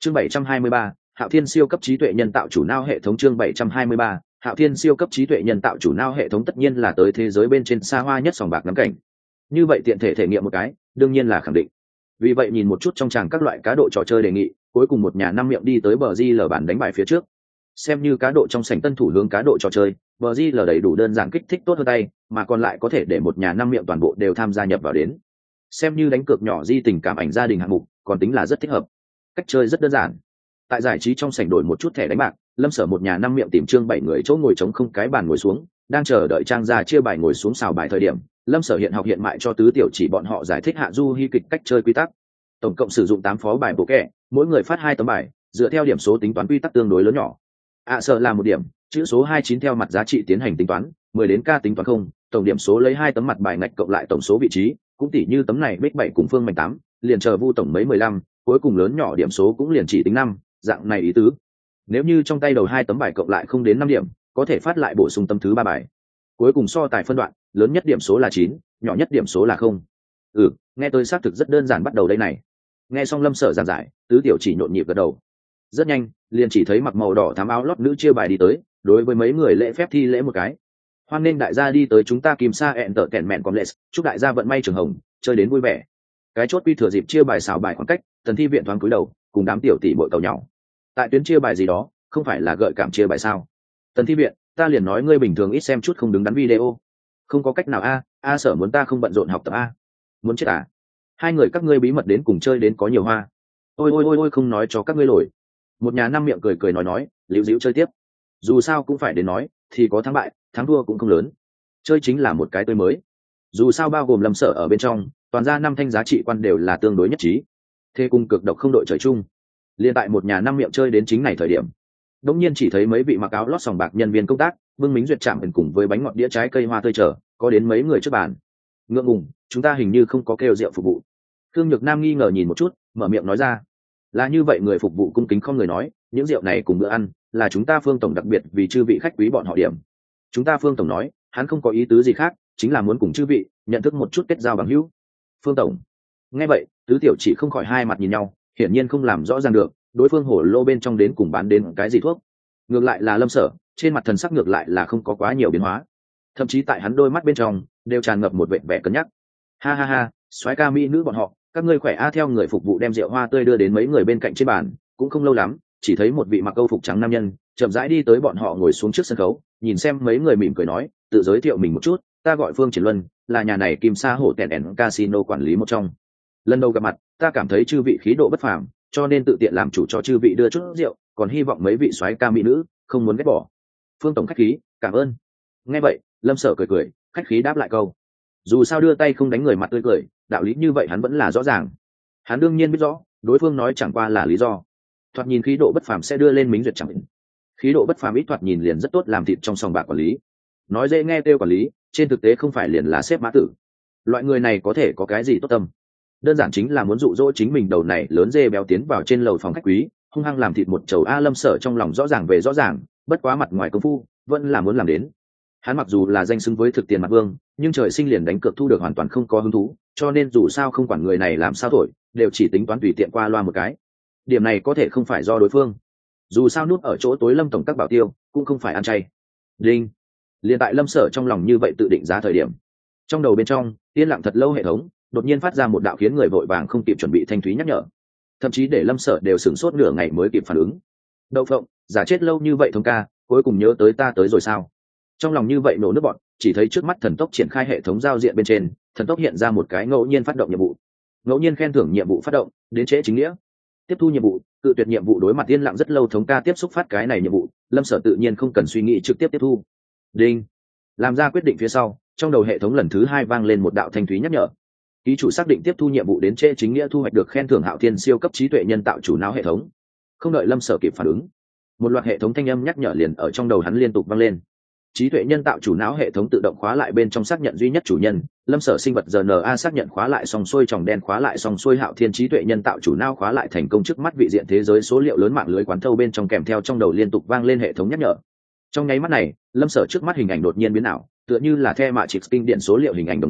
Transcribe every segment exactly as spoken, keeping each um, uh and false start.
chương bảy trăm hai mươi ba, Hạo Thiên siêu cấp trí tuệ nhân tạo chủ não hệ thống. Chương bảy trăm hai mươi ba, Hạo Thiên siêu cấp trí tuệ nhân tạo chủ não hệ thống. Tất nhiên là tới thế giới bên trên xa hoa nhất sòng bạc ngắm cảnh, như vậy tiện thể thể nghiệm một cái đương nhiên là khẳng định. Vì vậy nhìn một chút trong tràng các loại cá độ trò chơi đề nghị, cuối cùng một nhà năm miệng đi tới bờ di lờ bản đánh bài phía trước. Xem như cá độ trong sảnh tân thủ hướng cá độ trò chơi, bờ di lờ đầy đủ đơn giản kích thích tốt hơn tay, mà còn lại có thể để một nhà năm miệng toàn bộ đều tham gia nhập vào đến. Xem như đánh cược nhỏ di tình cảm ảnh gia đình hạng mục, còn tính là rất thích hợp. Cách chơi rất đơn giản. Tại giải trí trong sảnh đổi một chút thẻ đánh bạc, Lâm Sở một nhà năm miệng tìm trương bảy người chỗ ngồi trống không cái bàn ngồi xuống, đang chờ đợi trang gia chia bài ngồi xuống xào bài thời điểm, Lâm Sở hiện học hiện mại cho tứ tiểu chỉ bọn họ giải thích hạ du hy kịch cách chơi quy tắc. Tổng cộng sử dụng tám phó bài bộ kẻ, mỗi người phát hai tấm bài, dựa theo điểm số tính toán quy tắc tương đối lớn nhỏ. ạ à, sợ là một điểm, chữ số hai mươi chín theo mặt giá trị tiến hành tính toán, mười đến k tính toán không, tổng điểm số lấy hai tấm mặt bài ngạch cộng lại tổng số vị trí, cũng tỷ như tấm này bích bảy cùng phương mảnh tám, liền chờ vu tổng mấy mười lăm, cuối cùng lớn nhỏ điểm số cũng liền chỉ tính năm, dạng này ý tứ. Nếu như trong tay đầu hai tấm bài cộng lại không đến năm điểm, có thể phát lại bổ sung tấm thứ ba bài. Cuối cùng so tài phân đoạn, lớn nhất điểm số là chín, nhỏ nhất điểm số là không. Ừ, nghe tôi xác thực rất đơn giản bắt đầu đây này. Nghe xong Lâm Sở giảng giải, tứ tiểu chỉ nhộn nhịp gật đầu. Rất nhanh, liền chỉ thấy mặc màu đỏ thám áo lót nữ chia bài đi tới, đối với mấy người lễ phép thi lễ một cái. Hoan nghênh đại gia đi tới chúng ta Kim Sa ẹn tở kẹn mẹn complex, chúc đại gia vận may trường hồng, chơi đến vui vẻ. Cái chốt quy thừa dịp chia bài xào bài khoảng cách, Tần Thi viện thoáng cúi đầu, cùng đám tiểu tỷ bội cầu nhau. Tại tuyến chia bài gì đó, không phải là gợi cảm chia bài sao? Tần Thi viện, ta liền nói ngươi bình thường ít xem chút không đứng đắn video. Không có cách nào a, a Sở muốn ta không bận rộn học tập a. Muốn chết à? Hai người các ngươi bí mật đến cùng chơi đến có nhiều hoa. Ôi ôi ôi ôi không nói cho các ngươi lồi. Một nhà năm miệng cười cười nói nói, liễu diễu chơi tiếp. Dù sao cũng phải đến nói, thì có thắng bại, thắng thua cũng không lớn. Chơi chính là một cái tươi mới. Dù sao bao gồm Lâm Sở ở bên trong, toàn ra năm thanh giá trị quan đều là tương đối nhất trí. Thế cùng cực độc không đội trời chung. Liên tại một nhà năm miệng chơi đến chính này thời điểm, đống nhiên chỉ thấy mấy vị mặc áo lót sòng bạc nhân viên công tác, Vương Mính duyệt chạm ẩn cùng với bánh ngọt đĩa trái cây hoa tươi chờ, có đến mấy người trước bàn. Ngượng ngùng, chúng ta hình như không có kêu rượu phục vụ. Khương Nhược Nam nghi ngờ nhìn một chút, mở miệng nói ra. Là như vậy, người phục vụ cung kính không người nói, những rượu này cùng bữa ăn là chúng ta Phương tổng đặc biệt vì chư vị khách quý bọn họ điểm. Chúng ta Phương tổng nói, hắn không có ý tứ gì khác, chính là muốn cùng chư vị nhận thức một chút kết giao bằng hữu. Phương tổng. Nghe vậy, tứ tiểu chỉ không khỏi hai mặt nhìn nhau, hiển nhiên không làm rõ ràng được đối phương hổ lô bên trong đến cùng bán đến cái gì thuốc. Ngược lại là Lâm Sở, trên mặt thần sắc ngược lại là không có quá nhiều biến hóa, thậm chí tại hắn đôi mắt bên trong đều tràn ngập một vẻ vẻ cân nhắc. Ha ha ha, soái ca mỹ nữ bọn họ, các ngươi khỏe a. Theo người phục vụ đem rượu hoa tươi đưa đến mấy người bên cạnh trên bàn, cũng không lâu lắm, chỉ thấy một vị mặc câu phục trắng nam nhân chậm rãi đi tới bọn họ ngồi xuống trước sân khấu, nhìn xem mấy người mỉm cười nói, tự giới thiệu mình một chút, ta gọi Phương Triển Luân, là nhà này Kim Sa hổ tẹn ẻn casino quản lý một trong. Lần đầu gặp mặt, ta cảm thấy chư vị khí độ bất phàm, cho nên tự tiện làm chủ cho chư vị đưa chút rượu, còn hy vọng mấy vị soái ca mỹ nữ không muốn ghét bỏ. Phương tổng khách khí, cảm ơn. Nghe vậy, Lâm Sở cười cười, khách khí đáp lại câu. Dù sao đưa tay không đánh người mặt tươi cười, đạo lý như vậy hắn vẫn là rõ ràng. Hắn đương nhiên biết rõ, đối phương nói chẳng qua là lý do. Thoạt nhìn khí độ bất phàm sẽ đưa lên Mính duyệt chẳng định. Khí độ bất phàm ít thoạt nhìn liền rất tốt làm thịt trong sòng bạc quản lý. Nói dễ nghe kêu quản lý, trên thực tế không phải liền là xếp mã tử. Loại người này có thể có cái gì tốt tâm? Đơn giản chính là muốn dụ dỗ chính mình đầu này lớn dê béo tiến vào trên lầu phòng khách quý, hung hăng làm thịt một chầu a. Lâm Sở trong lòng rõ ràng về rõ ràng, bất quá mặt ngoài công phu vẫn là muốn làm đến. Hắn mặc dù là danh xứng với thực tiền mặt vương, nhưng trời sinh liền đánh cược thu được hoàn toàn không có hứng thú, cho nên dù sao không quản người này làm sao thổi, đều chỉ tính toán tùy tiện qua loa một cái. Điểm này có thể không phải do đối phương, dù sao nút ở chỗ tối Lâm tổng các bảo tiêu cũng không phải ăn chay. Đinh. Liên tại Lâm Sở trong lòng như vậy tự định giá thời điểm, trong đầu bên trong yên lặng thật lâu hệ thống đột nhiên phát ra một đạo khiến người vội vàng không kịp chuẩn bị thanh thúy nhắc nhở, thậm chí để Lâm Sở đều sửng sốt nửa ngày mới kịp phản ứng. Đậu phộng, giả chết lâu như vậy thông ca, cuối cùng nhớ tới ta tới rồi sao? Trong lòng như vậy nổ nước bọn, chỉ thấy trước mắt thần tốc triển khai hệ thống giao diện bên trên, thần tốc hiện ra một cái ngẫu nhiên phát động nhiệm vụ. Ngẫu nhiên khen thưởng nhiệm vụ phát động, đến trễ chính nghĩa. Tiếp thu nhiệm vụ, cự tuyệt nhiệm vụ. Đối mặt yên lặng rất lâu thống ca tiếp xúc phát cái này nhiệm vụ, Lâm Sở tự nhiên không cần suy nghĩ trực tiếp tiếp thu. Đinh. Làm ra quyết định phía sau, trong đầu hệ thống lần thứ hai vang lên một đạo thanh thúy nhắc nhở. Ký chủ xác định tiếp thu nhiệm vụ đến trễ chính nghĩa thu hoạch được khen thưởng Hạo Thiên siêu cấp trí tuệ nhân tạo chủ não hệ thống. Không đợi Lâm Sở kịp phản ứng, một loạt hệ thống thanh âm nhắc nhở liền ở trong đầu hắn liên tục vang lên. Trí tuệ nhân tạo chủ não hệ thống tự động khóa lại bên trong xác nhận duy nhất chủ nhân, Lâm Sở sinh vật rờ en a xác nhận khóa lại xong xuôi, tròng đen khóa lại xong xuôi, Hạo Thiên trí tuệ nhân tạo chủ não khóa lại thành công. Trước mắt vị diện thế giới số liệu lớn mạng lưới quán thâu bên trong kèm theo trong đầu liên tục vang lên hệ thống nhắc nhở. Trong nháy mắt này, Lâm Sở trước mắt hình ảnh đột nhiên biến ảo, tựa như là the mạ chip kinh điện số liệu hình ảnh đồng dạng,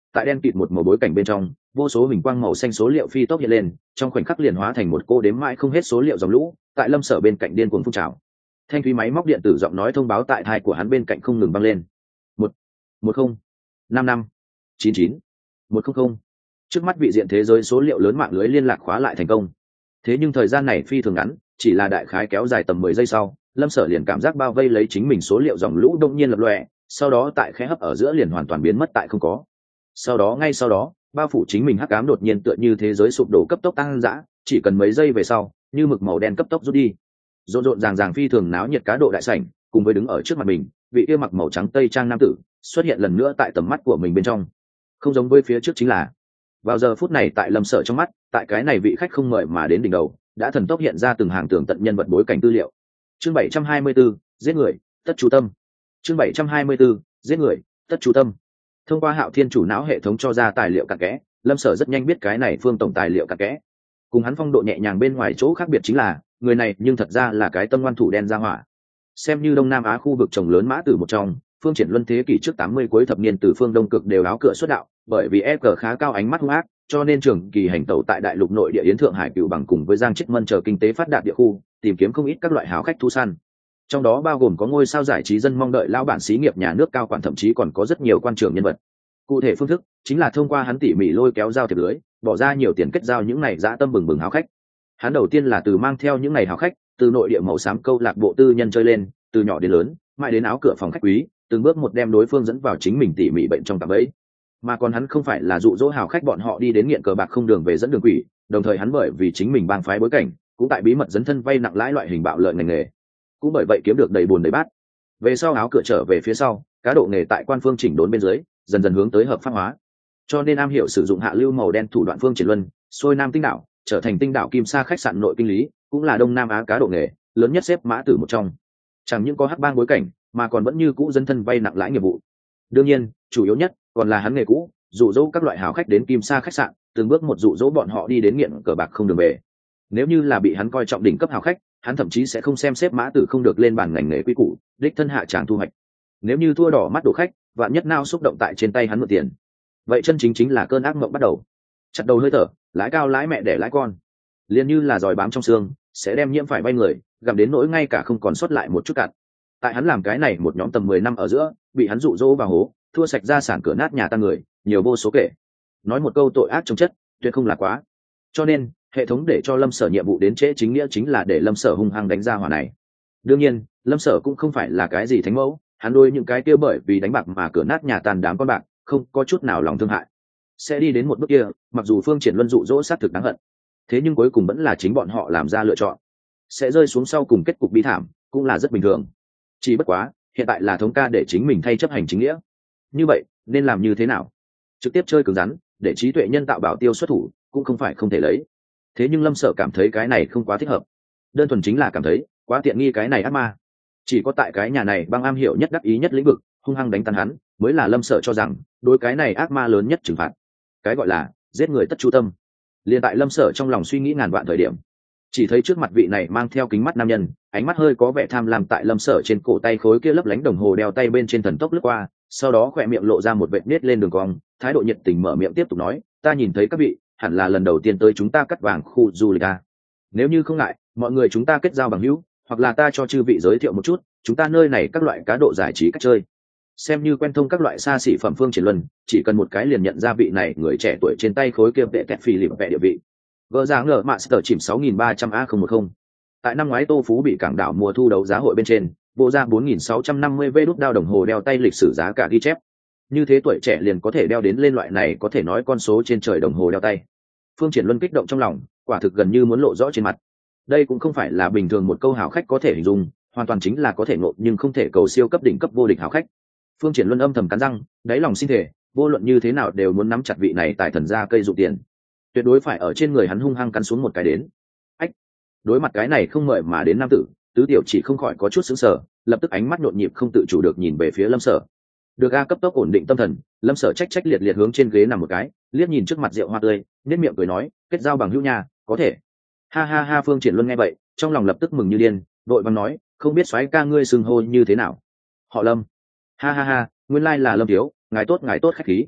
tại đen kịt một màu bối cảnh bên trong, vô số hình quang màu xanh số liệu phi tốc hiện lên, trong khoảnh khắc liền hóa thành một cô đếm mãi không hết số liệu dòng lũ, tại Lâm Sở bên cạnh điên cuồng phun trào. Thanh thúy máy móc điện tử giọng nói thông báo tại tai của hắn bên cạnh không ngừng vang lên. một một không năm năm chín chín một không không. Trước mắt vị diện thế giới số liệu lớn mạng lưới liên lạc khóa lại thành công. Thế nhưng thời gian này phi thường ngắn, chỉ là đại khái kéo dài tầm mười giây sau, Lâm Sở liền cảm giác bao vây lấy chính mình số liệu dòng lũ đông nhiên lập lòe, sau đó tại khẽ hấp ở giữa liền hoàn toàn biến mất tại không có. Sau đó ngay sau đó, bao phủ chính mình hắc ám đột nhiên tựa như thế giới sụp đổ cấp tốc tăng dã, chỉ cần mấy giây về sau, như mực màu đen cấp tốc rút đi. Rộn rộn ràng ràng phi thường náo nhiệt cá độ đại sảnh, cùng với đứng ở trước mặt mình, vị kia mặc màu trắng tây trang nam tử, xuất hiện lần nữa tại tầm mắt của mình bên trong. Không giống với phía trước chính là, vào giờ phút này tại Lâm Sở trong mắt, tại cái này vị khách không mời mà đến đỉnh đầu, đã thần tốc hiện ra từng hàng tường tận nhân vật bối cảnh tư liệu. Chương bảy trăm hai mươi tư, giết người, tất chú tâm. Chương bảy trăm hai mươi tư, giết người, tất chú tâm. Thông qua Hạo Thiên chủ não hệ thống cho ra tài liệu cặn kẽ, Lâm Sở rất nhanh biết cái này Phương tổng tài liệu cặn kẽ. Cùng hắn phong độ nhẹ nhàng bên ngoài chỗ khác biệt chính là, người này nhưng thật ra là cái tâm ngoan thủ đen ra hỏa. Xem như Đông Nam Á khu vực trồng lớn mã tử một trong, Phương Triển Luân thế kỷ trước tám mươi cuối thập niên từ phương Đông cực đều áo cửa xuất đạo, bởi vì e cờ khá cao ánh mắt hung ác, cho nên trường kỳ hành tẩu tại đại lục nội địa Yến Thượng Hải cựu bằng cùng với Giang Chiết Mân chờ kinh tế phát đạt địa khu, tìm kiếm không ít các loại hào khách thu săn. Trong đó bao gồm có ngôi sao giải trí dân mong đợi lao bản xí nghiệp nhà nước cao quản, thậm chí còn có rất nhiều quan trường nhân vật. Cụ thể phương thức chính là thông qua hắn tỉ mỉ lôi kéo giao thiệp lưới, bỏ ra nhiều tiền kết giao những này dã tâm bừng bừng hào khách. Hắn đầu tiên là từ mang theo những này hào khách, từ nội địa màu xám câu lạc bộ tư nhân chơi lên, từ nhỏ đến lớn, mãi đến áo cửa phòng khách quý, từng bước một đem đối phương dẫn vào chính mình tỉ mỉ bệnh trong tạm ấy. Mà còn hắn không phải là dụ dỗ hào khách bọn họ đi đến nghiện cờ bạc không đường về dẫn đường quỷ, đồng thời hắn bởi vì chính mình bang phái bối cảnh, cũng tại bí mật dấn thân vay nặng lãi loại hình bạo lợi ngành nghề, cũng bởi vậy kiếm được đầy buồn đầy bát. Về sau áo cửa trở về phía sau, cá độ nghề tại quan phương chỉnh đốn bên dưới, dần dần hướng tới hợp pháp hóa. Cho nên am hiểu sử dụng hạ lưu màu đen thủ đoạn Phương Triển Luân, xuôi Nam Tinh đảo, trở thành Tinh đảo Kim Sa khách sạn nội kinh lý, cũng là Đông Nam Á cá độ nghề lớn nhất xếp mã tử một trong. Chẳng những có hắc bang bối cảnh, mà còn vẫn như cũ dấn thân vay nặng lãi nghiệp vụ. Đương nhiên, chủ yếu nhất còn là hắn nghề cũ, dụ dỗ các loại hào khách đến Kim Sa khách sạn, từng bước một dụ dỗ bọn họ đi đến nghiện cờ bạc không đường về. Nếu như là bị hắn coi trọng đỉnh cấp hào khách, hắn thậm chí sẽ không xem xếp mã tử không được lên bàn ngành nghề quy củ, đích thân hạ tràng thu hoạch. Nếu như thua đỏ mắt đồ khách, vạn nhất nao xúc động tại trên tay hắn mượn tiền, vậy chân chính chính là cơn ác mộng bắt đầu. Chặt đầu hơi thở, lái cao lái mẹ để lái con, liền như là giòi bám trong xương, sẽ đem nhiễm phải bay người, gặm đến nỗi ngay cả không còn sót lại một chút cặn. Tại hắn làm cái này một nhóm tầm mười năm ở giữa, bị hắn dụ dỗ vào hố, thua sạch gia sản cửa nát nhà tan người, nhiều vô số kể. Nói một câu tội ác trong chất, tuyệt không là quá. Cho nên, hệ thống để cho Lâm Sở nhiệm vụ đến trễ chính nghĩa chính là để Lâm Sở hung hăng đánh ra hỏa này. Đương nhiên, Lâm Sở cũng không phải là cái gì thánh mẫu, hắn đôi những cái kia bởi vì đánh bạc mà cửa nát nhà tan đám con bạc, không có chút nào lòng thương hại. Sẽ đi đến một bước kia, mặc dù Phương Triển Luân dụ dỗ sát thực đáng hận, thế nhưng cuối cùng vẫn là chính bọn họ làm ra lựa chọn. Sẽ rơi xuống sau cùng kết cục bi thảm, cũng là rất bình thường. Chỉ bất quá, hiện tại là thống ca để chính mình thay chấp hành chính nghĩa. Như vậy, nên làm như thế nào? Trực tiếp chơi cứng rắn, để trí tuệ nhân tạo bảo tiêu xuất thủ, cũng không phải không thể lấy. Thế nhưng Lâm Sở cảm thấy cái này không quá thích hợp. Đơn thuần chính là cảm thấy, quá tiện nghi cái này ác ma. Chỉ có tại cái nhà này băng am hiểu nhất đắc ý nhất lĩnh vực, hung hăng đánh tan hắn, mới là Lâm Sở cho rằng, đối cái này ác ma lớn nhất trừng phạt. Cái gọi là, giết người tất chú tâm. Liên tại Lâm Sở trong lòng suy nghĩ ngàn vạn thời điểm, chỉ thấy trước mặt vị này mang theo kính mắt nam nhân, ánh mắt hơi có vẻ tham lam tại Lâm Sở trên cổ tay khối kia lấp lánh đồng hồ đeo tay bên trên thần tốc lướt qua, sau đó khỏe miệng lộ ra một vệt nết lên đường cong, thái độ nhiệt tình mở miệng tiếp tục nói, ta nhìn thấy các vị hẳn là lần đầu tiên tới chúng ta cắt vàng khu du lịch à. Nếu như không ngại, mọi người chúng ta kết giao bằng hữu, hoặc là ta cho chư vị giới thiệu một chút, chúng ta nơi này các loại cá độ giải trí cách chơi. Xem như quen thông các loại xa xỉ phẩm Phương Triển Luân, chỉ cần một cái liền nhận ra vị này người trẻ tuổi trên tay khối kia vệ tẹt phì lịp vệ địa vị. Gỡ dáng ngờ Master chìm sáu nghìn ba trăm A không một không. Tại năm ngoái Tô Phú bị cảng đảo mùa thu đấu giá hội bên trên, bộ ra bốn nghìn sáu trăm năm mươi vê đút đao đồng hồ đeo tay lịch sử giá cả ghi chép. Như thế tuổi trẻ liền có thể đeo đến lên loại này có thể nói con số trên trời đồng hồ đeo tay. Phương Triển Luân kích động trong lòng, quả thực gần như muốn lộ rõ trên mặt. Đây cũng không phải là bình thường một câu hảo khách có thể hình dung, hoàn toàn chính là có thể ngộ nhưng không thể cầu siêu cấp đỉnh cấp vô địch hảo khách. Phương Triển Luân âm thầm cắn răng, đáy lòng xin thể, vô luận như thế nào đều muốn nắm chặt vị này tài thần ra cây dụ tiền. Tuyệt đối phải ở trên người hắn hung hăng cắn xuống một cái đến. Ách, đối mặt cái này không mời mà đến nam tử, tứ tiểu chỉ không khỏi có chút sững sờ, lập tức ánh mắt nhộn nhịp không tự chủ được nhìn về phía Lâm Sở. Được a cấp tốc ổn định tâm thần, Lâm Sở trách trách liệt liệt hướng trên ghế nằm một cái, liếc nhìn trước mặt rượu hoa tươi, nhếch miệng cười nói, kết giao bằng hữu nhà, có thể. Ha ha ha, Phương Triển Luân nghe vậy, trong lòng lập tức mừng như điên, đội vàng nói, không biết soái ca ngươi xưng hô như thế nào? Họ Lâm. Ha ha ha, nguyên lai là Lâm thiếu, ngài tốt ngài tốt khách khí.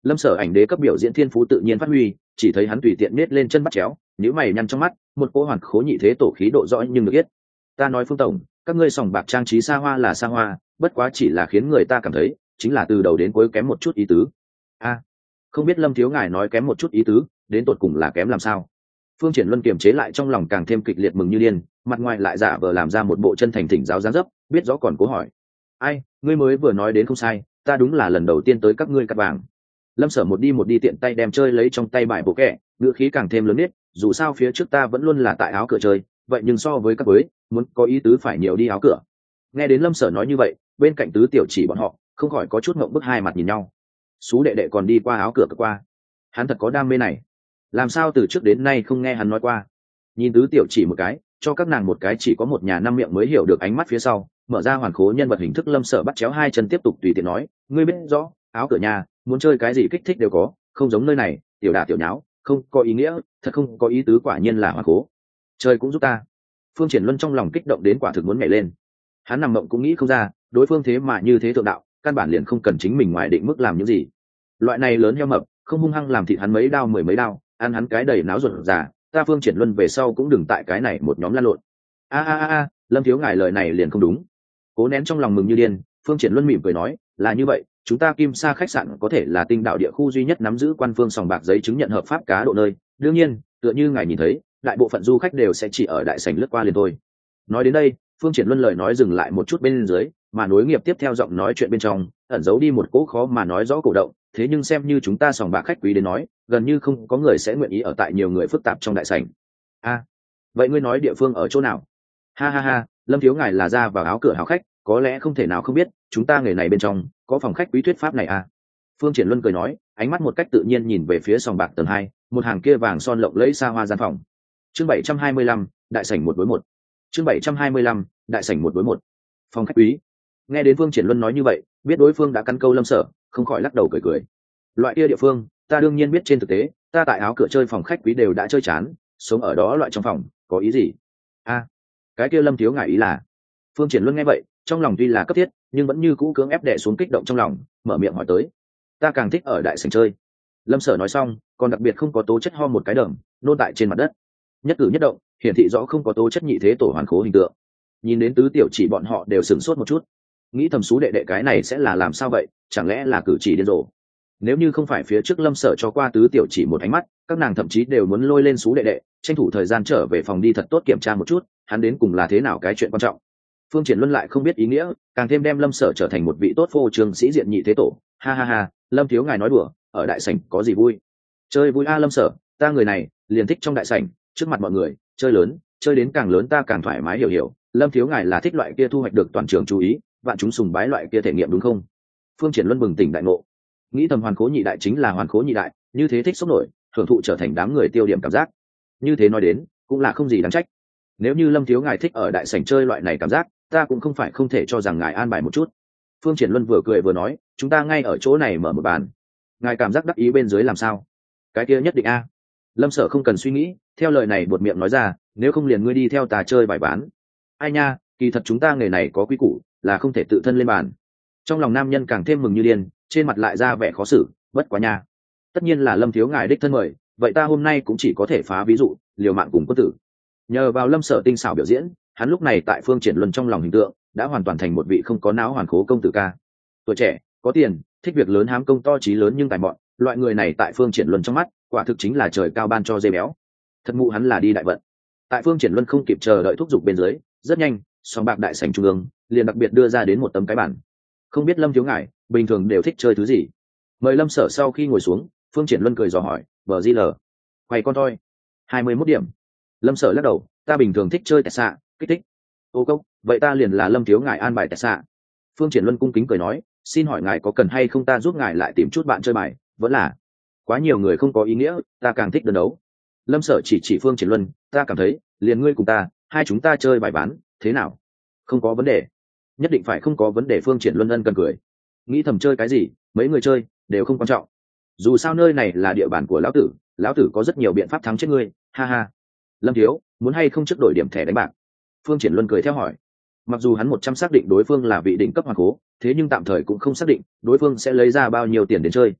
Lâm Sở ảnh đế cấp biểu diễn thiên phú tự nhiên phát huy, chỉ thấy hắn tùy tiện nết lên chân bắt chéo, nhíu mày nhăn trong mắt, một cỗ hoàn khố nhị thế tổ khí độ rõ nhưng được biết. Ta nói Phương tổng, các ngươi sòng bạc trang trí xa hoa là xa hoa, bất quá chỉ là khiến người ta cảm thấy chính là từ đầu đến cuối kém một chút ý tứ. A, không biết Lâm thiếu ngài nói kém một chút ý tứ, đến tột cùng là kém làm sao? Phương Triển Luân kiềm chế lại trong lòng càng thêm kịch liệt mừng như điên, mặt ngoài lại giả vờ làm ra một bộ chân thành thỉnh giáo dáng dấp, biết rõ còn cố hỏi. Ai, ngươi mới vừa nói đến không sai, ta đúng là lần đầu tiên tới các ngươi cắt vàng. Lâm Sở một đi một đi tiện tay đem chơi lấy trong tay bài bộ kẹ, ngữ khí càng thêm lớn nết, dù sao phía trước ta vẫn luôn là tại áo cửa chơi, vậy nhưng so với các với, muốn có ý tứ phải nhiều đi áo cửa. Nghe đến Lâm Sở nói như vậy, bên cạnh tứ tiểu chỉ bọn họ không khỏi có chút ngượng bức, hai mặt nhìn nhau. Sú đệ đệ còn đi qua áo cửa qua, hắn thật có đam mê này, làm sao từ trước đến nay không nghe hắn nói qua. Nhìn tứ tiểu chỉ một cái, cho các nàng một cái chỉ có một nhà năm miệng mới hiểu được ánh mắt phía sau, mở ra hoàn khố nhân vật hình thức. Lâm Sở bắt chéo hai chân tiếp tục tùy tiện nói, ngươi biết rõ áo cửa nhà muốn chơi cái gì kích thích đều có, không giống nơi này tiểu đả tiểu nháo, không có ý nghĩa, thật không có ý tứ, quả nhiên là hoàn khố, chơi cũng giúp ta. Phương Triển Luân trong lòng kích động đến quả thực muốn nhảy lên, hắn nằm mộng cũng nghĩ không ra đối phương thế mà như thế thượng đạo, căn bản liền không cần chính mình ngoài định mức làm những gì. Loại này lớn heo mập không hung hăng làm thịt hắn mấy đao mười mấy đao, ăn hắn cái đầy náo ruột già, ta Phương Triển Luân về sau cũng đừng tại cái này một nhóm lan lộn. A a a a, Lâm thiếu ngài lời này liền không đúng. Cố nén trong lòng mừng như điên, Phương Triển Luân mỉm cười nói, là như vậy, chúng ta Kim Sa khách sạn có thể là tinh đạo địa khu duy nhất nắm giữ quan phương sòng bạc giấy chứng nhận hợp pháp cá độ nơi, đương nhiên tựa như ngài nhìn thấy, đại bộ phận du khách đều sẽ chỉ ở đại sảnh lướt qua liền thôi. Nói đến đây, Phương Triển Luân lời nói dừng lại một chút bên dưới, mà nối nghiệp tiếp theo giọng nói chuyện bên trong ẩn giấu đi một cỗ khó mà nói rõ cổ động. Thế nhưng xem như chúng ta sòng bạc khách quý đến nói, gần như không có người sẽ nguyện ý ở tại nhiều người phức tạp trong đại sảnh. A, vậy ngươi nói địa phương ở chỗ nào? Ha ha ha, Lâm thiếu ngài là ra vào áo cửa hảo khách, có lẽ không thể nào không biết, chúng ta nghề này bên trong có phòng khách quý thuyết pháp này à? Phương Triển Luân cười nói, ánh mắt một cách tự nhiên nhìn về phía sòng bạc tầng hai, một hàng kia vàng son lộng lẫy xa hoa gian phòng. Chương bảy trăm hai mươi lăm, đại sảnh một đối một. Chương bảy trăm hai mươi lăm, đại sảnh một đối một. Phòng khách quý. Nghe đến Phương Triển Luân nói như vậy, biết đối phương đã căn câu Lâm Sở, không khỏi lắc đầu cười cười. Loại kia địa phương, ta đương nhiên biết, trên thực tế, ta tại áo cửa chơi phòng khách quý đều đã chơi chán, sống ở đó loại trong phòng, có ý gì? A, à, cái kia Lâm thiếu ngại ý là? Phương Triển Luân nghe vậy, trong lòng tuy là cấp thiết, nhưng vẫn như cũ cưỡng ép đè xuống kích động trong lòng, mở miệng hỏi tới. Ta càng thích ở đại sảnh chơi. Lâm Sở nói xong, còn đặc biệt không có tố chất ho một cái đờm, nôn tại trên mặt đất. Nhất cử nhất động, hiển thị rõ không có tố chất nhị thế tổ hoàn khố hình tượng. Nhìn đến tứ tiểu chỉ bọn họ đều sửng sốt một chút, nghĩ thầm Sú đệ đệ cái này sẽ là làm sao vậy, chẳng lẽ là cử chỉ điên rồ? Nếu như không phải phía trước Lâm Sở cho qua tứ tiểu chỉ một ánh mắt, các nàng thậm chí đều muốn lôi lên Sú đệ đệ, tranh thủ thời gian trở về phòng đi thật tốt kiểm tra một chút, hắn đến cùng là thế nào cái chuyện quan trọng. Phương Triển Luân lại không biết ý nghĩa, càng thêm đem Lâm Sở trở thành một vị tốt phô trương sĩ diện nhị thế tổ. Ha ha ha, Lâm thiếu ngài nói đùa, ở đại sảnh có gì vui? Chơi vui a Lâm Sở, ta người này liền thích trong đại sảnh, trước mặt mọi người, chơi lớn, chơi đến càng lớn ta càng thoải mái hiểu hiểu. Lâm thiếu ngài là thích loại kia thu hoạch được toàn trường chú ý, vạn chúng sùng bái loại kia thể nghiệm đúng không? Phương Triển Luân bừng tỉnh đại ngộ, nghĩ thầm hoàn khố nhị đại chính là hoàn khố nhị đại, như thế thích sốc nổi, hưởng thụ trở thành đám người tiêu điểm cảm giác. Như thế nói đến, cũng là không gì đáng trách. Nếu như Lâm thiếu ngài thích ở đại sảnh chơi loại này cảm giác, ta cũng không phải không thể cho rằng ngài an bài một chút. Phương Triển Luân vừa cười vừa nói, chúng ta ngay ở chỗ này mở một bàn, ngài cảm giác đắc ý bên dưới làm sao? Cái kia nhất định a. Lâm Sở không cần suy nghĩ, theo lời này buột miệng nói ra, nếu không liền ngươi đi theo ta chơi bài bán. Ai nha, kỳ thật chúng ta nghề này có quy củ, là không thể tự thân lên bàn. Trong lòng nam nhân càng thêm mừng như điên, trên mặt lại ra vẻ khó xử, bất quá nha. Tất nhiên là Lâm thiếu ngài đích thân mời, vậy ta hôm nay cũng chỉ có thể phá ví dụ, liều mạng cùng quân tử. Nhờ vào Lâm Sở tinh xảo biểu diễn, hắn lúc này tại Phương Triển Luân trong lòng hình tượng đã hoàn toàn thành một vị không có não hoàn khố công tử ca. Tuổi trẻ, có tiền, thích việc lớn, hám công to trí lớn nhưng tài mọn, loại người này tại Phương Triển Luân trong mắt, quả thực chính là trời cao ban cho dê béo. Thật ngụ hắn là đi đại vận. Tại Phương Triển Luân không kịp chờ đợi thúc giục bên dưới, rất nhanh, sòng bạc đại sảnh trung ương liền đặc biệt đưa ra đến một tấm cái bản. Không biết Lâm thiếu ngài bình thường đều thích chơi thứ gì? Mời Lâm Sở sau khi ngồi xuống, Phương Triển Luân cười dò hỏi, "Bờ gi lờ, quay con thôi." hai mươi mốt điểm. Lâm Sở lắc đầu, "Ta bình thường thích chơi tẹt xạ, kích thích." "Ô cốc, vậy ta liền là Lâm thiếu ngài an bài tẹt xạ." Phương Triển Luân cung kính cười nói, "Xin hỏi ngài có cần hay không ta giúp ngài lại tìm chút bạn chơi bài, vẫn là quá nhiều người không có ý nghĩa, ta càng thích đơn đấu." Lâm Sở chỉ chỉ Phương Triển Luân, "Ta cảm thấy, liền ngươi cùng ta, hai chúng ta chơi bài bán, thế nào?" "Không có vấn đề." "Nhất định phải không có vấn đề." Phương Triển Luân ân cần cười, nghĩ thầm chơi cái gì, mấy người chơi đều không quan trọng, dù sao nơi này là địa bàn của lão tử, lão tử có rất nhiều biện pháp thắng chết ngươi, ha ha. Lâm thiếu, muốn hay không trước đổi điểm thẻ đánh bạc? Phương Triển Luân cười theo hỏi. Mặc dù hắn một trăm xác định đối phương là vị đỉnh cấp hoàng cố, thế nhưng tạm thời cũng không xác định đối phương sẽ lấy ra bao nhiêu tiền đến chơi.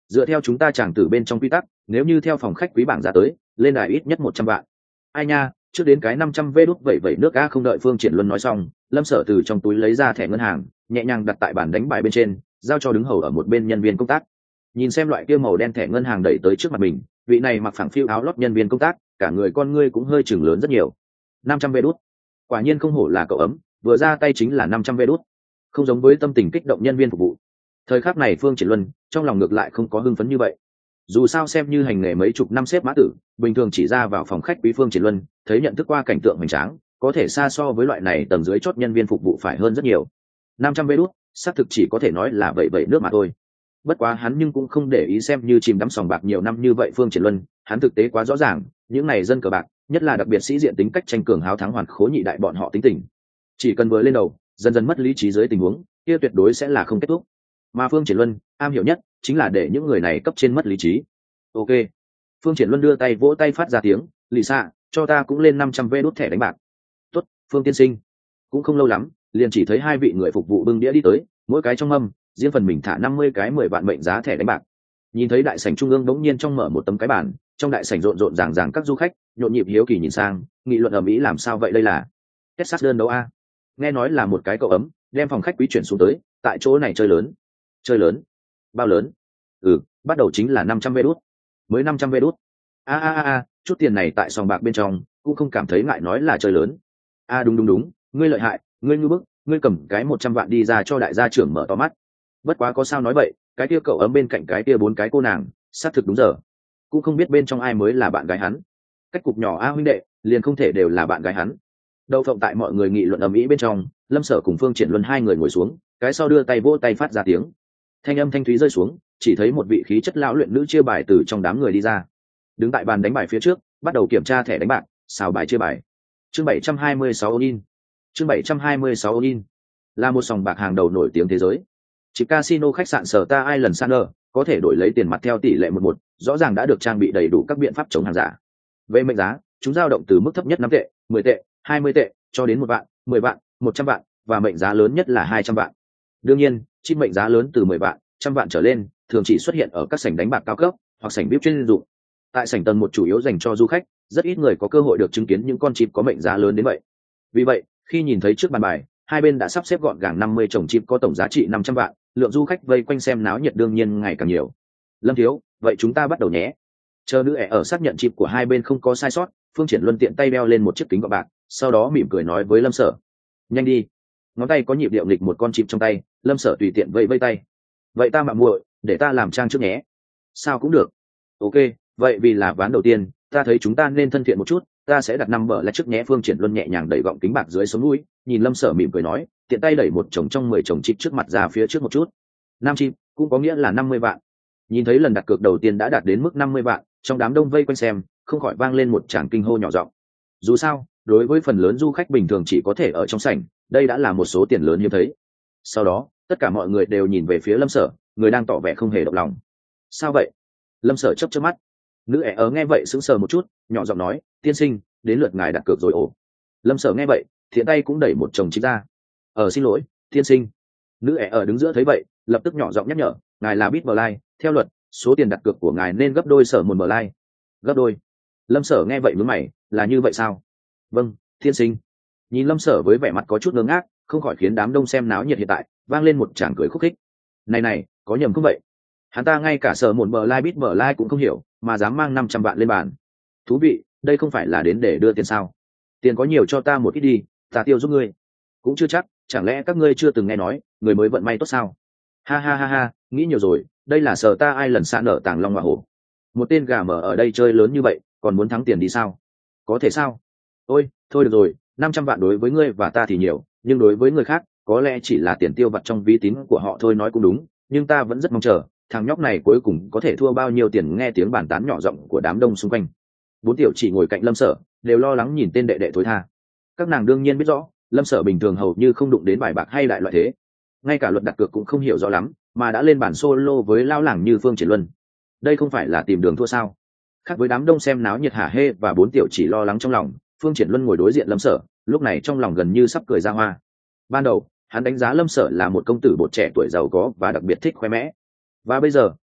dựa theo chúng ta chàng tử bên trong quy tắc, nếu như theo phòng khách quý bảng ra tới lên đài ít nhất một trăm vạn. Ai nha, trước đến cái năm trăm vê đút vậy vậy nước a. Không đợi Phương Triển Luân nói xong, Lâm Sở từ trong túi lấy ra thẻ ngân hàng, nhẹ nhàng đặt tại bàn đánh bài bên trên, giao cho đứng hầu ở một bên nhân viên công tác. Nhìn xem loại kia màu đen thẻ ngân hàng đẩy tới trước mặt mình, vị này mặc phẳng phiu áo lót nhân viên công tác, cả người con ngươi cũng hơi chừng lớn rất nhiều. năm trăm vê đút, quả nhiên không hổ là cậu ấm, vừa ra tay chính là năm trăm vê đút. Không giống với tâm tình kích động nhân viên phục vụ. Thời khắc này Phương Triển Luân trong lòng ngược lại không có hưng phấn như vậy. Dù sao xem như hành nghề mấy chục năm xếp mã tử, bình thường chỉ ra vào phòng khách quý Phương Triển Luân, thấy nhận thức qua cảnh tượng hoành tráng, có thể xa so với loại này tầng dưới chót nhân viên phục vụ phải hơn rất nhiều. năm trăm vê đút, xác thực chỉ có thể nói là vậy vậy nước mà thôi. Bất quá hắn nhưng cũng không để ý xem như chìm đắm sòng bạc nhiều năm như vậy Phương Triển Luân, hắn thực tế quá rõ ràng, những này dân cờ bạc, nhất là đặc biệt sĩ diện tính cách tranh cường háo thắng hoàn khố nhị đại bọn họ tính tình. Chỉ cần vừa lên đầu, dần dần mất lý trí dưới tình huống, kia tuyệt đối sẽ là không kết thúc. Mà Phương Triển Luân am hiểu nhất chính là để những người này cấp trên mất lý trí. Ok. Phương Triển Luân đưa tay vỗ tay phát ra tiếng, lì xạ, cho ta cũng lên năm trăm vê đút thẻ đánh bạc. Tốt, Phương tiên sinh. Cũng không lâu lắm, liền chỉ thấy hai vị người phục vụ bưng đĩa đi tới, mỗi cái trong mâm, riêng phần mình thả năm mươi cái mười vạn mệnh giá thẻ đánh bạc. Nhìn thấy đại sảnh trung ương đống nhiên trong mở một tấm cái bàn, trong đại sảnh rộn rộn ràng ràng các du khách, nhộn nhịp hiếu kỳ nhìn sang, nghị luận ầm ĩ làm sao vậy đây là Texas đơn đấu a. Nghe nói là một cái cậu ấm, đem phòng khách quý chuyển xuống tới, tại chỗ này chơi lớn. Chơi lớn? Bao lớn? Ừ, bắt đầu chính là năm trăm vê đút. Mới năm trăm vê đút. A a a, chút tiền này tại sòng bạc bên trong, cũng không cảm thấy ngại nói là chơi lớn. A đúng đúng đúng, ngươi lợi hại, ngươi ngu bức, ngươi cầm cái một trăm vạn đi ra cho đại gia trưởng mở to mắt. Bất quá có sao nói vậy, cái kia cậu ấm bên cạnh cái kia bốn cái cô nàng, xác thực đúng giờ. Cũng không biết bên trong ai mới là bạn gái hắn. Cách cục nhỏ a huynh đệ, liền không thể đều là bạn gái hắn. Đậu phộng tại mọi người nghị luận ầm ĩ bên trong, Lâm Sở cùng Phương Triển Luân hai người ngồi xuống, cái sau đưa tay vỗ tay phát ra tiếng. Thanh âm thanh thúy rơi xuống, chỉ thấy một vị khí chất lão luyện nữ chia bài từ trong đám người đi ra. Đứng tại bàn đánh bài phía trước, bắt đầu kiểm tra thẻ đánh bạc, xào bài chia bài. Chương bảy trăm hai mươi sáu all-in. Chương bảy trăm hai mươi sáu all-in. Là một sòng bạc hàng đầu nổi tiếng thế giới. Chỉ casino khách sạn Sở Ta Island Sander, có thể đổi lấy tiền mặt theo tỷ lệ một một, rõ ràng đã được trang bị đầy đủ các biện pháp chống hàng giả. Về mệnh giá, chúng dao động từ mức thấp nhất năm tệ, mười tệ, hai mươi tệ, cho đến một vạn, mười vạn, một trăm vạn, và mệnh giá lớn nhất là hai trăm vạn. Đương nhiên, chip mệnh giá lớn từ mười vạn, trăm vạn trở lên, thường chỉ xuất hiện ở các sảnh đánh bạc cao cấp hoặc sảnh vê i pê chuyên dụng. Tại sảnh tầng một chủ yếu dành cho du khách, rất ít người có cơ hội được chứng kiến những con chip có mệnh giá lớn đến vậy. Vì vậy, khi nhìn thấy trước bàn bài, hai bên đã sắp xếp gọn gàng năm mươi chồng chip có tổng giá trị năm trăm vạn, lượng du khách vây quanh xem náo nhiệt đương nhiên ngày càng nhiều. Lâm thiếu, vậy chúng ta bắt đầu nhé. Chờ nữ ẻ ở xác nhận chip của hai bên không có sai sót, Phương Triển Luân tiện tay đeo lên một chiếc kính gọng bạc, sau đó mỉm cười nói với Lâm Sở: nhanh đi. Ngón tay có nhịp điệu nghịch một con chip trong tay, Lâm Sở tùy tiện vẫy vẫy tay: vậy ta mạo muội, để ta làm trang trước nhé. Sao cũng được. Ok, vậy vì là ván đầu tiên, ta thấy chúng ta nên thân thiện một chút, ta sẽ đặt năm bờ lại trước nhé. Phương Triển Luân nhẹ nhàng đẩy gọng kính bạc dưới sống mũi, nhìn Lâm Sở mỉm cười nói, tiện tay đẩy một chồng trong mười chồng chip trước mặt ra phía trước một chút. Năm chip cũng có nghĩa là năm mươi vạn. Nhìn thấy lần đặt cược đầu tiên đã đạt đến mức năm mươi vạn, trong đám đông vây quanh xem, không khỏi vang lên một tràng kinh hô nhỏ giọng. Dù sao, đối với phần lớn du khách bình thường chỉ có thể ở trong sảnh, đây đã là một số tiền lớn hiếm thấy. Sau đó, tất cả mọi người đều nhìn về phía Lâm Sở, người đang tỏ vẻ không hề động lòng. Sao vậy? Lâm Sở chớp chớp mắt. Nữ ẻ ở nghe vậy sững sờ một chút, nhỏ giọng nói, tiên sinh, đến lượt ngài đặt cược rồi ổ. Lâm Sở nghe vậy, thiện tay cũng đẩy một chồng chip ra. Ờ xin lỗi, tiên sinh. Nữ ẻ ở đứng giữa thấy vậy, lập tức nhỏ giọng nhắc nhở, ngài là Bitbuy, theo luật, số tiền đặt cược của ngài nên gấp đôi Sở một bờ lai. Gấp đôi? Lâm Sở nghe vậy nhướng mày, là như vậy sao? Vâng, tiên sinh. Nhìn Lâm Sở với vẻ mặt có chút ngơ ngác, không khỏi khiến đám đông xem náo nhiệt hiện tại vang lên một tràng cười khúc khích. Này này, có nhầm không vậy? Hắn ta ngay cả Sở một bờ lai Bit bờ lai cũng không hiểu, mà dám mang năm trăm vạn lên bàn. Thú vị, đây không phải là đến để đưa tiền sao? Tiền có nhiều cho ta một ít đi, ta tiêu giúp ngươi. Cũng chưa chắc, chẳng lẽ các ngươi chưa từng nghe nói, người mới vận may tốt sao? Ha ha ha ha, nghĩ nhiều rồi, đây là Sở Ta ai lần xa nở tàng long hỏa hổ. Một tên gà mở ở đây chơi lớn như vậy, còn muốn thắng tiền đi sao? Có thể sao? Ôi, thôi được rồi, năm trăm vạn đối với ngươi và ta thì nhiều, nhưng đối với người khác, có lẽ chỉ là tiền tiêu vặt trong ví tín của họ thôi. Nói cũng đúng, nhưng ta vẫn rất mong chờ, thằng nhóc này cuối cùng có thể thua bao nhiêu tiền. Nghe tiếng bàn tán nhỏ giọng của đám đông xung quanh, bốn tiểu chỉ ngồi cạnh Lâm Sở, đều lo lắng nhìn tên đệ đệ thối tha. Các nàng đương nhiên biết rõ, Lâm Sở bình thường hầu như không đụng đến bài bạc hay đại loại thế, ngay cả luật đặt cược cũng không hiểu rõ lắm, mà đã lên bản solo với lao làng như Phương Triển Luân, đây không phải là tìm đường thua sao? Khác với đám đông xem náo nhiệt hả hê và bốn tiểu chỉ lo lắng trong lòng, Phương Triển Luân ngồi đối diện Lâm Sở, lúc này trong lòng gần như sắp cười ra hoa. Ban đầu, hắn đánh giá Lâm Sở là một công tử bột trẻ tuổi giàu có và đặc biệt thích khoe mẽ. Và bây giờ,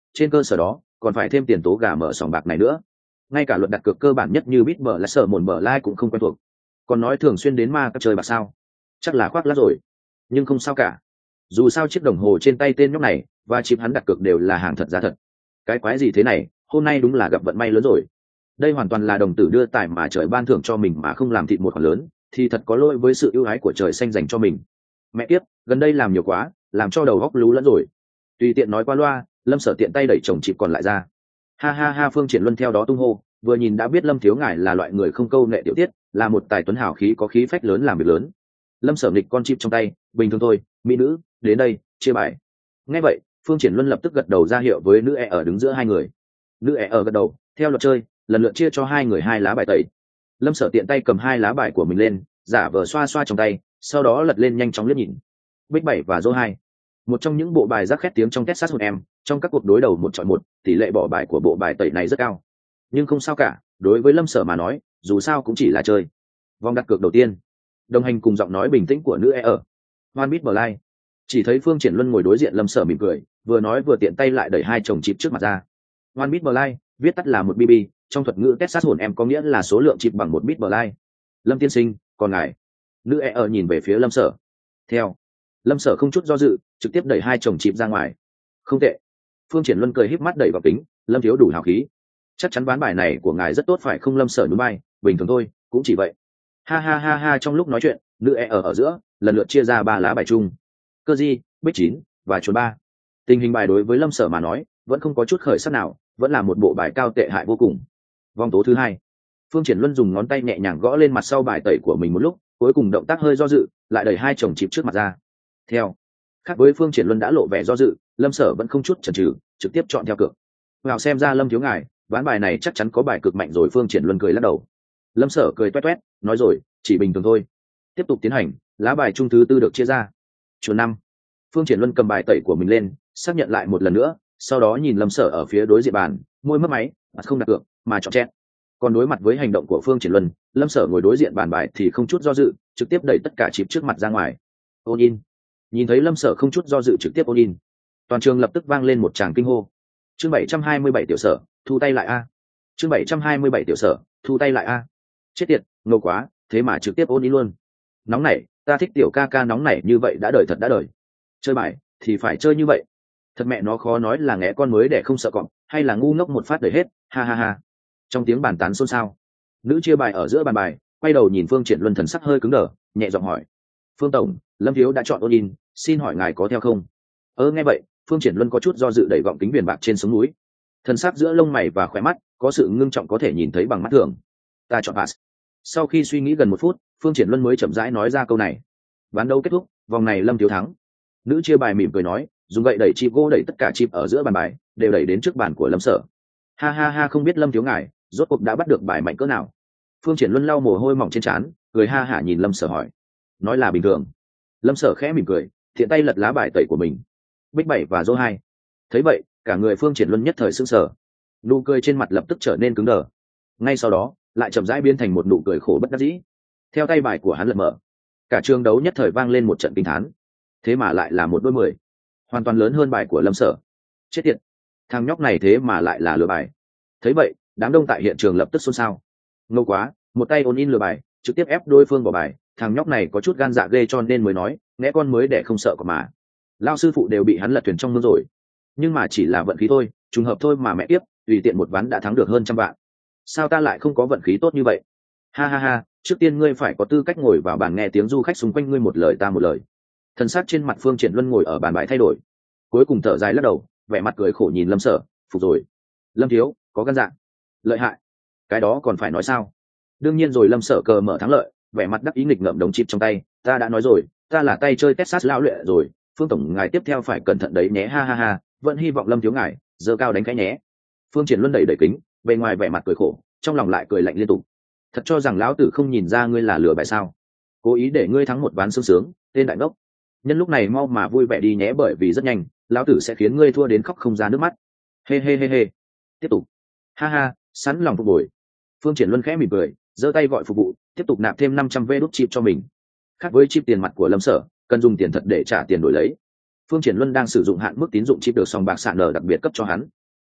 trên cơ sở đó còn phải thêm tiền tố gà mở sòng bạc này nữa. Ngay cả luật đặt cược cơ bản nhất như bit bờ là sở mồn bờ lai cũng không quen thuộc, còn nói thường xuyên đến ma các chơi bạc sao, chắc là khoác lác rồi. Nhưng không sao cả, dù sao chiếc đồng hồ trên tay tên nhóc này và chip hắn đặt cược đều là hàng thật giá thật. Cái quái gì thế này, hôm nay đúng là gặp vận may lớn rồi. Đây hoàn toàn là đồng tử đưa tài mà trời ban thưởng cho mình mà không làm thịt một khoản lớn thì thật có lỗi với sự ưu ái của trời xanh dành cho mình. Mẹ kiếp, gần đây làm nhiều quá, làm cho đầu góc lú lẫn rồi. Tùy tiện nói qua loa, Lâm Sở tiện tay đẩy chồng chịp còn lại ra. Ha ha ha, Phương Triển Luân theo đó tung hô, vừa nhìn đã biết Lâm thiếu ngài là loại người không câu nệ tiểu tiết, là một tài tuấn hào khí có khí phách lớn làm việc lớn. Lâm Sở nghịch con chip trong tay, bình thường thôi, mỹ nữ, đến đây, chia bài. Nghe vậy, Phương Triển Luân lập tức gật đầu ra hiệu với nữ e ở đứng giữa hai người. Nữ e ở gật đầu, theo luật chơi, lần lượt chia cho hai người hai lá bài tẩy. Lâm Sở tiện tay cầm hai lá bài của mình lên, giả vờ xoa xoa trong tay, sau đó lật lên nhanh chóng liếc nhìn. Bích bảy và Dô hai, một trong những bộ bài rắc khét tiếng trong Texas hồn em, trong các cuộc đối đầu một chọi một, tỷ lệ bỏ bài của bộ bài tẩy này rất cao. Nhưng không sao cả, đối với Lâm Sở mà nói, dù sao cũng chỉ là chơi. Vòng đặt cược đầu tiên, đồng hành cùng giọng nói bình tĩnh của nữ e ở One Bit Blind. Chỉ thấy Phương Triển Luân ngồi đối diện Lâm Sở mỉm cười, vừa nói vừa tiện tay lại đẩy hai chồng chip trước mặt ra. One Bit Blind, viết tắt là một B B, trong thuật ngữ Texas hồn em có nghĩa là số lượng chip bằng một bit blind. Lâm tiên sinh, còn ngài? Nữ e ở nhìn về phía Lâm Sở. Theo. Lâm Sở không chút do dự, trực tiếp đẩy hai chồng chip ra ngoài. Không tệ. Phương Triển Luân cười híp mắt đẩy vào kính, Lâm thiếu đủ hào khí. Chắc chắn ván bài này của ngài rất tốt phải không? Lâm Sở nhún vai, bình thường thôi, cũng chỉ vậy. Ha ha ha ha, trong lúc nói chuyện, nữ e ở ở giữa, lần lượt chia ra ba lá bài chung. Cơ di, bích chín và chuột ba. Tình hình bài đối với Lâm Sở mà nói, vẫn không có chút khởi sắc nào, vẫn là một bộ bài cao tệ hại vô cùng. Vòng tố thứ hai, Phương Triển Luân dùng ngón tay nhẹ nhàng gõ lên mặt sau bài tẩy của mình một lúc, cuối cùng động tác hơi do dự, lại đẩy hai chồng chip trước mặt ra. Theo. Khác với Phương Triển Luân đã lộ vẻ do dự, Lâm Sở vẫn không chút chần chừ, trực tiếp chọn theo cược. Vào xem ra Lâm thiếu ngài, ván bài này chắc chắn có bài cực mạnh rồi. Phương Triển Luân cười lắc đầu. Lâm Sở cười toét toét, nói rồi, chỉ bình thường thôi. Tiếp tục tiến hành, lá bài chung thứ tư được chia ra. Chuột năm. Phương Triển Luân cầm bài tẩy của mình lên, xác nhận lại một lần nữa, sau đó nhìn Lâm Sở ở phía đối diện bàn, môi mấp máy, mặt không đặt cược, mà chọn chẹt. Còn đối mặt với hành động của Phương Triển Luân, Lâm Sở ngồi đối diện bàn bài thì không chút do dự, trực tiếp đẩy tất cả chip trước mặt ra ngoài. All in. Nhìn thấy Lâm Sở không chút do dự trực tiếp all in, toàn trường lập tức vang lên một tràng kinh hô. Chương bảy trăm hai mươi bảy tiểu Sở, thu tay lại a. Chương bảy trăm hai mươi bảy tiểu Sở, thu tay lại a. Chết tiệt, ngầu quá, thế mà trực tiếp all in luôn. Nóng nảy, ta thích tiểu ca ca nóng nảy như vậy, đã đời thật đã đời. Chơi bài thì phải chơi như vậy. Thật mẹ nó khó nói là nghé con mới để không sợ cọp, hay là ngu ngốc một phát đời hết, ha ha ha. Trong tiếng bàn tán xôn xao, nữ chia bài ở giữa bàn bài, quay đầu nhìn Phương Triển Luân, thần sắc hơi cứng đờ, nhẹ giọng hỏi: Phương tổng, Lâm thiếu đã chọn all in, xin hỏi ngài có theo không? Ơ nghe vậy, Phương Triển Luân có chút do dự đẩy gọng kính viền bạc trên sống núi, thần sắc giữa lông mày và khóe mắt có sự ngưng trọng có thể nhìn thấy bằng mắt thường. Ta chọn pass. Sau khi suy nghĩ gần một phút, Phương Triển Luân mới chậm rãi nói ra câu này. Ván đấu kết thúc, vòng này Lâm thiếu thắng. Nữ chia bài mỉm cười nói, dùng gậy đẩy chip gỗ đẩy tất cả chip ở giữa bàn bài, đều đẩy đến trước bàn của Lâm Sở. Ha ha ha, không biết Lâm thiếu ngài rốt cuộc đã bắt được bài mạnh cỡ nào? Phương Triển Luân lau mồ hôi mỏng trên trán, cười ha hả nhìn Lâm Sở hỏi. Nói là bình thường. Lâm Sở khẽ mỉm cười, thiện tay lật lá bài tẩy của mình. Bích bảy và Dô hai. Thấy vậy, cả người Phương Triển Luân nhất thời sững sờ, nụ cười trên mặt lập tức trở nên cứng đờ. Ngay sau đó, lại chậm rãi biến thành một nụ cười khổ bất đắc dĩ. Theo tay bài của hắn lật mở, cả trường đấu nhất thời vang lên một trận kinh thán. Thế mà lại là một đôi mười, hoàn toàn lớn hơn bài của Lâm Sở. Chết tiệt, thằng nhóc này thế mà lại là lừa bài. Thấy vậy, đám đông tại hiện trường lập tức xôn xao. Ngầu quá, một tay ôn in lừa bài, trực tiếp ép đối phương bỏ bài, thằng nhóc này có chút gan dạ ghê, cho nên mới nói nghe con mới để không sợ có mà. Lao sư phụ đều bị hắn lật thuyền trong mương rồi. Nhưng mà chỉ là vận khí thôi, trùng hợp thôi mà mẹ tiếp, tùy tiện một ván đã thắng được hơn trăm vạn. Sao ta lại không có vận khí tốt như vậy? Ha ha ha, trước tiên ngươi phải có tư cách ngồi vào bàn nghe tiếng du khách xung quanh ngươi một lời ta một lời. Thần sắc trên mặt Phương Triển Luân ngồi ở bàn bài thay đổi, cuối cùng thở dài lắc đầu, vẻ mặt cười khổ nhìn Lâm Sở. Phục rồi, Lâm thiếu có gan dạ, lợi hại. Cái đó còn phải nói sao? Đương nhiên rồi. Lâm Sở cờ mở thắng lợi, vẻ mặt đắc ý nghịch ngợm đống chip trong tay. Ta đã nói rồi, ta là tay chơi Texas lão luyện rồi. Phương tổng ngài tiếp theo phải cẩn thận đấy nhé, ha ha ha. Vẫn hy vọng Lâm thiếu ngài giơ cao đánh cái nhé. Phương Triển Luân đẩy đẩy kính, bề ngoài vẻ mặt cười khổ, trong lòng lại cười lạnh liên tục. Thật cho rằng lão tử không nhìn ra ngươi là lừa bài sao? Cố ý để ngươi thắng một ván sướng sướng, tên đại ngốc. Nhân lúc này mau mà vui vẻ đi nhé, bởi vì rất nhanh lão tử sẽ khiến ngươi thua đến khóc không ra nước mắt. Hê hê hê hê. Tiếp tục. Ha ha, sẵn lòng phục hồi. Phương Triển Luân khẽ mỉm cười, giơ tay gọi phục vụ, tiếp tục nạp thêm năm trăm vé đút chip cho mình. Khác với chip tiền mặt của Lâm Sở, cần dùng tiền thật để trả tiền đổi lấy. Phương Triển Luân đang sử dụng hạn mức tín dụng chip được sòng bạc sạn nở đặc biệt cấp cho hắn.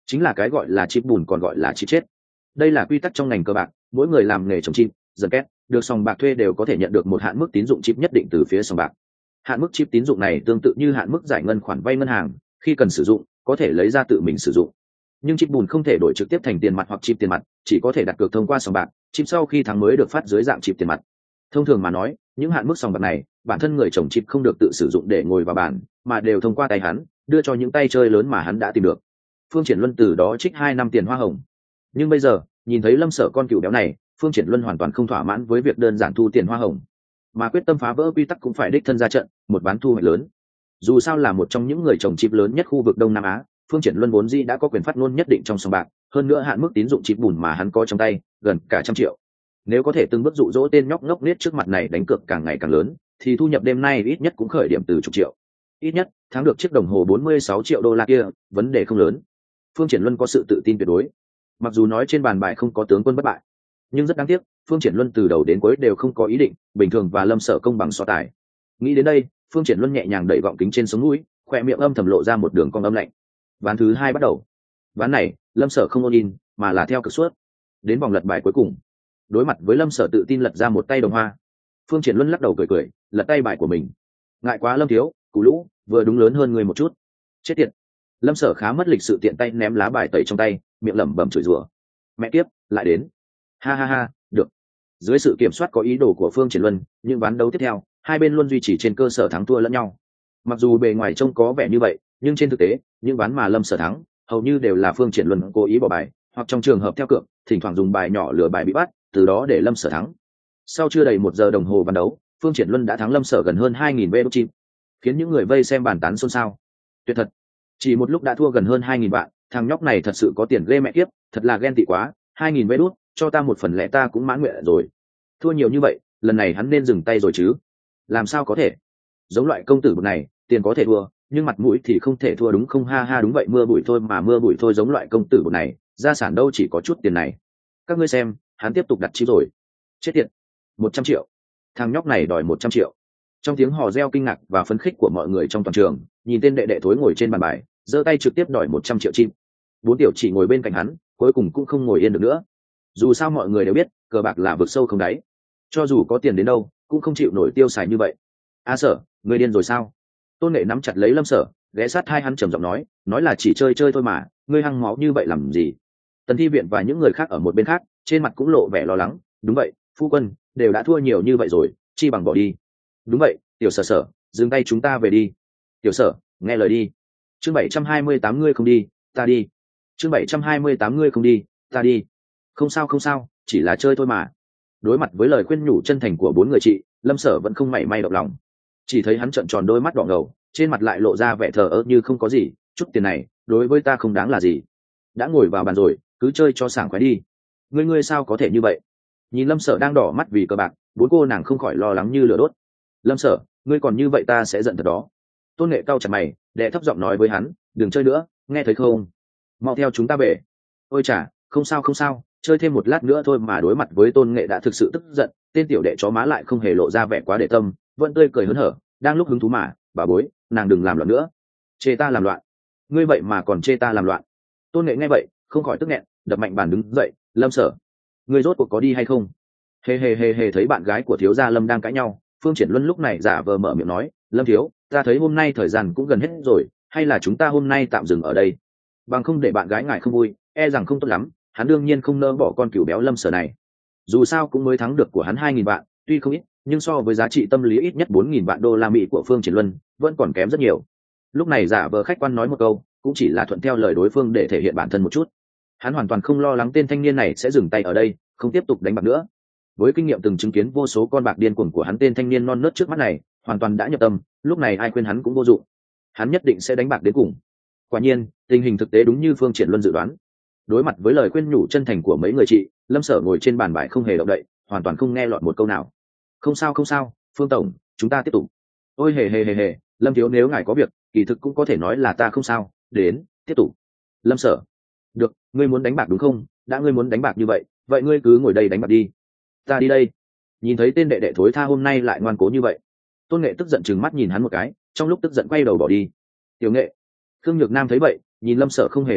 chính là cái gọi là chip bùn còn gọi là chip chết. Đây là quy tắc trong ngành cờ bạc, mỗi người làm nghề trồng chip dần két được sòng bạc thuê đều có thể nhận được một hạn mức tín dụng chip nhất định từ phía sòng bạc. Hạn mức chip tín dụng này tương tự như hạn mức giải ngân khoản vay ngân hàng, khi cần sử dụng có thể lấy ra tự mình sử dụng, nhưng chip bùn không thể đổi trực tiếp thành tiền mặt hoặc chip tiền mặt, chỉ có thể đặt cược thông qua sòng bạc, chip sau khi thắng mới được phát dưới dạng chip tiền mặt. Thông thường mà nói, những hạn mức sòng bạc này bản thân người trồng chip không được tự sử dụng để ngồi vào bàn, mà đều thông qua tay hắn đưa cho những tay chơi lớn mà hắn đã tìm được. Phương Triển Luân từ đó trích hai năm tiền hoa hồng. Nhưng bây giờ nhìn thấy Lâm Sở con cừu béo này, Phương Triển Luân hoàn toàn không thỏa mãn với việc đơn giản thu tiền hoa hồng, mà quyết tâm phá vỡ quy tắc cũng phải đích thân ra trận, một ván thu hoạch lớn. Dù sao là một trong những người trồng chip lớn nhất khu vực Đông Nam Á, Phương Triển Luân vốn dĩ đã có quyền phát ngôn nhất định trong sòng bạc, hơn nữa hạn mức tín dụng chip bùn mà hắn có trong tay gần cả trăm triệu. Nếu có thể từng bước dụ dỗ tên nhóc ngốc nghếch trước mặt này đánh cược càng ngày càng lớn, thì thu nhập đêm nay ít nhất cũng khởi điểm từ chục triệu. Ít nhất thắng được chiếc đồng hồ bốn mươi sáu triệu đô la kia, vấn đề không lớn. Phương Triển Luân có sự tự tin tuyệt đối. Mặc dù nói trên bàn bài không có tướng quân bất bại, nhưng rất đáng tiếc, Phương Triển Luân từ đầu đến cuối đều không có ý định bình thường và Lâm Sở công bằng so tài. Nghĩ đến đây, Phương Triển Luân nhẹ nhàng đẩy gọng kính trên sống mũi, khỏe miệng âm thầm lộ ra một đường cong âm lạnh. Ván thứ hai bắt đầu. Ván này, Lâm Sở không all-in, mà là theo cực suốt. Đến vòng lật bài cuối cùng, đối mặt với Lâm Sở tự tin lật ra một tay đồng hoa, Phương Triển Luân lắc đầu cười cười, lật tay bài của mình. Ngại quá Lâm thiếu, cú lũ vừa đúng lớn hơn người một chút. Chết tiệt. Lâm Sở khá mất lịch sự tiện tay ném lá bài tẩy trong tay, miệng lẩm bẩm chửi rủa. Mẹ kiếp, lại đến. Ha ha ha, được. Dưới sự kiểm soát có ý đồ của Phương Triển Luân, những ván đấu tiếp theo, hai bên luôn duy trì trên cơ sở thắng thua lẫn nhau. Mặc dù bề ngoài trông có vẻ như vậy, nhưng trên thực tế, những ván mà Lâm Sở thắng, hầu như đều là Phương Triển Luân cố ý bỏ bài, hoặc trong trường hợp theo cược, thỉnh thoảng dùng bài nhỏ lừa bài bị bắt, từ đó để Lâm Sở thắng. Sau chưa đầy một giờ đồng hồ ván đấu, Phương Triển Luân đã thắng Lâm Sở gần hơn hai nghìn vé đúc chim, khiến những người vây xem bàn tán xôn xao. Tuyệt thật, chỉ một lúc đã thua gần hơn hai nghìn vạn, thằng nhóc này thật sự có tiền ghê mẹ kiếp, thật là ghen tị quá, hai nghìn vé đúc, cho ta một phần lẻ ta cũng mãn nguyện rồi. Thua nhiều như vậy, lần này hắn nên dừng tay rồi chứ? Làm sao có thể? Giống loại công tử bột này, tiền có thể thua, nhưng mặt mũi thì không thể thua đúng không? Ha ha, đúng vậy, mưa bụi thôi mà mưa bụi thôi, giống loại công tử bột này, gia sản đâu chỉ có chút tiền này. Các ngươi xem, hắn tiếp tục đặt chip rồi. Chết tiệt. Một trăm triệu. Thằng nhóc này đòi một trăm triệu. Trong tiếng hò reo kinh ngạc và phấn khích của mọi người trong toàn trường, nhìn tên đệ đệ thối ngồi trên bàn bài, giơ tay trực tiếp đòi một trăm triệu chim. Bốn tiểu chỉ ngồi bên cạnh hắn, cuối cùng cũng không ngồi yên được nữa. Dù sao mọi người đều biết, cờ bạc là vực sâu không đáy, cho dù có tiền đến đâu cũng không chịu nổi tiêu xài như vậy. A Sở, ngươi điên rồi sao? Tôn Nghệ nắm chặt lấy Lâm Sở, ghé sát hai hắn trầm giọng nói, nói là chỉ chơi chơi thôi mà, ngươi hăng máu như vậy làm gì? Tần Thi Viện và những người khác ở một bên khác, trên mặt cũng lộ vẻ lo lắng. Đúng vậy, phu quân, đều đã thua nhiều như vậy rồi, chi bằng bỏ đi. Đúng vậy, Tiểu Sở Sở, dừng tay, chúng ta về đi. Tiểu Sở, nghe lời đi. Chương bảy trăm hai mươi tám, ngươi không đi, ta đi. Chương bảy trăm hai mươi tám, ngươi không đi, ta đi. Không sao không sao, chỉ là chơi thôi mà. Đối mặt với lời khuyên nhủ chân thành của bốn người chị, Lâm Sở vẫn không mảy may động lòng. Chỉ thấy hắn trợn tròn đôi mắt đỏ ngầu, trên mặt lại lộ ra vẻ thờ ơ như không có gì. Chút tiền này đối với ta không đáng là gì, đã ngồi vào bàn rồi, cứ chơi cho sảng khoái đi. Ngươi ngươi sao có thể như vậy? Nhìn Lâm Sở đang đỏ mắt vì cờ bạc, bốn cô nàng không khỏi lo lắng như lửa đốt. Lâm Sở, ngươi còn như vậy ta sẽ giận thật đó. Tôn Nghệ cau chặt mày, đệ thấp giọng nói với hắn, đừng chơi nữa, nghe thấy không? Mau theo chúng ta về. Ôi chà, không sao không sao, chơi thêm một lát nữa thôi mà. Đối mặt với Tôn Nghệ đã thực sự tức giận, tên tiểu đệ chó má lại không hề lộ ra vẻ quá để tâm, vẫn tươi cười hớn hở. Đang lúc hứng thú mà, bà bối, nàng đừng làm loạn nữa. Chê ta làm loạn? Ngươi vậy mà còn chê ta làm loạn? Tôn Nghệ nghe vậy, không khỏi tức nghẹn, đập mạnh bàn đứng dậy. Lâm Sở, ngươi rốt cuộc có đi hay không? Hề hề hề hề. Thấy bạn gái của thiếu gia Lâm đang cãi nhau, Phương Triển Luân lúc này giả vờ mở miệng nói, Lâm thiếu, ta thấy hôm nay thời gian cũng gần hết rồi, hay là chúng ta hôm nay tạm dừng ở đây, bằng không để bạn gái ngài không vui, e rằng không tốt lắm. Hắn đương nhiên không nỡ bỏ con cừu béo Lâm Sở này, dù sao cũng mới thắng được của hắn hai nghìn vạn, tuy không ít, nhưng so với giá trị tâm lý ít nhất bốn nghìn vạn đô la Mỹ của Phương Triển Luân, vẫn còn kém rất nhiều. Lúc này giả vờ khách quan nói một câu, cũng chỉ là thuận theo lời đối phương để thể hiện bản thân một chút. Hắn hoàn toàn không lo lắng tên thanh niên này sẽ dừng tay ở đây, không tiếp tục đánh bạc nữa. Với kinh nghiệm từng chứng kiến vô số con bạc điên cuồng của hắn, tên thanh niên non nớt trước mắt này hoàn toàn đã nhập tâm, lúc này ai khuyên hắn cũng vô dụng, hắn nhất định sẽ đánh bạc đến cùng. Quả nhiên, tình hình thực tế đúng như Phương Triển Luân dự đoán. Đối mặt với lời khuyên nhủ chân thành của mấy người chị, Lâm Sở ngồi trên bàn bài không hề động đậy, hoàn toàn không nghe lọt một câu nào. Không sao không sao, Phương tổng, chúng ta tiếp tục. Ôi hề hề hề hề, Lâm thiếu, nếu ngài có việc, kỳ thực cũng có thể nói là ta không sao. Đến, tiếp tục. Lâm Sở, được, ngươi muốn đánh bạc đúng không? Đã ngươi muốn đánh bạc như vậy, vậy ngươi cứ ngồi đây đánh bạc đi. Ta đi đây. Nhìn thấy tên đệ đệ thối tha hôm nay lại ngoan cố như vậy, Tôn Nghệ tức giận trừng mắt nhìn hắn một cái, trong lúc tức giận quay đầu bỏ đi. Tiểu Nghệ. Khương Nhược Nam thấy vậy, nhìn Lâm Sở không hề động đậy,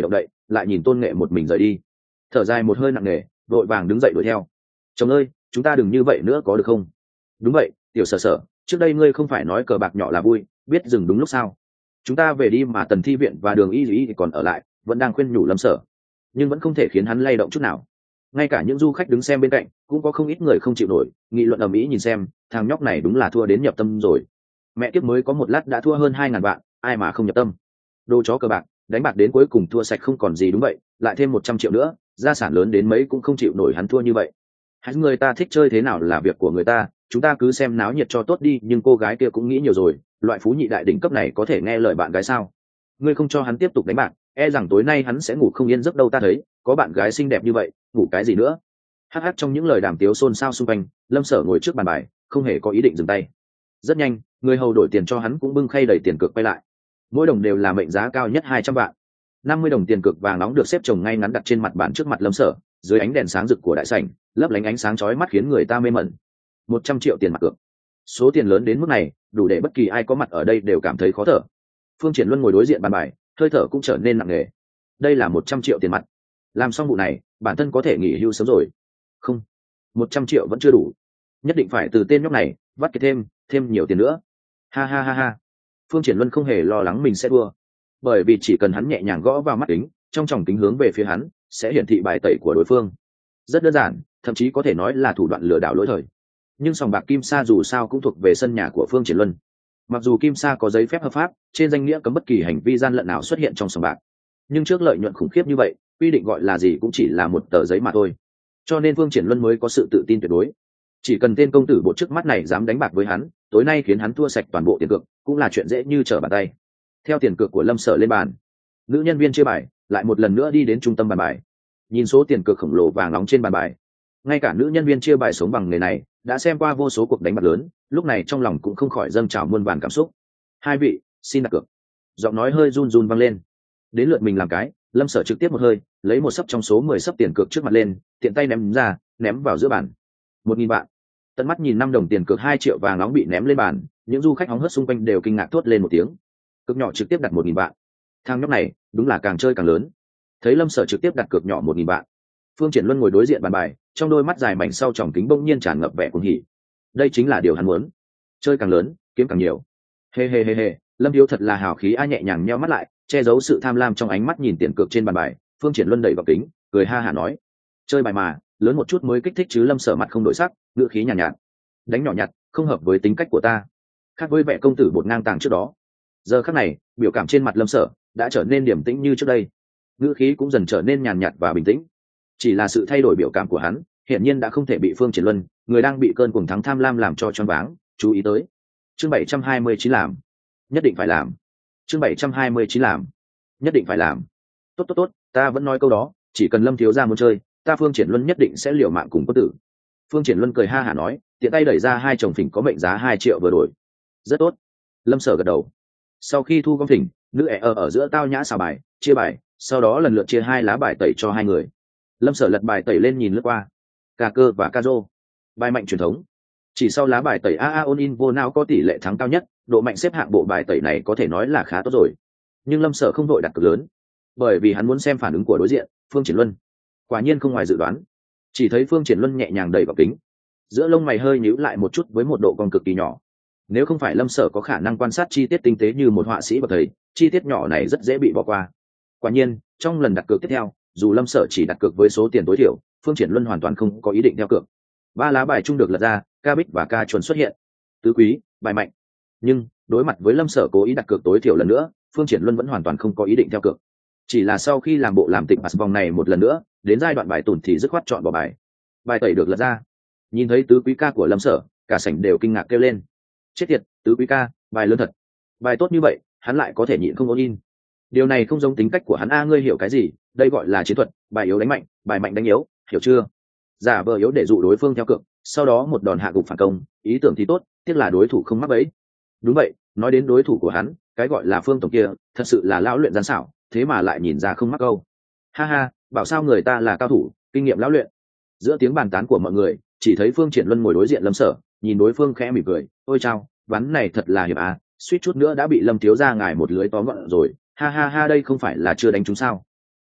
lại nhìn Tôn Nghệ một mình rời đi, thở dài một hơi nặng nề, vội vàng đứng dậy đuổi theo. Chồng ơi, chúng ta đừng như vậy nữa có được không? Đúng vậy, tiểu Sở Sở, trước đây ngươi không phải nói cờ bạc nhỏ là vui, biết dừng đúng lúc sao? Chúng ta về đi mà Tần Thi Viện và Đường Y Y thì còn ở lại, vẫn đang khuyên nhủ Lâm Sở, nhưng vẫn không thể khiến hắn lay động chút nào. Ngay cả những du khách đứng xem bên cạnh cũng có không ít người không chịu nổi, nghị luận ầm ĩ nhìn xem, thằng nhóc này đúng là thua đến nhập tâm rồi. Mẹ kiếp, mới có một lát đã thua hơn hai ngàn vạn, ai mà không nhập tâm. Đồ chó cờ bạc, đánh bạc đến cuối cùng thua sạch không còn gì, đúng vậy, lại thêm một trăm triệu nữa, gia sản lớn đến mấy cũng không chịu nổi hắn thua như vậy. Hắn người ta thích chơi thế nào là việc của người ta, chúng ta cứ xem náo nhiệt cho tốt đi. Nhưng cô gái kia cũng nghĩ nhiều rồi, loại phú nhị đại đỉnh cấp này có thể nghe lời bạn gái sao? Ngươi không cho hắn tiếp tục đánh bạc, e rằng tối nay hắn sẽ ngủ không yên giấc đâu. Ta thấy có bạn gái xinh đẹp như vậy, ngủ cái gì nữa? Hắc hắc, trong những lời đàm tiếu xôn xao xung quanh, Lâm Sở ngồi trước bàn bài, không hề có ý định dừng tay. Rất nhanh, người hầu đổi tiền cho hắn cũng bưng khay đầy tiền cược quay lại. Mỗi đồng đều là mệnh giá cao nhất hai trăm vạn. Năm mươi đồng tiền cược vàng nóng được xếp chồng ngay ngắn đặt trên mặt bàn trước mặt Lâm Sở, dưới ánh đèn sáng rực của đại sảnh, lấp lánh ánh sáng chói mắt khiến người ta mê mẩn. Một trăm triệu tiền mặt cược. Số tiền lớn đến mức này, đủ để bất kỳ ai có mặt ở đây đều cảm thấy khó thở. Phương Triển Luân ngồi đối diện bàn bài, hơi thở cũng trở nên nặng nề. Đây là một trăm triệu tiền mặt. Làm xong vụ này, bản thân có thể nghỉ hưu sớm rồi. Không, một trăm triệu vẫn chưa đủ. Nhất định phải từ tên nhóc này vắt kiệt thêm, thêm nhiều tiền nữa. Ha ha ha ha. Phương Triển Luân không hề lo lắng mình sẽ thua, bởi vì chỉ cần hắn nhẹ nhàng gõ vào mắt kính, trong tròng kính hướng về phía hắn, sẽ hiển thị bài tẩy của đối phương. Rất đơn giản, thậm chí có thể nói là thủ đoạn lừa đảo lỗi thời. Nhưng sòng bạc Kim Sa dù sao cũng thuộc về sân nhà của Phương Triển Luân. Mặc dù Kim Sa có giấy phép hợp pháp, trên danh nghĩa cấm bất kỳ hành vi gian lận nào xuất hiện trong sòng bạc, nhưng trước lợi nhuận khủng khiếp như vậy, quy định gọi là gì cũng chỉ là một tờ giấy mà thôi. Cho nên Phương Triển Luân mới có sự tự tin tuyệt đối. Chỉ cần tên công tử bộ trước mắt này dám đánh bạc với hắn, tối nay khiến hắn thua sạch toàn bộ tiền cược cũng là chuyện dễ như trở bàn tay. Theo tiền cược của Lâm Sở lên bàn, nữ nhân viên chia bài lại một lần nữa đi đến trung tâm bàn bài, nhìn số tiền cược khổng lồ vàng nóng trên bàn bài. Ngay cả nữ nhân viên chia bài sống bằng nghề này đã xem qua vô số cuộc đánh bạc lớn, lúc này trong lòng cũng không khỏi dâng trào muôn vàn cảm xúc. Hai vị, xin đặt cược. Giọng nói hơi run run vang lên. Đến lượt mình làm cái, Lâm Sở trực tiếp một hơi lấy một sấp trong số mười sấp tiền cược trước mặt lên, tiện tay ném ra, ném vào giữa bàn. Một nghìn vạn. Tận mắt nhìn năm đồng tiền cược hai triệu vàng nóng bị ném lên bàn, những du khách hóng hớt xung quanh đều kinh ngạc thốt lên một tiếng. Cược nhỏ trực tiếp đặt một nghìn vạn. Thằng nhóc này đúng là càng chơi càng lớn. Thấy Lâm Sở trực tiếp đặt cược nhỏ một nghìn vạn, Phương Triển Luân ngồi đối diện bàn bài, trong đôi mắt dài mảnh sau tròng kính bỗng nhiên tràn ngập vẻ cuồng hỉ. Đây chính là điều hắn muốn, chơi càng lớn, kiếm càng nhiều. Hê hê hê hê, Lâm Thiếu thật là hào khí a. Nhẹ nhàng nheo mắt lại, che giấu sự tham lam trong ánh mắt nhìn tiền cược trên bàn bài, Phương Triển Luân đẩy vào kính, cười ha hả nói: chơi bài mà, lớn một chút mới kích thích chứ. Lâm Sở mặt không đổi sắc, ngữ khí nhàn nhạt, nhạt: đánh nhỏ nhặt, không hợp với tính cách của ta. Khác với vẻ công tử bột ngang tàng trước đó, giờ khắc này, biểu cảm trên mặt Lâm Sở đã trở nên điềm tĩnh như trước đây, ngữ khí cũng dần trở nên nhàn nhạt và bình tĩnh. Chỉ là sự thay đổi biểu cảm của hắn, hiển nhiên đã không thể bị Phương Triển Luân, người đang bị cơn cuồng thắng tham lam làm cho choáng váng, chú ý tới. Chương bảy trăm hai mươi chín làm, nhất định phải làm. Chương bảy trăm hai mươi chín làm, nhất định phải làm. Tốt tốt tốt, ta vẫn nói câu đó, chỉ cần Lâm thiếu gia muốn chơi, ta Phương Triển Luân nhất định sẽ liều mạng cùng quân tử. Phương Triển Luân cười ha hả nói, tiện tay đẩy ra hai chồng phỉnh có mệnh giá hai triệu vừa đổi. Rất tốt. Lâm Sở gật đầu. Sau khi thu gom phỉnh, nữ ẻ ở ở giữa tao nhã xào bài, chia bài, sau đó lần lượt chia hai lá bài tẩy cho hai người. Lâm Sở lật bài tẩy lên nhìn lướt qua, cà cơ và ca rô, bài mạnh truyền thống. Chỉ sau lá bài tẩy a a on in vô não có tỷ lệ thắng cao nhất, độ mạnh xếp hạng bộ bài tẩy này có thể nói là khá tốt rồi. Nhưng Lâm Sở không đội đặt cược lớn, bởi vì hắn muốn xem phản ứng của đối diện, Phương Triển Luân. Quả nhiên không ngoài dự đoán, chỉ thấy Phương Triển Luân nhẹ nhàng đẩy vào kính, giữa lông mày hơi nhíu lại một chút với một độ cong cực kỳ nhỏ. Nếu không phải Lâm Sở có khả năng quan sát chi tiết tinh tế như một họa sĩ bậc thầy, chi tiết nhỏ này rất dễ bị bỏ qua. Quả nhiên, trong lần đặt cược tiếp theo, dù Lâm Sở chỉ đặt cược với số tiền tối thiểu, Phương Triển Luân hoàn toàn không có ý định theo cược. Ba lá bài chung được lật ra, ca bích và ca chuẩn xuất hiện. Tứ quý, bài mạnh. Nhưng đối mặt với Lâm Sở cố ý đặt cược tối thiểu lần nữa, Phương Triển Luân vẫn hoàn toàn không có ý định theo cược. Chỉ là sau khi làm bộ làm tịch pass vòng này một lần nữa, đến giai đoạn bài tủn thì dứt khoát chọn bỏ bài. Bài tẩy được lật ra. Nhìn thấy tứ quý ca của Lâm Sở, cả sảnh đều kinh ngạc kêu lên: chết tiệt, tứ quý ca, bài lớn thật. Bài tốt như vậy, hắn lại có thể nhịn không ôn in. Điều này không giống tính cách của hắn a. Ngươi hiểu cái gì? Đây gọi là chiến thuật, bài yếu đánh mạnh, bài mạnh đánh yếu, hiểu chưa? Giả vờ yếu để dụ đối phương theo cược, sau đó một đòn hạ gục phản công, ý tưởng thì tốt, tiếc là đối thủ không mắc bẫy. Đúng vậy, nói đến đối thủ của hắn, cái gọi là Phương tổng kia, thật sự là lão luyện gian xảo, thế mà lại nhìn ra không mắc câu. Ha ha, bảo sao người ta là cao thủ, kinh nghiệm lão luyện. Giữa tiếng bàn tán của mọi người, chỉ thấy Phương Triển Luân ngồi đối diện Lâm Sở, nhìn đối phương khẽ mỉm cười: ôi chao, ván này thật là hiểm à, suýt chút nữa đã bị Lâm thiếu gia ngài một lưới tóm gọn rồi. Ha ha ha, đây không phải là chưa đánh trúng sao?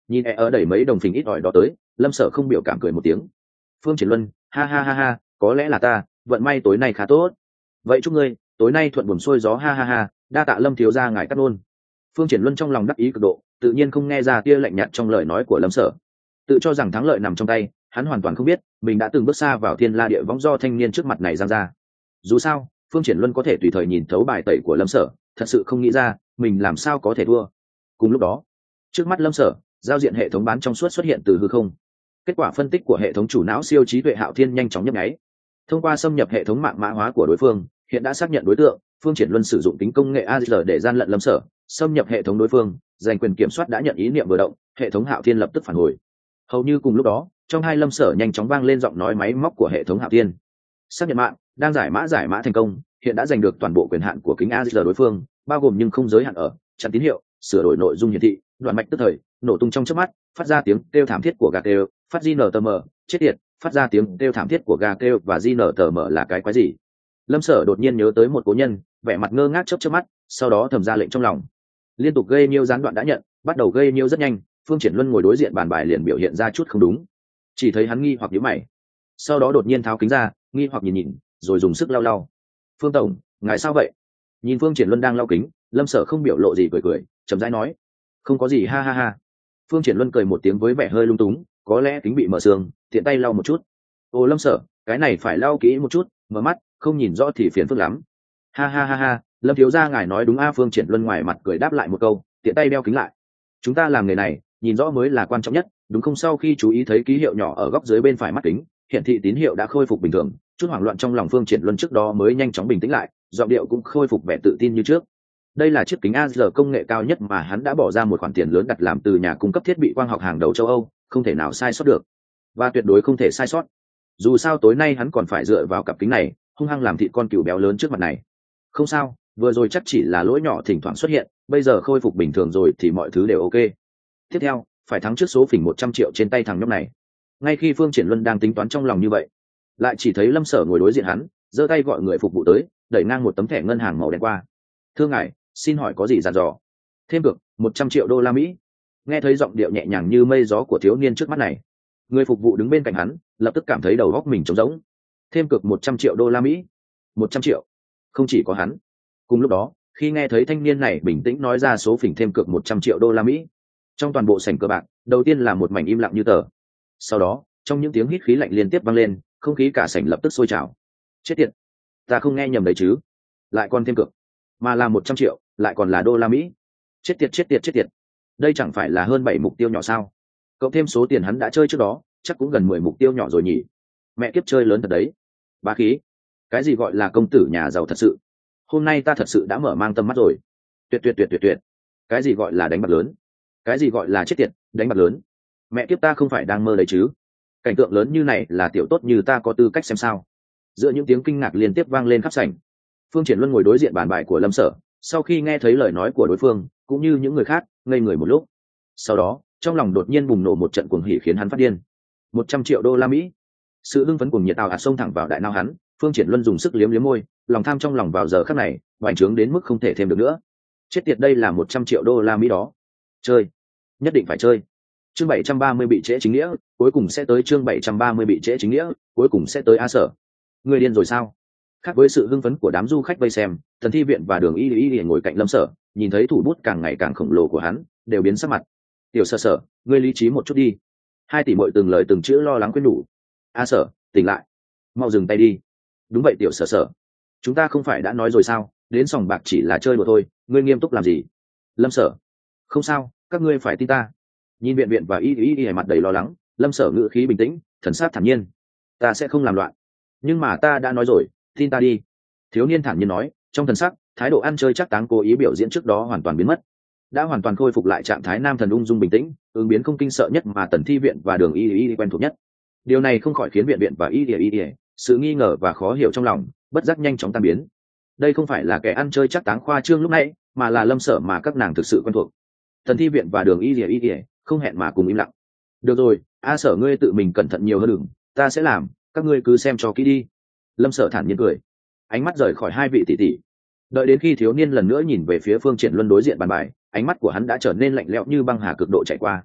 Nhìn e ở đẩy mấy đồng phình ít ỏi đó tới, Lâm Sở không biểu cảm cười một tiếng. Phương Triển Luân, ha ha ha ha, có lẽ là ta, vận may tối nay khá tốt. Vậy chúc ngươi, tối nay thuận buồm xuôi gió, ha ha ha, đa tạ Lâm thiếu gia ngài cắt ngôn. Phương Triển Luân trong lòng đắc ý cực độ, tự nhiên không nghe ra tia lạnh nhạt trong lời nói của Lâm Sở. Tự cho rằng thắng lợi nằm trong tay, hắn hoàn toàn không biết mình đã từng bước xa vào thiên la địa võng do thanh niên trước mặt này giang ra. Dù sao, Phương Triển Luân có thể tùy thời nhìn thấu bài tẩy của Lâm Sở, thật sự không nghĩ ra mình làm sao có thể thua. Cùng lúc đó, trước mắt Lâm Sở, giao diện hệ thống bán trong suốt xuất hiện từ hư không. Kết quả phân tích của hệ thống chủ não siêu trí tuệ Hạo Thiên nhanh chóng nhấp nháy. Thông qua xâm nhập hệ thống mạng mã hóa của đối phương, hiện đã xác nhận đối tượng. Phương Triển Luân sử dụng tính công nghệ a rờ để gian lận Lâm Sở, xâm nhập hệ thống đối phương, giành quyền kiểm soát đã nhận ý niệm vừa động, hệ thống Hạo Thiên lập tức phản hồi. Hầu như cùng lúc đó, trong hai Lâm Sở nhanh chóng vang lên giọng nói máy móc của hệ thống Hạo Thiên. Xác nhận mạng, đang giải mã giải mã thành công, hiện đã giành được toàn bộ quyền hạn của kính a rờ đối phương, bao gồm nhưng không giới hạn ở chặn tín hiệu, sửa đổi nội dung hiển thị, đoạn mạch tức thời, nổ tung trong chớp mắt, phát ra tiếng kêu thảm thiết của gà kêu, phát gi nờ tờ mờ, chết tiệt, phát ra tiếng kêu thảm thiết của gà kêu và gi nờ tờ mờ là cái quái gì? Lâm Sở đột nhiên nhớ tới một cố nhân, vẻ mặt ngơ ngác chớp chớp mắt, sau đó thầm ra lệnh trong lòng. Liên tục gây nhiêu gián đoạn đã nhận, bắt đầu gây nhiêu rất nhanh, Phương Triển Luân ngồi đối diện bàn bài liền biểu hiện ra chút không đúng. Chỉ thấy hắn nghi hoặc nhíu mày, sau đó đột nhiên tháo kính ra, nghi hoặc nhìn nhìn, rồi dùng sức lau lau. "Phương tổng, ngài sao vậy?" Nhìn Phương Triển Luân đang lau kính, Lâm Sở không biểu lộ gì cười cười, chậm rãi nói: "Không có gì, ha ha ha." Phương Triển Luân cười một tiếng với vẻ hơi lung túng, có lẽ kính bị mở sương, tiện tay lau một chút. "Ồ Lâm Sở, cái này phải lau kỹ một chút, mở mắt, không nhìn rõ thì phiền phức lắm." "Ha ha ha ha, Lâm thiếu gia ngài nói đúng a." Phương Triển Luân ngoài mặt cười đáp lại một câu, tiện tay đeo kính lại. "Chúng ta làm nghề này, nhìn rõ mới là quan trọng nhất, đúng không?" Sau khi chú ý thấy ký hiệu nhỏ ở góc dưới bên phải mắt kính, hiển thị tín hiệu đã khôi phục bình thường, chút hoảng loạn trong lòng Phương Triển Luân trước đó mới nhanh chóng bình tĩnh lại, giọng điệu cũng khôi phục vẻ tự tin như trước. Đây là chiếc kính a rờ công nghệ cao nhất mà hắn đã bỏ ra một khoản tiền lớn đặt làm từ nhà cung cấp thiết bị quang học hàng đầu châu Âu, không thể nào sai sót được, và tuyệt đối không thể sai sót. Dù sao tối nay hắn còn phải dựa vào cặp kính này, hung hăng làm thịt con cừu béo lớn trước mặt này. Không sao, vừa rồi chắc chỉ là lỗi nhỏ thỉnh thoảng xuất hiện, bây giờ khôi phục bình thường rồi thì mọi thứ đều ok. Tiếp theo, phải thắng trước số phỉnh một trăm triệu trên tay thằng nhóc này. Ngay khi Phương Triển Luân đang tính toán trong lòng như vậy, lại chỉ thấy Lâm Sở ngồi đối diện hắn, giơ tay gọi người phục vụ tới, đẩy ngang một tấm thẻ ngân hàng màu đen qua. "Thưa ngài, xin hỏi có gì dặn dò?" "Thêm cược một trăm triệu đô la Mỹ." Nghe thấy giọng điệu nhẹ nhàng như mây gió của thiếu niên trước mắt này, người phục vụ đứng bên cạnh hắn lập tức cảm thấy đầu óc mình trống rỗng. Thêm cược một trăm triệu đô la Mỹ? Một trăm triệu? Không chỉ có hắn. Cùng lúc đó, khi nghe thấy thanh niên này bình tĩnh nói ra số phỉnh thêm cược một trăm triệu đô la Mỹ, trong toàn bộ sảnh cờ bạc, đầu tiên là một mảnh im lặng như tờ. Sau đó, trong những tiếng hít khí lạnh liên tiếp vang lên, không khí cả sảnh lập tức sôi trào. Chết tiệt, ta không nghe nhầm đấy chứ? Lại còn thêm cược, mà là một trăm triệu, lại còn là đô la Mỹ. Chết tiệt chết tiệt chết tiệt. Đây chẳng phải là hơn bảy mục tiêu nhỏ sao? Cộng thêm số tiền hắn đã chơi trước đó, chắc cũng gần mười mục tiêu nhỏ rồi nhỉ. Mẹ kiếp chơi lớn thật đấy. Bá khí. Cái gì gọi là công tử nhà giàu thật sự? Hôm nay ta thật sự đã mở mang tâm mắt rồi. Tuyệt tuyệt tuyệt tuyệt tuyệt. Cái gì gọi là đánh bạc lớn? Cái gì gọi là chết tiệt, đánh bạc lớn? Mẹ kiếp ta không phải đang mơ đấy chứ? Cảnh tượng lớn như này là tiểu tốt như ta có tư cách xem sao? Giữa những tiếng kinh ngạc liên tiếp vang lên khắp sảnh, Phương Triển Luân ngồi đối diện bàn bài của Lâm Sở, sau khi nghe thấy lời nói của đối phương, cũng như những người khác, ngây người một lúc. Sau đó, trong lòng đột nhiên bùng nổ một trận cuồng hỉ khiến hắn phát điên. Một trăm triệu đô la Mỹ. Sự hưng phấn cuồng nhiệt ào ạt xông thẳng vào đại não hắn, Phương Triển Luân dùng sức liếm liếm môi, lòng tham trong lòng vào giờ khắc này, bành trướng đến mức không thể thêm được nữa. Chết tiệt, đây là một trăm triệu đô la Mỹ đó. Chơi, nhất định phải chơi. Chương bảy trăm ba mươi bị trễ chính nghĩa, cuối cùng sẽ tới. Chương bảy trăm ba mươi bị trễ chính nghĩa, cuối cùng sẽ tới. A Sở, người điên rồi sao? Khác với sự hưng phấn của đám du khách vây xem, Thần Thi Viện và Đường Y Y Y ngồi cạnh Lâm Sở, nhìn thấy thủ bút càng ngày càng khổng lồ của hắn, đều biến sắc mặt. Tiểu Sở Sở, ngươi lý trí một chút đi. Hai tỷ muội từng lời từng chữ lo lắng khuyên nhủ. A Sở, tỉnh lại, mau dừng tay đi. Đúng vậy Tiểu Sở Sở, chúng ta không phải đã nói rồi sao, đến sòng bạc chỉ là chơi đùa thôi, ngươi nghiêm túc làm gì? Lâm Sở, không sao, các ngươi phải tin ta. Nhìn Viện Viện và Y Y Y mặt đầy lo lắng, Lâm Sở ngữ khí bình tĩnh, thần sắc thản nhiên. Ta sẽ không làm loạn, nhưng mà ta đã nói rồi, tin ta đi. Thiếu niên thản nhiên nói, trong thần sắc, thái độ ăn chơi chắc táng cố ý biểu diễn trước đó hoàn toàn biến mất, đã hoàn toàn khôi phục lại trạng thái nam thần ung dung bình tĩnh, ứng biến không kinh sợ nhất mà Tần Thi Viện và Đường Y Y quen thuộc nhất. Điều này không khỏi khiến Viện Viện và Y Y Y sự nghi ngờ và khó hiểu trong lòng bất giác nhanh chóng tan biến. Đây không phải là kẻ ăn chơi chắc táng khoa trương lúc nãy, mà là Lâm Sở mà các nàng thực sự quen thuộc. Tần Thi Viện và Đường Y Y Y không hẹn mà cùng im lặng. Được rồi, A Sở ngươi tự mình cẩn thận nhiều hơn đừng, ta sẽ làm, các ngươi cứ xem cho kỹ đi. Lâm Sở thản nhiên cười, ánh mắt rời khỏi hai vị tỷ tỷ. Đợi đến khi thiếu niên lần nữa nhìn về phía Phương Triển Luân đối diện bàn bài, ánh mắt của hắn đã trở nên lạnh lẽo như băng hà cực độ chạy qua.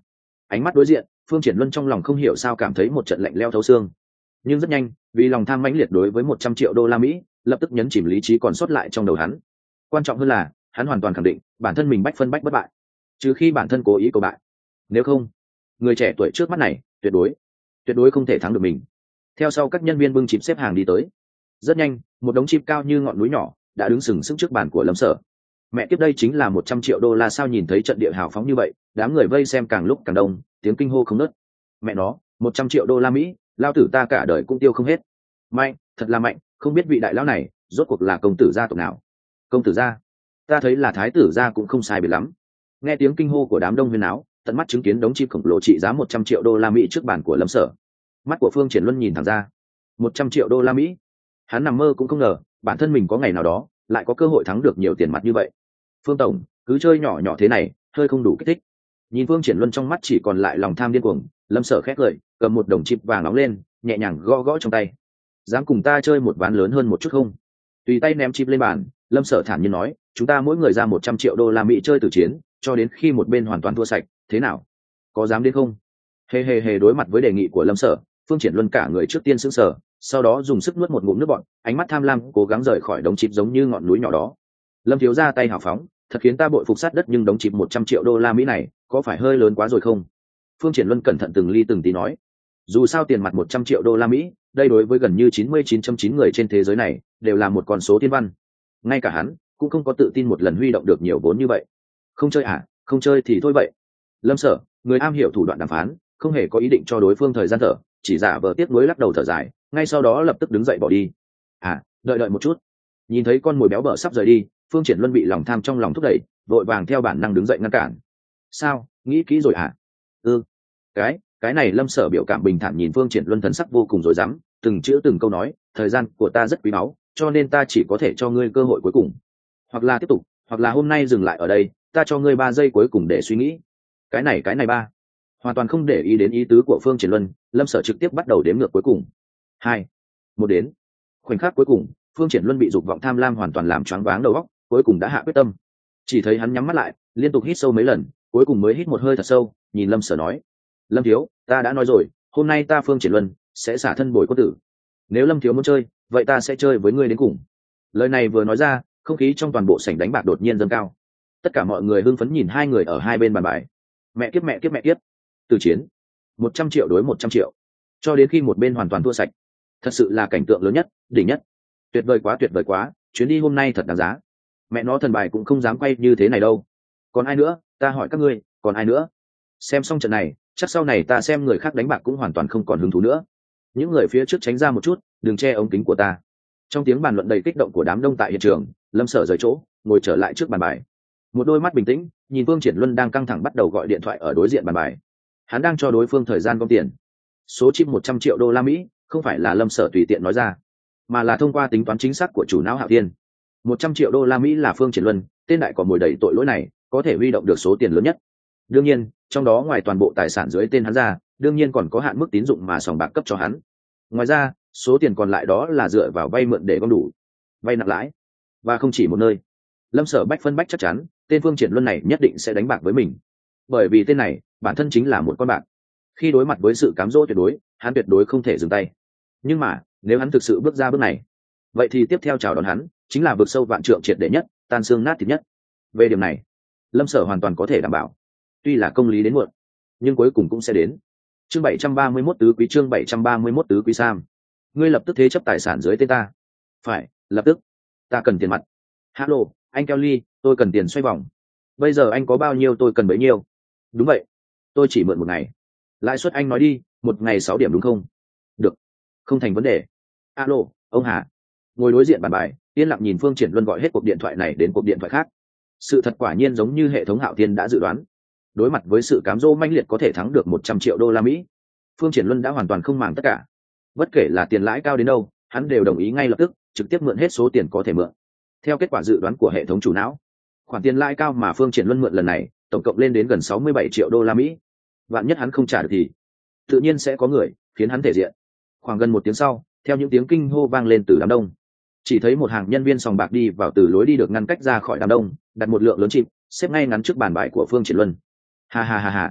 Ánh mắt đối diện, Phương Triển Luân trong lòng không hiểu sao cảm thấy một trận lạnh lẽo thấu xương. Nhưng rất nhanh, vì lòng tham mãnh liệt đối với một trăm triệu đô la Mỹ, lập tức nhấn chìm lý trí còn sót lại trong đầu hắn. Quan trọng hơn là, hắn hoàn toàn khẳng định, bản thân mình bách phân bách bất bại, trừ khi bản thân cố ý cầu bại. Nếu không, người trẻ tuổi trước mắt này, tuyệt đối, tuyệt đối không thể thắng được mình. Theo sau các nhân viên bưng chip xếp hàng đi tới. Rất nhanh, một đống chip cao như ngọn núi nhỏ đã đứng sừng sững trước bàn của Lâm Sở. Mẹ tiếp đây chính là một trăm triệu đô la sao? Nhìn thấy trận địa hào phóng như vậy, đám người vây xem càng lúc càng đông, tiếng kinh hô không ngớt. Mẹ nó, một trăm triệu đô la Mỹ, lao tử ta cả đời cũng tiêu không hết. Mạnh, thật là mạnh, không biết vị đại lão này rốt cuộc là công tử gia tộc nào? Công tử gia? Ta thấy là thái tử gia cũng không sai biệt lắm. Nghe tiếng kinh hô của đám đông huyên áo, tận mắt chứng kiến đống chip khổng lồ trị giá một trăm triệu đô la Mỹ trước bàn của Lâm Sở. Mắt của Phương Triển Luân nhìn thẳng ra. một trăm triệu đô la Mỹ. Hắn nằm mơ cũng không ngờ, bản thân mình có ngày nào đó lại có cơ hội thắng được nhiều tiền mặt như vậy. Phương tổng, cứ chơi nhỏ nhỏ thế này, hơi không đủ kích thích. Nhìn Phương Triển Luân trong mắt chỉ còn lại lòng tham điên cuồng, Lâm Sở khét cười, cầm một đồng chip vàng nóng lên, nhẹ nhàng gõ gõ trong tay. Dám cùng ta chơi một ván lớn hơn một chút không? Tùy tay ném chip lên bàn, Lâm Sở thản nhiên nói, chúng ta mỗi người ra một trăm triệu đô la Mỹ chơi từ chiến, cho đến khi một bên hoàn toàn thua sạch, thế nào? Có dám đến không? Hề hề hề. Đối mặt với đề nghị của Lâm Sở, Phương Triển Luân cả người trước tiên sững sờ, sau đó dùng sức nuốt một ngụm nước bọt, ánh mắt tham lam cố gắng rời khỏi đống chip giống như ngọn núi nhỏ đó. Lâm thiếu ra tay hào phóng, thật khiến ta bội phục sát đất, nhưng đống chip một trăm triệu đô la Mỹ này có phải hơi lớn quá rồi không? Phương Triển Luân cẩn thận từng ly từng tí nói. Dù sao tiền mặt một trăm triệu đô la Mỹ, đây đối với gần như chín mươi chín phẩy chín người trên thế giới này đều là một con số thiên văn. Ngay cả hắn cũng không có tự tin một lần huy động được nhiều vốn như vậy. Không chơi à? Không chơi thì thôi vậy. Lâm Sở, người am hiểu thủ đoạn đàm phán, không hề có ý định cho đối phương thời gian thở, chỉ giả vờ tiếc nuối lắc đầu thở dài, ngay sau đó lập tức đứng dậy bỏ đi. À, đợi đợi một chút. Nhìn thấy con mồi béo bở sắp rời đi, Phương Triển Luân bị lòng tham trong lòng thúc đẩy, vội vàng theo bản năng đứng dậy ngăn cản. Sao, nghĩ kỹ rồi à? Ừ. Cái, cái này Lâm Sở biểu cảm bình thản nhìn Phương Triển Luân thần sắc vô cùng rối rắm, từng chữ từng câu nói, thời gian của ta rất quý báu, cho nên ta chỉ có thể cho ngươi cơ hội cuối cùng. Hoặc là tiếp tục, hoặc là hôm nay dừng lại ở đây, ta cho ngươi ba giây cuối cùng để suy nghĩ. Cái này cái này ba. Hoàn toàn không để ý đến ý tứ của Phương Triển Luân, Lâm Sở trực tiếp bắt đầu đếm ngược cuối cùng. Hai, một đến. Khoảnh khắc cuối cùng, Phương Triển Luân bị dục vọng tham lam hoàn toàn làm choáng váng đầu óc, cuối cùng đã hạ quyết tâm. Chỉ thấy hắn nhắm mắt lại, liên tục hít sâu mấy lần, cuối cùng mới hít một hơi thật sâu, nhìn Lâm Sở nói: "Lâm thiếu, ta đã nói rồi, hôm nay ta Phương Triển Luân sẽ xả thân bồi quân tử. Nếu Lâm thiếu muốn chơi, vậy ta sẽ chơi với ngươi đến cùng." Lời này vừa nói ra, không khí trong toàn bộ sảnh đánh bạc đột nhiên dâng cao. Tất cả mọi người hưng phấn nhìn hai người ở hai bên bàn bài. Mẹ kiếp mẹ kiếp mẹ kiếp. Từ chiến, một trăm triệu đối một trăm triệu, cho đến khi một bên hoàn toàn thua sạch. Thật sự là cảnh tượng lớn nhất, đỉnh nhất. Tuyệt vời quá, tuyệt vời quá, chuyến đi hôm nay thật đáng giá. Mẹ nó thần bài cũng không dám quay như thế này đâu. Còn ai nữa, ta hỏi các ngươi, còn ai nữa? Xem xong trận này, chắc sau này ta xem người khác đánh bạc cũng hoàn toàn không còn hứng thú nữa. Những người phía trước tránh ra một chút, đừng che ống kính của ta. Trong tiếng bàn luận đầy kích động của đám đông tại hiện trường, Lâm Sở rời chỗ, ngồi trở lại trước bàn bài. Một đôi mắt bình tĩnh, nhìn Phương Triển Luân đang căng thẳng bắt đầu gọi điện thoại ở đối diện bàn bài. Hắn đang cho đối phương thời gian gom tiền. Số chip một trăm triệu đô la Mỹ, không phải là Lâm Sở tùy tiện nói ra, mà là thông qua tính toán chính xác của chủ não Hạo Thiên. một trăm triệu đô la Mỹ là Phương Triển Luân, tên đại có mồi đầy tội lỗi này, có thể huy động được số tiền lớn nhất. Đương nhiên, trong đó ngoài toàn bộ tài sản dưới tên hắn ra, đương nhiên còn có hạn mức tín dụng mà sòng bạc cấp cho hắn. Ngoài ra, số tiền còn lại đó là dựa vào vay mượn để gom đủ, vay nặng lãi, và không chỉ một nơi. Lâm Sở bách phân bách chắc chắn, tên Phương Triển Luân này nhất định sẽ đánh bạc với mình, bởi vì tên này bản thân chính là một con bạc. Khi đối mặt với sự cám dỗ tuyệt đối, hắn tuyệt đối không thể dừng tay. Nhưng mà nếu hắn thực sự bước ra bước này, vậy thì tiếp theo chào đón hắn chính là vực sâu vạn trượng triệt để nhất, tan xương nát thịt nhất. Về điểm này, Lâm Sở hoàn toàn có thể đảm bảo. Tuy là công lý đến muộn, nhưng cuối cùng cũng sẽ đến. Chương bảy trăm ba mươi mốt tứ quý, chương bảy trăm ba mươi mốt tứ quý Sam. Ngươi lập tức thế chấp tài sản dưới tên ta. Phải, lập tức. Ta cần tiền mặt. Hello, anh Kelly, tôi cần tiền xoay vòng. Bây giờ anh có bao nhiêu tôi cần bấy nhiêu. Đúng vậy. Tôi chỉ mượn một ngày. Lãi suất anh nói đi, một ngày sáu điểm đúng không? Được. Không thành vấn đề. Alo, ông Hà. Ngồi đối diện bàn bài, yên lặng nhìn Phương Triển Luân gọi hết cuộc điện thoại này đến cuộc điện thoại khác. Sự thật quả nhiên giống như hệ thống Hạo Thiên đã dự đoán. Đối mặt với sự cám dỗ manh liệt có thể thắng được một trăm triệu đô la Mỹ, Phương Triển Luân đã hoàn toàn không màng tất cả. Bất kể là tiền lãi cao đến đâu, hắn đều đồng ý ngay lập tức, trực tiếp mượn hết số tiền có thể mượn. Theo kết quả dự đoán của hệ thống chủ não, khoản tiền lãi cao mà Phương Triển Luân mượn lần này, tổng cộng lên đến gần sáu mươi bảy triệu đô la Mỹ. Vạn nhất hắn không trả được thì tự nhiên sẽ có người khiến hắn thể diện. Khoảng gần một tiếng sau, theo những tiếng kinh hô vang lên từ đám đông, chỉ thấy một hàng nhân viên sòng bạc đi vào từ lối đi được ngăn cách ra khỏi đám đông, đặt một lượng lớn chip xếp ngay ngắn trước bàn bài của Phương Triển Luân. Ha ha ha ha,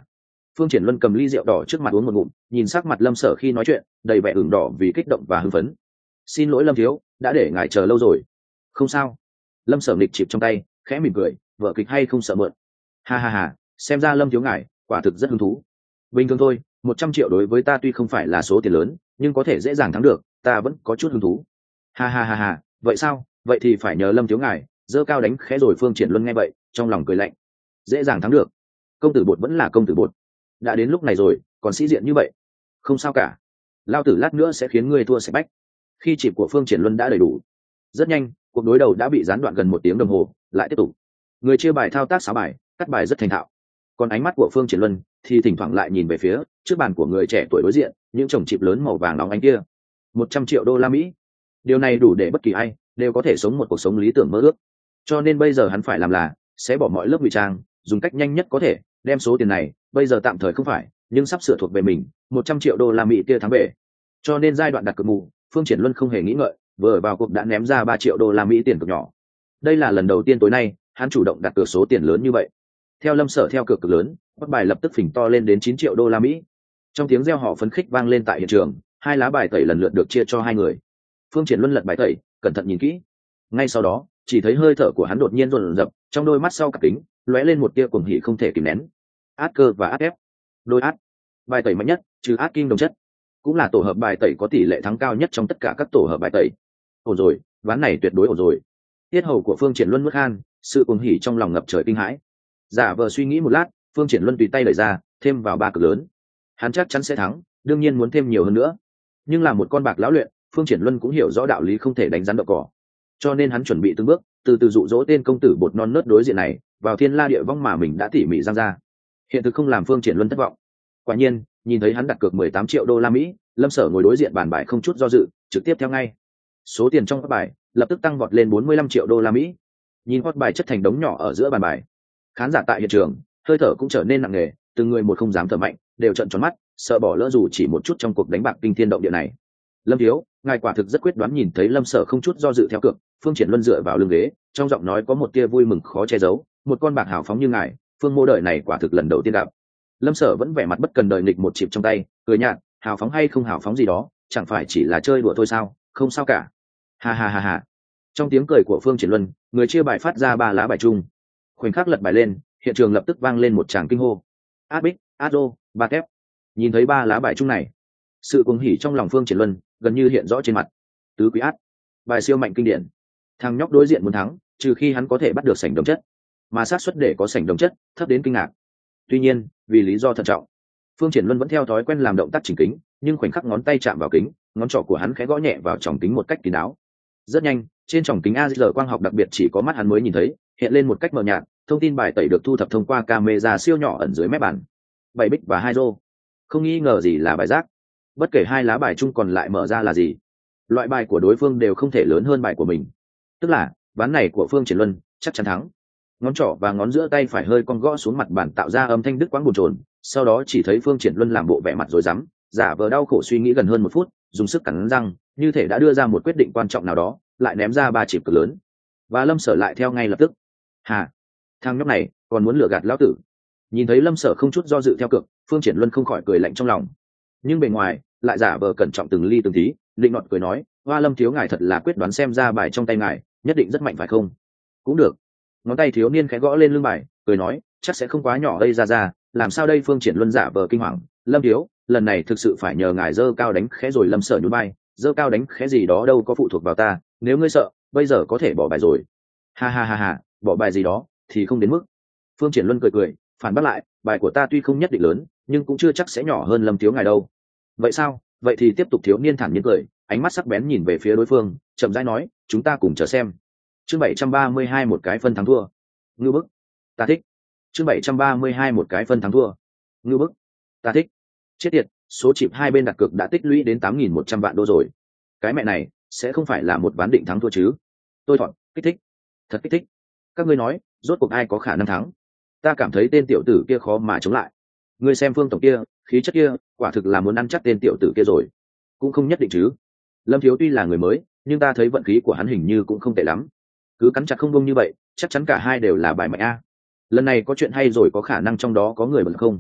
Phương Triển Luân cầm ly rượu đỏ trước mặt uống một ngụm, nhìn sắc mặt Lâm Sở khi nói chuyện đầy vẻ ửng đỏ vì kích động và hưng phấn. Xin lỗi Lâm thiếu, đã để ngài chờ lâu rồi. Không sao. Lâm Sở nghịch chịp trong tay, khẽ mỉm cười, vở kịch hay không sợ mượn. Ha ha ha, xem ra Lâm thiếu ngài quả thực rất hứng thú. Bình thường thôi, một trăm triệu đối với ta tuy không phải là số tiền lớn, nhưng có thể dễ dàng thắng được, ta vẫn có chút hứng thú. Ha ha ha ha, vậy sao? Vậy thì phải nhờ Lâm thiếu ngài, giơ cao đánh khẽ rồi. Phương Triển Luân nghe vậy, trong lòng cười lạnh. Dễ dàng thắng được? Công tử bột vẫn là công tử bột. Đã đến lúc này rồi, còn sĩ diện như vậy. Không sao cả. Lao tử lát nữa sẽ khiến ngươi thua sạch bách. Khi chịp của Phương Triển Luân đã đầy đủ. Rất nhanh, cuộc đối đầu đã bị gián đoạn gần một tiếng đồng hồ, lại tiếp tục. Người chia bài thao tác xáo bài, cắt bài rất thành thạo. Còn ánh mắt của Phương Triển Luân thì thỉnh thoảng lại nhìn về phía trước bàn của người trẻ tuổi đối diện, những chồng chịp lớn màu vàng nóng ánh kia. Một trăm triệu đô la Mỹ. Điều này đủ để bất kỳ ai đều có thể sống một cuộc sống lý tưởng mơ ước. Cho nên bây giờ hắn phải làm là sẽ bỏ mọi lớp ngụy trang, dùng cách nhanh nhất có thể đem số tiền này, bây giờ tạm thời không phải, nhưng sắp sửa thuộc về mình, một trăm triệu đô la Mỹ kia thắng về. Cho nên giai đoạn đặt cược mù, Phương Triển Luân không hề nghĩ ngợi, vừa vào cuộc đã ném ra ba triệu đô la Mỹ tiền cược nhỏ. Đây là lần đầu tiên tối nay hắn chủ động đặt cược số tiền lớn như vậy. Theo Lâm Sở theo cược cực lớn, bắt bài lập tức phình to lên đến chín triệu đô la Mỹ. Trong tiếng reo hò phấn khích vang lên tại hiện trường, hai lá bài tẩy lần lượt được chia cho hai người. Phương Triển Luân lật bài tẩy, cẩn thận nhìn kỹ. Ngay sau đó, chỉ thấy hơi thở của hắn đột nhiên dồn dập, trong đôi mắt sau cặp kính lóe lên một tia cuồng hỉ không thể kìm nén. Át cơ và át ép, đôi át, bài tẩy mạnh nhất, trừ át kim đồng chất, cũng là tổ hợp bài tẩy có tỷ lệ thắng cao nhất trong tất cả các tổ hợp bài tẩy. Ổn rồi, ván này tuyệt đối ổn rồi. Tiết hầu của Phương Triển Luân mất khan, sự cuồng hỉ trong lòng ngập trời kinh hãi. Giả vờ suy nghĩ một lát, Phương Triển Luân tùy tay đẩy ra, thêm vào ba cực lớn. Hắn chắc chắn sẽ thắng, đương nhiên muốn thêm nhiều hơn nữa. Nhưng là một con bạc lão luyện, Phương Triển Luân cũng hiểu rõ đạo lý không thể đánh rắn đậu cỏ. Cho nên hắn chuẩn bị từng bước, từ từ dụ dỗ tên công tử bột non nớt đối diện này vào thiên la địa vong mà mình đã tỉ mỉ giang ra. Hiện thực không làm Phương Triển Luân thất vọng. Quả nhiên, nhìn thấy hắn đặt cược mười tám triệu đô la Mỹ, Lâm Sở ngồi đối diện bàn bài không chút do dự, trực tiếp theo ngay. Số tiền trong các bài lập tức tăng vọt lên bốn mươi lăm triệu đô la Mỹ. Nhìn hot bài chất thành đống nhỏ ở giữa bàn bài, khán giả tại hiện trường hơi thở cũng trở nên nặng nề, từng người một không dám thở mạnh, đều trợn tròn mắt, sợ bỏ lỡ dù chỉ một chút trong cuộc đánh bạc kinh thiên động địa này. Lâm thiếu, ngài quả thực rất quyết đoán. Nhìn thấy Lâm Sở không chút do dự theo cược, Phương Triển Luân dựa vào lưng ghế, trong giọng nói có một tia vui mừng khó che giấu. Một con bạc hào phóng như ngài, Phương mô đời này quả thực lần đầu tiên gặp. Lâm Sở vẫn vẻ mặt bất cần đời nghịch một chịp trong tay, cười nhạt, hào phóng hay không hào phóng gì đó, chẳng phải chỉ là chơi đùa thôi sao? Không sao cả. Ha ha ha ha. Trong tiếng cười của Phương Triển Luân, người chia bài phát ra ba lá bài chung. Khoảnh khắc lật bài lên, hiện trường lập tức vang lên một tràng kinh hô. Át bích, át rô, ba kép. Nhìn thấy ba lá bài chung này, sự cuồng hỉ trong lòng Phương Triển Luân gần như hiện rõ trên mặt. Tứ quý át, bài siêu mạnh kinh điển. Thằng nhóc đối diện muốn thắng, trừ khi hắn có thể bắt được sảnh đồng chất, mà xác suất để có sảnh đồng chất thấp đến kinh ngạc. Tuy nhiên, vì lý do thận trọng, Phương Triển Luân vẫn theo thói quen làm động tác chỉnh kính, nhưng khoảnh khắc ngón tay chạm vào kính, ngón trỏ của hắn khẽ gõ nhẹ vào tròng kính một cách kín đáo. Rất nhanh, trên tròng kính a rờ quang học đặc biệt chỉ có mắt hắn mới nhìn thấy, hiện lên một cách mờ nhạt, thông tin bài tẩy được thu thập thông qua camera siêu nhỏ ẩn dưới mép bàn. Bảy bích và hai rô, không nghi ngờ gì là bài rác. Bất kể hai lá bài chung còn lại mở ra là gì, loại bài của đối phương đều không thể lớn hơn bài của mình. Tức là ván này của Phương Triển Luân chắc chắn thắng. Ngón trỏ và ngón giữa tay phải hơi cong gõ xuống mặt bàn tạo ra âm thanh đứt quãng bồn chồn. Sau đó chỉ thấy Phương Triển Luân làm bộ vẻ mặt rối rắm, giả vờ đau khổ suy nghĩ gần hơn một phút, dùng sức cắn răng, như thể đã đưa ra một quyết định quan trọng nào đó, lại ném ra ba chịp cực lớn. Và Lâm Sở lại theo ngay lập tức. Hà, thằng nhóc này còn muốn lừa gạt lão tử. Nhìn thấy Lâm Sở không chút do dự theo cược, Phương Triển Luân không khỏi cười lạnh trong lòng. Nhưng bề ngoài lại giả vờ cẩn trọng từng ly từng tí, định nọt cười nói, hoa Lâm thiếu ngài thật là quyết đoán, xem ra bài trong tay ngài nhất định rất mạnh phải không? Cũng được. Ngón tay thiếu niên khẽ gõ lên lưng bài, cười nói, chắc sẽ không quá nhỏ đây ra ra. Làm sao đây? Phương Triển Luân giả vờ kinh hoàng, Lâm thiếu, lần này thực sự phải nhờ ngài dơ cao đánh khẽ rồi. Lâm Sở nhún vai, dơ cao đánh khẽ gì đó đâu có phụ thuộc vào ta, nếu ngươi sợ, bây giờ có thể bỏ bài rồi. Ha ha ha ha, bỏ bài gì đó thì không đến mức. Phương Triển Luân cười cười, phản bác lại, bài của ta tuy không nhất định lớn, nhưng cũng chưa chắc sẽ nhỏ hơn Lâm thiếu ngài đâu. Vậy sao? Vậy thì tiếp tục. Thiếu niên thản nhiên cười, ánh mắt sắc bén nhìn về phía đối phương, chậm rãi nói, chúng ta cùng chờ xem. Chương bảy trăm ba mươi hai, một cái phân thắng thua. Ngưu bức, ta thích. Chương bảy trăm ba mươi hai, một cái phân thắng thua. Ngưu bức, ta thích. Chết tiệt, số chịp hai bên đặt cược đã tích lũy đến tám nghìn một trăm vạn đô rồi. Cái mẹ này sẽ không phải là một ván định thắng thua chứ? Tôi thọn, kích thích, thật kích thích. Các ngươi nói, rốt cuộc ai có khả năng thắng? Ta cảm thấy tên tiểu tử kia khó mà chống lại. Ngươi xem Phương tổng kia, khí chất kia, quả thực là muốn ăn chắc tên tiểu tử kia rồi. Cũng không nhất định chứ. Lâm thiếu tuy là người mới, nhưng ta thấy vận khí của hắn hình như cũng không tệ lắm. Cứ cắn chặt không bông như vậy, chắc chắn cả hai đều là bài mạnh a. Lần này có chuyện hay rồi, có khả năng trong đó có người bận không?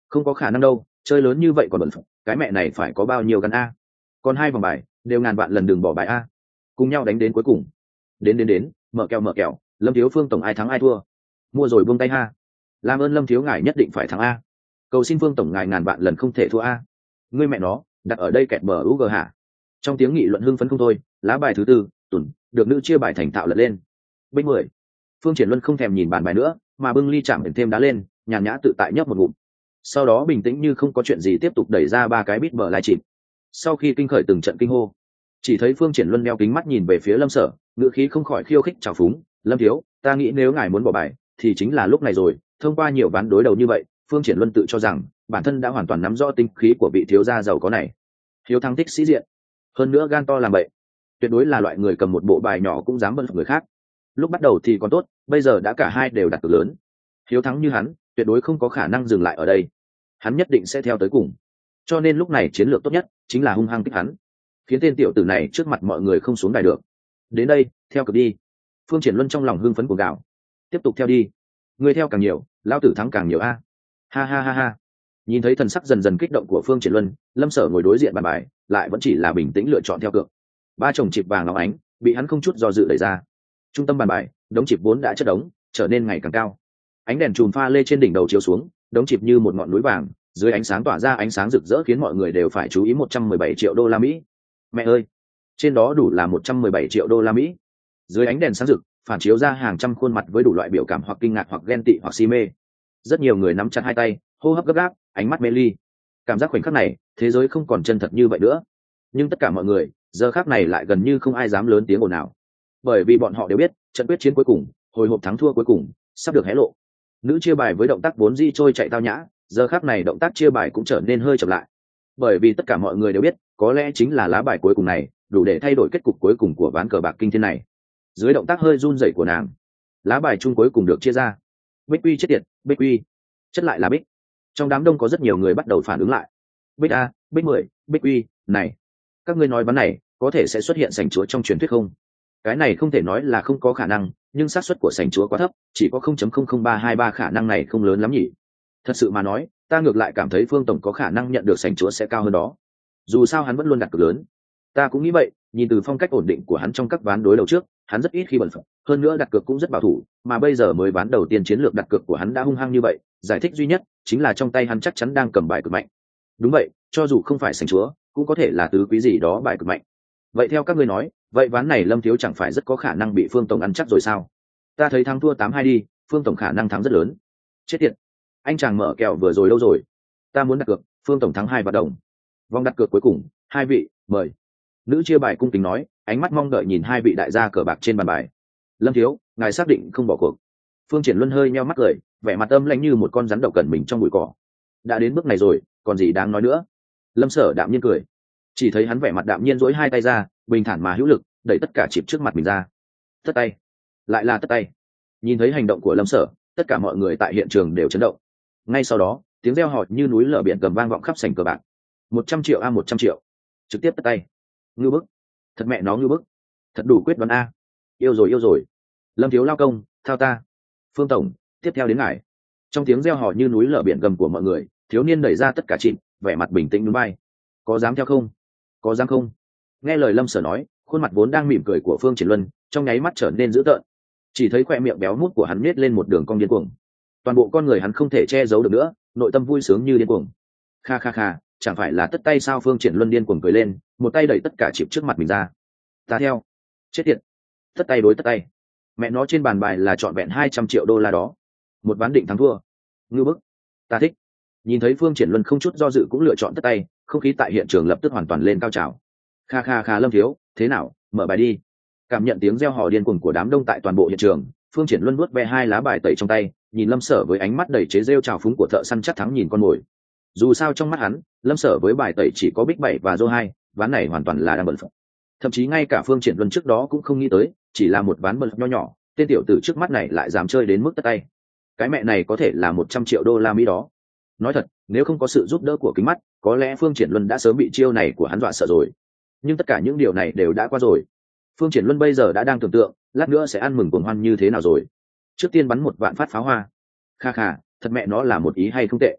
Không có khả năng đâu, chơi lớn như vậy còn bẩn. Cái mẹ này phải có bao nhiêu gắn a? Còn hai vòng bài đều ngàn vạn lần đừng bỏ bài a. Cùng nhau đánh đến cuối cùng. Đến đến đến, mở kèo mở kèo, Lâm Thiếu Phương tổng ai thắng ai thua. Mua rồi buông tay ha. Làm ơn Lâm Thiếu ngài nhất định phải thắng a. Cầu xin Phương tổng ngài ngàn vạn lần không thể thua a. Ngươi mẹ nó, đặt ở đây kẹt bờ u gờ hả? Trong tiếng nghị luận hưng phấn không thôi, lá bài thứ tư, tuần, được nữ chia bài thành thạo lật lên. Bên mười. Phương Triển Luân không thèm nhìn bàn bài nữa, mà bưng ly chạm thêm đá lên, nhàn nhã tự tại nhấp một ngụm. Sau đó bình tĩnh như không có chuyện gì tiếp tục đẩy ra ba cái bít bờ lại chìm. Sau khi kinh khởi từng trận kinh hô, chỉ thấy Phương Triển Luân đeo kính mắt nhìn về phía Lâm Sở, ngữ khí không khỏi khiêu khích trào phúng. Lâm Thiếu, ta nghĩ nếu ngài muốn bỏ bài, thì chính là lúc này rồi. Thông qua nhiều ván đối đầu như vậy, Phương Triển Luân tự cho rằng bản thân đã hoàn toàn nắm rõ tinh khí của vị thiếu gia giàu có này. Hiếu thắng thích sĩ diện, hơn nữa gan to làm bậy, tuyệt đối là loại người cầm một bộ bài nhỏ cũng dám bận người khác. Lúc bắt đầu thì còn tốt, bây giờ đã cả hai đều đặt cược lớn. Hiếu thắng như hắn, tuyệt đối không có khả năng dừng lại ở đây, hắn nhất định sẽ theo tới cùng. Cho nên lúc này chiến lược tốt nhất chính là hung hăng kích hắn, khiến tên tiểu tử này trước mặt mọi người không xuống đài được. Đến đây, theo cược đi. Phương Triển Luân trong lòng hưng phấn của gạo, tiếp tục theo đi. Người theo càng nhiều, lão tử thắng càng nhiều a. Ha ha ha ha. Nhìn thấy thần sắc dần dần kích động của Phương Triển Luân, Lâm Sở ngồi đối diện bàn bài, lại vẫn chỉ là bình tĩnh lựa chọn theo cược. Ba chồng chịp vàng óng ánh, bị hắn không chút do dự đẩy ra. Trung tâm bàn bài, đống chịp vốn đã chất đống, trở nên ngày càng cao. Ánh đèn chùm pha lê trên đỉnh đầu chiếu xuống, đống chịp như một ngọn núi vàng, dưới ánh sáng tỏa ra ánh sáng rực rỡ khiến mọi người đều phải chú ý. Một trăm mười bảy triệu đô la Mỹ. Mẹ ơi, trên đó đủ là một trăm mười bảy triệu đô la Mỹ. Dưới ánh đèn sáng rực, phản chiếu ra hàng trăm khuôn mặt với đủ loại biểu cảm hoặc kinh ngạc hoặc ghen tị hoặc si mê. Rất nhiều người nắm chặt hai tay, hô hấp gấp gáp, ánh mắt mê ly. Cảm giác khoảnh khắc này, thế giới không còn chân thật như vậy nữa. Nhưng tất cả mọi người, giờ khắc này lại gần như không ai dám lớn tiếng ồn nào, bởi vì bọn họ đều biết, trận quyết chiến cuối cùng, hồi hộp thắng thua cuối cùng, sắp được hé lộ. Nữ chia bài với động tác vốn di trôi chạy tao nhã, giờ khắc này động tác chia bài cũng trở nên hơi chậm lại, bởi vì tất cả mọi người đều biết, có lẽ chính là lá bài cuối cùng này, đủ để thay đổi kết cục cuối cùng của ván cờ bạc kinh thiên này. Dưới động tác hơi run rẩy của nàng, lá bài chung cuối cùng được chia ra. Bích quy chết tiệt, bích quy, chất lại là bích. Trong đám đông có rất nhiều người bắt đầu phản ứng lại. Bích a, bích mười, bích quy, này, các ngươi nói ván này có thể sẽ xuất hiện sảnh chúa trong truyền thuyết không? Cái này không thể nói là không có khả năng, nhưng xác suất của sảnh chúa quá thấp, chỉ có không chấm không không ba hai ba, khả năng này không lớn lắm nhỉ. Thật sự mà nói, ta ngược lại cảm thấy Phương tổng có khả năng nhận được sảnh chúa sẽ cao hơn đó. Dù sao hắn vẫn luôn đặt cược lớn. Ta cũng nghĩ vậy, nhìn từ phong cách ổn định của hắn trong các ván đối đầu trước, hắn rất ít khi bận phận, hơn nữa đặt cược cũng rất bảo thủ, mà bây giờ mới ván đầu tiên chiến lược đặt cược của hắn đã hung hăng như vậy, giải thích duy nhất chính là trong tay hắn chắc chắn đang cầm bài cực mạnh. Đúng vậy, cho dù không phải sảnh chúa, cũng có thể là tứ quý gì đó bài cực mạnh. Vậy theo các ngươi nói, vậy ván này Lâm Thiếu chẳng phải rất có khả năng bị Phương tổng ăn chắc rồi sao? Ta thấy thắng thua tám hai đi, Phương tổng khả năng thắng rất lớn. Chết tiệt, anh chàng mở kèo vừa rồi đâu rồi? Ta muốn đặt cược Phương tổng thắng hai và đồng. Vòng đặt cược cuối cùng, hai vị, mời. Nữ chia bài cung kính nói, ánh mắt mong đợi nhìn hai vị đại gia cờ bạc trên bàn bài. Lâm Thiếu, ngài xác định không bỏ cuộc? Phương Triển Luân hơi nheo mắt cười, vẻ mặt âm lãnh như một con rắn độc cẩn mình trong bụi cỏ. Đã đến bước này rồi, còn gì đáng nói nữa? Lâm Sở đạm nhiên cười, chỉ thấy hắn vẻ mặt đạm nhiên duỗi hai tay ra, bình thản mà hữu lực, đẩy tất cả chịp trước mặt mình ra. Tất tay, lại là tất tay. Nhìn thấy hành động của Lâm Sở, tất cả mọi người tại hiện trường đều chấn động. Ngay sau đó, tiếng reo hò như núi lở biển gầm vang vọng khắp sảnh cờ bạc. Một trăm triệu a, một trăm triệu, trực tiếp tất tay. Ngưu bức, thật mẹ nó ngưu bức, thật đủ quyết đoán a. Yêu rồi yêu rồi. Lâm Thiếu lao công, thao ta. Phương tổng, tiếp theo đến ngài. Trong tiếng reo hò như núi lở biển gầm của mọi người, thiếu niên đẩy ra tất cả chịp, vẻ mặt bình tĩnh núi bay. Có dám theo không? Có dám không? Nghe lời Lâm Sở nói, khuôn mặt vốn đang mỉm cười của Phương Triển Luân trong nháy mắt trở nên dữ tợn, chỉ thấy khoe miệng béo mút của hắn nết lên một đường cong điên cuồng, toàn bộ con người hắn không thể che giấu được nữa, nội tâm vui sướng như điên cuồng. Kha kha kha, chẳng phải là tất tay sao? Phương Triển Luân điên cuồng cười lên, một tay đẩy tất cả chịp trước mặt mình ra. Ta theo. Chết tiệt, tất tay đối tất tay. Mẹ nó, trên bàn bài là trọn vẹn hai trăm triệu đô la đó. Một ván định thắng thua. Ngư bức, ta thích. Nhìn thấy Phương Triển Luân không chút do dự cũng lựa chọn tất tay, không khí tại hiện trường lập tức hoàn toàn lên cao trào. Kha kha kha, Lâm Thiếu, thế nào, mở bài đi. Cảm nhận tiếng reo hò điên cuồng của đám đông tại toàn bộ hiện trường, Phương Triển Luân vuốt ve hai lá bài tẩy trong tay, nhìn Lâm Sở với ánh mắt đầy chế rêu trào phúng của thợ săn chắc thắng nhìn con mồi. Dù sao trong mắt hắn, Lâm Sở với bài tẩy chỉ có bích bảy và rô hai, ván này hoàn toàn là đang bận phận. Thậm chí ngay cả Phương Triển Luân trước đó cũng không nghĩ tới, chỉ là một ván bận nho nhỏ, tên tiểu tử trước mắt này lại dám chơi đến mức tất tay. Cái mẹ này có thể là một trăm triệu đô la Mỹ đó. Nói thật, nếu không có sự giúp đỡ của kính mắt, có lẽ Phương Triển Luân đã sớm bị chiêu này của hắn dọa sợ rồi. Nhưng tất cả những điều này đều đã qua rồi. Phương Triển Luân bây giờ đã đang tưởng tượng, lát nữa sẽ ăn mừng cuồng hoan như thế nào rồi. Trước tiên bắn một vạn phát pháo hoa. Kha kha, thật mẹ nó là một ý hay không tệ.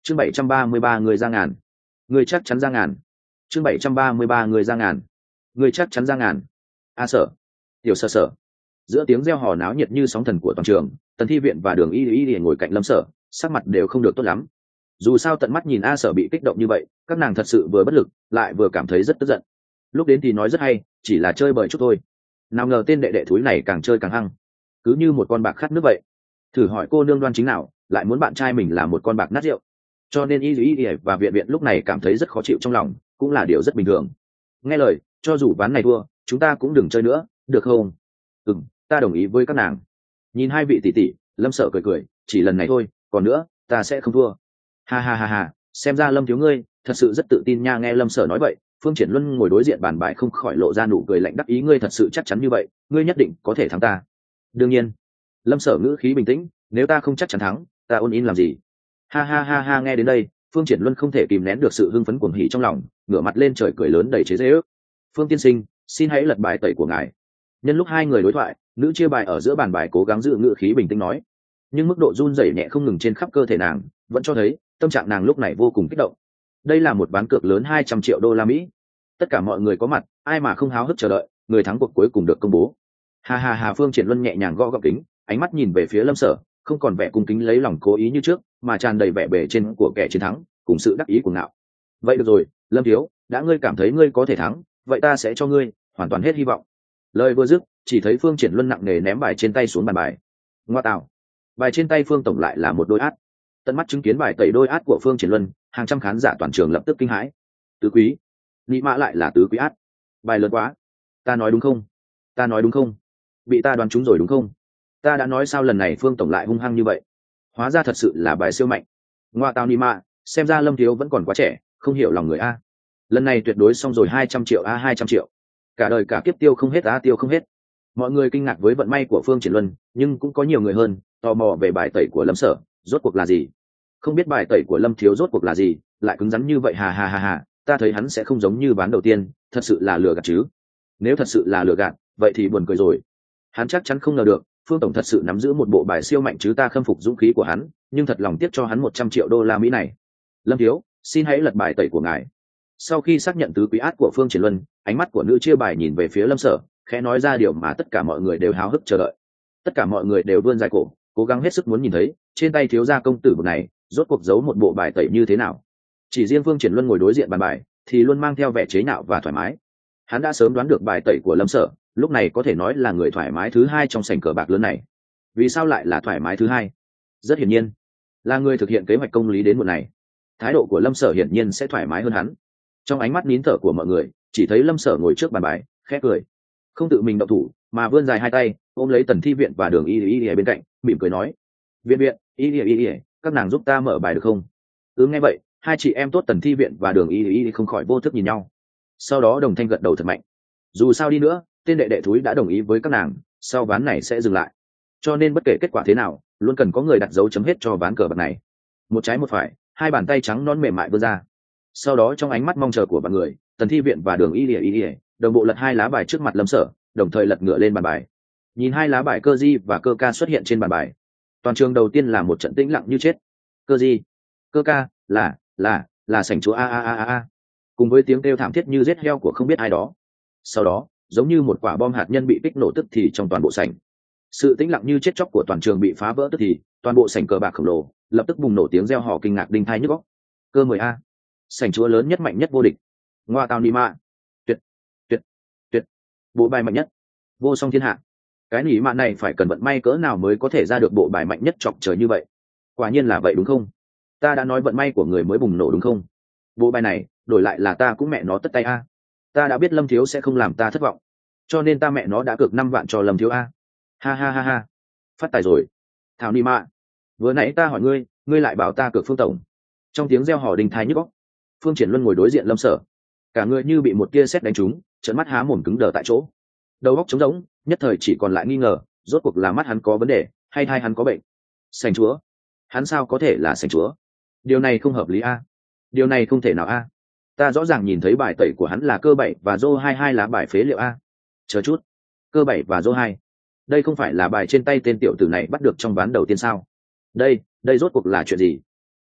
chương bảy trăm ba mươi ba người ra ngàn, người chắc chắn ra ngàn. chương bảy trăm ba mươi ba người ra ngàn, người chắc chắn ra ngàn. A sở, tiểu sở sở. Giữa tiếng reo hò náo nhiệt như sóng thần của toàn trường, Tần Thi Viện và Đường Y Y Y ngồi cạnh Lâm Sở, sắc mặt đều không được tốt lắm. Dù sao tận mắt nhìn A Sở bị kích động như vậy, các nàng thật sự vừa bất lực, lại vừa cảm thấy rất tức giận. Lúc đến thì nói rất hay, chỉ là chơi bời chút thôi. Nào ngờ tên đệ đệ thúi này càng chơi càng hăng, cứ như một con bạc khát nước vậy. Thử hỏi cô nương đoan chính nào lại muốn bạn trai mình là một con bạc nát rượu? Cho nên Y Y Y và Viện Viện lúc này cảm thấy rất khó chịu trong lòng, cũng là điều rất bình thường. Nghe lời, cho dù ván này thua, chúng ta cũng đừng chơi nữa, được không? Ừm, ta đồng ý với các nàng. Nhìn hai vị tỷ tỷ, Lâm Sở cười cười, chỉ lần này thôi, còn nữa ta sẽ không thua. Ha ha ha ha, xem ra Lâm thiếu ngươi thật sự rất tự tin nha. Nghe Lâm Sở nói vậy, Phương Triển Luân ngồi đối diện bàn bài không khỏi lộ ra nụ cười lạnh đắc ý. Ngươi thật sự chắc chắn như vậy, ngươi nhất định có thể thắng ta? Đương nhiên. Lâm Sở ngữ khí bình tĩnh, nếu ta không chắc chắn thắng, ta ôn in làm gì? Ha ha ha ha. Nghe đến đây, Phương Triển Luân không thể kìm nén được sự hưng phấn cuồng hỉ trong lòng, ngửa mặt lên trời cười lớn đầy chế giễu. Phương tiên sinh, xin hãy lật bài tẩy của ngài. Nhân lúc hai người đối thoại, nữ chia bài ở giữa bàn bài cố gắng giữ ngữ khí bình tĩnh nói, nhưng mức độ run rẩy nhẹ không ngừng trên khắp cơ thể nàng vẫn cho thấy tâm trạng nàng lúc này vô cùng kích động. Đây là một ván cược lớn hai trăm triệu đô la Mỹ. Tất cả mọi người có mặt, ai mà không háo hức chờ đợi người thắng cuộc cuối cùng được công bố. Hà hà hà. Phương Triển Luân nhẹ nhàng gõ gọng kính, ánh mắt nhìn về phía Lâm Sở, không còn vẻ cung kính lấy lòng cố ý như trước, mà tràn đầy vẻ bề trên của kẻ chiến thắng cùng sự đắc ý của ngạo. Vậy được rồi, Lâm thiếu, đã ngươi cảm thấy ngươi có thể thắng, vậy ta sẽ cho ngươi hoàn toàn hết hy vọng. Lời vừa dứt, chỉ thấy Phương Triển Luân nặng nề ném bài trên tay xuống bàn bài. Ngoa tạo, bài trên tay Phương tổng lại là một đôi át. Tận mắt chứng kiến bài tẩy đôi át của Phương Triển Luân, hàng trăm khán giả toàn trường lập tức kinh hãi. Tứ quý, nị mã lại là tứ quý át, bài lớn quá. Ta nói đúng không? Ta nói đúng không? Bị ta đoán trúng rồi đúng không? Ta đã nói sao lần này Phương tổng lại hung hăng như vậy? Hóa ra thật sự là bài siêu mạnh. Ngoa tạo nị mã, xem ra Lâm thiếu vẫn còn quá trẻ, không hiểu lòng người a. Lần này tuyệt đối xong rồi. Hai trăm triệu a, hai trăm triệu. Cả đời cả kiếp tiêu không hết a, tiêu không hết. Mọi người kinh ngạc với vận may của Phương Triển Luân, nhưng cũng có nhiều người hơn tò mò về bài tẩy của Lâm Sở, rốt cuộc là gì? Không biết bài tẩy của Lâm thiếu rốt cuộc là gì, lại cứng rắn như vậy. Hà hà hà hà, ta thấy hắn sẽ không giống như ván đầu tiên, thật sự là lừa gạt chứ? Nếu thật sự là lừa gạt, vậy thì buồn cười rồi. Hắn chắc chắn không ngờ được, Phương tổng thật sự nắm giữ một bộ bài siêu mạnh chứ. Ta khâm phục dũng khí của hắn, nhưng thật lòng tiếc cho hắn một trăm triệu đô la Mỹ này. Lâm thiếu, xin hãy lật bài tẩy của ngài. Sau khi xác nhận tứ quý át của Phương Triển Luân, ánh mắt của nữ chia bài nhìn về phía Lâm Sở, khẽ nói ra điều mà tất cả mọi người đều háo hức chờ đợi. Tất cả mọi người đều vươn dài cổ, cố gắng hết sức muốn nhìn thấy trên tay thiếu gia công tử bậc này rốt cuộc giấu một bộ bài tẩy như thế nào. Chỉ riêng Phương Triển Luân ngồi đối diện bàn bài thì luôn mang theo vẻ chế nhạo và thoải mái. Hắn đã sớm đoán được bài tẩy của Lâm Sở, lúc này có thể nói là người thoải mái thứ hai trong sảnh cờ bạc lớn này. Vì sao lại là thoải mái thứ hai? Rất hiển nhiên, là người thực hiện kế hoạch công lý đến muộn này. Thái độ của Lâm Sở hiển nhiên sẽ thoải mái hơn hắn. Trong ánh mắt nín thở của mọi người, chỉ thấy Lâm Sở ngồi trước bàn bài, khẽ cười, không tự mình động thủ, mà vươn dài hai tay ôm lấy Tần Thi Viện và Đường Y Y Y bên cạnh, mỉm cười nói, Viện Viện, Y Y Y Y, các nàng giúp ta mở bài được không? Ừ, nghe vậy, hai chị em tốt Tần Thi Viện và Đường Y Y không khỏi vô thức nhìn nhau, sau đó đồng thanh gật đầu thật mạnh. Dù sao đi nữa, tên đệ đệ thúi đã đồng ý với các nàng, sau ván này sẽ dừng lại, cho nên bất kể kết quả thế nào, luôn cần có người đặt dấu chấm hết cho ván cờ bạc này. Một trái một phải, hai bàn tay trắng non mềm mại vươn ra. Sau đó trong ánh mắt mong chờ của mọi người, Tần Thi Viện và Đường Y Y Y đồng bộ lật hai lá bài trước mặt Lâm Sở, đồng thời lật ngựa lên bàn bài. Nhìn hai lá bài cơ di và cơ ca xuất hiện trên bàn bài, toàn trường đầu tiên là một trận tĩnh lặng như chết. Cơ di, cơ ca, là là là sảnh chúa a a a a a, cùng với tiếng kêu thảm thiết như giết heo của không biết ai đó. Sau đó, giống như một quả bom hạt nhân bị kích nổ tức thì trong toàn bộ sảnh. Sự tĩnh lặng như chết chóc của toàn trường bị phá vỡ tức thì, toàn bộ sảnh cờ bạc khổng lồ lập tức bùng nổ tiếng reo hò kinh ngạc đinh tai nhức óc. Cơ mười a, sảnh chúa lớn nhất mạnh nhất vô địch. Ngoa tào ni mạ, tuyệt tuyệt tuyệt, bộ bài mạnh nhất, vô song thiên hạ. Cái nỉ mạ này phải cần vận may cỡ nào mới có thể ra được bộ bài mạnh nhất chọc trời như vậy? Quả nhiên là vậy đúng không? Ta đã nói vận may của người mới bùng nổ đúng không? Bộ bài này đổi lại là ta cũng mẹ nó tất tay a. Ta đã biết Lâm thiếu sẽ không làm ta thất vọng, cho nên ta mẹ nó đã cược năm vạn cho Lâm thiếu a. Ha ha ha ha, phát tài rồi. Thảo ni mạ, vừa nãy ta hỏi ngươi, ngươi lại bảo ta cược Phương tổng. Trong tiếng reo hò đình thai nhức óc, Phương Triển Luân ngồi đối diện Lâm Sở, cả người như bị một tia sét đánh trúng, trợn mắt há mồm cứng đờ tại chỗ, đầu óc trống rỗng, nhất thời chỉ còn lại nghi ngờ, rốt cuộc là mắt hắn có vấn đề hay thai hắn có bệnh. Sành chúa, hắn sao có thể là sành chúa? Điều này không hợp lý a. Điều này không thể nào a. Ta rõ ràng nhìn thấy bài tẩy của hắn là cơ bảy và dô hai hai lá bài phế liệu a. Chờ chút, cơ bảy và dô hai, đây không phải là bài trên tay tên tiểu tử này bắt được trong ván đầu tiên sao? Đây, đây rốt cuộc là chuyện gì?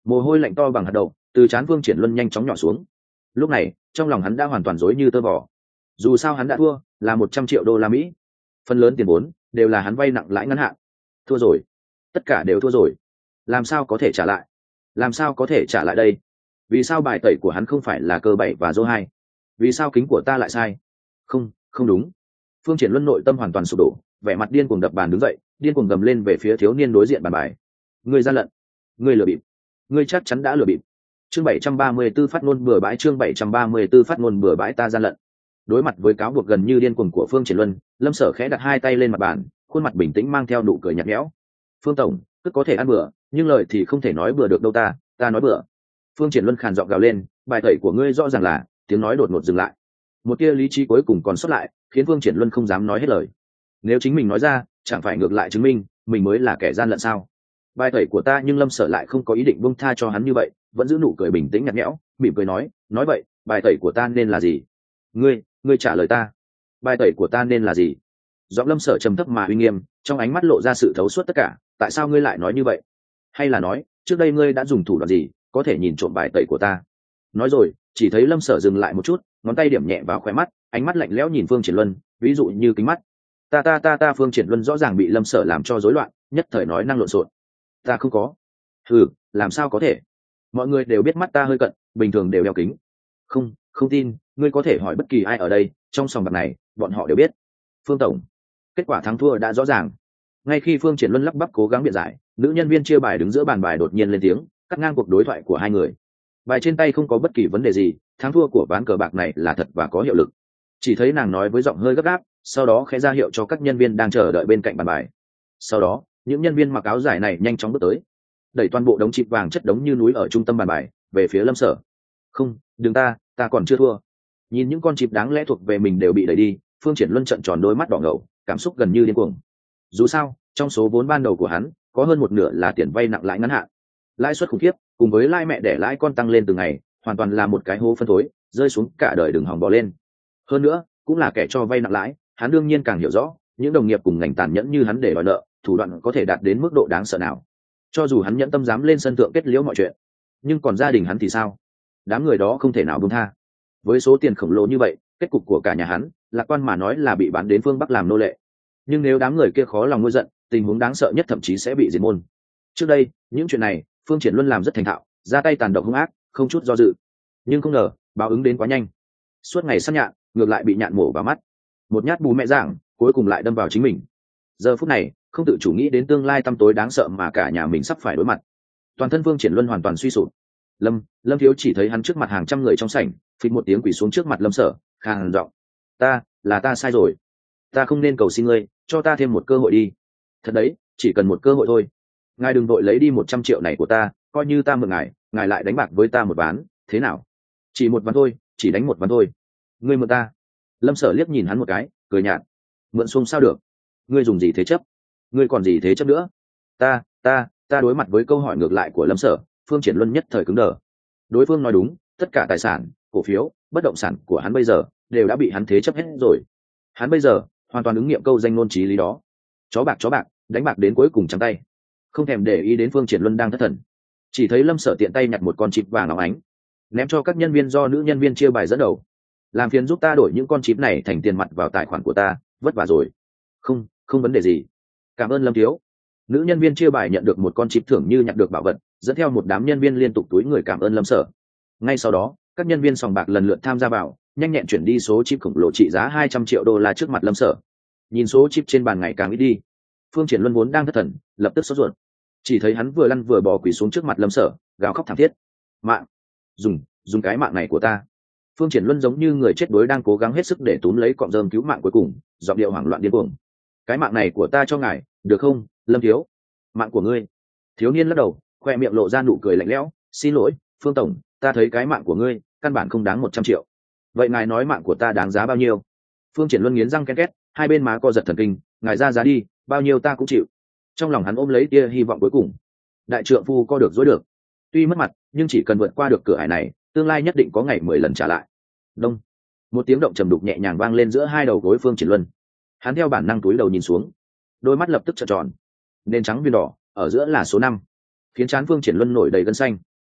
mồ hôi lạnh to bằng hạt đậu từ trán Phương Triển Luân nhanh chóng nhỏ xuống. Lúc này trong lòng hắn đã hoàn toàn rối như tơ vò. Dù sao hắn đã thua là một trăm triệu đô la Mỹ, phần lớn tiền vốn đều là hắn vay nặng lãi ngắn hạn. Thua rồi, tất cả đều thua rồi. Làm sao có thể trả lại? Làm sao có thể trả lại đây? Vì sao bài tẩy của hắn không phải là cơ bảy và dô hai? Vì sao kính của ta lại sai? Không, không đúng. Phương Triển Luân nội tâm hoàn toàn sụp đổ, vẻ mặt điên cuồng đập bàn đứng dậy, điên cuồng gầm lên về phía thiếu niên đối diện bàn bài. Ngươi gian lận, ngươi lừa bịp, ngươi chắc chắn đã lừa bịp. Chương bảy trăm ba mươi 734 phát ngôn bừa bãi, chương bảy trăm ba mươi 734 phát ngôn bừa bãi, ta gian lận. Đối mặt với cáo buộc gần như điên cuồng của Phương Triển Luân, Lâm Sở khẽ đặt hai tay lên mặt bàn, khuôn mặt bình tĩnh mang theo nụ cười nhạt nhẽo. Phương tổng, tức có thể ăn bừa, nhưng lời thì không thể nói bừa được đâu ta, ta nói bừa. Phương Triển Luân khàn giọng gào lên, bài tẩy của ngươi rõ ràng là, tiếng nói đột ngột dừng lại. Một tia lý trí cuối cùng còn sót lại, khiến Phương Triển Luân không dám nói hết lời. Nếu chính mình nói ra, chẳng phải ngược lại chứng minh mình mới là kẻ gian lận sao? Bài tẩy của ta, nhưng Lâm Sở lại không có ý định buông tha cho hắn như vậy, vẫn giữ nụ cười bình tĩnh nhạt nhẽo, mỉm cười nói, nói vậy, bài tẩy của ta nên là gì? Ngươi, ngươi trả lời ta. Bài tẩy của ta nên là gì? Giọng Lâm Sở trầm thấp mà uy nghiêm, trong ánh mắt lộ ra sự thấu suốt tất cả. Tại sao ngươi lại nói như vậy? Hay là nói, trước đây ngươi đã dùng thủ đoạn gì, có thể nhìn trộm bài tẩy của ta? Nói rồi, chỉ thấy Lâm Sở dừng lại một chút, ngón tay điểm nhẹ vào khóe mắt, ánh mắt lạnh lẽo nhìn Phương Triển Luân, ví dụ như kính mắt. Ta ta ta ta Phương Triển Luân rõ ràng bị Lâm Sở làm cho rối loạn, nhất thời nói năng lộn xộn. Ta không có. Ừ, làm sao có thể? Mọi người đều biết mắt ta hơi cận, bình thường đều đeo kính. Không, không tin, ngươi có thể hỏi bất kỳ ai ở đây, trong sòng bạc này, bọn họ đều biết. Phương tổng, kết quả thắng thua đã rõ ràng. Ngay khi Phương Triển Luân lắp bắp cố gắng biện giải, nữ nhân viên chia bài đứng giữa bàn bài đột nhiên lên tiếng, cắt ngang cuộc đối thoại của hai người. Bài trên tay không có bất kỳ vấn đề gì, thắng thua của ván cờ bạc này là thật và có hiệu lực. Chỉ thấy nàng nói với giọng hơi gấp gáp, sau đó khẽ ra hiệu cho các nhân viên đang chờ đợi bên cạnh bàn bài. Sau đó, những nhân viên mặc áo dài này nhanh chóng bước tới, đẩy toàn bộ đống chip vàng chất đống như núi ở trung tâm bàn bài về phía Lâm Sở. Không, đừng, ta ta còn chưa thua. Nhìn những con chip đáng lẽ thuộc về mình đều bị đẩy đi, Phương Triển Luân trợn tròn đôi mắt đỏ ngầu, cảm xúc gần như điên cuồng. Dù sao, trong số vốn ban đầu của hắn, có hơn một nửa là tiền vay nặng lãi ngắn hạn. Lãi suất khủng khiếp, cùng với lãi mẹ để lãi con tăng lên từng ngày, hoàn toàn là một cái hố phân thối, rơi xuống cả đời đừng hòng bò lên. Hơn nữa, cũng là kẻ cho vay nặng lãi, hắn đương nhiên càng hiểu rõ, những đồng nghiệp cùng ngành tàn nhẫn như hắn để đòi nợ, thủ đoạn có thể đạt đến mức độ đáng sợ nào. Cho dù hắn nhẫn tâm dám lên sân thượng kết liễu mọi chuyện, nhưng còn gia đình hắn thì sao? Đám người đó không thể nào buông tha. Với số tiền khổng lồ như vậy, kết cục của cả nhà hắn, lạc quan mà nói là bị bán đến phương Bắc làm nô lệ. Nhưng nếu đám người kia khó lòng nuôi giận, tình huống đáng sợ nhất thậm chí sẽ bị diệt môn. Trước đây, những chuyện này, Phương Triển Luân làm rất thành thạo, ra tay tàn độc hung ác, không chút do dự. Nhưng không ngờ, báo ứng đến quá nhanh. Suốt ngày săn nhạn, ngược lại bị nhạn mổ vào mắt. Một nhát bú mẹ giảng, cuối cùng lại đâm vào chính mình. Giờ phút này, không tự chủ nghĩ đến tương lai tăm tối đáng sợ mà cả nhà mình sắp phải đối mặt. Toàn thân Phương Triển Luân hoàn toàn suy sụp. Lâm, Lâm Thiếu chỉ thấy hắn trước mặt hàng trăm người trong sảnh, phịch một tiếng quỳ xuống trước mặt Lâm Sở, khàn giọng, ta, là ta sai rồi. Ta không nên cầu xin ngươi, cho ta thêm một cơ hội đi. Thật đấy, chỉ cần một cơ hội thôi. Ngài đừng vội lấy đi một trăm triệu này của ta, coi như ta mượn ngài, ngài lại đánh bạc với ta một ván, thế nào? Chỉ một ván thôi, chỉ đánh một ván thôi. Ngươi mượn ta. Lâm Sở liếc nhìn hắn một cái, cười nhạt. Mượn xuống sao được? Ngươi dùng gì thế chấp? Ngươi còn gì thế chấp nữa? Ta, ta, ta đối mặt với câu hỏi ngược lại của Lâm Sở, Phương Triển Luân nhất thời cứng đờ. Đối phương nói đúng, tất cả tài sản, cổ phiếu, bất động sản của hắn bây giờ đều đã bị hắn thế chấp hết rồi. Hắn bây giờ hoàn toàn ứng nghiệm câu danh ngôn chí lý đó. Chó bạc chó bạc, đánh bạc đến cuối cùng trắng tay. Không thèm để ý đến Phương Triển Luân đang thất thần. Chỉ thấy Lâm Sở tiện tay nhặt một con chip vàng óng ánh, ném cho các nhân viên do nữ nhân viên chia bài dẫn đầu. Làm phiền giúp ta đổi những con chip này thành tiền mặt vào tài khoản của ta, vất vả rồi. Không, không vấn đề gì. Cảm ơn Lâm Thiếu. Nữ nhân viên chia bài nhận được một con chip thưởng như nhặt được bảo vật, dẫn theo một đám nhân viên liên tục túi người cảm ơn Lâm Sở. Ngay sau đó, các nhân viên sòng bạc lần lượt tham gia vào, nhanh nhẹn chuyển đi số chip khổng lồ trị giá hai trăm triệu đô la trước mặt Lâm Sở. Nhìn số chip trên bàn ngày càng ít đi, Phương Triển Luân vốn đang thất thần, lập tức sốt ruột. Chỉ thấy hắn vừa lăn vừa bò quỳ xuống trước mặt Lâm Sở, gào khóc thảm thiết. Mạng, dùng, dùng cái mạng này của ta. Phương Triển Luân giống như người chết đuối đang cố gắng hết sức để túm lấy cọng rơm cứu mạng cuối cùng, giọng điệu hoảng loạn điên cuồng. Cái mạng này của ta cho ngài, được không, Lâm Thiếu? Mạng của ngươi. Thiếu niên lắc đầu, khoe miệng lộ ra nụ cười lạnh lẽo. Xin lỗi, Phương tổng, ta thấy cái mạng của ngươi căn bản không đáng một trăm triệu. Vậy ngài nói mạng của ta đáng giá bao nhiêu? Phương Triển Luân nghiến răng ken két, hai bên má co giật thần kinh. Ngài ra giá đi, bao nhiêu ta cũng chịu. Trong lòng hắn ôm lấy tia hy vọng cuối cùng. Đại trượng phu co được dối được. Tuy mất mặt, nhưng chỉ cần vượt qua được cửa ải này, tương lai nhất định có ngày mười lần trả lại. Đông, một tiếng động trầm đục nhẹ nhàng vang lên giữa hai đầu gối Phương Triển Luân. Hắn theo bản năng túi đầu nhìn xuống, đôi mắt lập tức trợn tròn. Nền trắng viên đỏ, ở giữa là số năm. Khiến trán Phương Triển Luân nổi đầy gân xanh.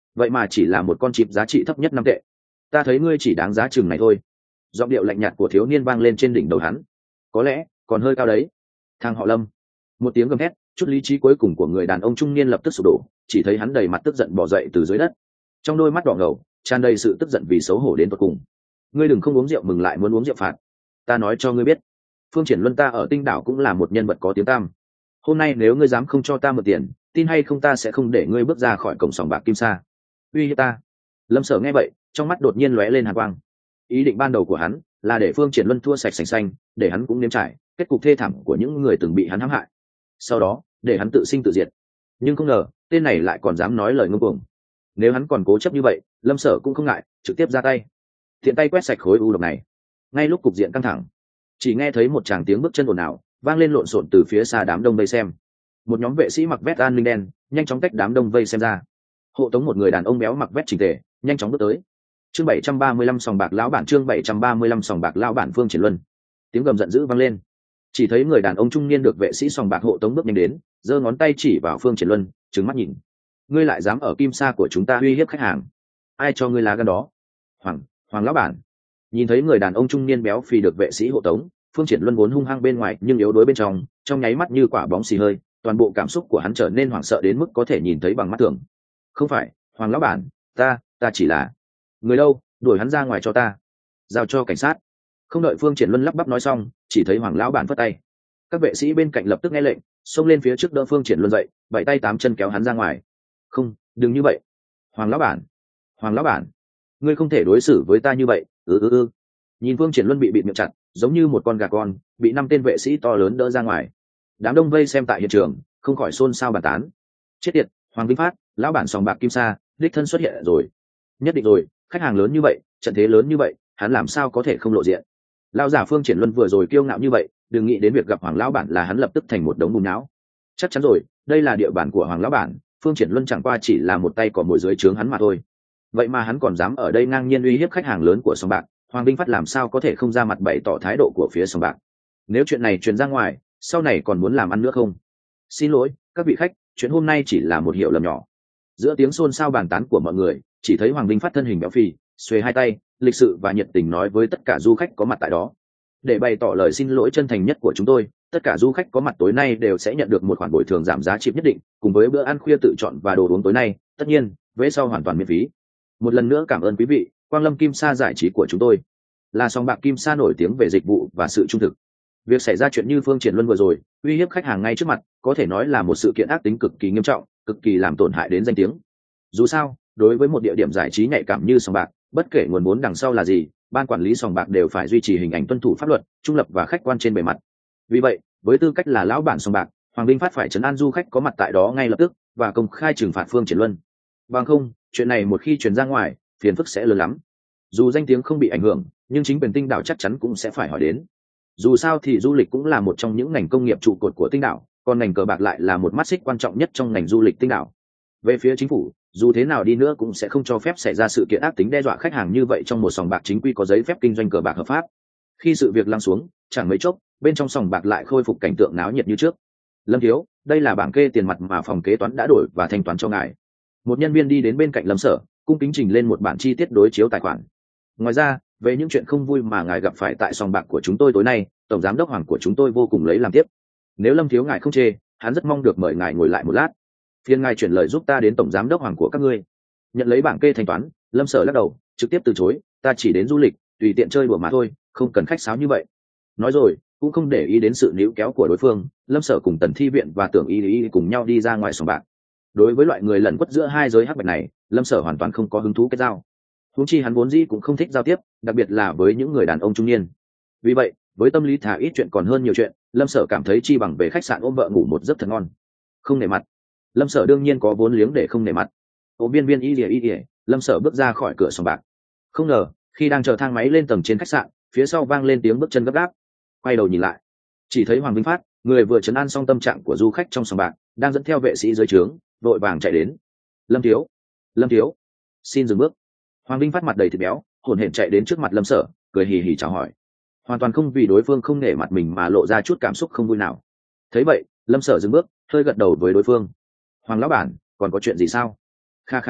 vậy mà chỉ là một con chip giá trị thấp nhất năm tệ. Ta thấy ngươi chỉ đáng giá chừng này thôi. Giọng điệu lạnh nhạt của thiếu niên vang lên trên đỉnh đầu hắn. Có lẽ còn hơi cao đấy. Thằng họ Lâm. Một tiếng gầm hét, chút lý trí cuối cùng của người đàn ông trung niên lập tức sụp đổ, chỉ thấy hắn đầy mặt tức giận bò dậy từ dưới đất, trong đôi mắt đỏ ngầu tràn đầy sự tức giận vì xấu hổ đến tột cùng. Ngươi đừng không uống rượu mừng lại muốn uống rượu phạt. Ta nói cho ngươi biết, Phương Triển Luân ta ở Tinh Đảo cũng là một nhân vật có tiếng tăm. Hôm nay nếu ngươi dám không cho ta mượn tiền, tin hay không ta sẽ không để ngươi bước ra khỏi cổng sòng bạc Kim Sa. Uy hiếp ta. Lâm Sở nghe vậy, trong mắt đột nhiên lóe lên hàn quang. Ý định ban đầu của hắn là để Phương Triển Luân thua sạch sành xanh, để hắn cũng nếm trải kết cục thê thảm của những người từng bị hắn hãm hại, sau đó để hắn tự sinh tự diệt. Nhưng không ngờ tên này lại còn dám nói lời ngông cuồng. Nếu hắn còn cố chấp như vậy, Lâm Sở cũng không ngại trực tiếp ra tay, thiện tay quét sạch khối u độc này. Ngay lúc cục diện căng thẳng, chỉ nghe thấy một tràng tiếng bước chân ồn ào vang lên lộn xộn từ phía xa đám đông vây xem. Một nhóm vệ sĩ mặc vest an ninh đen nhanh chóng tách đám đông vây xem ra, hộ tống một người đàn ông béo mặc vest chỉnh tề nhanh chóng bước tới. Chương bảy trăm ba mươi lăm sòng bạc lão bản, chương bảy trăm ba mươi lăm sòng bạc lão bản Phương Triển Luân. Tiếng gầm giận dữ vang lên. Chỉ thấy người đàn ông trung niên được vệ sĩ sòng bạc hộ tống bước nhanh đến, giơ ngón tay chỉ vào Phương Triển Luân, trừng mắt nhìn. Ngươi lại dám ở Kim Sa của chúng ta uy hiếp khách hàng? Ai cho ngươi lá gan đó? Hoàng, Hoàng lão bản. Nhìn thấy người đàn ông trung niên béo phì được vệ sĩ hộ tống, Phương Triển Luân vốn hung hăng bên ngoài nhưng yếu đuối bên trong, trong nháy mắt như quả bóng xì hơi, toàn bộ cảm xúc của hắn trở nên hoảng sợ đến mức có thể nhìn thấy bằng mắt thường. Không phải, Hoàng lão bản, ta, ta chỉ là... Người đâu, đuổi hắn ra ngoài cho ta, giao cho cảnh sát. Không đợi Phương Triển Luân lắp bắp nói xong, chỉ thấy Hoàng lão bản phất tay. Các vệ sĩ bên cạnh lập tức nghe lệnh, xông lên phía trước đỡ Phương Triển Luân dậy, bảy tay tám chân kéo hắn ra ngoài. Không, đừng như vậy. Hoàng lão bản, Hoàng lão bản, ngươi không thể đối xử với ta như vậy. Ừ ừ ừ. Nhìn Phương Triển Luân bị bịt miệng chặt, giống như một con gà con, bị năm tên vệ sĩ to lớn đỡ ra ngoài. Đám đông vây xem tại hiện trường, không khỏi xôn xao bàn tán. Chết tiệt, Hoàng Vinh Phát, lão bản sòng bạc Kim Sa, đích thân xuất hiện rồi. Nhất định rồi, khách hàng lớn như vậy, trận thế lớn như vậy, hắn làm sao có thể không lộ diện. Lão giả Phương Triển Luân vừa rồi kiêu ngạo như vậy, đừng nghĩ đến việc gặp Hoàng lão bản là hắn lập tức thành một đống bùn não. Chắc chắn rồi, đây là địa bàn của Hoàng lão bản, Phương Triển Luân chẳng qua chỉ là một tay cỏ mồi dưới trướng hắn mà thôi. Vậy mà hắn còn dám ở đây ngang nhiên uy hiếp khách hàng lớn của sòng bạc, Hoàng Vinh Phát làm sao có thể không ra mặt bày tỏ thái độ của phía sòng bạc. Nếu chuyện này truyền ra ngoài, sau này còn muốn làm ăn nữa không? Xin lỗi, các vị khách, chuyện hôm nay chỉ là một hiểu lầm nhỏ. Giữa tiếng xôn xao bàn tán của mọi người, chỉ thấy Hoàng Vinh Phát thân hình béo phì, xuề hai tay, lịch sự và nhiệt tình nói với tất cả du khách có mặt tại đó. Để bày tỏ lời xin lỗi chân thành nhất của chúng tôi, tất cả du khách có mặt tối nay đều sẽ nhận được một khoản bồi thường giảm giá chip nhất định, cùng với bữa ăn khuya tự chọn và đồ uống tối nay, tất nhiên, vé sau hoàn toàn miễn phí. Một lần nữa cảm ơn quý vị, Quang Lâm Kim Sa giải trí của chúng tôi là sòng bạc Kim Sa nổi tiếng về dịch vụ và sự trung thực. Việc xảy ra chuyện như Phương Triển Luân vừa rồi, uy hiếp khách hàng ngay trước mặt, có thể nói là một sự kiện ác tính cực kỳ nghiêm trọng, cực kỳ làm tổn hại đến danh tiếng. Dù sao, đối với một địa điểm giải trí nhạy cảm như sòng bạc, bất kể nguồn vốn đằng sau là gì, ban quản lý sòng bạc đều phải duy trì hình ảnh tuân thủ pháp luật, trung lập và khách quan trên bề mặt. Vì vậy, với tư cách là lão bản sòng bạc, Hoàng Vinh Phát phải trấn an du khách có mặt tại đó ngay lập tức và công khai trừng phạt Phương Triển Luân. Bằng không, chuyện này một khi truyền ra ngoài, phiền phức sẽ lớn lắm. Dù danh tiếng không bị ảnh hưởng, nhưng chính quyền Tinh Đảo chắc chắn cũng sẽ phải hỏi đến. Dù sao thì du lịch cũng là một trong những ngành công nghiệp trụ cột của Tinh Đảo, còn ngành cờ bạc lại là một mắt xích quan trọng nhất trong ngành du lịch Tinh Đảo. Về phía chính phủ, dù thế nào đi nữa cũng sẽ không cho phép xảy ra sự kiện ác tính đe dọa khách hàng như vậy trong một sòng bạc chính quy có giấy phép kinh doanh cờ bạc hợp pháp. Khi sự việc lắng xuống, chẳng mấy chốc, bên trong sòng bạc lại khôi phục cảnh tượng náo nhiệt như trước. Lâm thiếu, đây là bảng kê tiền mặt mà phòng kế toán đã đổi và thanh toán cho ngài. Một nhân viên đi đến bên cạnh Lâm Sở, cung kính trình lên một bản chi tiết đối chiếu tài khoản. Ngoài ra, về những chuyện không vui mà ngài gặp phải tại sòng bạc của chúng tôi tối nay, tổng giám đốc Hoàng của chúng tôi vô cùng lấy làm tiếc. Nếu Lâm thiếu ngài không chê, hắn rất mong được mời ngài ngồi lại một lát. Phiền ngài chuyển lời giúp ta đến tổng giám đốc Hoàng của các ngươi. Nhận lấy bảng kê thanh toán, Lâm Sở lắc đầu, trực tiếp từ chối, ta chỉ đến du lịch, tùy tiện chơi đùa mà thôi, không cần khách sáo như vậy. Nói rồi, cũng không để ý đến sự níu kéo của đối phương, Lâm Sở cùng Tần Thi Viện và Tưởng Y Y cùng nhau đi ra ngoài sòng bạc. Đối với loại người lẩn quất giữa hai giới hắc bạch này, Lâm Sở hoàn toàn không có hứng thú kết giao. Huống chi hắn vốn dĩ cũng không thích giao tiếp, đặc biệt là với những người đàn ông trung niên. Vì vậy, với tâm lý thà ít chuyện còn hơn nhiều chuyện, Lâm Sở cảm thấy chi bằng về khách sạn ôm vợ ngủ một giấc thật ngon. Không nể mặt. Lâm Sở đương nhiên có vốn liếng để không nể mặt. Ôm viên viên y lìa y lìa, Lâm Sở bước ra khỏi cửa sòng bạc. Không ngờ, khi đang chờ thang máy lên tầng trên khách sạn, phía sau vang lên tiếng bước chân gấp gáp. Quay đầu nhìn lại, chỉ thấy Hoàng Vinh Phát, người vừa trấn an xong tâm trạng của du khách trong sòng bạc, đang dẫn theo vệ sĩ dưới trướng, vội vàng chạy đến. Lâm thiếu, Lâm thiếu, xin dừng bước. Hoàng Vinh Phát mặt đầy thịt béo, hổn hển chạy đến trước mặt Lâm Sở, cười hì hì chào hỏi, hoàn toàn không vì đối phương không nể mặt mình mà lộ ra chút cảm xúc không vui nào. Thấy vậy, Lâm Sở dừng bước, hơi gật đầu với đối phương. Hoàng lão bản, còn có chuyện gì sao? Kha kha kha,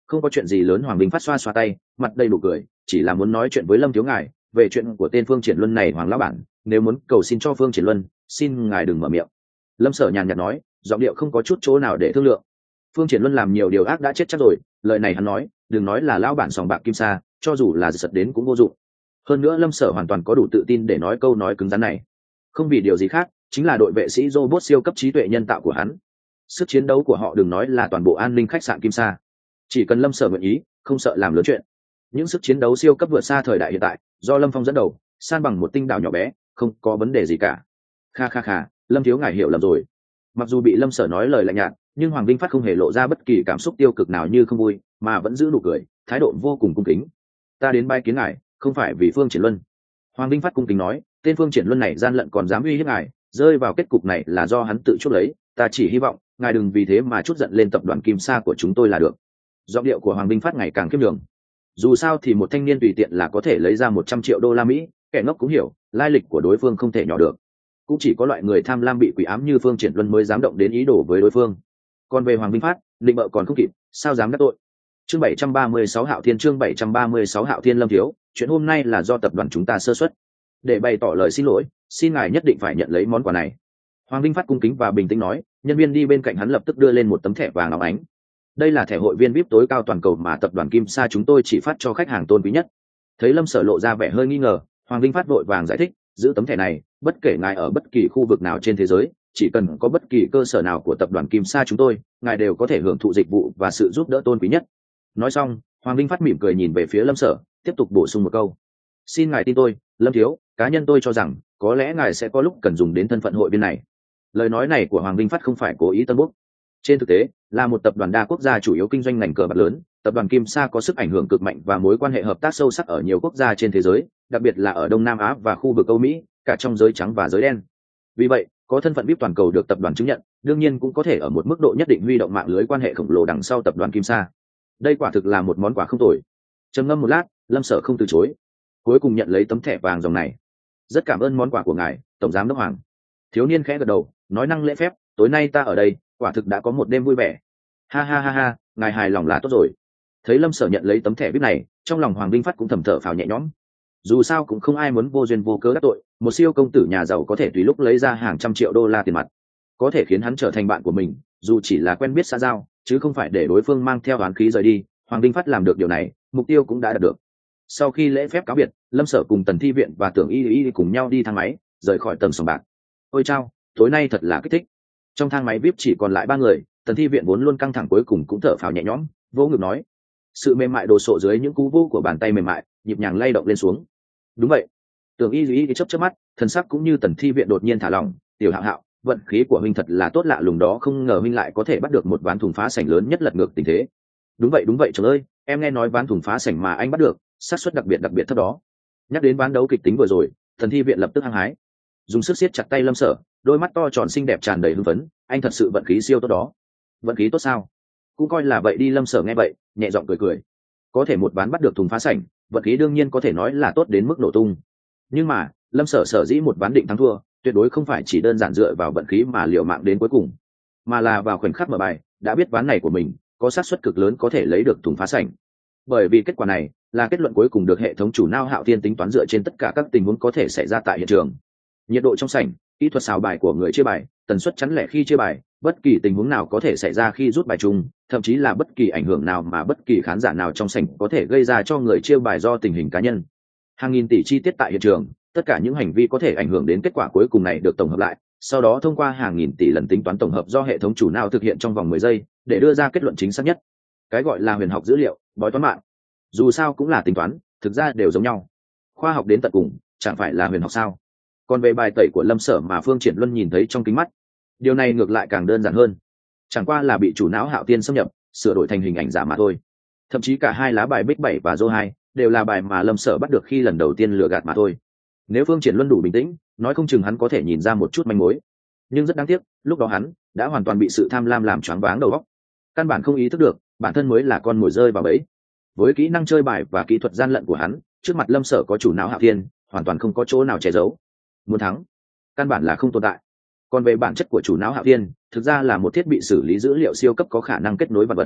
Không có chuyện gì lớn. Hoàng Vinh phát xoa xoa tay, mặt đầy nụ cười, chỉ là muốn nói chuyện với Lâm thiếu ngài về chuyện của tên Phương Triển Luân này. Hoàng lão bản, nếu muốn cầu xin cho Phương Triển Luân, xin ngài đừng mở miệng. Lâm Sở nhàn nhạt nói, giọng điệu không có chút chỗ nào để thương lượng. Phương Triển Luân làm nhiều điều ác đã chết chắc rồi, lời này hắn nói, đừng nói là lão bản sòng bạc Kim Sa, cho dù là giật đến cũng vô dụng. Hơn nữa Lâm Sở hoàn toàn có đủ tự tin để nói câu nói cứng rắn này. Không vì điều gì khác, chính là đội vệ sĩ robot siêu cấp trí tuệ nhân tạo của hắn. Sức chiến đấu của họ đừng nói là toàn bộ an ninh khách sạn Kim Sa, chỉ cần Lâm Sở nguyện ý, không sợ làm lớn chuyện. Những sức chiến đấu siêu cấp vượt xa thời đại hiện tại, do Lâm Phong dẫn đầu, san bằng một tinh đảo nhỏ bé, không có vấn đề gì cả. Kha kha kha, Lâm thiếu ngài hiểu lầm rồi. Mặc dù bị Lâm Sở nói lời lạnh nhạt, nhưng Hoàng Vinh Phát không hề lộ ra bất kỳ cảm xúc tiêu cực nào như không vui, mà vẫn giữ nụ cười, thái độ vô cùng cung kính. Ta đến bái kiến ngài, không phải vì Phương Triển Luân. Hoàng Vinh Phát cung kính nói, tên Phương Triển Luân này gian lận còn dám uy hiếp ngài, rơi vào kết cục này là do hắn tự chuốc lấy. Ta chỉ hy vọng ngài đừng vì thế mà chút giận lên tập đoàn Kim Sa của chúng tôi là được. Giọng điệu của Hoàng Vinh Phát ngày càng khiêm đường. Dù sao thì một thanh niên tùy tiện là có thể lấy ra một trăm triệu đô la Mỹ, kẻ ngốc cũng hiểu, lai lịch của đối phương không thể nhỏ được. Cũng chỉ có loại người tham lam bị quỷ ám như Phương Triển Luân mới dám động đến ý đồ với đối phương. Còn về Hoàng Vinh Phát, định bợ còn không kịp, sao dám đắc tội. Chương bảy trăm ba mươi sáu Hạo Thiên chương bảy trăm ba mươi sáu Hạo Thiên. Lâm thiếu, chuyện hôm nay là do tập đoàn chúng ta sơ suất. Để bày tỏ lời xin lỗi, xin ngài nhất định phải nhận lấy món quà này. Hoàng Vinh Phát cung kính và bình tĩnh nói, nhân viên đi bên cạnh hắn lập tức đưa lên một tấm thẻ vàng óng ánh. Đây là thẻ hội viên vi ai pi tối cao toàn cầu mà tập đoàn Kim Sa chúng tôi chỉ phát cho khách hàng tôn quý nhất. Thấy Lâm Sở lộ ra vẻ hơi nghi ngờ, Hoàng Vinh Phát vội vàng giải thích, giữ tấm thẻ này, bất kể ngài ở bất kỳ khu vực nào trên thế giới, chỉ cần có bất kỳ cơ sở nào của tập đoàn Kim Sa chúng tôi, ngài đều có thể hưởng thụ dịch vụ và sự giúp đỡ tôn quý nhất. Nói xong, Hoàng Vinh Phát mỉm cười nhìn về phía Lâm Sở, tiếp tục bổ sung một câu, xin ngài tin tôi, Lâm thiếu, cá nhân tôi cho rằng có lẽ ngài sẽ có lúc cần dùng đến thân phận hội viên này. Lời nói này của Hoàng Vinh Phát không phải cố ý tân bốc. Trên thực tế, là một tập đoàn đa quốc gia chủ yếu kinh doanh ngành cờ bạc lớn, tập đoàn Kim Sa có sức ảnh hưởng cực mạnh và mối quan hệ hợp tác sâu sắc ở nhiều quốc gia trên thế giới, đặc biệt là ở Đông Nam Á và khu vực Âu Mỹ, cả trong giới trắng và giới đen. Vì vậy, có thân phận vi ai pi toàn cầu được tập đoàn chứng nhận, đương nhiên cũng có thể ở một mức độ nhất định huy động mạng lưới quan hệ khổng lồ đằng sau tập đoàn Kim Sa. Đây quả thực là một món quà không tồi. Trầm ngâm một lát, Lâm Sở không từ chối, cuối cùng nhận lấy tấm thẻ vàng dòng này. Rất cảm ơn món quà của ngài, tổng giám đốc Hoàng. Thiếu niên khẽ gật đầu, nói năng lễ phép, tối nay ta ở đây, quả thực đã có một đêm vui vẻ. Ha ha ha ha, ngài hài lòng là tốt rồi. Thấy Lâm Sở nhận lấy tấm thẻ vi ai pi này, trong lòng Hoàng Vinh Phát cũng thầm thở phào nhẹ nhõm. Dù sao cũng không ai muốn vô duyên vô cớ đắc tội, một siêu công tử nhà giàu có thể tùy lúc lấy ra hàng trăm triệu đô la tiền mặt, có thể khiến hắn trở thành bạn của mình, dù chỉ là quen biết xã giao, chứ không phải để đối phương mang theo oán khí rời đi. Hoàng Vinh Phát làm được điều này, mục tiêu cũng đã đạt được. Sau khi lễ phép cáo biệt, Lâm Sở cùng Tần Thi Viện và Tưởng Y Y cùng nhau đi thang máy, rời khỏi tầng sòng bạc. Ôi chao, tối nay thật là kích thích. Trong thang máy vi ai pi chỉ còn lại ba người, Tần Thi Viện vốn luôn căng thẳng cuối cùng cũng thở phào nhẹ nhõm, vỗ ngực nói, sự mềm mại đồ sộ dưới những cú vô của bàn tay mềm mại, nhịp nhàng lay động lên xuống. Đúng vậy. Tưởng Y Y chớp chớp mắt, thần sắc cũng như Tần Thi Viện đột nhiên thả lỏng, tiểu Hạo Hạo, vận khí của huynh thật là tốt lạ lùng đó, không ngờ huynh lại có thể bắt được một ván thùng phá sảnh lớn nhất lật ngược tình thế. Đúng vậy đúng vậy trời ơi, em nghe nói ván thùng phá sảnh mà anh bắt được, xác suất đặc biệt đặc biệt thấp đó. Nhắc đến ván đấu kịch tính vừa rồi, Thần Thi Viện lập tức hăng hái, dùng sức siết chặt tay Lâm Sở, đôi mắt to tròn xinh đẹp tràn đầy hưng phấn, anh thật sự vận khí siêu tốt đó. Vận khí tốt sao? Cũng coi là vậy đi. Lâm Sở nghe vậy, nhẹ giọng cười cười, có thể một ván bắt được thùng phá sảnh, vận khí đương nhiên có thể nói là tốt đến mức nổ tung. Nhưng mà Lâm Sở sở dĩ một ván định thắng thua, tuyệt đối không phải chỉ đơn giản dựa vào vận khí mà liều mạng đến cuối cùng, mà là vào khoảnh khắc mở bài đã biết ván này của mình có xác suất cực lớn có thể lấy được thùng phá sảnh. Bởi vì kết quả này là kết luận cuối cùng được hệ thống chủ não Hạo Thiên tính toán dựa trên tất cả các tình huống có thể xảy ra tại hiện trường. Nhiệt độ trong sảnh, kỹ thuật xào bài của người chia bài, tần suất chắn lẻ khi chia bài, bất kỳ tình huống nào có thể xảy ra khi rút bài chung, thậm chí là bất kỳ ảnh hưởng nào mà bất kỳ khán giả nào trong sảnh có thể gây ra cho người chia bài do tình hình cá nhân. Hàng nghìn tỷ chi tiết tại hiện trường, tất cả những hành vi có thể ảnh hưởng đến kết quả cuối cùng này được tổng hợp lại, sau đó thông qua hàng nghìn tỷ lần tính toán tổng hợp do hệ thống chủ não thực hiện trong vòng mười giây để đưa ra kết luận chính xác nhất. Cái gọi là huyền học dữ liệu, bói toán mạng, dù sao cũng là tính toán, thực ra đều giống nhau. Khoa học đến tận cùng, chẳng phải là huyền học sao? Còn về bài tẩy của Lâm Sở mà Phương Triển Luân nhìn thấy trong kính mắt, điều này ngược lại càng đơn giản hơn, chẳng qua là bị chủ não Hạo Thiên xâm nhập, sửa đổi thành hình ảnh giả mà thôi. Thậm chí cả hai lá bài bích bảy và dô hai đều là bài mà Lâm Sở bắt được khi lần đầu tiên lừa gạt mà thôi. Nếu Phương Triển Luân đủ bình tĩnh, nói không chừng hắn có thể nhìn ra một chút manh mối. Nhưng rất đáng tiếc, lúc đó hắn đã hoàn toàn bị sự tham lam làm choáng váng đầu óc, căn bản không ý thức được bản thân mới là con mồi rơi vào bẫy. Với kỹ năng chơi bài và kỹ thuật gian lận của hắn, trước mặt Lâm Sở có chủ não Hạo Thiên, hoàn toàn không có chỗ nào che giấu. Muốn thắng, căn bản là không tồn tại. Còn về bản chất của chủ não Hạo Thiên, thực ra là một thiết bị xử lý dữ liệu siêu cấp có khả năng kết nối vật vật.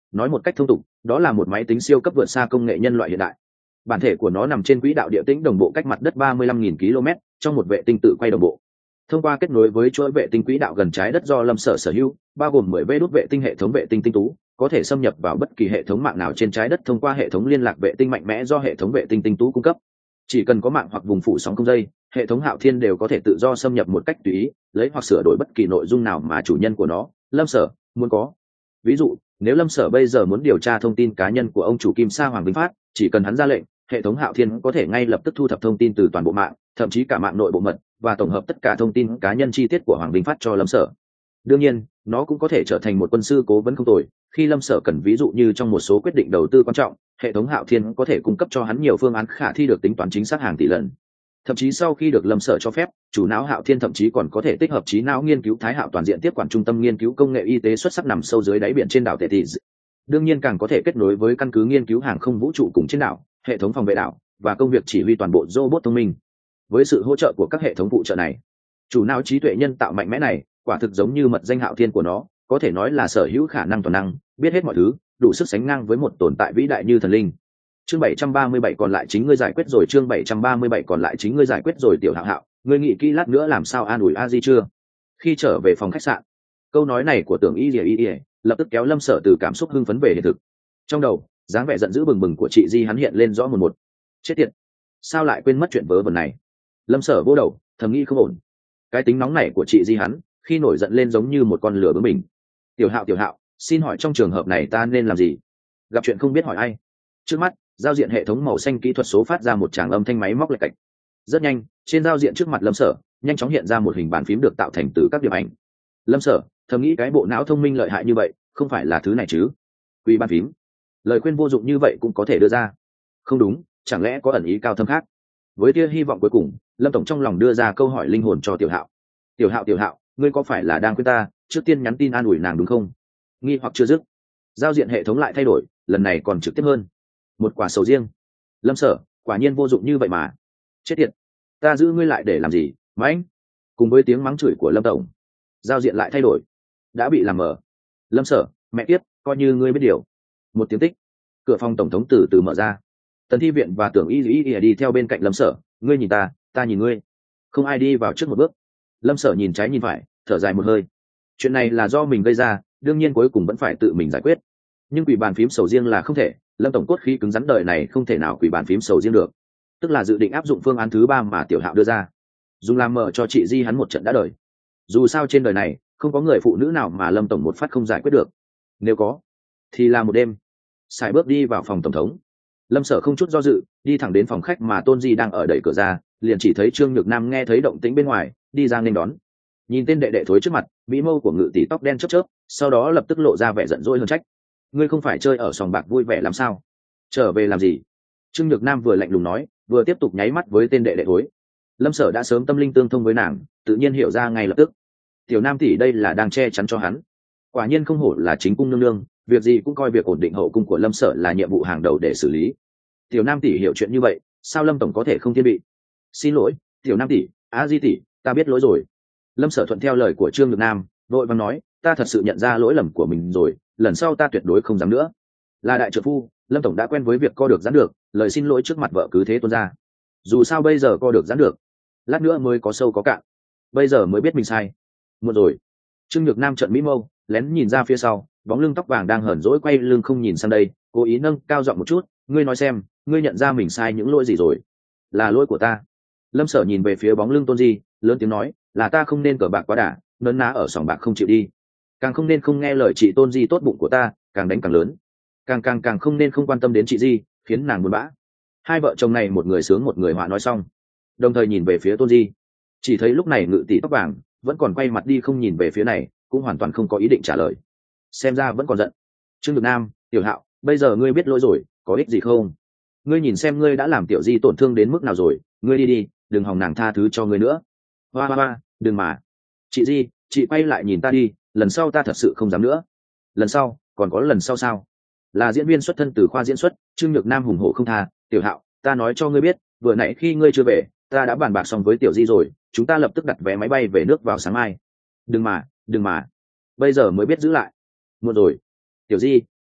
nói một cách thông tục, đó là một máy tính siêu cấp vượt xa công nghệ nhân loại hiện đại. Bản thể của nó nằm trên quỹ đạo địa tĩnh đồng bộ cách mặt đất ba mươi lăm nghìn ki lô mét trong một vệ tinh tự quay đồng bộ. Thông qua kết nối với chuỗi vệ tinh quỹ đạo gần trái đất do Lâm Sở sở hữu, bao gồm mười vê đốt vệ tinh hệ thống vệ tinh tinh tú, có thể xâm nhập vào bất kỳ hệ thống mạng nào trên trái đất thông qua hệ thống liên lạc vệ tinh mạnh mẽ do hệ thống vệ tinh tinh tú cung cấp. Chỉ cần có mạng hoặc vùng phủ sóng không dây, hệ thống Hạo Thiên đều có thể tự do xâm nhập một cách tùy ý, lấy hoặc sửa đổi bất kỳ nội dung nào mà chủ nhân của nó, Lâm Sở, muốn có. Ví dụ, nếu Lâm Sở bây giờ muốn điều tra thông tin cá nhân của ông chủ Kim Sa Hoàng Vinh Phát, chỉ cần hắn ra lệnh, hệ thống Hạo Thiên có thể ngay lập tức thu thập thông tin từ toàn bộ mạng, thậm chí cả mạng nội bộ mật, và tổng hợp tất cả thông tin cá nhân chi tiết của Hoàng Vinh Phát cho Lâm Sở. Đương nhiên, nó cũng có thể trở thành một quân sư cố vấn không tồi, khi Lâm Sở cần, ví dụ như trong một số quyết định đầu tư quan trọng, hệ thống Hạo Thiên có thể cung cấp cho hắn nhiều phương án khả thi được tính toán chính xác hàng tỷ lần. Thậm chí sau khi được Lâm Sở cho phép, chủ não Hạo Thiên thậm chí còn có thể tích hợp trí não nghiên cứu Thái Hạo toàn diện tiếp quản trung tâm nghiên cứu công nghệ y tế xuất sắc nằm sâu dưới đáy biển trên đảo Tethys. Đương nhiên càng có thể kết nối với căn cứ nghiên cứu hàng không vũ trụ cùng trên đảo, hệ thống phòng vệ đảo và công việc chỉ huy toàn bộ robot thông minh. Với sự hỗ trợ của các hệ thống phụ trợ này, chủ não trí tuệ nhân tạo mạnh mẽ này quả thực giống như mật danh Hạo Thiên của nó, có thể nói là sở hữu khả năng toàn năng, biết hết mọi thứ, đủ sức sánh ngang với một tồn tại vĩ đại như thần linh. Chương bảy trăm ba mươi bảy còn lại chính ngươi giải quyết rồi, chương bảy trăm ba mươi bảy còn lại chính ngươi giải quyết rồi Tiểu Hạo Hạo, ngươi nghĩ kỹ lát nữa làm sao an ủi A Di chưa? Khi trở về phòng khách sạn, câu nói này của Tưởng Y Lìa Y Lìa lập tức kéo Lâm Sở từ cảm xúc hưng phấn về hiện thực. Trong đầu, dáng vẻ giận dữ bừng bừng của chị Di hắn hiện lên rõ một một. Chết tiệt, sao lại quên mất chuyện vớ vẩn này? Lâm Sở vô đầu, thầm nghĩ không ổn. Cái tính nóng này của chị Di hắn, khi nổi giận lên giống như một con lửa bướng mình. Tiểu Hạo Tiểu Hạo, xin hỏi trong trường hợp này ta nên làm gì? Gặp chuyện không biết hỏi ai. Trước mắt, giao diện hệ thống màu xanh kỹ thuật số phát ra một tràng âm thanh máy móc lệch cạch. Rất nhanh, trên giao diện trước mặt Lâm Sở nhanh chóng hiện ra một hình bàn phím được tạo thành từ các điểm ảnh. Lâm Sở thầm nghĩ cái bộ não thông minh lợi hại như vậy không phải là thứ này chứ? Quy bàn phím, lời khuyên vô dụng như vậy cũng có thể đưa ra. Không đúng, chẳng lẽ có ẩn ý cao thâm khác? Với tia hy vọng cuối cùng, Lâm tổng trong lòng đưa ra câu hỏi linh hồn cho Tiểu Hạo. Tiểu Hạo Tiểu Hạo, ngươi có phải là đang khuyên ta trước tiên nhắn tin an ủi nàng đúng không? Nghi hoặc chưa dứt, giao diện hệ thống lại thay đổi, lần này còn trực tiếp hơn. Một quả sầu riêng. Lâm Sở, quả nhiên vô dụng như vậy mà. Chết tiệt, ta giữ ngươi lại để làm gì? Mãnh. Cùng với tiếng mắng chửi của Lâm tổng, giao diện lại thay đổi, đã bị làm mờ. Lâm Sở, mẹ kiếp, coi như ngươi biết điều. Một tiếng tích, cửa phòng tổng thống từ từ mở ra. Tần Thi Viện và Tưởng Y Y Y đi theo bên cạnh Lâm Sở, ngươi nhìn ta, ta nhìn ngươi, không ai đi vào trước một bước. Lâm Sở nhìn trái nhìn phải, thở dài một hơi. Chuyện này là do mình gây ra, đương nhiên cuối cùng vẫn phải tự mình giải quyết. Nhưng quỷ bàn phím sầu riêng là không thể, Lâm tổng cốt khí cứng rắn đời này không thể nào quỷ bàn phím sầu riêng được. Tức là dự định áp dụng phương án thứ ba mà Tiểu Hạo đưa ra, dùng làm mở cho chị Di hắn một trận đã đời. Dù sao trên đời này không có người phụ nữ nào mà Lâm tổng một phát không giải quyết được, nếu có thì là một đêm. Sải bước đi vào phòng tổng thống, Lâm Sở không chút do dự đi thẳng đến phòng khách mà Tôn Di đang ở đẩy cửa ra, liền chỉ thấy Trương Nhược Nam nghe thấy động tĩnh bên ngoài đi ra nghênh đón. Nhìn tên đệ đệ thối trước mặt, mỹ mâu của ngự tỷ tóc đen chớp chớp, sau đó lập tức lộ ra vẻ giận dỗi hơn trách. Ngươi không phải chơi ở sòng bạc vui vẻ làm sao? Trở về làm gì? Trương Nhược Nam vừa lạnh lùng nói, vừa tiếp tục nháy mắt với tên đệ đệ thối. Lâm Sở đã sớm tâm linh tương thông với nàng, tự nhiên hiểu ra ngay lập tức. Tiểu Nam tỷ đây là đang che chắn cho hắn. Quả nhiên không hổ là chính cung nương nương, việc gì cũng coi việc ổn định hậu cung của Lâm Sở là nhiệm vụ hàng đầu để xử lý. Tiểu Nam tỷ hiểu chuyện như vậy, sao Lâm tổng có thể không thiên vị? Xin lỗi, Tiểu Nam tỷ, Á Di tỷ, ta biết lỗi rồi. Lâm Sở thuận theo lời của Trương Nhược Nam, vội vàng nói, ta thật sự nhận ra lỗi lầm của mình rồi, lần sau ta tuyệt đối không dám nữa. Là đại trợ phu, Lâm tổng đã quen với việc co được giãn được, lời xin lỗi trước mặt vợ cứ thế tuôn ra. Dù sao bây giờ co được giãn được, lát nữa mới có sâu có cạn, bây giờ mới biết mình sai. Muộn rồi. Trương Nhược Nam trợn mỹ mâu, lén nhìn ra phía sau, bóng lưng tóc vàng đang hờn dỗi quay lưng không nhìn sang đây, cố ý nâng cao giọng một chút, ngươi nói xem, ngươi nhận ra mình sai những lỗi gì rồi? Là lỗi của ta. Lâm Sở nhìn về phía bóng lưng Tôn Di, lớn tiếng nói, là ta không nên cờ bạc quá đà, nấn ná ở sòng bạc không chịu đi, càng không nên không nghe lời chị Tôn Di tốt bụng của ta, càng đánh càng lớn, càng càng càng không nên không quan tâm đến chị Di, khiến nàng buồn bã. Hai vợ chồng này một người sướng một người họa nói xong, đồng thời nhìn về phía Tôn Di, chỉ thấy lúc này ngự tỷ tóc vàng vẫn còn quay mặt đi không nhìn về phía này, cũng hoàn toàn không có ý định trả lời, xem ra vẫn còn giận. Trương Nhược Nam, Tiểu Hạo, bây giờ ngươi biết lỗi rồi, có ích gì không? Ngươi nhìn xem ngươi đã làm Tiểu Di tổn thương đến mức nào rồi, ngươi đi đi, đừng hòng nàng tha thứ cho ngươi nữa. Hoa hoa hoa, đừng mà. Chị Di, chị quay lại nhìn ta đi, lần sau ta thật sự không dám nữa. Lần sau, còn có lần sau sao? Là diễn viên xuất thân từ khoa diễn xuất, Trương Nhược Nam hùng hổ không tha, Tiểu Hạo, ta nói cho ngươi biết, vừa nãy khi ngươi chưa về, ta đã bàn bạc xong với Tiểu Di rồi, chúng ta lập tức đặt vé máy bay về nước vào sáng mai. Đừng mà, đừng mà. Bây giờ mới biết giữ lại. Muộn rồi. Tiểu Di,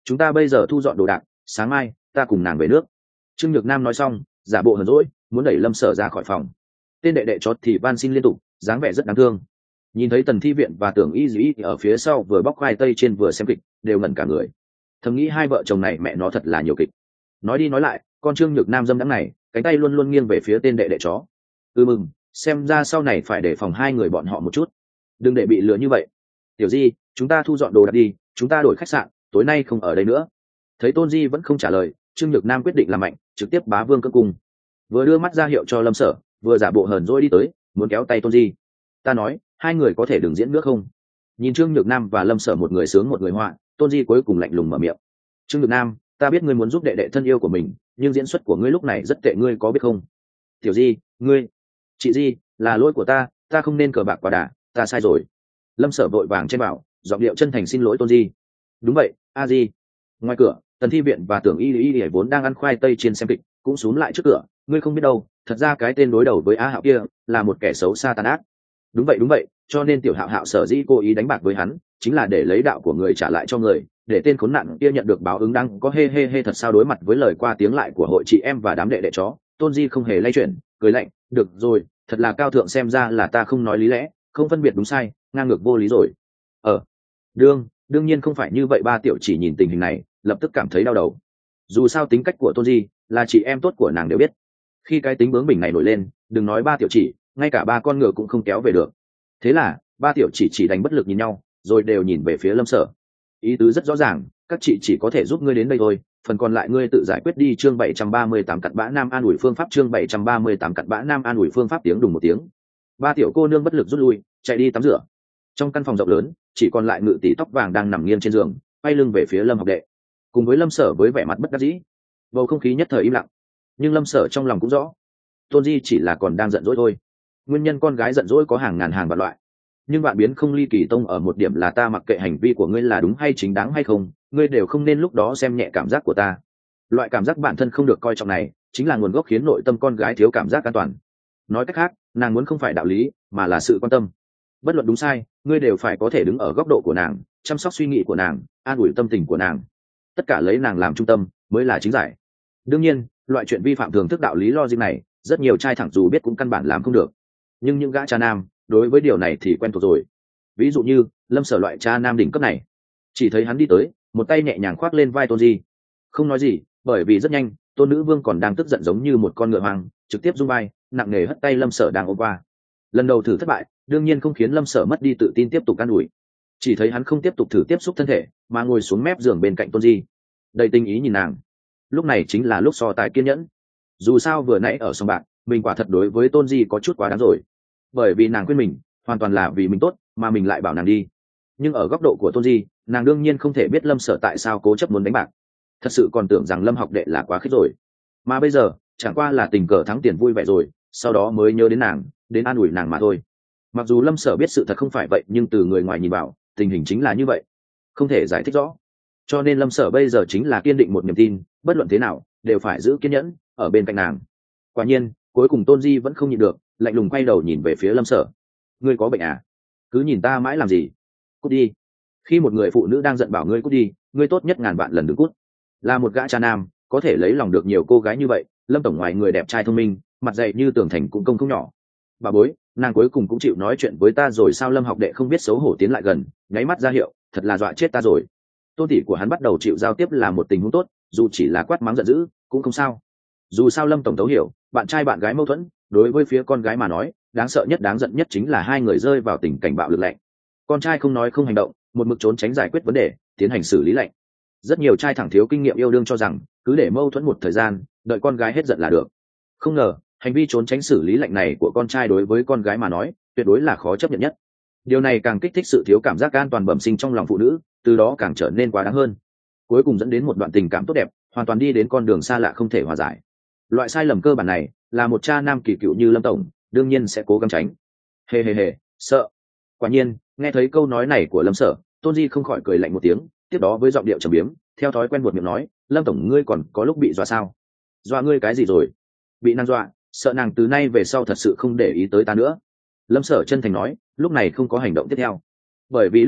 chúng ta bây giờ thu dọn đồ đạc, sáng mai ta cùng nàng về nước. Trương Nhược Nam nói xong, giả bộ hờn dỗi, muốn đẩy Lâm Sở ra khỏi phòng. Tên đệ đệ chót thì van xin liên tục, dáng vẻ rất đáng thương. Nhìn thấy Tần Thi Viện và Tưởng Y Dĩ ở phía sau vừa bóc khoai tây trên vừa xem kịch, đều ngẩn cả người. Thầm nghĩ hai vợ chồng này mẹ nó thật là nhiều kịch. Nói đi nói lại, con Trương Nhược Nam dâm đãng này, cánh tay luôn luôn nghiêng về phía tên đệ đệ chó. Ừ mừng, xem ra sau này phải đề phòng hai người bọn họ một chút, đừng để bị lừa như vậy. Tiểu Di, chúng ta thu dọn đồ đạc đi, chúng ta đổi khách sạn, tối nay không ở đây nữa. Thấy Tôn Di vẫn không trả lời, Trương Nhược Nam quyết định làm mạnh, trực tiếp bá vương cưỡng cung. Vừa đưa mắt ra hiệu cho Lâm Sở, vừa giả bộ hờn dỗi đi tới, muốn kéo tay Tôn Di. Ta nói, hai người có thể đừng diễn nước không? Nhìn Trương Nhược Nam và Lâm Sở một người sướng một người họa, Tôn Di cuối cùng lạnh lùng mở miệng. Trương Nhược Nam, ta biết ngươi muốn giúp đệ đệ thân yêu của mình, nhưng diễn xuất của ngươi lúc này rất tệ, ngươi có biết không? Tiểu Di, ngươi, chị Di, là lỗi của ta, ta không nên cờ bạc quá đà, ta sai rồi. Lâm Sở vội vàng trên bảo, giọng điệu chân thành xin lỗi Tôn Di. Đúng vậy, a Di. Ngoài cửa, Tần Thi Viện và Tưởng Y Y Y vốn đang ăn khoai tây trên xem kịch, cũng xúm lại trước cửa. Ngươi không biết đâu, thật ra cái tên đối đầu với Á Hạo kia là một kẻ xấu xa tàn ác. Đúng vậy đúng vậy, cho nên tiểu Hạo Hạo sở dĩ cố ý đánh bạc với hắn, chính là để lấy đạo của người trả lại cho người, để tên khốn nạn kia nhận được báo ứng đang có hê hê hê. Thật sao? Đối mặt với lời qua tiếng lại của hội chị em và đám đệ đệ chó, Tôn Di không hề lay chuyển, cười lạnh, được rồi, thật là cao thượng, xem ra là ta không nói lý lẽ, không phân biệt đúng sai, ngang ngược vô lý rồi. Ờ, đương đương nhiên không phải như vậy. Ba tiểu chỉ nhìn tình hình này, lập tức cảm thấy đau đầu. Dù sao tính cách của Tôn Di là chị em tốt của nàng đều biết, khi cái tính bướng bỉnh này nổi lên, đừng nói ba tiểu chỉ, ngay cả ba con ngựa cũng không kéo về được. Thế là ba tiểu chỉ chỉ đánh bất lực nhìn nhau, rồi đều nhìn về phía Lâm Sở. Ý tứ rất rõ ràng, các chị chỉ có thể giúp ngươi đến đây thôi, phần còn lại ngươi tự giải quyết đi. Chương bảy trăm ba mươi tám cặn bã nam an ủi phương pháp. Chương bảy trăm ba mươi tám cặn bã nam an ủi phương pháp. Tiếng đùng một tiếng, ba tiểu cô nương bất lực rút lui, chạy đi tắm rửa. Trong căn phòng rộng lớn, chỉ còn lại Ngự Tỷ tóc vàng đang nằm nghiêng trên giường, quay lưng về phía Lâm học đệ, cùng với Lâm Sở với vẻ mặt bất đắc dĩ. Bầu không khí nhất thời im lặng, nhưng Lâm Sở trong lòng cũng rõ, Tôn Di chỉ là còn đang giận dỗi thôi. Nguyên nhân con gái giận dỗi có hàng ngàn hàng vạn loại, nhưng bạn biến không ly kỳ tông ở một điểm là ta mặc kệ hành vi của ngươi là đúng hay chính đáng hay không, ngươi đều không nên lúc đó xem nhẹ cảm giác của ta. Loại cảm giác bản thân không được coi trọng này, chính là nguồn gốc khiến nội tâm con gái thiếu cảm giác an toàn. Nói cách khác, nàng muốn không phải đạo lý, mà là sự quan tâm. Bất luận đúng sai, ngươi đều phải có thể đứng ở góc độ của nàng, chăm sóc suy nghĩ của nàng, an ủi tâm tình của nàng. Tất cả lấy nàng làm trung tâm mới là chính giải. Đương nhiên, loại chuyện vi phạm thường thức đạo lý logic này, rất nhiều trai thẳng dù biết cũng căn bản làm không được. Nhưng những gã cha nam đối với điều này thì quen thuộc rồi. Ví dụ như Lâm Sở loại cha nam đỉnh cấp này, chỉ thấy hắn đi tới, một tay nhẹ nhàng khoác lên vai Tôn Di, không nói gì, bởi vì rất nhanh Tôn nữ vương còn đang tức giận giống như một con ngựa hoang, trực tiếp rung vai, nặng nề hất tay Lâm Sở đang ôm qua. Lần đầu thử thất bại, đương nhiên không khiến Lâm Sở mất đi tự tin tiếp tục can đuổi. Chỉ thấy hắn không tiếp tục thử tiếp xúc thân thể, mà ngồi xuống mép giường bên cạnh Tôn Di, đầy tình ý nhìn nàng. Lúc này chính là lúc so tài kiên nhẫn. Dù sao vừa nãy ở sòng bạc, mình quả thật đối với Tôn Di có chút quá đáng rồi, bởi vì nàng khuyên mình hoàn toàn là vì mình tốt, mà mình lại bảo nàng đi. Nhưng ở góc độ của Tôn Di, nàng đương nhiên không thể biết Lâm Sở tại sao cố chấp muốn đánh bạc, thật sự còn tưởng rằng Lâm học đệ là quá khích rồi, mà bây giờ chẳng qua là tình cờ thắng tiền vui vẻ rồi, sau đó mới nhớ đến nàng, đến an ủi nàng mà thôi. Mặc dù Lâm Sở biết sự thật không phải vậy, nhưng từ người ngoài nhìn vào, tình hình chính là như vậy, không thể giải thích rõ. Cho nên Lâm Sở bây giờ chính là kiên định một niềm tin, bất luận thế nào đều phải giữ kiên nhẫn ở bên cạnh nàng. Quả nhiên cuối cùng Tôn Di vẫn không nhịn được, lạnh lùng quay đầu nhìn về phía Lâm Sở. Ngươi có bệnh à? Cứ nhìn ta mãi làm gì? Cút đi. Khi một người phụ nữ đang giận bảo ngươi cút đi, ngươi tốt nhất ngàn vạn lần đừng cút. Là một gã cha nam, có thể lấy lòng được nhiều cô gái như vậy, Lâm tổng ngoài người đẹp trai thông minh, mặt dày như tường thành cũng công không nhỏ. Bà bối, nàng cuối cùng cũng chịu nói chuyện với ta rồi sao? Lâm học đệ không biết xấu hổ tiến lại gần, nháy mắt ra hiệu, thật là dọa chết ta rồi. Tôn tỷ của hắn bắt đầu chịu giao tiếp là một tình huống tốt, dù chỉ là quát mắng giận dữ cũng không sao. Dù sao Lâm tổng thấu hiểu, bạn trai bạn gái mâu thuẫn, đối với phía con gái mà nói, đáng sợ nhất đáng giận nhất chính là hai người rơi vào tình cảnh bạo lực lạnh. Con trai không nói không hành động, một mực trốn tránh giải quyết vấn đề, tiến hành xử lý lạnh. Rất nhiều trai thẳng thiếu kinh nghiệm yêu đương cho rằng cứ để mâu thuẫn một thời gian, đợi con gái hết giận là được. Không ngờ hành vi trốn tránh xử lý lạnh này của con trai đối với con gái mà nói, tuyệt đối là khó chấp nhận nhất. Điều này càng kích thích sự thiếu cảm giác an toàn bẩm sinh trong lòng phụ nữ, từ đó càng trở nên quá đáng hơn, cuối cùng dẫn đến một đoạn tình cảm tốt đẹp hoàn toàn đi đến con đường xa lạ không thể hòa giải. Loại sai lầm cơ bản này là một cha nam kỳ cựu như Lâm tổng đương nhiên sẽ cố gắng tránh. Hề hề hề, sợ. Quả nhiên nghe thấy câu nói này của Lâm Sở, Tôn Di không khỏi cười lạnh một tiếng, tiếp đó với giọng điệu trầm biếm, theo thói quen buột miệng nói, Lâm tổng ngươi còn có lúc bị dọa sao? Dọa ngươi cái gì rồi? Bị nàng dọa, sợ nàng từ nay về sau thật sự không để ý tới ta nữa. Lâm Sở chân thành nói, lúc này không có hành động tiếp theo, bởi vì lúc này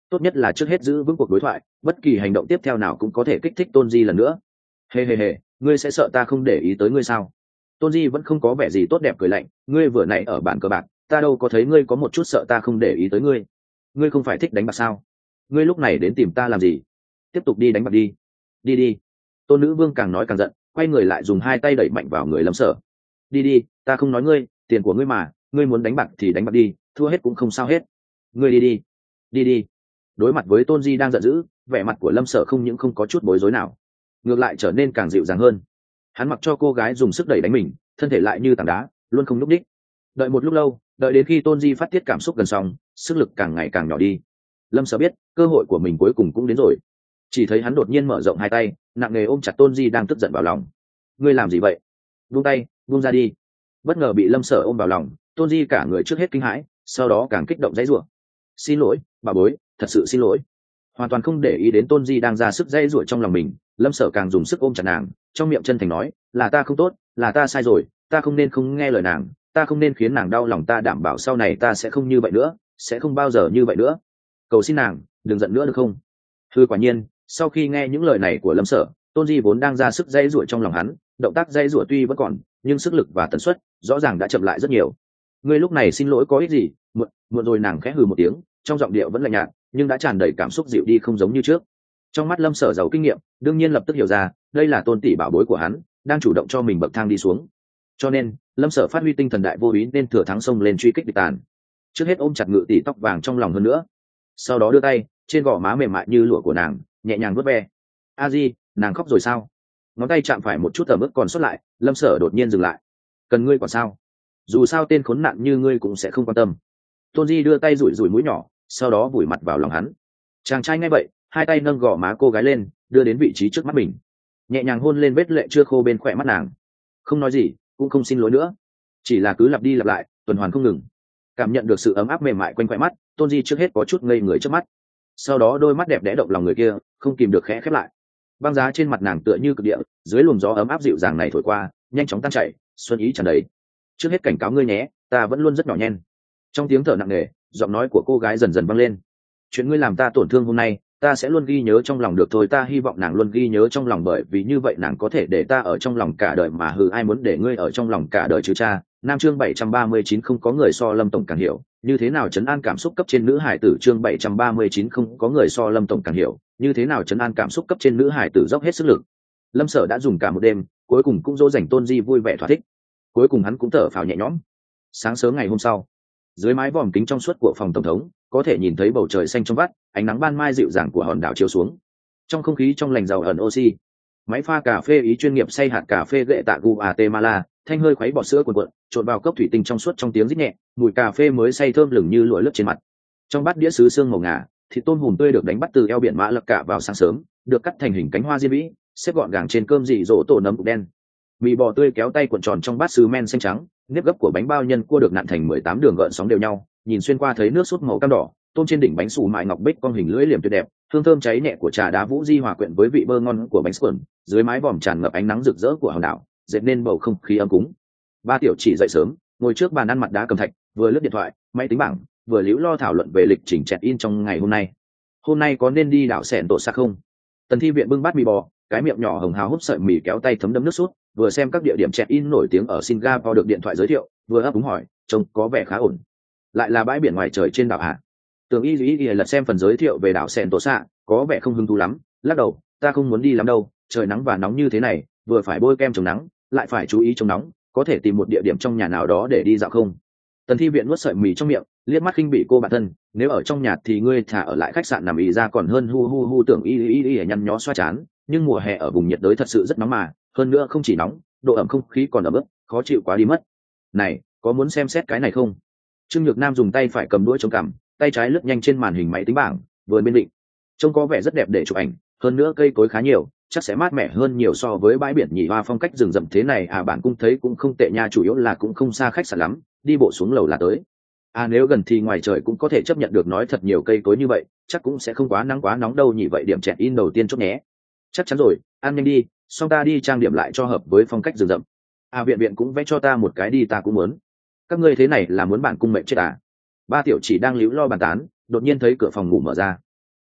tốt nhất là trước hết giữ vững cuộc đối thoại, bất kỳ hành động tiếp theo nào cũng có thể kích thích tôn di lần nữa. Hề hề hề, ngươi sẽ sợ ta không để ý tới ngươi sao? Tôn di vẫn không có vẻ gì tốt đẹp cười lạnh, ngươi vừa nãy ở bàn cờ bạc, ta đâu có thấy ngươi có một chút sợ ta không để ý tới ngươi. Ngươi không phải thích đánh bạc sao? Ngươi lúc này đến tìm ta làm gì? Tiếp tục đi đánh bạc đi. Đi đi. Tôn nữ vương càng nói càng giận, quay người lại dùng hai tay đẩy mạnh vào người Lâm Sở. Đi đi, ta không nói ngươi, tiền của ngươi mà, ngươi muốn đánh bạc thì đánh bạc đi, thua hết cũng không sao hết. Ngươi đi đi. Đi đi. Đối mặt với Tôn Di đang giận dữ, vẻ mặt của Lâm Sở không những không có chút bối rối nào, ngược lại trở nên càng dịu dàng hơn. Hắn mặc cho cô gái dùng sức đẩy đánh mình, thân thể lại như tảng đá, luôn không nhúc nhích. Đợi một lúc lâu, đợi đến khi Tôn Di phát tiết cảm xúc gần xong, sức lực càng ngày càng nhỏ đi. Lâm Sở biết cơ hội của mình cuối cùng cũng đến rồi. Chỉ thấy hắn đột nhiên mở rộng hai tay, nặng nề ôm chặt Tôn Di đang tức giận vào lòng. Ngươi làm gì vậy? Buông tay, buông ra đi. Bất ngờ bị Lâm Sở ôm vào lòng, Tôn Di cả người trước hết kinh hãi, sau đó càng kích động dãy rủa. Xin lỗi, bà bối, thật sự xin lỗi. Hoàn toàn không để ý đến Tôn Di đang ra sức dãy rủa trong lòng mình, Lâm Sở càng dùng sức ôm chặt nàng, trong miệng chân thành nói, là ta không tốt, là ta sai rồi, ta không nên không nghe lời nàng, ta không nên khiến nàng đau lòng, ta đảm bảo sau này ta sẽ không như vậy nữa, sẽ không bao giờ như vậy nữa. Cầu xin nàng, đừng giận nữa được không? Thư quả nhiên, sau khi nghe những lời này của Lâm Sở, Tôn Di vốn đang ra sức dãy rủa trong lòng hắn, động tác dãy rủa tuy vẫn còn, nhưng sức lực và tần suất rõ ràng đã chậm lại rất nhiều. Ngươi lúc này xin lỗi có ích gì? Muộn, muộn rồi. Nàng khẽ hừ một tiếng, trong giọng điệu vẫn lạnh nhạt, nhưng đã tràn đầy cảm xúc dịu đi không giống như trước. Trong mắt Lâm Sở giàu kinh nghiệm, đương nhiên lập tức hiểu ra, đây là Tôn tỷ bảo bối của hắn, đang chủ động cho mình bậc thang đi xuống. Cho nên, Lâm Sở phát huy tinh thần đại vô úy nên thừa thắng xông lên truy kích địch tàn. Trước hết ôm chặt Ngự tỷ tóc vàng trong lòng hơn nữa, sau đó đưa tay trên gò má mềm mại như lụa của nàng, nhẹ nhàng vuốt ve. A Di, nàng khóc rồi sao? Ngón tay chạm phải một chút tầm ức còn sót lại, Lâm Sở đột nhiên dừng lại. Cần ngươi quả sao? Dù sao tên khốn nạn như ngươi cũng sẽ không quan tâm. Tôn Di đưa tay rủi rủi mũi nhỏ, sau đó vùi mặt vào lòng hắn. Chàng trai nghe vậy, hai tay nâng gò má cô gái lên, đưa đến vị trí trước mắt mình, nhẹ nhàng hôn lên vết lệ chưa khô bên khỏe mắt nàng. Không nói gì, cũng không xin lỗi nữa, chỉ là cứ lặp đi lặp lại, tuần hoàn không ngừng. Cảm nhận được sự ấm áp mềm mại quanh khỏe mắt, Tôn Di trước hết có chút ngây người trước mắt, sau đó đôi mắt đẹp đẽ động lòng người kia không kìm được khẽ khép lại. Băng giá trên mặt nàng tựa như cực địa, dưới luồng gió ấm áp dịu dàng này thổi qua, nhanh chóng tan chảy, xuân ý tràn đầy. Trước hết cảnh cáo ngươi nhé, ta vẫn luôn rất nhỏ nhen. Trong tiếng thở nặng nề, giọng nói của cô gái dần dần vang lên. Chuyện ngươi làm ta tổn thương hôm nay, ta sẽ luôn ghi nhớ trong lòng được thôi. Ta hy vọng nàng luôn ghi nhớ trong lòng, bởi vì như vậy nàng có thể để ta ở trong lòng cả đời mà. Hừ, ai muốn để ngươi ở trong lòng cả đời chứ cha. Nam chương bảy trăm ba mươi chín không có người so Lâm tổng càng hiểu như thế nào trấn an cảm xúc cấp trên nữ hải tử. Chương bảy trăm ba mươi chín không có người so Lâm tổng càng hiểu như thế nào trấn an cảm xúc cấp trên nữ hải tử, dốc hết sức lực. Lâm Sở đã dùng cả một đêm, cuối cùng cũng dỗ dành Tôn Di vui vẻ thỏa thích. Cuối cùng hắn cũng thở phào nhẹ nhõm. Sáng sớm ngày hôm sau, dưới mái vòm kính trong suốt của phòng tổng thống, có thể nhìn thấy bầu trời xanh trong vắt, ánh nắng ban mai dịu dàng của hòn đảo chiếu xuống. Trong không khí trong lành giàu ẩn oxy, máy pha cà phê ý chuyên nghiệp xay hạt cà phê gệ tạ Guatemala, thanh hơi khuấy bọt sữa cuồn cuộn, trộn vào cốc thủy tinh trong suốt trong tiếng rít nhẹ, mùi cà phê mới xay thơm lừng như lụa lướt trên mặt. Trong bát đĩa sứ xương màu ngà, thịt tôm hùm tươi được đánh bắt từ eo biển Mã Lập Cả vào sáng sớm, được cắt thành hình cánh hoa diên vĩ, xếp gọn gàng trên cơm dị dỗ tổ nấm cục đen. Mì bò tươi kéo tay cuộn tròn trong bát sứ men xanh trắng, nếp gấp của bánh bao nhân cua được nặn thành mười tám đường gợn sóng đều nhau, nhìn xuyên qua thấy nước sốt màu cam đỏ, tôm trên đỉnh bánh xù mại ngọc bích con hình lưỡi liềm tuyệt đẹp, hương thơm cháy nhẹ của trà đá Vũ Di hòa quyện với vị bơ ngon của bánh sườn, dưới mái vòm tràn ngập ánh nắng rực rỡ của hòn đảo, dệt nên bầu không khí ấm cúng. Ba tiểu chỉ dậy sớm, ngồi trước bàn ăn mặt đá cầm thạch, vừa lướt điện thoại, máy tính bảng, vừa liễu lo thảo luận về lịch trình check-in trong ngày hôm nay. Hôm nay có nên đi đảo Sẹn Tổ Sa không? Tần Thi Viện bưng bát mì bò, cái miệng nhỏ hồng hào húp sợi mì kéo tay thấm đẫm nước sốt, vừa xem các địa điểm check-in nổi tiếng ở Singapore được điện thoại giới thiệu, vừa ấp úng hỏi, trông có vẻ khá ổn. Lại là bãi biển ngoài trời trên đảo hả? Tưởng Y Lý Y lật xem phần giới thiệu về đảo Sẹn Tổ Sa, có vẻ không hứng thú lắm, lắc đầu, ta không muốn đi lắm đâu, trời nắng và nóng như thế này, vừa phải bôi kem chống nắng, lại phải chú ý chống nóng, có thể tìm một địa điểm trong nhà nào đó để đi dạo không? Tần Thi Viện nuốt sợi mì trong miệng, liếc mắt khinh bỉ cô bạn thân, nếu ở trong nhà thì ngươi thả ở lại khách sạn nằm ì ra còn hơn. Hu hu hu. Tưởng Y Y Y nhăn nhó xoa chán, nhưng mùa hè ở vùng nhiệt đới thật sự rất nóng mà, hơn nữa không chỉ nóng, độ ẩm không khí còn ẩm ướt, khó chịu quá đi mất. Này, có muốn xem xét cái này không? Trương Nhược Nam dùng tay phải cầm đuôi chống cằm, tay trái lướt nhanh trên màn hình máy tính bảng, vừa bên định, trông có vẻ rất đẹp để chụp ảnh, hơn nữa cây cối khá nhiều, chắc sẽ mát mẻ hơn nhiều so với bãi biển nhị hoa. Phong cách rừng rậm thế này à, bạn cũng thấy cũng không tệ nha, chủ yếu là cũng không xa khách sạn lắm, đi bộ xuống lầu là tới. À nếu gần thì ngoài trời cũng có thể chấp nhận được, nói thật nhiều cây cối như vậy, chắc cũng sẽ không quá nắng quá nóng đâu nhỉ. Vậy điểm check in đầu tiên chốt nhé. Chắc chắn rồi, ăn nhanh đi, xong ta đi trang điểm lại cho hợp với phong cách rừng rậm. À viện viện cũng vẽ cho ta một cái đi, ta cũng muốn. Các ngươi thế này là muốn bản cung mệnh chết à? Ba tiểu chỉ đang líu lo bàn tán, đột nhiên thấy cửa phòng ngủ mở ra.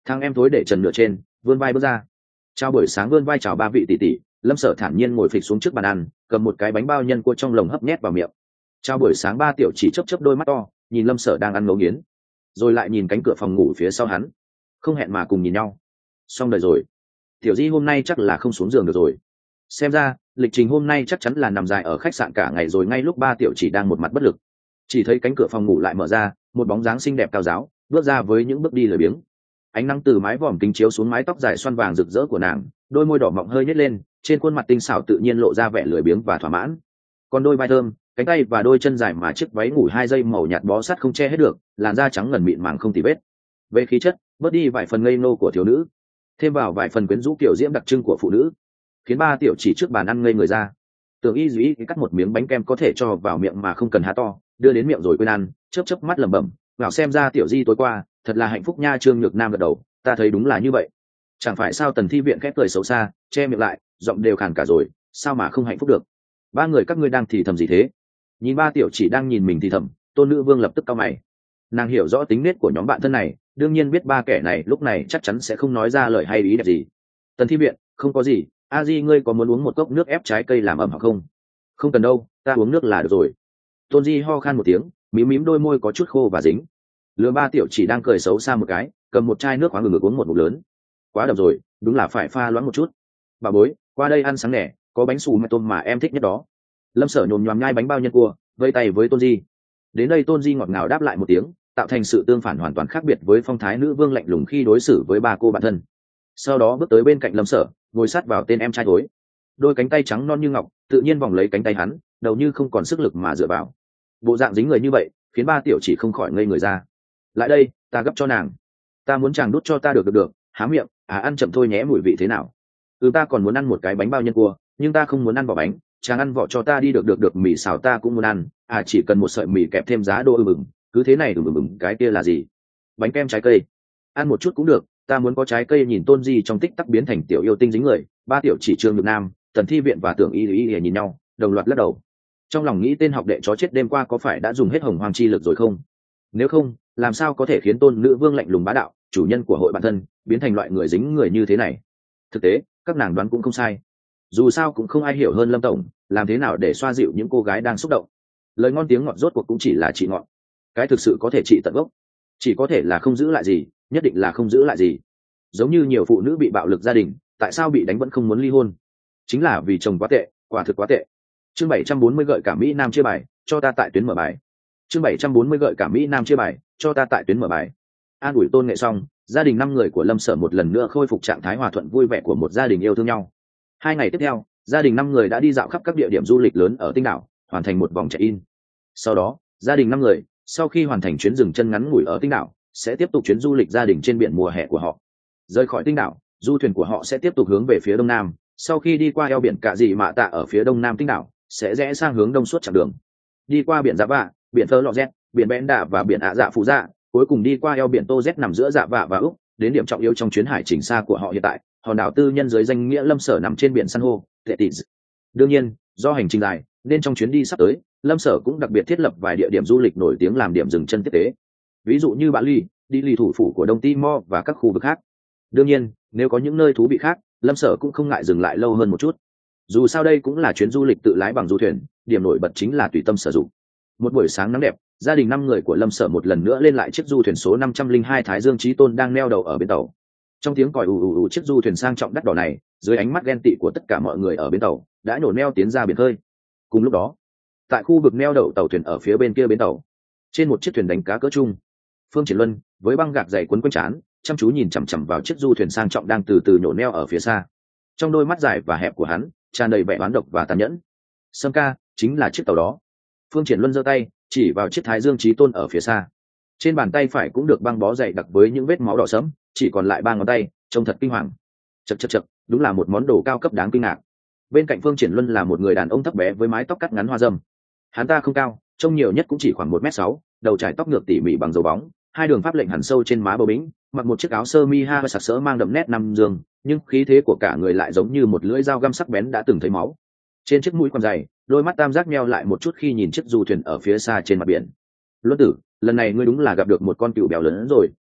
Thằng em thối để trần nửa trên vươn vai bước ra. Chào buổi sáng, vươn vai chào ba vị tỷ tỷ. Lâm Sở thản nhiên ngồi phịch xuống trước bàn ăn, cầm một cái bánh bao nhân cua trong lồng hấp nhét vào miệng. Chào buổi sáng, ba tiểu chỉ chớp chớp đôi mắt to nhìn Lâm Sở đang ăn ngấu nghiến, rồi lại nhìn cánh cửa phòng ngủ phía sau hắn, không hẹn mà cùng nhìn nhau. Xong đời rồi, tiểu di hôm nay chắc là không xuống giường được rồi. Xem ra lịch trình hôm nay chắc chắn là nằm dài ở khách sạn cả ngày rồi. Ngay lúc ba tiểu chỉ đang một mặt bất lực, chỉ thấy cánh cửa phòng ngủ lại mở ra, một bóng dáng xinh đẹp cao giáo bước ra với những bước đi lười biếng. Ánh nắng từ mái vòm kính chiếu xuống mái tóc dài xoăn vàng rực rỡ của nàng, đôi môi đỏ mọng hơi nhếch lên, trên khuôn mặt tinh xảo tự nhiên lộ ra vẻ lười biếng và thỏa mãn. Còn đôi vai thơm, cánh tay và đôi chân dài mà chiếc váy ngủ hai dây màu nhạt bó sát không che hết được, làn da trắng ngần mịn màng không tì vết. Về khí chất, bớt đi vài phần ngây nô của thiếu nữ, thêm vào vài phần quyến rũ kiểu diễm đặc trưng của phụ nữ, khiến ba tiểu chỉ trước bàn ăn ngây người ra. Tưởng y duy cắt một miếng bánh kem có thể cho vào miệng mà không cần há to, đưa đến miệng rồi quên ăn, chớp chớp mắt lẩm bẩm, vào xem ra tiểu di tối qua thật là hạnh phúc nha. Trương Nhược Nam gật đầu, ta thấy đúng là như vậy. Chẳng phải sao? Tần Thi Viện khép cười xấu xa, che miệng lại, giọng đều khàn cả rồi, sao mà không hạnh phúc được? Ba người các ngươi đang thì thầm gì thế? Nhìn ba tiểu chỉ đang nhìn mình thì thầm, Tôn Nữ Vương lập tức cau mày. Nàng hiểu rõ tính nết của nhóm bạn thân này, đương nhiên biết ba kẻ này lúc này chắc chắn sẽ không nói ra lời hay ý đẹp gì. Tần Thi Viện, không có gì. A Di, ngươi có muốn uống một cốc nước ép trái cây làm ẩm hoặc không? Không cần đâu, ta uống nước là được rồi. Tôn Di ho khan một tiếng, mím mím đôi môi có chút khô và dính. Lừa ba tiểu chỉ đang cười xấu xa một cái, cầm một chai nước khoáng ngực uống một ngụm lớn. Quá đậm rồi, đúng là phải pha loãng một chút. Bà bối, qua đây ăn sáng nè, có bánh xù mẹ tôm mà em thích nhất đó. Lâm Sở nhồm nhoàm nhai bánh bao nhân cua, vây tay với Tôn Di. Đến đây Tôn Di ngọt ngào đáp lại một tiếng, tạo thành sự tương phản hoàn toàn khác biệt với phong thái nữ vương lạnh lùng khi đối xử với ba cô bạn thân. Sau đó bước tới bên cạnh Lâm Sở, ngồi sát vào tên em trai thối. Đôi cánh tay trắng non như ngọc tự nhiên vòng lấy cánh tay hắn, đầu như không còn sức lực mà dựa vào. Bộ dạng dính người như vậy khiến ba tiểu chỉ không khỏi ngây người ra. Lại đây, ta gấp cho nàng. Ta muốn chàng đút cho ta. Được được được, há miệng. À, ăn chậm thôi nhé. Mùi vị thế nào? Ừ, ta còn muốn ăn một cái bánh bao nhân cua, nhưng ta không muốn ăn vỏ bánh, chàng ăn vỏ cho ta đi. Được được được, mì xào ta cũng muốn ăn. À, chỉ cần một sợi mì kẹp thêm giá đô. ừm ừm cứ thế này. ừm ừm ừm cái kia là gì? Bánh kem trái cây. Ăn một chút cũng được, ta muốn có trái cây. Nhìn Tôn Di trong tích tắc biến thành tiểu yêu tinh dính người, ba tiểu chỉ Trương Nhược Nam, Tần Thi Viện và Tưởng y y y nhìn nhau, đồng loạt lắc đầu. Trong lòng nghĩ tên học đệ chó chết đêm qua có phải đã dùng hết hồng hoàng chi lực rồi không? Nếu không, làm sao có thể khiến Tôn Nữ Vương lạnh lùng bá đạo, chủ nhân của hội bản thân, biến thành loại người dính người như thế này? Thực tế, các nàng đoán cũng không sai. Dù sao cũng không ai hiểu hơn Lâm tổng, làm thế nào để xoa dịu những cô gái đang xúc động. Lời ngon tiếng ngọt rốt cuộc cũng chỉ là trị ngọt. Cái thực sự có thể trị tận gốc, chỉ có thể là không giữ lại gì, nhất định là không giữ lại gì. Giống như nhiều phụ nữ bị bạo lực gia đình, tại sao bị đánh vẫn không muốn ly hôn? Chính là vì chồng quá tệ, quả thực quá tệ. Chương bảy trăm bốn mươi gợi cả Mỹ Nam chia bài, cho ta tại tuyến mở bài. Chương bảy trăm bốn mươi gợi cả Mỹ Nam chia bài, cho ta tại tuyến mở bài. An ủi tôn nghệ xong, gia đình năm người của Lâm Sở một lần nữa khôi phục trạng thái hòa thuận vui vẻ của một gia đình yêu thương nhau. Hai ngày tiếp theo, gia đình năm người đã đi dạo khắp các địa điểm du lịch lớn ở Tinh Đảo, hoàn thành một vòng check-in. Sau đó, gia đình năm người, sau khi hoàn thành chuyến dừng chân ngắn ngủi ở Tinh Đảo, sẽ tiếp tục chuyến du lịch gia đình trên biển mùa hè của họ. Rời khỏi Tinh Đảo, du thuyền của họ sẽ tiếp tục hướng về phía đông nam. Sau khi đi qua eo biển Cạ Dị Mạ Tạ ở phía đông nam Tinh Đảo, sẽ rẽ sang hướng đông suốt chặng đường, đi qua biển Dạ Vạ, biển Thơ Lọ Z, biển Bẽn Đạ và biển Ạ Dạ Phụ Dạ, cuối cùng đi qua eo biển Tô Z nằm giữa Dạ Vạ và Úc, đến điểm trọng yếu trong chuyến hải trình xa của họ hiện tại, hòn đảo tư nhân dưới danh nghĩa Lâm Sở nằm trên biển san hô, Tệ Tị. Đương nhiên, do hành trình dài, nên trong chuyến đi sắp tới, Lâm Sở cũng đặc biệt thiết lập vài địa điểm du lịch nổi tiếng làm điểm dừng chân tiếp tế. Ví dụ như Bali, đi lì thủ phủ của Đông Timor và các khu vực khác. Đương nhiên, nếu có những nơi thú vị khác, Lâm Sở cũng không ngại dừng lại lâu hơn một chút. Dù sao đây cũng là chuyến du lịch tự lái bằng du thuyền, điểm nổi bật chính là tùy tâm sử dụng. Một buổi sáng nắng đẹp, gia đình năm người của Lâm Sở một lần nữa lên lại chiếc du thuyền số năm trăm linh hai Thái Dương Chí Tôn đang neo đậu ở bến tàu. Trong tiếng còi ù ù ù, chiếc du thuyền sang trọng đắt đỏ này, dưới ánh mắt ghen tị của tất cả mọi người ở bến tàu, đã nhổ neo tiến ra biển khơi. Cùng lúc đó, tại khu vực neo đậu tàu thuyền ở phía bên kia bến tàu, trên một chiếc thuyền đánh cá cỡ trung, Phương Triển Luân với băng gạc dày quấn quanh trán, chăm chú nhìn chằm chằm vào chiếc du thuyền sang trọng đang từ từ nhổ neo ở phía xa. Trong đôi mắt dài và hẹp của hắn tràn đầy vẻ oán độc và tàn nhẫn. Sâm ca, chính là chiếc tàu đó. Phương Triển Luân giơ tay chỉ vào chiếc Thái Dương Chí Tôn ở phía xa. Trên bàn tay phải cũng được băng bó dày đặc với những vết máu đỏ sẫm, chỉ còn lại ba ngón tay, trông thật kinh hoàng. Chậc chậc chậc, đúng là một món đồ cao cấp đáng kinh ngạc. Bên cạnh Phương Triển Luân là một người đàn ông thấp bé với mái tóc cắt ngắn hoa râm. Hắn ta không cao, trông nhiều nhất cũng chỉ khoảng một mét sáu, đầu trải tóc ngược tỉ mỉ bằng dầu bóng, hai đường pháp lệnh hẳn sâu trên má bầu bĩnh, mặc một chiếc áo sơ mi ha sặc sỡ mang đậm nét năm dương, nhưng khí thế của cả người lại giống như một lưỡi dao găm sắc bén đã từng thấy máu. Trên chiếc mũi quằn dày, đôi mắt tam giác meo lại một chút khi nhìn chiếc du thuyền ở phía xa trên mặt biển. Luân tử, lần này ngươi đúng là gặp được một con cừu béo lớn hơn rồi,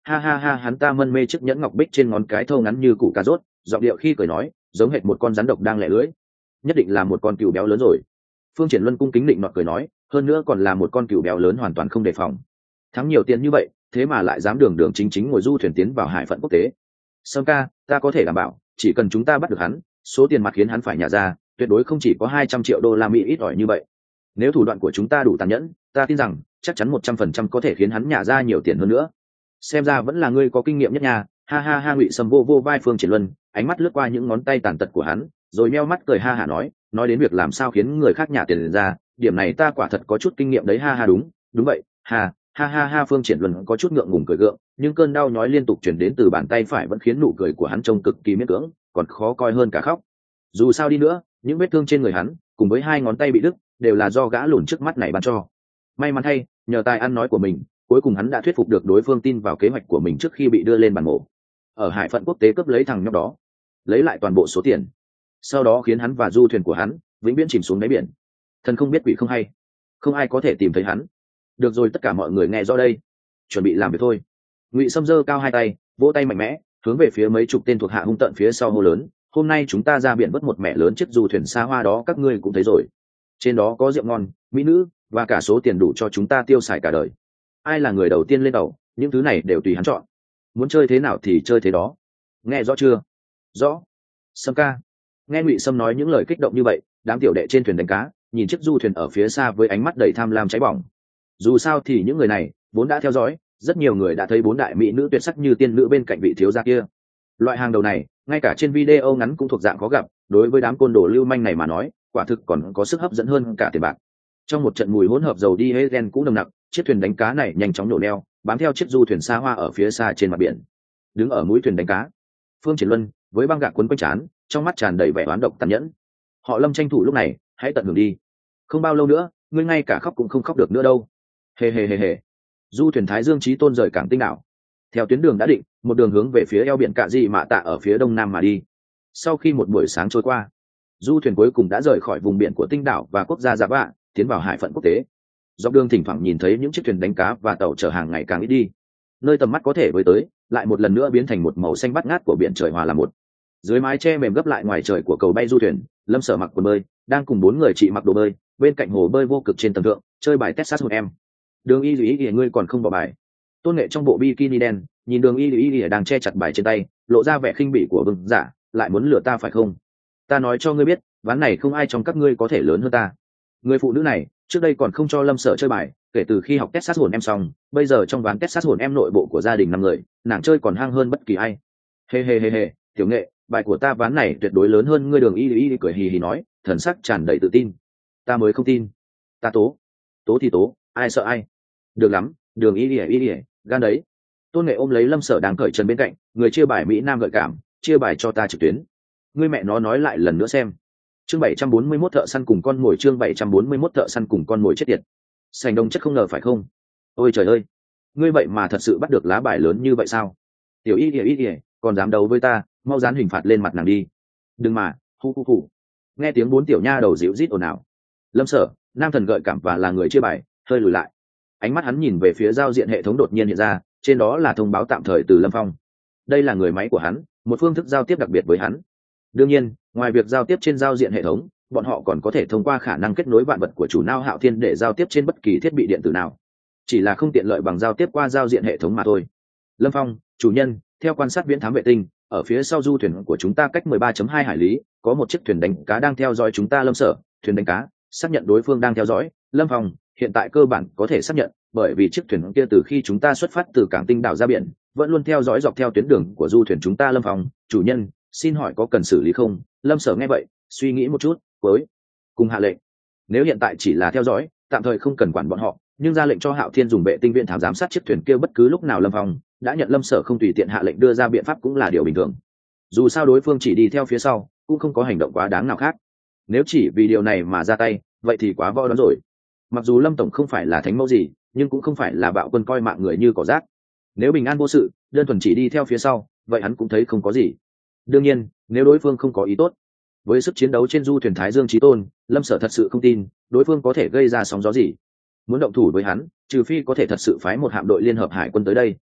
ha ha ha. Hắn ta mân mê chiếc nhẫn ngọc bích trên ngón cái thô ngắn như củ cà rốt, giọng điệu khi cười nói giống hệt một con rắn độc đang lẻ lưỡi. Nhất định là một con cừu béo lớn rồi. Phương Triển Luân cung kính định nọt cười nói, hơn nữa còn là một con cừu béo lớn hoàn toàn không đề phòng. Thắng nhiều tiền như vậy, thế mà lại dám đường đường chính chính ngồi du thuyền tiến vào hải phận quốc tế. Sâm ca, ta có thể đảm bảo, chỉ cần chúng ta bắt được hắn, số tiền mặt khiến hắn phải nhả ra, tuyệt đối không chỉ có hai trăm triệu đô la Mỹ ít ỏi như vậy. Nếu thủ đoạn của chúng ta đủ tàn nhẫn, ta tin rằng chắc chắn một trăm phần trăm có thể khiến hắn nhả ra nhiều tiền hơn nữa. Xem ra vẫn là ngươi có kinh nghiệm nhất nha. Ha ha ha. Ngụy Sâm vô vô vai Phương Triển Luân, ánh mắt lướt qua những ngón tay tàn tật của hắn, rồi meo mắt cười ha hả nói, nói đến việc làm sao khiến người khác nhả tiền ra, điểm này ta quả thật có chút kinh nghiệm đấy. Ha ha. Đúng, đúng vậy. Ha ha ha ha. Phương Triển Luân có chút ngượng ngùng cười gượng, nhưng cơn đau nhói liên tục chuyển đến từ bàn tay phải vẫn khiến nụ cười của hắn trông cực kỳ miễn cưỡng, còn khó coi hơn cả khóc. Dù sao đi nữa, những vết thương trên người hắn cùng với hai ngón tay bị đứt đều là do gã lùn trước mắt này ban cho. May mắn thay, nhờ tài ăn nói của mình, cuối cùng hắn đã thuyết phục được đối phương tin vào kế hoạch của mình trước khi bị đưa lên bàn mổ. Ở hải phận quốc tế cướp lấy thằng nhóc đó, lấy lại toàn bộ số tiền, sau đó khiến hắn và du thuyền của hắn vĩnh viễn chìm xuống đáy biển. Thần không biết quỷ không hay, không ai có thể tìm thấy hắn. Được rồi, tất cả mọi người nghe rõ đây, chuẩn bị làm việc thôi. Ngụy Sâm giơ cao hai tay, vỗ tay mạnh mẽ, hướng về phía mấy chục tên thuộc hạ hung tợn phía sau hô lớn, hôm nay chúng ta ra biển vớt một mẹ lớn chiếc du thuyền xa hoa đó, các ngươi cũng thấy rồi, trên đó có rượu ngon, mỹ nữ và cả số tiền đủ cho chúng ta tiêu xài cả đời. Ai là người đầu tiên lên tàu, những thứ này đều tùy hắn chọn, muốn chơi thế nào thì chơi thế đó. Nghe rõ chưa? Rõ. Sâm ca. Nghe Ngụy Sâm nói những lời kích động như vậy, đám tiểu đệ trên thuyền đánh cá nhìn chiếc du thuyền ở phía xa với ánh mắt đầy tham lam cháy bỏng. Dù sao thì những người này vốn đã theo dõi, rất nhiều người đã thấy bốn đại mỹ nữ tuyệt sắc như tiên nữ bên cạnh vị thiếu gia kia. Loại hàng đầu này ngay cả trên video ngắn cũng thuộc dạng khó gặp, đối với đám côn đồ lưu manh này mà nói, quả thực còn có sức hấp dẫn hơn cả tiền bạc. Trong một trận mùi hỗn hợp dầu diesel cũ nồng nặc, chiếc thuyền đánh cá này nhanh chóng nổ neo, bám theo chiếc du thuyền xa hoa ở phía xa trên mặt biển. Đứng ở mũi thuyền đánh cá, Phương Triển Luân với băng gạc quấn quanh trán, trong mắt tràn đầy vẻ oán độc tàn nhẫn. Họ Lâm tranh thủ lúc này, hãy tận hưởng đi. Không bao lâu nữa, ngươi ngay cả khóc cũng không khóc được nữa đâu. Hề hề hề hề. Du thuyền Thái Dương Chí Tôn rời cảng Tinh Đảo, theo tuyến đường đã định, một đường hướng về phía eo biển Cạ Dị Mạ Tạ ở phía đông nam mà đi. Sau khi một buổi sáng trôi qua, du thuyền cuối cùng đã rời khỏi vùng biển của Tinh Đảo và quốc gia Già Vạ, tiến vào hải phận quốc tế. Dọc đường thỉnh thoảng nhìn thấy những chiếc thuyền đánh cá và tàu chở hàng ngày càng ít đi, nơi tầm mắt có thể với tới lại một lần nữa biến thành một màu xanh bát ngát của biển trời hòa là một. Dưới mái che mềm gấp lại ngoài trời của cầu bay du thuyền, Lâm Sở mặc quần bơi, đang cùng bốn người chị mặc đồ bơi, bên cạnh hồ bơi vô cực trên tầng thượng, chơi bài Texas một em. Đường Y Lý Y ngươi còn không bỏ bài. Tôn Nghệ trong bộ bikini đen, nhìn Đường Y Lý Y đang che chặt bài trên tay, lộ ra vẻ khinh bỉ của vương giả, lại muốn lừa ta phải không? Ta nói cho ngươi biết, ván này không ai trong các ngươi có thể lớn hơn ta. Người phụ nữ này trước đây còn không cho Lâm Sở chơi bài, kể từ khi học Texas hồn em xong, bây giờ trong ván Texas hồn em nội bộ của gia đình năm người, nàng chơi còn hăng hơn bất kỳ ai. Hê hê hê hê, tiểu Nghệ, bài của ta ván này tuyệt đối lớn hơn ngươi. Đường Y Lý Y cười hì hì nói, thần sắc tràn đầy tự tin. Ta mới không tin. Ta tố, tố thì tố, ai sợ ai. Được lắm, Đường Y Lý Y, gan đấy. Tôn Nghệ ôm lấy Lâm Sở đang cởi trần bên cạnh, người chia bài mỹ nam gợi cảm, chia bài cho ta trực tuyến. Ngươi mẹ nó nói lại lần nữa xem. Chương bảy trăm bốn mươi mốt thợ săn cùng con mồi. Chương bảy trăm bốn mươi mốt thợ săn cùng con mồi chết tiệt. Sành đông chất không ngờ phải không? Ôi trời ơi, ngươi vậy mà thật sự bắt được lá bài lớn như vậy sao? Tiểu Y Y Y, còn dám đấu với ta, mau dán hình phạt lên mặt nàng đi. Đừng mà, hu hu hu. Nghe tiếng bốn tiểu nha đầu dịu rít ồn ào, Lâm Sở, nam thần gợi cảm và là người chia bài, hơi lùi lại. Ánh mắt hắn nhìn về phía giao diện hệ thống đột nhiên hiện ra, trên đó là thông báo tạm thời từ Lâm Phong. Đây là người máy của hắn, một phương thức giao tiếp đặc biệt với hắn. Đương nhiên, ngoài việc giao tiếp trên giao diện hệ thống, bọn họ còn có thể thông qua khả năng kết nối vạn vật của chủ não Hạo Thiên để giao tiếp trên bất kỳ thiết bị điện tử nào, chỉ là không tiện lợi bằng giao tiếp qua giao diện hệ thống mà thôi. Lâm Phong, chủ nhân, theo quan sát viễn thám vệ tinh, ở phía sau du thuyền của chúng ta cách mười ba phẩy hai hải lý, có một chiếc thuyền đánh cá đang theo dõi chúng ta. Lâm Sở, thuyền đánh cá, xác nhận đối phương đang theo dõi. Lâm Phong, hiện tại cơ bản có thể xác nhận, bởi vì chiếc thuyền kia từ khi chúng ta xuất phát từ cảng Tinh Đảo ra biển, vẫn luôn theo dõi dọc theo tuyến đường của du thuyền chúng ta. Lâm Phong, chủ nhân, xin hỏi có cần xử lý không? Lâm Sở nghe vậy, suy nghĩ một chút, với cùng hạ lệnh, nếu hiện tại chỉ là theo dõi, tạm thời không cần quản bọn họ, nhưng ra lệnh cho Hạo Thiên dùng vệ tinh viện thám giám sát chiếc thuyền kia bất cứ lúc nào. Lâm Phong đã nhận Lâm Sở không tùy tiện hạ lệnh đưa ra biện pháp cũng là điều bình thường. Dù sao đối phương chỉ đi theo phía sau, cũng không có hành động quá đáng nào khác. Nếu chỉ vì điều này mà ra tay, vậy thì quá võ đoán rồi. Mặc dù Lâm tổng không phải là thánh mẫu gì, nhưng cũng không phải là bạo quân coi mạng người như cỏ rác. Nếu bình an vô sự, đơn thuần chỉ đi theo phía sau, vậy hắn cũng thấy không có gì. Đương nhiên, nếu đối phương không có ý tốt, với sức chiến đấu trên du thuyền Thái Dương Chí Tôn, Lâm Sở thật sự không tin đối phương có thể gây ra sóng gió gì. Muốn động thủ với hắn, trừ phi có thể thật sự phái một hạm đội liên hợp hải quân tới đây.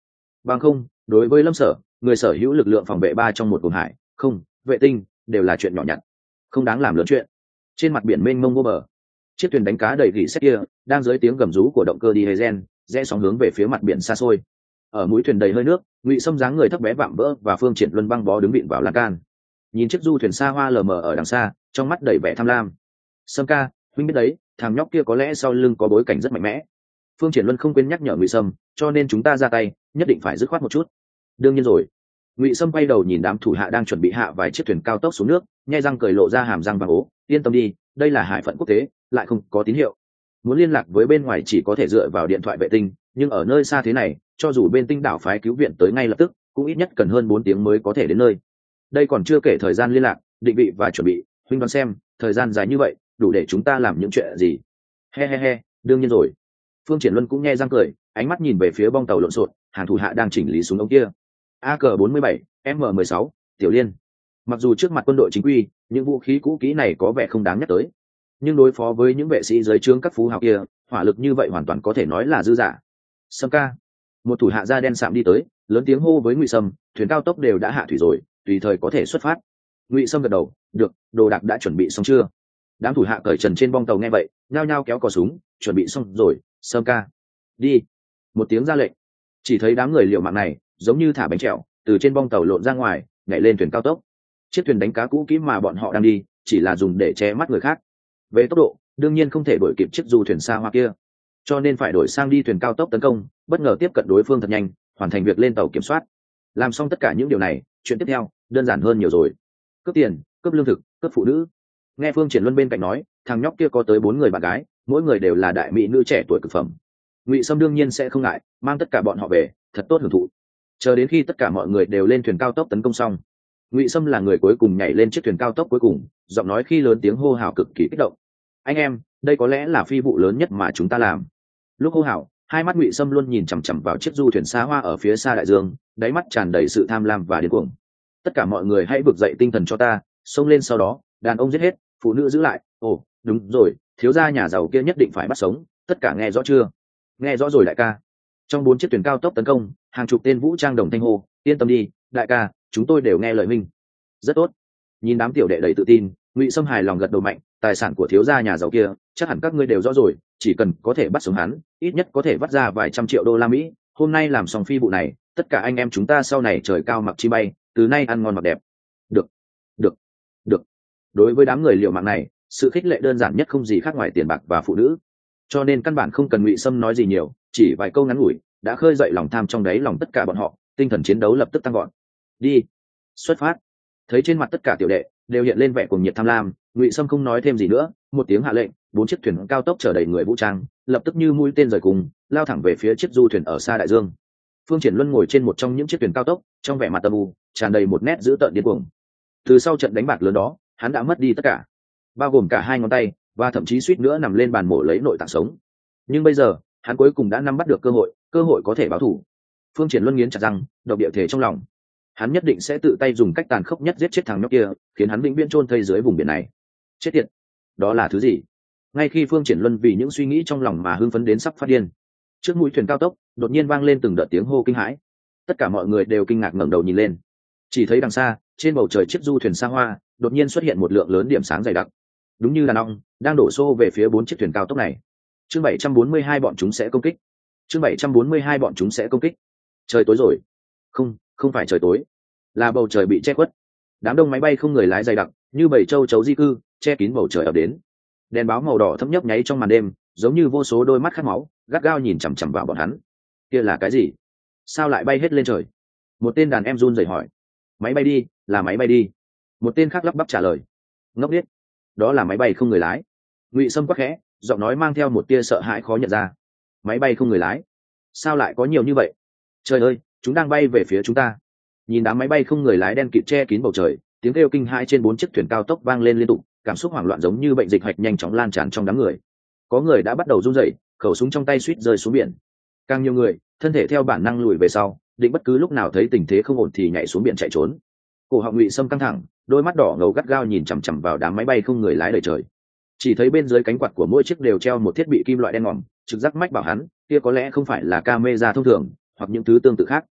bằng không đối với lâm sở, người sở hữu lực lượng phòng vệ ba trong một vùng hải không vệ tinh đều là chuyện nhỏ nhặt, không đáng làm lớn chuyện. Trên mặt biển mênh mông vô bờ, chiếc thuyền đánh cá đầy gỉ xét kia đang dưới tiếng gầm rú của động cơ diesel rẽ sóng hướng về phía mặt biển xa xôi. Ở mũi thuyền đầy hơi nước, Ngụy Sâm dáng người thấp bé vạm vỡ và Phương Triển Luân băng bó đứng vịn vào lan can, nhìn chiếc du thuyền xa hoa lờ mờ ở đằng xa, trong mắt đầy vẻ tham lam. Sâm ca, huynh biết đấy, thằng nhóc kia có lẽ sau lưng có bối cảnh rất mạnh mẽ. Phương Triển Luân không quên nhắc nhở Ngụy Sâm, cho nên chúng ta ra tay nhất định phải dứt khoát một chút. Đương nhiên rồi. Ngụy Sâm quay đầu nhìn đám thủ hạ đang chuẩn bị hạ vài chiếc thuyền cao tốc xuống nước, nhai răng cười lộ ra hàm răng vàng ố, yên tâm đi, đây là hải phận quốc tế, lại không có tín hiệu. Muốn liên lạc với bên ngoài chỉ có thể dựa vào điện thoại vệ tinh, nhưng ở nơi xa thế này, cho dù bên tinh đảo phái cứu viện tới ngay lập tức, cũng ít nhất cần hơn bốn tiếng mới có thể đến nơi. Đây còn chưa kể thời gian liên lạc, định vị và chuẩn bị, huynh đoán xem, thời gian dài như vậy, đủ để chúng ta làm những chuyện gì? He he he, đương nhiên rồi. Phương Triển Luân cũng nghe răng cười, ánh mắt nhìn về phía bong tàu lộn xộn, hàng thủ hạ đang chỉnh lý súng ống kia. A K bốn mươi bảy, M mười sáu, Tiểu Liên. Mặc dù trước mặt quân đội chính quy, những vũ khí cũ kỹ này có vẻ không đáng nhắc tới, nhưng đối phó với những vệ sĩ dưới trướng các phú hào kia, hỏa lực như vậy hoàn toàn có thể nói là dư giả. Sâm ca, một thủ hạ da đen sạm đi tới, lớn tiếng hô với Ngụy Sâm, thuyền cao tốc đều đã hạ thủy rồi, tùy thời có thể xuất phát. Ngụy Sâm gật đầu, được, đồ đạc đã chuẩn bị xong chưa? Đám thủ hạ cởi trần trên bong tàu nghe vậy, nhao nhao kéo cò súng, chuẩn bị xong rồi. Sâm ca, đi. Một tiếng ra lệnh, chỉ thấy đám người liều mạng này giống như thả bánh trèo, từ trên bong tàu lộn ra ngoài, nhảy lên thuyền cao tốc. Chiếc thuyền đánh cá cũ kỹ mà bọn họ đang đi, chỉ là dùng để che mắt người khác. Về tốc độ, đương nhiên không thể đuổi kịp chiếc du thuyền xa hoa kia, cho nên phải đổi sang đi thuyền cao tốc tấn công, bất ngờ tiếp cận đối phương thật nhanh, hoàn thành việc lên tàu kiểm soát. Làm xong tất cả những điều này, chuyện tiếp theo đơn giản hơn nhiều rồi. Cướp tiền, cướp lương thực, cướp phụ nữ. Nghe Phương Triển Luân bên cạnh nói, thằng nhóc kia có tới bốn người bạn gái, mỗi người đều là đại mỹ nữ trẻ tuổi cực phẩm. Ngụy Sâm đương nhiên sẽ không ngại, mang tất cả bọn họ về, thật tốt hưởng thụ. Chờ đến khi tất cả mọi người đều lên thuyền cao tốc tấn công xong, Ngụy Sâm là người cuối cùng nhảy lên chiếc thuyền cao tốc cuối cùng, giọng nói khi lớn tiếng hô hào cực kỳ kích động. Anh em, đây có lẽ là phi vụ lớn nhất mà chúng ta làm. Lúc hô hào, hai mắt Ngụy Sâm luôn nhìn chằm chằm vào chiếc du thuyền xa hoa ở phía xa đại dương, đáy mắt tràn đầy sự tham lam và điên cuồng. Tất cả mọi người hãy vực dậy tinh thần cho ta, xông lên, sau đó đàn ông giết hết, phụ nữ giữ lại. Ồ, đúng rồi, thiếu gia nhà giàu kia nhất định phải bắt sống. Tất cả nghe rõ chưa? Nghe rõ rồi đại ca. Trong bốn chiếc thuyền cao tốc tấn công, hàng chục tên vũ trang đồng thanh hô, yên tâm đi đại ca, chúng tôi đều nghe lời minh. Rất tốt. Nhìn đám tiểu đệ đầy tự tin, Ngụy Sâm hài lòng gật đầu mạnh, tài sản của thiếu gia nhà giàu kia chắc hẳn các ngươi đều rõ rồi, chỉ cần có thể bắt sống hắn, ít nhất có thể vắt ra vài trăm triệu đô la Mỹ. Hôm nay làm xong phi vụ này, tất cả anh em chúng ta sau này trời cao mặc chi bay, từ nay ăn ngon mặc đẹp. Được, được, được. Đối với đám người liều mạng này, sự khích lệ đơn giản nhất không gì khác ngoài tiền bạc và phụ nữ, cho nên căn bản không cần Ngụy Sâm nói gì nhiều, chỉ vài câu ngắn ngủi đã khơi dậy lòng tham trong đáy lòng tất cả bọn họ, tinh thần chiến đấu lập tức tăng gọn. Đi, xuất phát. Thấy trên mặt tất cả tiểu đệ đều hiện lên vẻ cuồng nhiệt tham lam, Ngụy Sâm không nói thêm gì nữa, một tiếng hạ lệnh, bốn chiếc thuyền cao tốc chở đầy người vũ trang lập tức như mũi tên rời cùng lao thẳng về phía chiếc du thuyền ở xa đại dương. Phương Triển Luân ngồi trên một trong những chiếc thuyền cao tốc, trong vẻ mặt âm u tràn đầy một nét dữ tợn điên cuồng. Từ sau trận đánh bạc lớn đó, hắn đã mất đi tất cả, bao gồm cả hai ngón tay, và thậm chí suýt nữa nằm lên bàn mổ lấy nội tạng sống. Nhưng bây giờ hắn cuối cùng đã nắm bắt được cơ hội, cơ hội có thể báo thù. Phương Triển Luân nghiến chặt răng, độc địa thể trong lòng, hắn nhất định sẽ tự tay dùng cách tàn khốc nhất giết chết thằng nhóc kia, khiến hắn vĩnh viễn chôn thây dưới vùng biển này. Chết tiệt, đó là thứ gì? Ngay khi Phương Triển Luân vì những suy nghĩ trong lòng mà hưng phấn đến sắp phát điên, trước mũi thuyền cao tốc đột nhiên vang lên từng đợt tiếng hô kinh hãi. Tất cả mọi người đều kinh ngạc ngẩng đầu nhìn lên, chỉ thấy đằng xa trên bầu trời chiếc du thuyền xa hoa đột nhiên xuất hiện một lượng lớn điểm sáng dày đặc, đúng như đàn ong đang đổ xô về phía bốn chiếc thuyền cao tốc này. Chương bảy trăm bốn mươi hai bọn chúng sẽ công kích. Chương bảy trăm bốn mươi hai bọn chúng sẽ công kích. Trời tối rồi. Không, không phải trời tối, là bầu trời bị che khuất. Đám đông máy bay không người lái dày đặc, như bầy châu chấu di cư, che kín bầu trời ập đến. Đèn báo màu đỏ thấp nhấp nháy trong màn đêm, giống như vô số đôi mắt khát máu, gắt gao nhìn chằm chằm vào bọn hắn. Kia là cái gì? Sao lại bay hết lên trời? Một tên đàn em run rẩy hỏi. Máy bay đi, là máy bay đi. Một tên khác lắp bắp trả lời. Ngốc điếc, đó là máy bay không người lái. Ngụy Sâm quắc khẽ, giọng nói mang theo một tia sợ hãi khó nhận ra. Máy bay không người lái? Sao lại có nhiều như vậy? Trời ơi, chúng đang bay về phía chúng ta. Nhìn đám máy bay không người lái đen kịt che kín bầu trời, tiếng kêu kinh hãi trên bốn chiếc thuyền cao tốc vang lên liên tục, cảm xúc hoảng loạn giống như bệnh dịch hạch nhanh chóng lan tràn trong đám người. Có người đã bắt đầu run rẩy, khẩu súng trong tay suýt rơi xuống biển. Càng nhiều người, thân thể theo bản năng lùi về sau, định bất cứ lúc nào thấy tình thế không ổn thì nhảy xuống biển chạy trốn. Cổ họng Ngụy Sâm căng thẳng, đôi mắt đỏ ngầu gắt gao nhìn chằm chằm vào đám máy bay không người lái đầy trời. Chỉ thấy bên dưới cánh quạt của mỗi chiếc đều treo một thiết bị kim loại đen ngòm, trực giác mách bảo hắn, kia có lẽ không phải là camera thông thường, hoặc những thứ tương tự khác.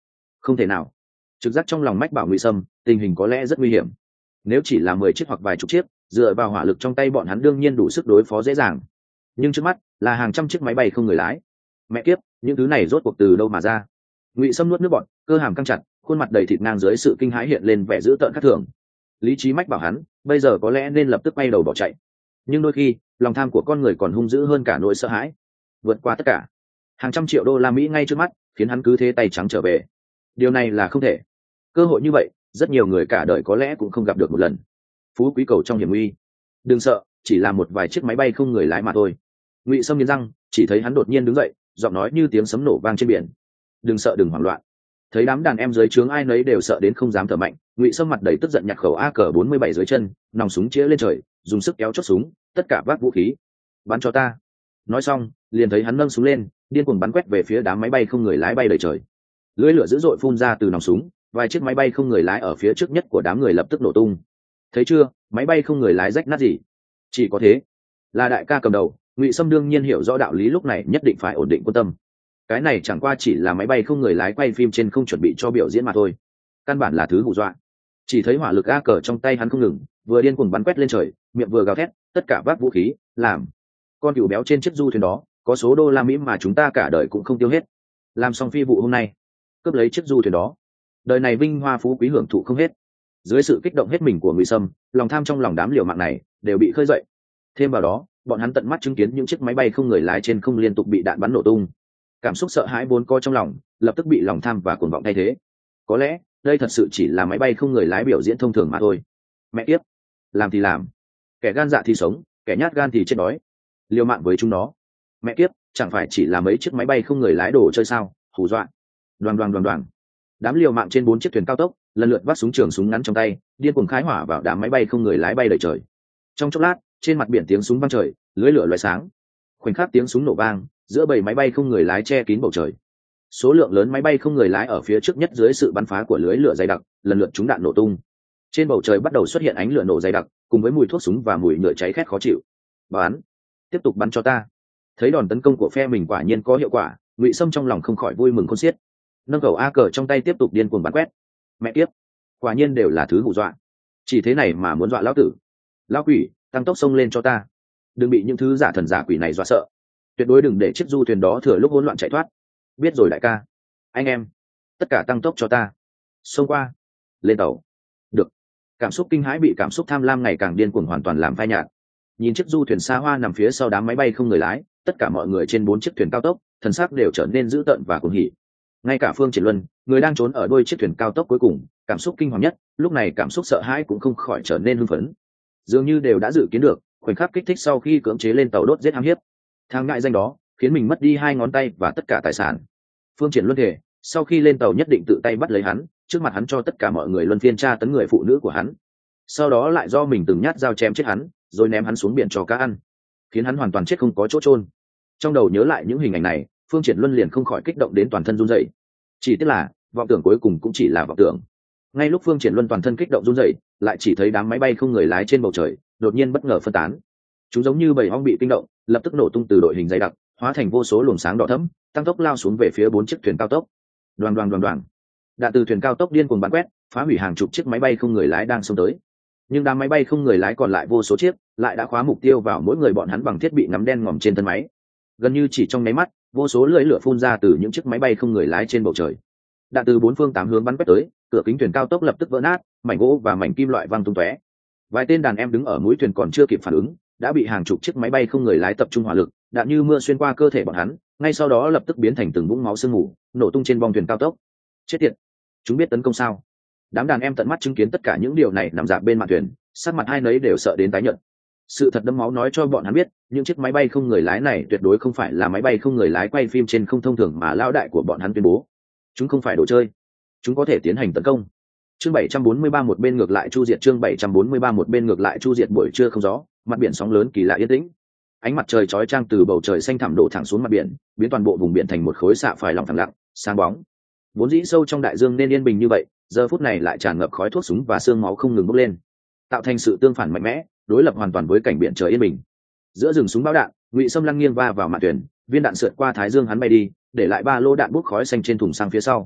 Không thể nào. Trực giác trong lòng mách bảo Ngụy Sâm, tình hình có lẽ rất nguy hiểm. Nếu chỉ là mười chiếc hoặc vài chục chiếc, dựa vào hỏa lực trong tay bọn hắn đương nhiên đủ sức đối phó dễ dàng. Nhưng trước mắt là hàng trăm chiếc máy bay không người lái. Mẹ kiếp, những thứ này rốt cuộc từ đâu mà ra? Ngụy Sâm nuốt nước bọt, cơ hàm căng chặt, khuôn mặt đầy thịt ngang dưới sự kinh hãi hiện lên vẻ dữ tợn khác thường. Lý trí mách bảo hắn, bây giờ có lẽ nên lập tức quay đầu bỏ chạy. Nhưng đôi khi, lòng tham của con người còn hung dữ hơn cả nỗi sợ hãi. Vượt qua tất cả, hàng trăm triệu đô la Mỹ ngay trước mắt, khiến hắn cứ thế tay trắng trở về. Điều này là không thể. Cơ hội như vậy, rất nhiều người cả đời có lẽ cũng không gặp được một lần. Phú quý cầu trong hiểm nguy. Đừng sợ, chỉ là một vài chiếc máy bay không người lái mà thôi. Ngụy Sâm nghiến răng, chỉ thấy hắn đột nhiên đứng dậy, giọng nói như tiếng sấm nổ vang trên biển. Đừng sợ, đừng hoảng loạn. Thấy đám đàn em dưới trướng ai nấy đều sợ đến không dám thở mạnh, Ngụy Sâm mặt đầy tức giận nhặt khẩu a cờ bốn mươi bảy dưới chân, nòng súng chĩa lên trời, dùng sức kéo chốt súng, tất cả vác vũ khí. Bắn cho ta. Nói xong, liền thấy hắn nâng súng lên, điên cuồng bắn quét về phía đám máy bay không người lái bay đầy trời. Lưỡi lửa dữ dội phun ra từ nòng súng, vài chiếc máy bay không người lái ở phía trước nhất của đám người lập tức nổ tung. Thấy chưa, máy bay không người lái rách nát gì? Chỉ có thế. Là đại ca cầm đầu, Ngụy Sâm đương nhiên hiểu rõ đạo lý, lúc này nhất định phải ổn định quân tâm. Cái này chẳng qua chỉ là máy bay không người lái quay phim trên không chuẩn bị cho biểu diễn mà thôi, căn bản là thứ hù dọa. Chỉ thấy hỏa lực a cờ trong tay hắn không ngừng, vừa điên cuồng bắn quét lên trời, miệng vừa gào thét, tất cả vác vũ khí, làm. Con cừu béo trên chiếc du thuyền đó, có số đô la Mỹ mà chúng ta cả đời cũng không tiêu hết. Làm xong phi vụ hôm nay, cướp lấy chiếc du thuyền đó, đời này vinh hoa phú quý hưởng thụ không hết. Dưới sự kích động hết mình của Ngụy Sâm, lòng tham trong lòng đám liều mạng này đều bị khơi dậy. Thêm vào đó, bọn hắn tận mắt chứng kiến những chiếc máy bay không người lái trên không liên tục bị đạn bắn nổ tung. Cảm xúc sợ hãi vốn có trong lòng, lập tức bị lòng tham và cuồng vọng thay thế. Có lẽ đây thật sự chỉ là máy bay không người lái biểu diễn thông thường mà thôi. Mẹ kiếp, làm thì làm, kẻ gan dạ thì sống, kẻ nhát gan thì chết đói, liều mạng với chúng nó. Mẹ kiếp, chẳng phải chỉ là mấy chiếc máy bay không người lái đồ chơi sao? Hù dọa. Đoàn đoàn đoàn đoàn. Đám liều mạng trên bốn chiếc thuyền cao tốc lần lượt vác súng trường súng ngắn trong tay, điên cuồng khai hỏa vào đám máy bay không người lái bay đầy trời. Trong chốc lát, trên mặt biển tiếng súng vang trời, lưới lửa loài sáng. Khoảnh khắc tiếng súng nổ vang, giữa bầy máy bay không người lái che kín bầu trời. Số lượng lớn máy bay không người lái ở phía trước nhất dưới sự bắn phá của lưới lửa dày đặc, lần lượt trúng đạn nổ tung. Trên bầu trời bắt đầu xuất hiện ánh lửa nổ dày đặc, cùng với mùi thuốc súng và mùi nhựa cháy khét khó chịu. Bắn, tiếp tục bắn cho ta. Thấy đòn tấn công của phe mình quả nhiên có hiệu quả, Ngụy Sâm trong lòng không khỏi vui mừng khôn xiết. Nâng khẩu a cờ trong tay tiếp tục điên cuồng bắn quét. Mẹ kiếp, quả nhiên đều là thứ hù dọa. Chỉ thế này mà muốn dọa lão tử? Lão quỷ, tăng tốc xông lên cho ta, đừng bị những thứ giả thần giả quỷ này dọa sợ. Tuyệt đối đừng để chiếc du thuyền đó thừa lúc hỗn loạn chạy thoát. Biết rồi đại ca. Anh em, tất cả tăng tốc cho ta. Xông qua. Lên tàu. Được. Cảm xúc kinh hãi bị cảm xúc tham lam ngày càng điên cuồng hoàn toàn làm phai nhạt. Nhìn chiếc du thuyền xa hoa nằm phía sau đám máy bay không người lái, tất cả mọi người trên bốn chiếc thuyền cao tốc, thần sắc đều trở nên dữ tợn và cuồng hỉ. Ngay cả Phương Triển Luân, người đang trốn ở đuôi chiếc thuyền cao tốc cuối cùng, cảm xúc kinh hoàng nhất, lúc này cảm xúc sợ hãi cũng không khỏi trở nên hưng phấn. Dường như đều đã dự kiến được khoảnh khắc kích thích sau khi cưỡng chế lên tàu đốt giết hãm hiếp. Thang ngại danh đó khiến mình mất đi hai ngón tay và tất cả tài sản. Phương Triển Luân thề, sau khi lên tàu nhất định tự tay bắt lấy hắn, trước mặt hắn cho tất cả mọi người luân phiên tra tấn người phụ nữ của hắn, sau đó lại do mình từng nhát dao chém chết hắn, rồi ném hắn xuống biển cho cá ăn, khiến hắn hoàn toàn chết không có chỗ chôn. Trong đầu nhớ lại những hình ảnh này, Phương Triển Luân liền không khỏi kích động đến toàn thân run rẩy. Chỉ tiếc là vọng tưởng cuối cùng cũng chỉ là vọng tưởng. Ngay lúc Phương Triển Luân toàn thân kích động run rẩy, lại chỉ thấy đám máy bay không người lái trên bầu trời đột nhiên bất ngờ phân tán. Chúng giống như bầy ong bị kinh động, lập tức nổ tung từ đội hình dày đặc, hóa thành vô số luồng sáng đỏ thẫm, tăng tốc lao xuống về phía bốn chiếc thuyền cao tốc. Đoàn đoàn đoàn đoàn. Đạn từ thuyền cao tốc điên cuồng bắn quét, phá hủy hàng chục chiếc máy bay không người lái đang xông tới. Nhưng đám máy bay không người lái còn lại vô số chiếc, lại đã khóa mục tiêu vào mỗi người bọn hắn bằng thiết bị ngắm đen ngòm trên thân máy. Gần như chỉ trong nháy mắt, vô số lưỡi lửa phun ra từ những chiếc máy bay không người lái trên bầu trời. Đạn từ bốn phương tám hướng bắn quét tới, cửa kính thuyền cao tốc lập tức vỡ nát, mảnh gỗ và mảnh kim loại văng tung tóe. Vài tên đàn em đứng ở mũi thuyền còn chưa kịp phản ứng, đã bị hàng chục chiếc máy bay không người lái tập trung hỏa lực, đạn như mưa xuyên qua cơ thể bọn hắn, ngay sau đó lập tức biến thành từng vũng máu sương mù, nổ tung trên bong thuyền cao tốc. Chết tiệt, chúng biết tấn công sao? Đám đàn em tận mắt chứng kiến tất cả những điều này nằm dạp bên mạn thuyền, sắc mặt hai nấy đều sợ đến tái nhợt. Sự thật đẫm máu nói cho bọn hắn biết, những chiếc máy bay không người lái này tuyệt đối không phải là máy bay không người lái quay phim trên không thông thường mà lão đại của bọn hắn tuyên bố. Chúng không phải đồ chơi, chúng có thể tiến hành tấn công. Chương bảy trăm bốn mươi ba một bên ngược lại chu diệt, chương bảy trăm bốn mươi ba một bên ngược lại chu diệt. Buổi trưa không gió, mặt biển sóng lớn kỳ lạ yên tĩnh. Ánh mặt trời chói chang từ bầu trời xanh thẳm đổ thẳng xuống mặt biển, biến toàn bộ vùng biển thành một khối xạ phài lỏng thẳng lặng, sáng bóng. Vốn dĩ sâu trong đại dương nên yên bình như vậy, giờ phút này lại tràn ngập khói thuốc súng và xương máu không ngừng bốc lên, tạo thành sự tương phản mạnh mẽ, đối lập hoàn toàn với cảnh biển trời yên bình. Giữa rừng súng bão đạn, Ngụy Sâm lăng nghiêng va vào mạn thuyền, viên đạn sượt qua thái dương hắn bay đi, để lại ba lô đạn bốc khói xanh trên thùng sang phía sau.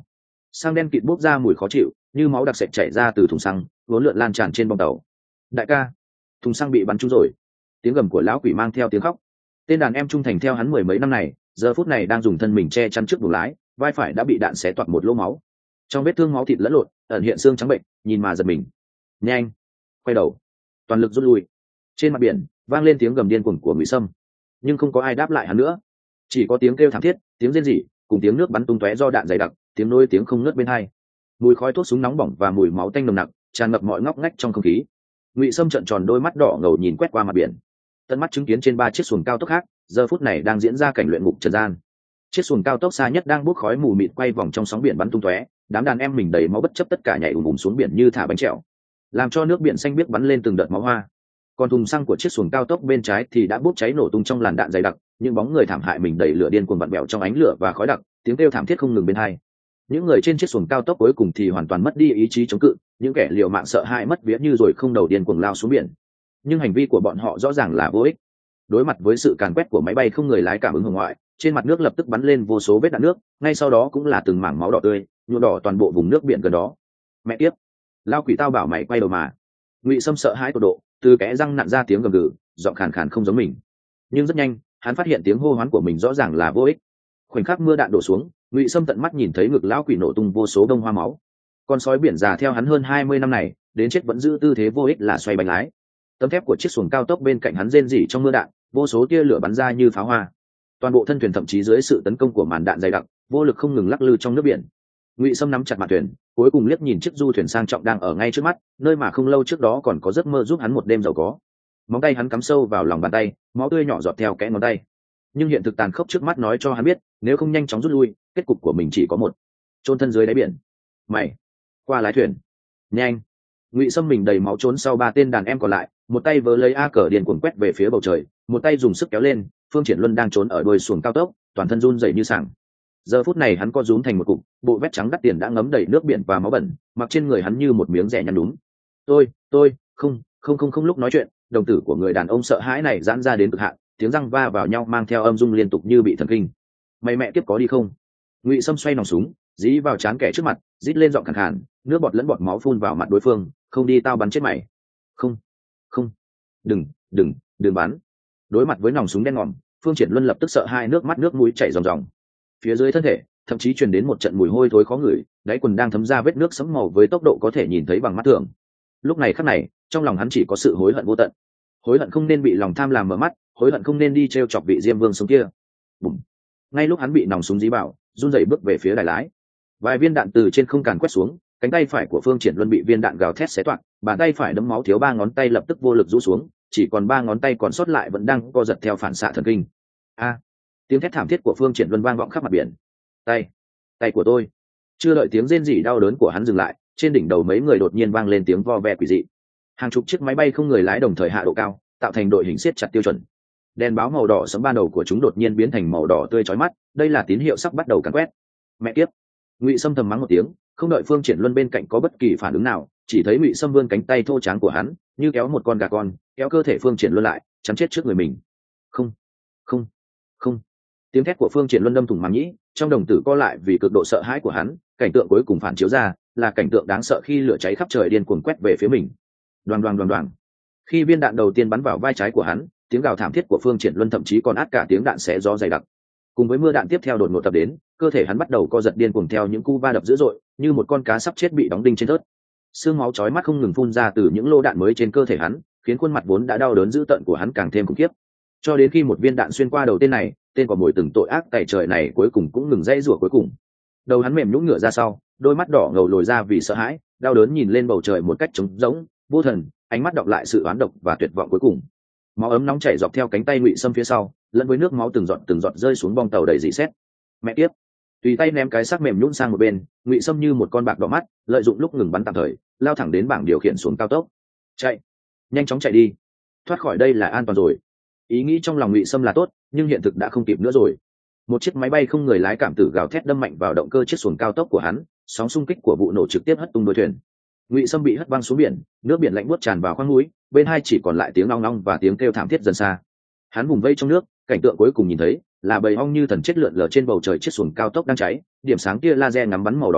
xăng đen kịt bốc ra mùi khó chịu, như máu đặc sệt chảy ra từ thùng xăng, vốn lượn lan tràn trên bong tàu. Đại ca, thùng xăng bị bắn trúng rồi. Tiếng gầm của lão quỷ mang theo tiếng khóc. Tên đàn em trung thành theo hắn mười mấy năm này, giờ phút này đang dùng thân mình che chắn trước buồng lái, vai phải đã bị đạn xé toạc một lỗ máu. Trong vết thương máu thịt lẫn lộn, ẩn hiện xương trắng bệnh, nhìn mà giật mình. Nhanh, quay đầu, toàn lực rút lui. Trên mặt biển vang lên tiếng gầm điên cuồng của Ngụy Sâm, nhưng không có ai đáp lại hắn nữa. Chỉ có tiếng kêu thảm thiết, tiếng rên rỉ, cùng tiếng nước bắn tung tóe do đạn dày đặc, tiếng nối tiếng không ngớt bên hai. Mùi khói thuốc súng nóng bỏng và mùi máu tanh nồng nặc tràn ngập mọi ngóc ngách trong không khí. Ngụy Sâm trợn tròn đôi mắt đỏ ngầu nhìn quét qua mặt biển, tận mắt chứng kiến trên ba chiếc xuồng cao tốc khác giờ phút này đang diễn ra cảnh luyện ngục trần gian. Chiếc xuồng cao tốc xa nhất đang bốc khói mù mịt quay vòng trong sóng biển bắn tung tóe, đám đàn em mình đầy máu bất chấp tất cả nhảy ùm ùm xuống biển như thả bánh trèo, làm cho nước biển xanh biếc bắn lên từng đợt máu hoa. Còn thùng xăng của chiếc xuồng cao tốc bên trái thì đã bốc cháy nổ tung trong làn đạn dày đặc, những bóng người thảm hại mình đầy lửa điên cuồng vặn vẹo trong ánh lửa và khói đặc, tiếng kêu thảm thiết không ngừng bên hai. Những người trên chiếc xuồng cao tốc cuối cùng thì hoàn toàn mất đi ý chí chống cự, những kẻ liều mạng sợ hãi mất vía như rồi không đầu điên cuồng lao xuống biển. Nhưng hành vi của bọn họ rõ ràng là vô ích. Đối mặt với sự càn quét của máy bay không người lái cảm ứng hồng ngoại, trên mặt nước lập tức bắn lên vô số vết đạn nước, ngay sau đó cũng là từng mảng máu đỏ tươi nhuộm đỏ toàn bộ vùng nước biển gần đó. Mẹ tiếp, lao quỷ tao bảo mày quay đầu mà. Ngụy Sâm sợ hãi tột độ, từ kẽ răng nặn ra tiếng gầm gừ, giọng khàn khàn không giống mình. Nhưng rất nhanh hắn phát hiện tiếng hô hoán của mình rõ ràng là vô ích. Khoảnh khắc mưa đạn đổ xuống, Ngụy Sâm tận mắt nhìn thấy ngực lão quỷ nổ tung vô số đông hoa máu. Con sói biển già theo hắn hơn hai mươi năm này, đến chết vẫn giữ tư thế vô ích là xoay bánh lái. Tấm thép của chiếc xuồng cao tốc bên cạnh hắn rên rỉ trong mưa đạn, vô số tia lửa bắn ra như pháo hoa. Toàn bộ thân thuyền thậm chí dưới sự tấn công của màn đạn dày đặc, vô lực không ngừng lắc lư trong nước biển. Ngụy Sâm nắm chặt mạn thuyền, cuối cùng liếc nhìn chiếc du thuyền sang trọng đang ở ngay trước mắt, nơi mà không lâu trước đó còn có giấc mơ giúp hắn một đêm giàu có. Móng tay hắn cắm sâu vào lòng bàn tay, máu tươi nhỏ giọt theo kẽ ngón tay. Nhưng hiện thực tàn khốc trước mắt nói cho hắn biết, nếu không nhanh chóng rút lui, kết cục của mình chỉ có một: chôn thân dưới đáy biển. Mày, qua lái thuyền, nhanh! Ngụy Sâm mình đầy máu trốn sau ba tên đàn em còn lại, một tay vớ lấy a cờ điền cuồng quét về phía bầu trời, một tay dùng sức kéo lên. Phương Triển Luân đang trốn ở đuôi xuồng cao tốc, toàn thân run rẩy như sảng. Giờ phút này hắn co rúm thành một cục, bộ vest trắng đắt tiền đã ngấm đầy nước biển và máu bẩn, mặc trên người hắn như một miếng rẻ nhăn đúng. Tôi, tôi, không, không không không lúc nói chuyện, đồng tử của người đàn ông sợ hãi này giãn ra đến cực hạn, tiếng răng va vào nhau mang theo âm rung liên tục như bị thần kinh. Mày mẹ kiếp có đi không? Ngụy Sâm xoay nòng súng, dí vào trán kẻ trước mặt, rít lên giọng khàn khàn, nước bọt lẫn bọt máu phun vào mặt đối phương. Không đi tao bắn chết mày. Không, không, đừng, đừng, đừng bắn. Đối mặt với nòng súng đen ngòm, Phương Triển Luân lập tức sợ hai nước mắt nước mũi chảy ròng ròng. Phía dưới thân thể thậm chí truyền đến một trận mùi hôi thối khó ngửi, đáy quần đang thấm ra vết nước sẫm màu với tốc độ có thể nhìn thấy bằng mắt thường. Lúc này khắc này, trong lòng hắn chỉ có sự hối hận vô tận. Hối hận không nên bị lòng tham làm mở mắt, hối hận không nên đi trêu chọc vị Diêm Vương sống kia. Bùm. Ngay lúc hắn bị nòng súng dí bảo, run rẩy bước về phía đài lái. Vài viên đạn từ trên không càn quét xuống, cánh tay phải của Phương Triển Luân bị viên đạn gào thét xé toạc, bàn tay phải đấm máu thiếu ba ngón tay lập tức vô lực rũ xuống, chỉ còn ba ngón tay còn sót lại vẫn đang co giật theo phản xạ thần kinh. A! Tiếng thét thảm thiết của Phương Triển Luân vang vọng khắp mặt biển. Tay, tay của tôi! Chưa đợi tiếng rên rỉ đau đớn của hắn dừng lại, trên đỉnh đầu mấy người đột nhiên vang lên tiếng vo ve quỷ dị. Hàng chục chiếc máy bay không người lái đồng thời hạ độ cao, tạo thành đội hình siết chặt tiêu chuẩn. Đèn báo màu đỏ sẫm ban đầu của chúng đột nhiên biến thành màu đỏ tươi chói mắt, đây là tín hiệu sắp bắt đầu càn quét. Mẹ kiếp! Ngụy Sâm thầm mắng một tiếng, không đợi Phương Triển Luân bên cạnh có bất kỳ phản ứng nào, chỉ thấy Ngụy Sâm vươn cánh tay thô tráng của hắn, như kéo một con gà con, kéo cơ thể Phương Triển Luân lại, chắn chết trước người mình. Không, không, không! Tiếng thét của Phương Triển Luân đâm thủng màng nhĩ, trong đồng tử co lại vì cực độ sợ hãi của hắn. Cảnh tượng cuối cùng phản chiếu ra là cảnh tượng đáng sợ khi lửa cháy khắp trời điên cuồng quét về phía mình. Đoàng đoàng đoàng đoàng. Khi viên đạn đầu tiên bắn vào vai trái của hắn, tiếng gào thảm thiết của Phương Triển Luân thậm chí còn át cả tiếng đạn xé gió dày đặc. Cùng với mưa đạn tiếp theo đột ngột tập đến, cơ thể hắn bắt đầu co giật điên cuồng theo những cú va đập dữ dội, như một con cá sắp chết bị đóng đinh trên thớt. Sương máu chói mắt không ngừng phun ra từ những lô đạn mới trên cơ thể hắn, khiến khuôn mặt vốn đã đau đớn dữ tợn của hắn càng thêm khủng khiếp. Cho đến khi một viên đạn xuyên qua đầu tên này, tên của mồi từng tội ác tày trời này cuối cùng cũng ngừng dãy rủa cuối cùng. Đầu hắn mềm nhũn ngửa ra sau, đôi mắt đỏ ngầu lồi ra vì sợ hãi, đau đớn nhìn lên bầu trời một cách trống rỗng, vô thần, ánh mắt đọng lại sự oán độc và tuyệt vọng cuối cùng. Máu ấm nóng chảy dọc theo cánh tay Ngụy Sâm phía sau, lẫn với nước máu từng giọt từng giọt rơi xuống bong tàu đầy rỉ sét. Mẹ kiếp! Tùy tay ném cái xác mềm nhũn sang một bên, Ngụy Sâm như một con bạc đỏ mắt, lợi dụng lúc ngừng bắn tạm thời, lao thẳng đến bảng điều khiển xuống cao tốc. Chạy! Nhanh chóng chạy đi! Thoát khỏi đây là an toàn rồi. Ý nghĩ trong lòng Ngụy Sâm là tốt, nhưng hiện thực đã không kịp nữa rồi. Một chiếc máy bay không người lái cảm tử gào thét đâm mạnh vào động cơ chiếc xuồng cao tốc của hắn, sóng xung kích của vụ nổ trực tiếp hất tung đuôi thuyền. Ngụy Sâm bị hất văng xuống biển, nước biển lạnh buốt tràn vào khoang núi, bên hai chỉ còn lại tiếng long long và tiếng kêu thảm thiết dần xa. Hắn vùng vây trong nước, cảnh tượng cuối cùng nhìn thấy là bầy ong như thần chết lượn lờ trên bầu trời chiếc xuồng cao tốc đang cháy, điểm sáng tia laser ngắm bắn màu đỏ tươi,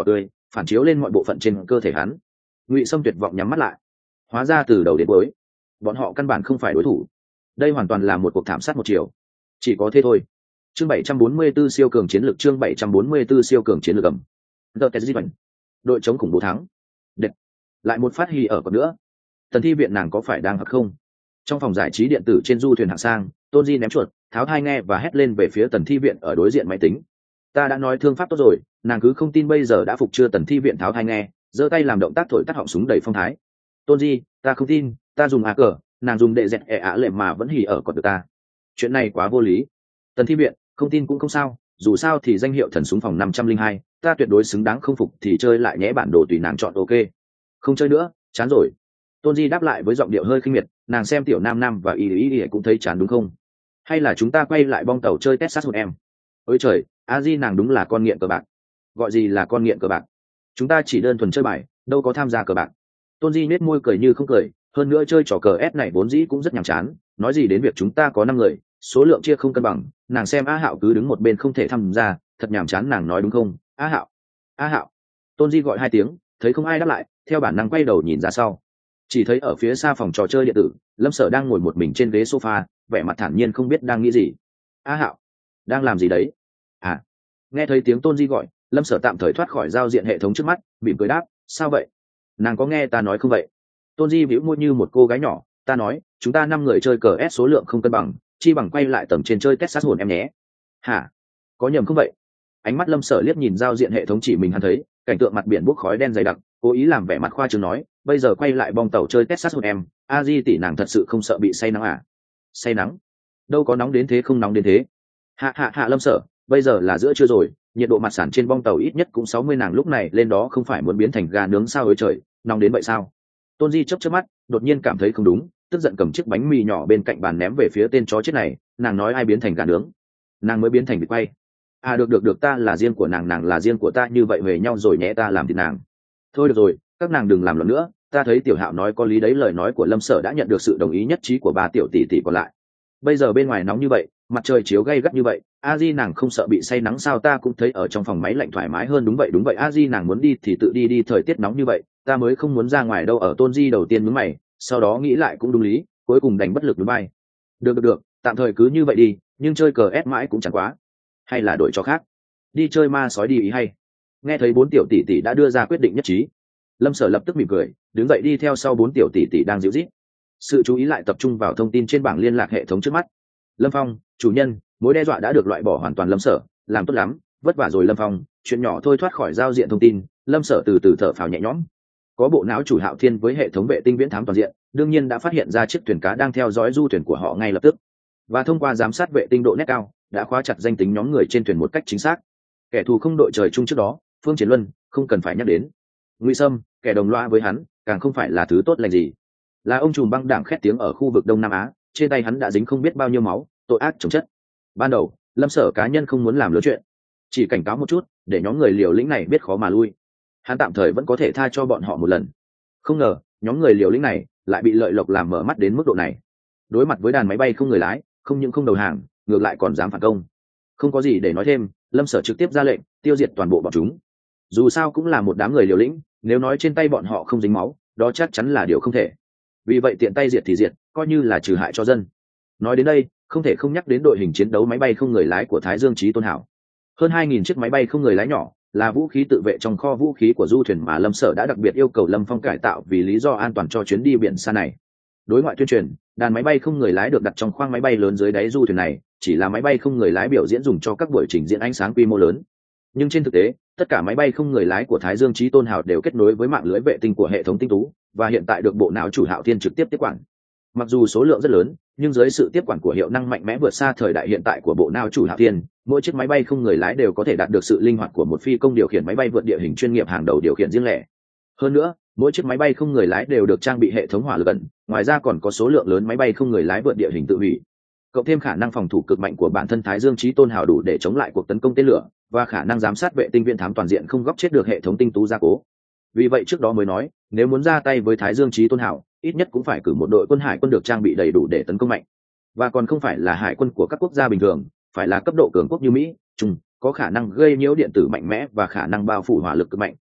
phản chiếu lên mọi bộ phận trên cơ thể hắn. Ngụy Sâm tuyệt vọng nhắm mắt lại. Hóa ra từ đầu đến cuối bọn họ căn bản không phải đối thủ, đây hoàn toàn là một cuộc thảm sát một chiều. Chỉ có thế thôi. Chương bảy trăm bốn mươi 44 siêu cường chiến lược, chương bảy trăm bốn mươi 44 siêu cường chiến lược ẩm. The Tezidon. Đội chống khủng bố thắng. Đệt. Lại một phát hì ở còn nữa. Tần Thi viện nàng có phải đang hoặc không? Trong phòng giải trí điện tử trên du thuyền hạng sang, Tôn Di ném chuột, tháo thai nghe và hét lên về phía Tần Thi viện ở đối diện máy tính. Ta đã nói thương pháp tốt rồi, nàng cứ không tin bây giờ đã phục chưa? Tần Thi viện tháo thai nghe, giơ tay làm động tác thổi tắt họng súng đầy phong thái. Tôn Di, ta không tin, ta dùng á cờ, nàng dùng đệ dẹt ẻ ạ lệ mà vẫn hỉ ở còn được ta. Chuyện này quá vô lý. Tần Thi viện, không tin cũng không sao, dù sao thì danh hiệu thần súng phòng năm trăm linh hai, ta tuyệt đối xứng đáng, không phục thì chơi lại nhé, bản đồ tùy nàng chọn. Ok, không chơi nữa, chán rồi. Tôn Di đáp lại với giọng điệu hơi khinh miệt, nàng xem tiểu nam nam và y y y cũng thấy chán đúng không? Hay là chúng ta quay lại bong tàu chơi Texas một em? Ôi trời, a di nàng đúng là con nghiện cờ bạc. Gọi gì là con nghiện cờ bạc? Chúng ta chỉ đơn thuần chơi bài, đâu có tham gia cờ bạc. Tôn Di nết môi cười như không cười, hơn nữa chơi trò cờ ép này vốn dĩ cũng rất nhàm chán, nói gì đến việc chúng ta có năm người, số lượng chia không cân bằng. Nàng xem A Hạo cứ đứng một bên không thể tham gia, thật nhàm chán, nàng nói đúng không? A Hạo, A Hạo. Tôn Di gọi hai tiếng, thấy không ai đáp lại, theo bản năng quay đầu nhìn ra sau, chỉ thấy ở phía xa phòng trò chơi điện tử, Lâm Sở đang ngồi một mình trên ghế sofa, vẻ mặt thản nhiên không biết đang nghĩ gì. A Hạo, đang làm gì đấy? À. Nghe thấy tiếng Tôn Di gọi, Lâm Sở tạm thời thoát khỏi giao diện hệ thống trước mắt, mỉm cười đáp, sao vậy? Nàng có nghe ta nói không vậy? Tôn Di bĩu môi như một cô gái nhỏ, ta nói chúng ta năm người chơi cờ ép số lượng không cân bằng, chi bằng quay lại tầm trên chơi Texas hồn em nhé. Hả? Có nhầm không vậy? Ánh mắt Lâm Sở liếc nhìn giao diện hệ thống, chỉ mình hắn thấy cảnh tượng mặt biển bốc khói đen dày đặc, cố ý làm vẻ mặt khoa trương nói, bây giờ quay lại bong tàu chơi Texas hồn em, a di tỷ nàng thật sự không sợ bị say nắng à? Say nắng? Đâu có nóng đến thế, không nóng đến thế. Hạ hạ hạ Lâm Sở, bây giờ là giữa trưa rồi, nhiệt độ mặt sản trên bong tàu ít nhất cũng sáu mươi, nàng lúc này lên đó không phải muốn biến thành gà nướng sao? Ôi trời, nóng đến vậy sao? Tôn Di chớp chớp mắt, đột nhiên cảm thấy không đúng, tức giận cầm chiếc bánh mì nhỏ bên cạnh bàn ném về phía tên chó chết này. Nàng nói ai biến thành gà nướng? Nàng mới biến thành vịt quay. À được được được, ta là riêng của nàng, nàng là riêng của ta, như vậy về nhau rồi nhé, ta làm thịt nàng. Thôi được rồi, các nàng đừng làm loạn nữa, ta thấy Tiểu Hạo nói có lý đấy. Lời nói của Lâm Sở đã nhận được sự đồng ý nhất trí của ba tiểu tỷ tỷ còn lại. Bây giờ bên ngoài nóng như vậy, mặt trời chiếu gay gắt như vậy, a di nàng không sợ bị say nắng sao? Ta cũng thấy ở trong phòng máy lạnh thoải mái hơn. Đúng vậy đúng vậy, a di nàng muốn đi thì tự đi đi, thời tiết nóng như vậy ta mới không muốn ra ngoài đâu. Ở Tôn Di đầu tiên mướn mày, sau đó nghĩ lại cũng đúng lý, cuối cùng đành bất lực núi bay. Được được được, tạm thời cứ như vậy đi, nhưng chơi cờ ép mãi cũng chẳng quá, hay là đổi cho khác, đi chơi ma sói đi ý hay? Nghe thấy bốn tiểu tỷ tỷ đã đưa ra quyết định nhất trí, Lâm Sở lập tức mỉm cười, đứng dậy đi theo sau bốn tiểu tỷ tỷ đang dịu rít. Sự chú ý lại tập trung vào thông tin trên bảng liên lạc hệ thống trước mắt. Lâm Phong, chủ nhân, mối đe dọa đã được loại bỏ hoàn toàn. Lâm Sở, làm tốt lắm, vất vả rồi Lâm Phong, chuyện nhỏ thôi, thoát khỏi giao diện thông tin. Lâm Sở từ từ thở phào nhẹ nhõm. Có bộ não chủ Hạo Thiên với hệ thống vệ tinh viễn thám toàn diện, đương nhiên đã phát hiện ra chiếc thuyền cá đang theo dõi du thuyền của họ ngay lập tức, và thông qua giám sát vệ tinh độ nét cao đã khóa chặt danh tính nhóm người trên thuyền một cách chính xác. Kẻ thù không đội trời chung trước đó, Phương Chiến Luân không cần phải nhắc đến. Ngụy Sâm, kẻ đồng loa với hắn, càng không phải là thứ tốt lành gì, là ông trùm băng đảng khét tiếng ở khu vực Đông Nam Á, trên tay hắn đã dính không biết bao nhiêu máu, tội ác chồng chất. Ban đầu Lâm Sở cá nhân không muốn làm lớn chuyện, chỉ cảnh cáo một chút để nhóm người liều lĩnh này biết khó mà lui, hắn tạm thời vẫn có thể tha cho bọn họ một lần. Không ngờ nhóm người liều lĩnh này lại bị lợi lộc làm mở mắt đến mức độ này. Đối mặt với đàn máy bay không người lái, không những không đầu hàng, ngược lại còn dám phản công. Không có gì để nói thêm, Lâm Sở trực tiếp ra lệnh tiêu diệt toàn bộ bọn chúng. Dù sao cũng là một đám người liều lĩnh, nếu nói trên tay bọn họ không dính máu, đó chắc chắn là điều không thể. Vì vậy tiện tay diệt thì diệt, coi như là trừ hại cho dân. Nói đến đây, không thể không nhắc đến đội hình chiến đấu máy bay không người lái của Thái Dương Chí Tôn Hảo. Hơn hai nghìn chiếc máy bay không người lái nhỏ là vũ khí tự vệ trong kho vũ khí của du thuyền mà Lâm Sở đã đặc biệt yêu cầu Lâm Phong cải tạo vì lý do an toàn cho chuyến đi biển xa này. Đối ngoại tuyên truyền, đàn máy bay không người lái được đặt trong khoang máy bay lớn dưới đáy du thuyền này, chỉ là máy bay không người lái biểu diễn dùng cho các buổi trình diễn ánh sáng quy mô lớn. Nhưng trên thực tế, tất cả máy bay không người lái của Thái Dương Chí Tôn Hào đều kết nối với mạng lưới vệ tinh của hệ thống tinh tú, và hiện tại được bộ não chủ Hạo Thiên trực tiếp tiếp quản. Mặc dù số lượng rất lớn, nhưng dưới sự tiếp quản của hiệu năng mạnh mẽ vượt xa thời đại hiện tại của bộ não chủ Hạo Thiên, mỗi chiếc máy bay không người lái đều có thể đạt được sự linh hoạt của một phi công điều khiển máy bay vượt địa hình chuyên nghiệp hàng đầu điều khiển riêng lẻ. Hơn nữa, mỗi chiếc máy bay không người lái đều được trang bị hệ thống hỏa lực ẩn, ngoài ra còn có số lượng lớn máy bay không người lái vượt địa hình tự hủy. Cộng thêm khả năng phòng thủ cực mạnh của bản thân Thái Dương Chí Tôn Hào đủ để chống lại cuộc tấn công tên lửa, và khả năng giám sát vệ tinh viễn thám toàn diện không góp chết được hệ thống tinh tú gia cố. Vì vậy trước đó mới nói, nếu muốn ra tay với Thái Dương Chí Tôn Hào, ít nhất cũng phải cử một đội quân hải quân được trang bị đầy đủ để tấn công mạnh, và còn không phải là hải quân của các quốc gia bình thường, phải là cấp độ cường quốc như Mỹ, Trung, có khả năng gây nhiễu điện tử mạnh mẽ và khả năng bao phủ hỏa lực cực mạnh,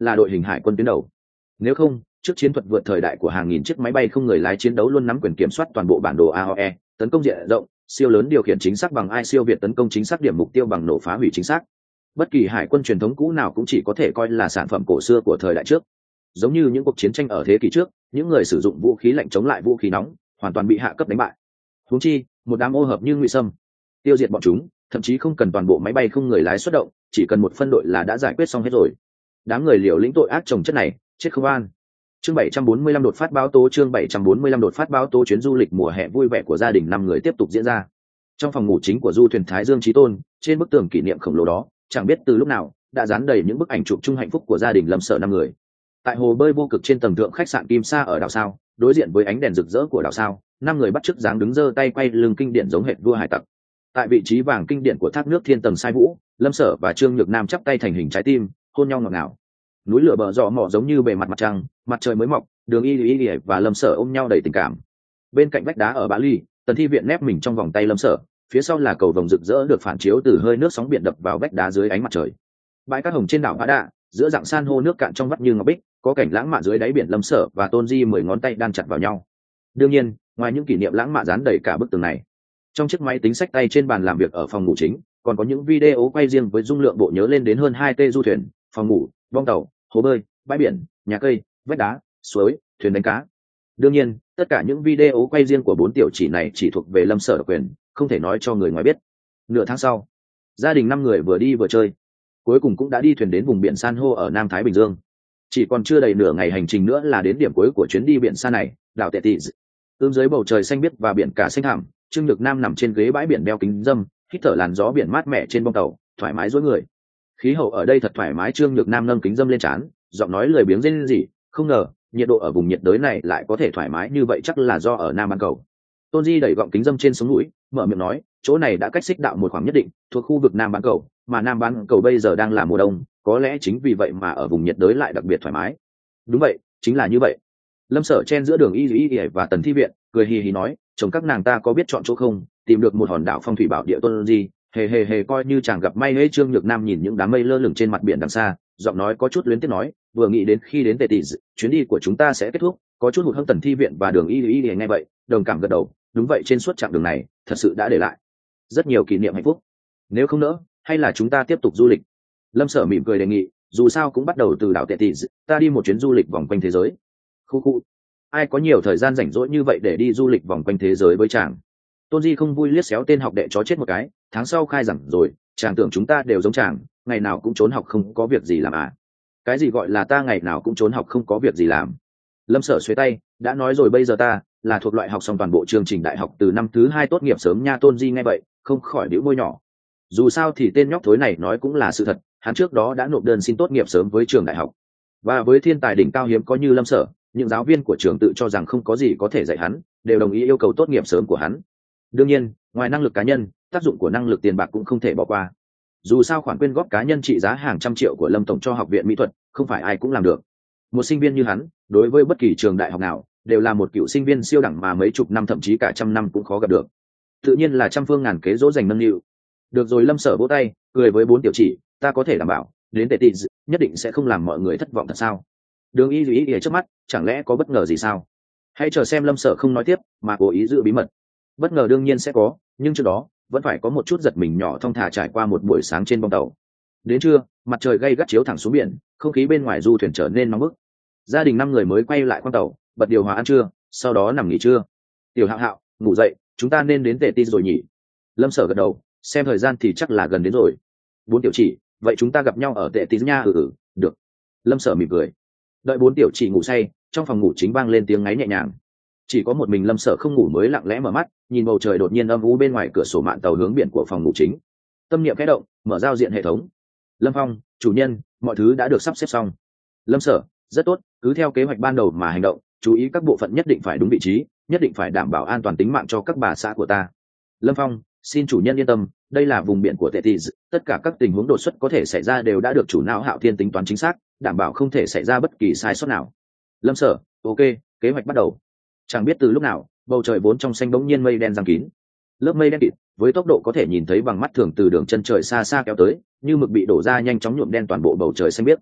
là đội hình hải quân tuyến đầu. Nếu không, trước chiến thuật vượt thời đại của hàng nghìn chiếc máy bay không người lái chiến đấu luôn nắm quyền kiểm soát toàn bộ bản đồ a o e, tấn công diện rộng, siêu lớn điều khiển chính xác bằng ai siêu việt tấn công chính xác điểm mục tiêu bằng nổ phá hủy chính xác. Bất kỳ hải quân truyền thống cũ nào cũng chỉ có thể coi là sản phẩm cổ xưa của thời đại trước. Giống như những cuộc chiến tranh ở thế kỷ trước, những người sử dụng vũ khí lạnh chống lại vũ khí nóng, hoàn toàn bị hạ cấp đánh bại. Huống chi, một đám ô hợp như Ngụy Sâm, tiêu diệt bọn chúng, thậm chí không cần toàn bộ máy bay không người lái xuất động, chỉ cần một phân đội là đã giải quyết xong hết rồi. Đám người liều lĩnh tội ác chồng chất này, chết không an. Chương bảy trăm bốn mươi lăm đột phát báo tố chương bảy trăm bốn mươi lăm đột phát báo tố chuyến du lịch mùa hè vui vẻ của gia đình năm người tiếp tục diễn ra. Trong phòng ngủ chính của du thuyền Thái Dương Chí Tôn, trên bức tường kỷ niệm khổng lồ đó, chẳng biết từ lúc nào đã dán đầy những bức ảnh chụp chung hạnh phúc của gia đình Lâm Sở năm người. Tại hồ bơi vô cực trên tầng thượng khách sạn Kim Sa ở đảo sao, đối diện với ánh đèn rực rỡ của đảo sao, năm người bắt chước dáng đứng giơ tay quay lưng kinh điển giống hệt vua hải tặc. Tại vị trí vàng kinh điển của thác nước thiên tầng sai vũ, Lâm Sở và Trương Nhược Nam chắp tay thành hình trái tim, hôn nhau ngọt ngào. Núi lửa bờ rọ mỏ giống như bề mặt mặt trăng, mặt trời mới mọc, Đường Y Y Y và Lâm Sở ôm nhau đầy tình cảm. Bên cạnh vách đá ở Bá Ly, Tần Thi Viện nép mình trong vòng tay Lâm Sở, phía sau là cầu vồng rực rỡ được phản chiếu từ hơi nước sóng biển đập vào vách đá dưới ánh mặt trời. Bãi cát hồng trên đảo Bá Đạ, giữa dạng san hô nước cạn trong vắt như ngọc bích, có cảnh lãng mạn dưới đáy biển Lâm Sở và Tôn Di mười ngón tay đan chặt vào nhau. Đương nhiên, ngoài những kỷ niệm lãng mạn dán đầy cả bức tường này, trong chiếc máy tính xách tay trên bàn làm việc ở phòng ngủ chính, còn có những video quay riêng với dung lượng bộ nhớ lên đến hơn hai tê du thuyền, phòng ngủ, bong tàu, hồ bơi, bãi biển, nhà cây, vách đá, suối, thuyền đánh cá. Đương nhiên, tất cả những video quay riêng của bốn tiểu chỉ này chỉ thuộc về Lâm Sở độc quyền, không thể nói cho người ngoài biết. Nửa tháng sau, gia đình năm người vừa đi vừa chơi, cuối cùng cũng đã đi thuyền đến vùng biển san hô ở Nam Thái Bình Dương. Chỉ còn chưa đầy nửa ngày hành trình nữa là đến điểm cuối của chuyến đi biển xa này, đảo Tệ Tị. Ưm dưới bầu trời xanh biếc và biển cả xanh thẳm, Trương Nhược Nam nằm trên ghế bãi biển đeo kính râm, hít thở làn gió biển mát mẻ trên bong tàu, thoải mái duỗi người. Khí hậu ở đây thật thoải mái. Trương Nhược Nam nâng kính râm lên trán, giọng nói lười biếng rên rỉ, không ngờ nhiệt độ ở vùng nhiệt đới này lại có thể thoải mái như vậy, chắc là do ở Nam Bán Cầu. Tôn Di đẩy gọng kính râm trên sống mũi, mở miệng nói, chỗ này đã cách xích đạo một khoảng nhất định, thuộc khu vực Nam Bán Cầu, mà Nam Bán Cầu bây giờ đang là mùa đông, có lẽ chính vì vậy mà ở vùng nhiệt đới lại đặc biệt thoải mái. Đúng vậy, chính là như vậy. Lâm Sở chen giữa Đường Y Y Y và Tần Thi Viện, cười hì hì nói, chồng các nàng ta có biết chọn chỗ không, tìm được một hòn đảo phong thủy bảo địa. Tôn Di hề hề hề coi như chàng gặp may ấy. Trương Nhược Nam nhìn những đám mây lơ lửng trên mặt biển đằng xa, giọng nói có chút luyến tiếc nói, vừa nghĩ đến khi đến Tệ Tị, chuyến đi của chúng ta sẽ kết thúc, có chút hụt hẫng. Tần Thi Viện và Đường Y Y Y nghe vậy, đồng cảm gật đầu, đúng vậy, trên suốt chặng đường này thật sự đã để lại rất nhiều kỷ niệm hạnh phúc. Nếu không nỡ, hay là chúng ta tiếp tục du lịch? Lâm Sở mỉm cười đề nghị, dù sao cũng bắt đầu từ đảo Tệ Tị, ta đi một chuyến du lịch vòng quanh thế giới. Khu khu, ai có nhiều thời gian rảnh rỗi như vậy để đi du lịch vòng quanh thế giới với chàng? Tôn Di không vui liếc xéo tên học đệ chó chết một cái, tháng sau khai giảng rồi, chàng tưởng chúng ta đều giống chàng, ngày nào cũng trốn học không có việc gì làm à? Cái gì gọi là ta ngày nào cũng trốn học không có việc gì làm? Lâm Sở xuề tay, đã nói rồi, bây giờ ta là thuộc loại học xong toàn bộ chương trình đại học từ năm thứ hai tốt nghiệp sớm nha. Tôn Di nghe vậy, không khỏi đĩu môi nhỏ. Dù sao thì tên nhóc thối này nói cũng là sự thật, hắn trước đó đã nộp đơn xin tốt nghiệp sớm với trường đại học, và với thiên tài đỉnh cao hiếm có như Lâm Sở, những giáo viên của trường tự cho rằng không có gì có thể dạy hắn, đều đồng ý yêu cầu tốt nghiệp sớm của hắn. Đương nhiên, ngoài năng lực cá nhân, tác dụng của năng lực tiền bạc cũng không thể bỏ qua. Dù sao khoản quyên góp cá nhân trị giá hàng trăm triệu của Lâm tổng cho học viện mỹ thuật, không phải ai cũng làm được. Một sinh viên như hắn, đối với bất kỳ trường đại học nào, đều là một cựu sinh viên siêu đẳng mà mấy chục năm thậm chí cả trăm năm cũng khó gặp được. Tự nhiên là trăm phương ngàn kế dỗ dành nâng niu. Được rồi. Lâm Sở vỗ tay, cười với bốn tiểu chỉ, ta có thể đảm bảo, đến Tệ Tị nhất định sẽ không làm mọi người thất vọng. Thật sao? Đường Y Y Y trước mắt, chẳng lẽ có bất ngờ gì sao? Hãy chờ xem. Lâm Sở không nói tiếp, mà cố ý giữ bí mật. Bất ngờ đương nhiên sẽ có, nhưng trước đó vẫn phải có một chút giật mình nhỏ. Thong thả trải qua một buổi sáng trên bong tàu. Đến trưa, mặt trời gay gắt chiếu thẳng xuống biển, không khí bên ngoài du thuyền trở nên nóng bức. Gia đình năm người mới quay lại khoang tàu, bật điều hòa ăn trưa, sau đó nằm nghỉ trưa. Tiểu Hạo Hạo, ngủ dậy, chúng ta nên đến Tệ Tị rồi nhỉ? Lâm Sở gật đầu, xem thời gian thì chắc là gần đến rồi. Bốn tiểu chỉ, vậy chúng ta gặp nhau ở Tệ Tị nha. Ừ ừ, được. Lâm Sở mỉm cười. Đợi bốn tiểu chỉ ngủ say, trong phòng ngủ chính vang lên tiếng ngáy nhẹ nhàng. Chỉ có một mình Lâm Sở không ngủ mới lặng lẽ mở mắt, nhìn bầu trời đột nhiên âm u bên ngoài cửa sổ mạn tàu hướng biển của phòng ngủ chính. Tâm niệm khẽ động, mở giao diện hệ thống. Lâm Phong, chủ nhân, mọi thứ đã được sắp xếp xong. Lâm Sở, rất tốt, cứ theo kế hoạch ban đầu mà hành động, chú ý các bộ phận nhất định phải đúng vị trí, nhất định phải đảm bảo an toàn tính mạng cho các bà xã của ta. Lâm Phong, xin chủ nhân yên tâm, đây là vùng biển của Tệ Tị, tất cả các tình huống đột xuất có thể xảy ra đều đã được chủ não Hạo Thiên tính toán chính xác, đảm bảo không thể xảy ra bất kỳ sai sót nào. Lâm Sở, ok, kế hoạch bắt đầu. Chẳng biết từ lúc nào, bầu trời vốn trong xanh bỗng nhiên mây đen giăng kín. Lớp mây đen kịt, với tốc độ có thể nhìn thấy bằng mắt thường từ đường chân trời xa xa kéo tới, như mực bị đổ ra nhanh chóng nhuộm đen toàn bộ bầu trời xanh biếc.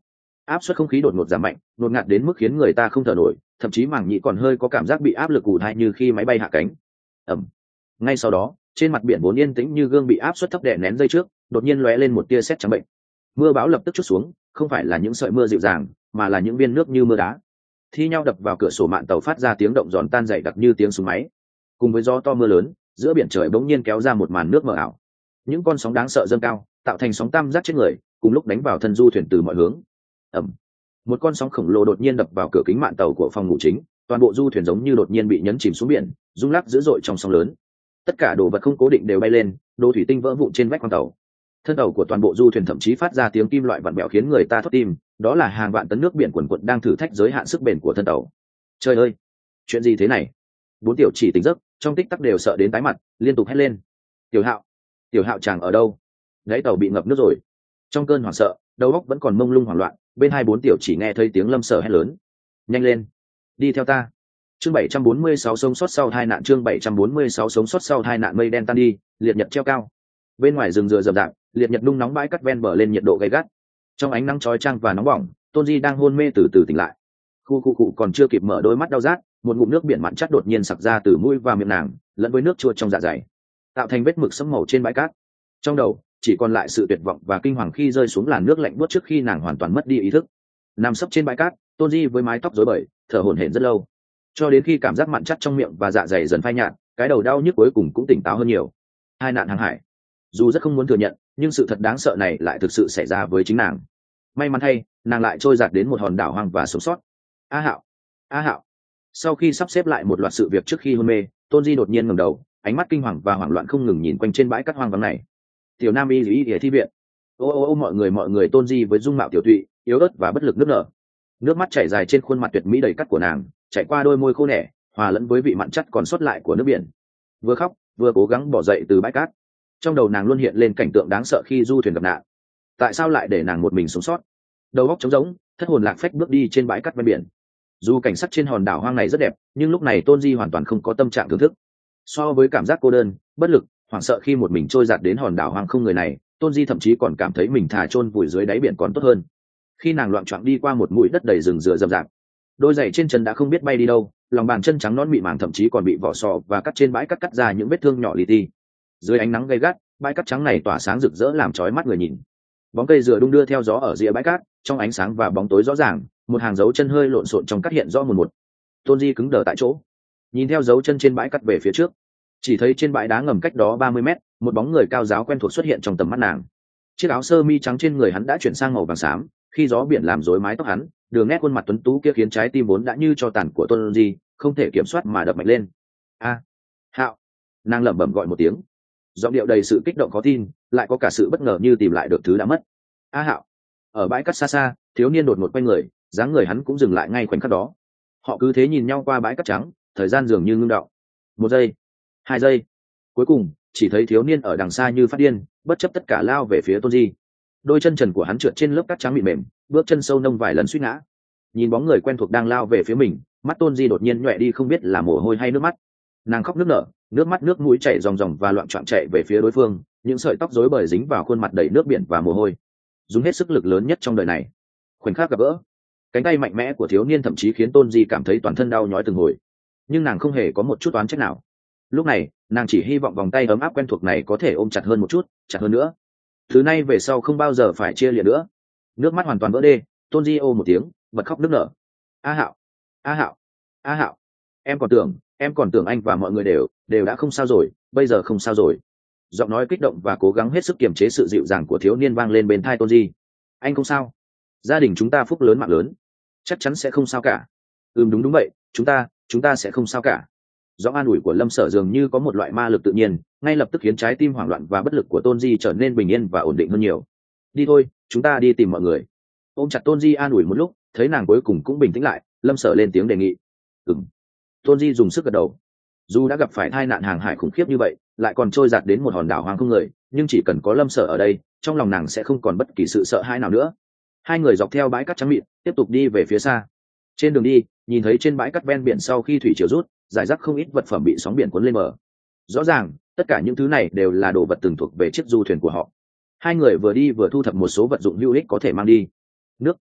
áp suất không khí đột ngột giảm mạnh, đột ngạt đến mức khiến người ta không thở nổi, thậm chí màng nhĩ còn hơi có cảm giác bị áp lực ù thai như khi máy bay hạ cánh. Ẩm. Ngay sau đó, trên mặt biển vốn yên tĩnh như gương bị áp suất thấp đè nén dây trước, đột nhiên lóe lên một tia sét trắng bệnh. Mưa bão lập tức trút xuống, không phải là những sợi mưa dịu dàng, mà là những viên nước như mưa đá. Thi nhau đập vào cửa sổ mạn tàu phát ra tiếng động giòn tan dày đặc như tiếng súng máy. Cùng với gió to mưa lớn, giữa biển trời bỗng nhiên kéo ra một màn nước mờ ảo. Những con sóng đáng sợ dâng cao, tạo thành sóng tam giác trên người, cùng lúc đánh vào thân du thuyền từ mọi hướng. Ẩm. Một con sóng khổng lồ đột nhiên đập vào cửa kính mạn tàu của phòng ngủ chính, toàn bộ du thuyền giống như đột nhiên bị nhấn chìm xuống biển, rung lắc dữ dội trong sóng lớn. Tất cả đồ vật không cố định đều bay lên, đồ thủy tinh vỡ vụn trên vách khoang tàu. Thân tàu của toàn bộ du thuyền thậm chí phát ra tiếng kim loại vặn bẹo khiến người ta thốt tim, đó là hàng vạn tấn nước biển quần quật đang thử thách giới hạn sức bền của thân tàu. Trời ơi, chuyện gì thế này? Bốn tiểu chỉ tỉnh giấc, trong tích tắc đều sợ đến tái mặt, liên tục hét lên. Tiểu Hạo, Tiểu Hạo chàng ở đâu? Đáy tàu bị ngập nước rồi. Trong cơn hoảng sợ, đầu óc vẫn còn mông lung hoảng loạn, bên hai bốn tiểu chỉ nghe thấy tiếng Lâm Sở hét lớn. Nhanh lên, đi theo ta. Chương bảy trăm bốn mươi sáu sống sót sau hai nạn chương bảy trăm bốn mươi sáu sống sót sau hai nạn mây đen tan đi, liệt nhật treo cao. Bên ngoài rừng dừa rậm rạp, liệt nhật nung nóng bãi cắt ven bờ lên nhiệt độ gay gắt. Trong ánh nắng chói chang và nóng bỏng, Tôn Di đang hôn mê từ từ tỉnh lại. Khu khu cụ còn chưa kịp mở đôi mắt đau rát, một ngụm nước biển mặn chát đột nhiên sặc ra từ mũi và miệng nàng, lẫn với nước chua trong dạ dày, tạo thành vết mực sẫm màu trên bãi cát. Trong đầu chỉ còn lại sự tuyệt vọng và kinh hoàng khi rơi xuống làn nước lạnh buốt trước khi nàng hoàn toàn mất đi ý thức. Nằm sấp trên bãi cát, Tôn Di với mái tóc rối bời, thở hổn hển rất lâu, cho đến khi cảm giác mặn chát trong miệng và dạ dày dần phai nhạt, cái đầu đau nhức cuối cùng cũng tỉnh táo hơn nhiều. Hai nạn hàng hải, dù rất không muốn thừa nhận, nhưng sự thật đáng sợ này lại thực sự xảy ra với chính nàng. May mắn thay, nàng lại trôi giạt đến một hòn đảo hoang và sống sót. A Hạo, A Hạo. Sau khi sắp xếp lại một loạt sự việc trước khi hôn mê, Tôn Di đột nhiên ngẩng đầu, ánh mắt kinh hoàng và hoảng loạn không ngừng nhìn quanh trên bãi cát hoang vắng này. Tiểu Nam y lý y thi viện. Ô ô ô mọi người mọi người. Tôn Di với dung mạo tiểu tụy, yếu ớt và bất lực nức nở. Nước mắt chảy dài trên khuôn mặt tuyệt mỹ đầy cắt của nàng, chảy qua đôi môi khô nẻ, hòa lẫn với vị mặn chắt còn sót lại của nước biển. Vừa khóc, vừa cố gắng bỏ dậy từ bãi cát. Trong đầu nàng luôn hiện lên cảnh tượng đáng sợ khi du thuyền gặp nạn. Tại sao lại để nàng một mình sống sót? Đầu óc trống rỗng, thất hồn lạc phách bước đi trên bãi cát ven biển. Dù cảnh sắc trên hòn đảo hoang này rất đẹp, nhưng lúc này Tôn Di hoàn toàn không có tâm trạng thưởng thức. So với cảm giác cô đơn, bất lực, hoảng sợ khi một mình trôi dạt đến hòn đảo hoang không người này, Tôn Di thậm chí còn cảm thấy mình thà chôn vùi dưới đáy biển còn tốt hơn. Khi nàng loạng choạng đi qua một mũi đất đầy rừng dừa rậm rạp, đôi giày trên chân đã không biết bay đi đâu, lòng bàn chân trắng nõn mịn màng thậm chí còn bị vỏ sò và cắt trên bãi cắt cắt ra những vết thương nhỏ li ti. Dưới ánh nắng gay gắt, bãi cát trắng này tỏa sáng rực rỡ làm chói mắt người nhìn. Bóng cây dừa đung đưa theo gió ở rìa bãi cát, trong ánh sáng và bóng tối rõ ràng, một hàng dấu chân hơi lộn xộn trong cát hiện rõ một một. Tôn Di cứng đờ tại chỗ, nhìn theo dấu chân trên bãi cát về phía trước, chỉ thấy trên bãi đá ngầm cách đó ba mươi mét, một bóng người cao ráo quen thuộc xuất hiện trong tầm mắt nàng. Chiếc áo sơ mi trắng trên người hắn đã chuyển sang màu vàng xám, khi gió biển làm rối mái tóc hắn, đường nét khuôn mặt tuấn tú kia khiến trái tim vốn đã như tro tàn của Tôn Di không thể kiểm soát mà đập mạnh lên. A, Hạo, nàng lẩm bẩm gọi một tiếng, giọng điệu đầy sự kích động khó tin, lại có cả sự bất ngờ như tìm lại được thứ đã mất. A Hạo. Ở bãi cát xa xa, thiếu niên đột ngột quay người, dáng người hắn cũng dừng lại ngay khoảnh khắc đó. Họ cứ thế nhìn nhau qua bãi cát trắng, thời gian dường như ngưng đọng. Một giây, hai giây, cuối cùng chỉ thấy thiếu niên ở đằng xa như phát điên, bất chấp tất cả lao về phía Tôn Di. Đôi chân trần của hắn trượt trên lớp cát trắng mịn mềm, bước chân sâu nông vài lần suýt ngã. Nhìn bóng người quen thuộc đang lao về phía mình, mắt Tôn Di đột nhiên nhoẻn đi không biết là mồ hôi hay nước mắt. Nàng khóc nức nở, nước mắt nước mũi chảy ròng ròng và loạn choạng chạy về phía đối phương, những sợi tóc rối bời dính vào khuôn mặt đầy nước biển và mồ hôi. Dùng hết sức lực lớn nhất trong đời này. Khoảnh khắc gặp gỡ, cánh tay mạnh mẽ của thiếu niên thậm chí khiến Tôn Di cảm thấy toàn thân đau nhói từng hồi, nhưng nàng không hề có một chút oán trách nào. Lúc này nàng chỉ hy vọng vòng tay ấm áp quen thuộc này có thể ôm chặt hơn một chút, chặt hơn nữa. Thứ này về sau không bao giờ phải chia liệt nữa. Nước mắt hoàn toàn vỡ đê, Tôn Di ô một tiếng, bật khóc nức nở. A Hạo, A Hạo, A Hạo, em còn tưởng em còn tưởng anh và mọi người đều đều đã không sao rồi, bây giờ không sao rồi. Giọng nói kích động và cố gắng hết sức kiềm chế sự dịu dàng của thiếu niên vang lên bên tai Tôn Di. Anh không sao, gia đình chúng ta phúc lớn mạng lớn, chắc chắn sẽ không sao cả. Ừm đúng đúng vậy, chúng ta chúng ta sẽ không sao cả. Giọng an ủi của Lâm Sở dường như có một loại ma lực tự nhiên, ngay lập tức khiến trái tim hoảng loạn và bất lực của Tôn Di trở nên bình yên và ổn định hơn nhiều. Đi thôi, chúng ta đi tìm mọi người. Ôm chặt Tôn Di an ủi một lúc, thấy nàng cuối cùng cũng bình tĩnh lại, Lâm Sở lên tiếng đề nghị. Ừm. Tôn Di dùng sức gật đầu. Dù đã gặp phải tai nạn hàng hải khủng khiếp như vậy, lại còn trôi giạt đến một hòn đảo hoang không người, nhưng chỉ cần có Lâm Sở ở đây, trong lòng nàng sẽ không còn bất kỳ sự sợ hãi nào nữa. Hai người dọc theo bãi cát trắng mịn, tiếp tục đi về phía xa. Trên đường đi, nhìn thấy trên bãi cát ven biển sau khi thủy triều rút, rải rác không ít vật phẩm bị sóng biển cuốn lên bờ. Rõ ràng, tất cả những thứ này đều là đồ vật từng thuộc về chiếc du thuyền của họ. Hai người vừa đi vừa thu thập một số vật dụng hữu ích có thể mang đi. Nước,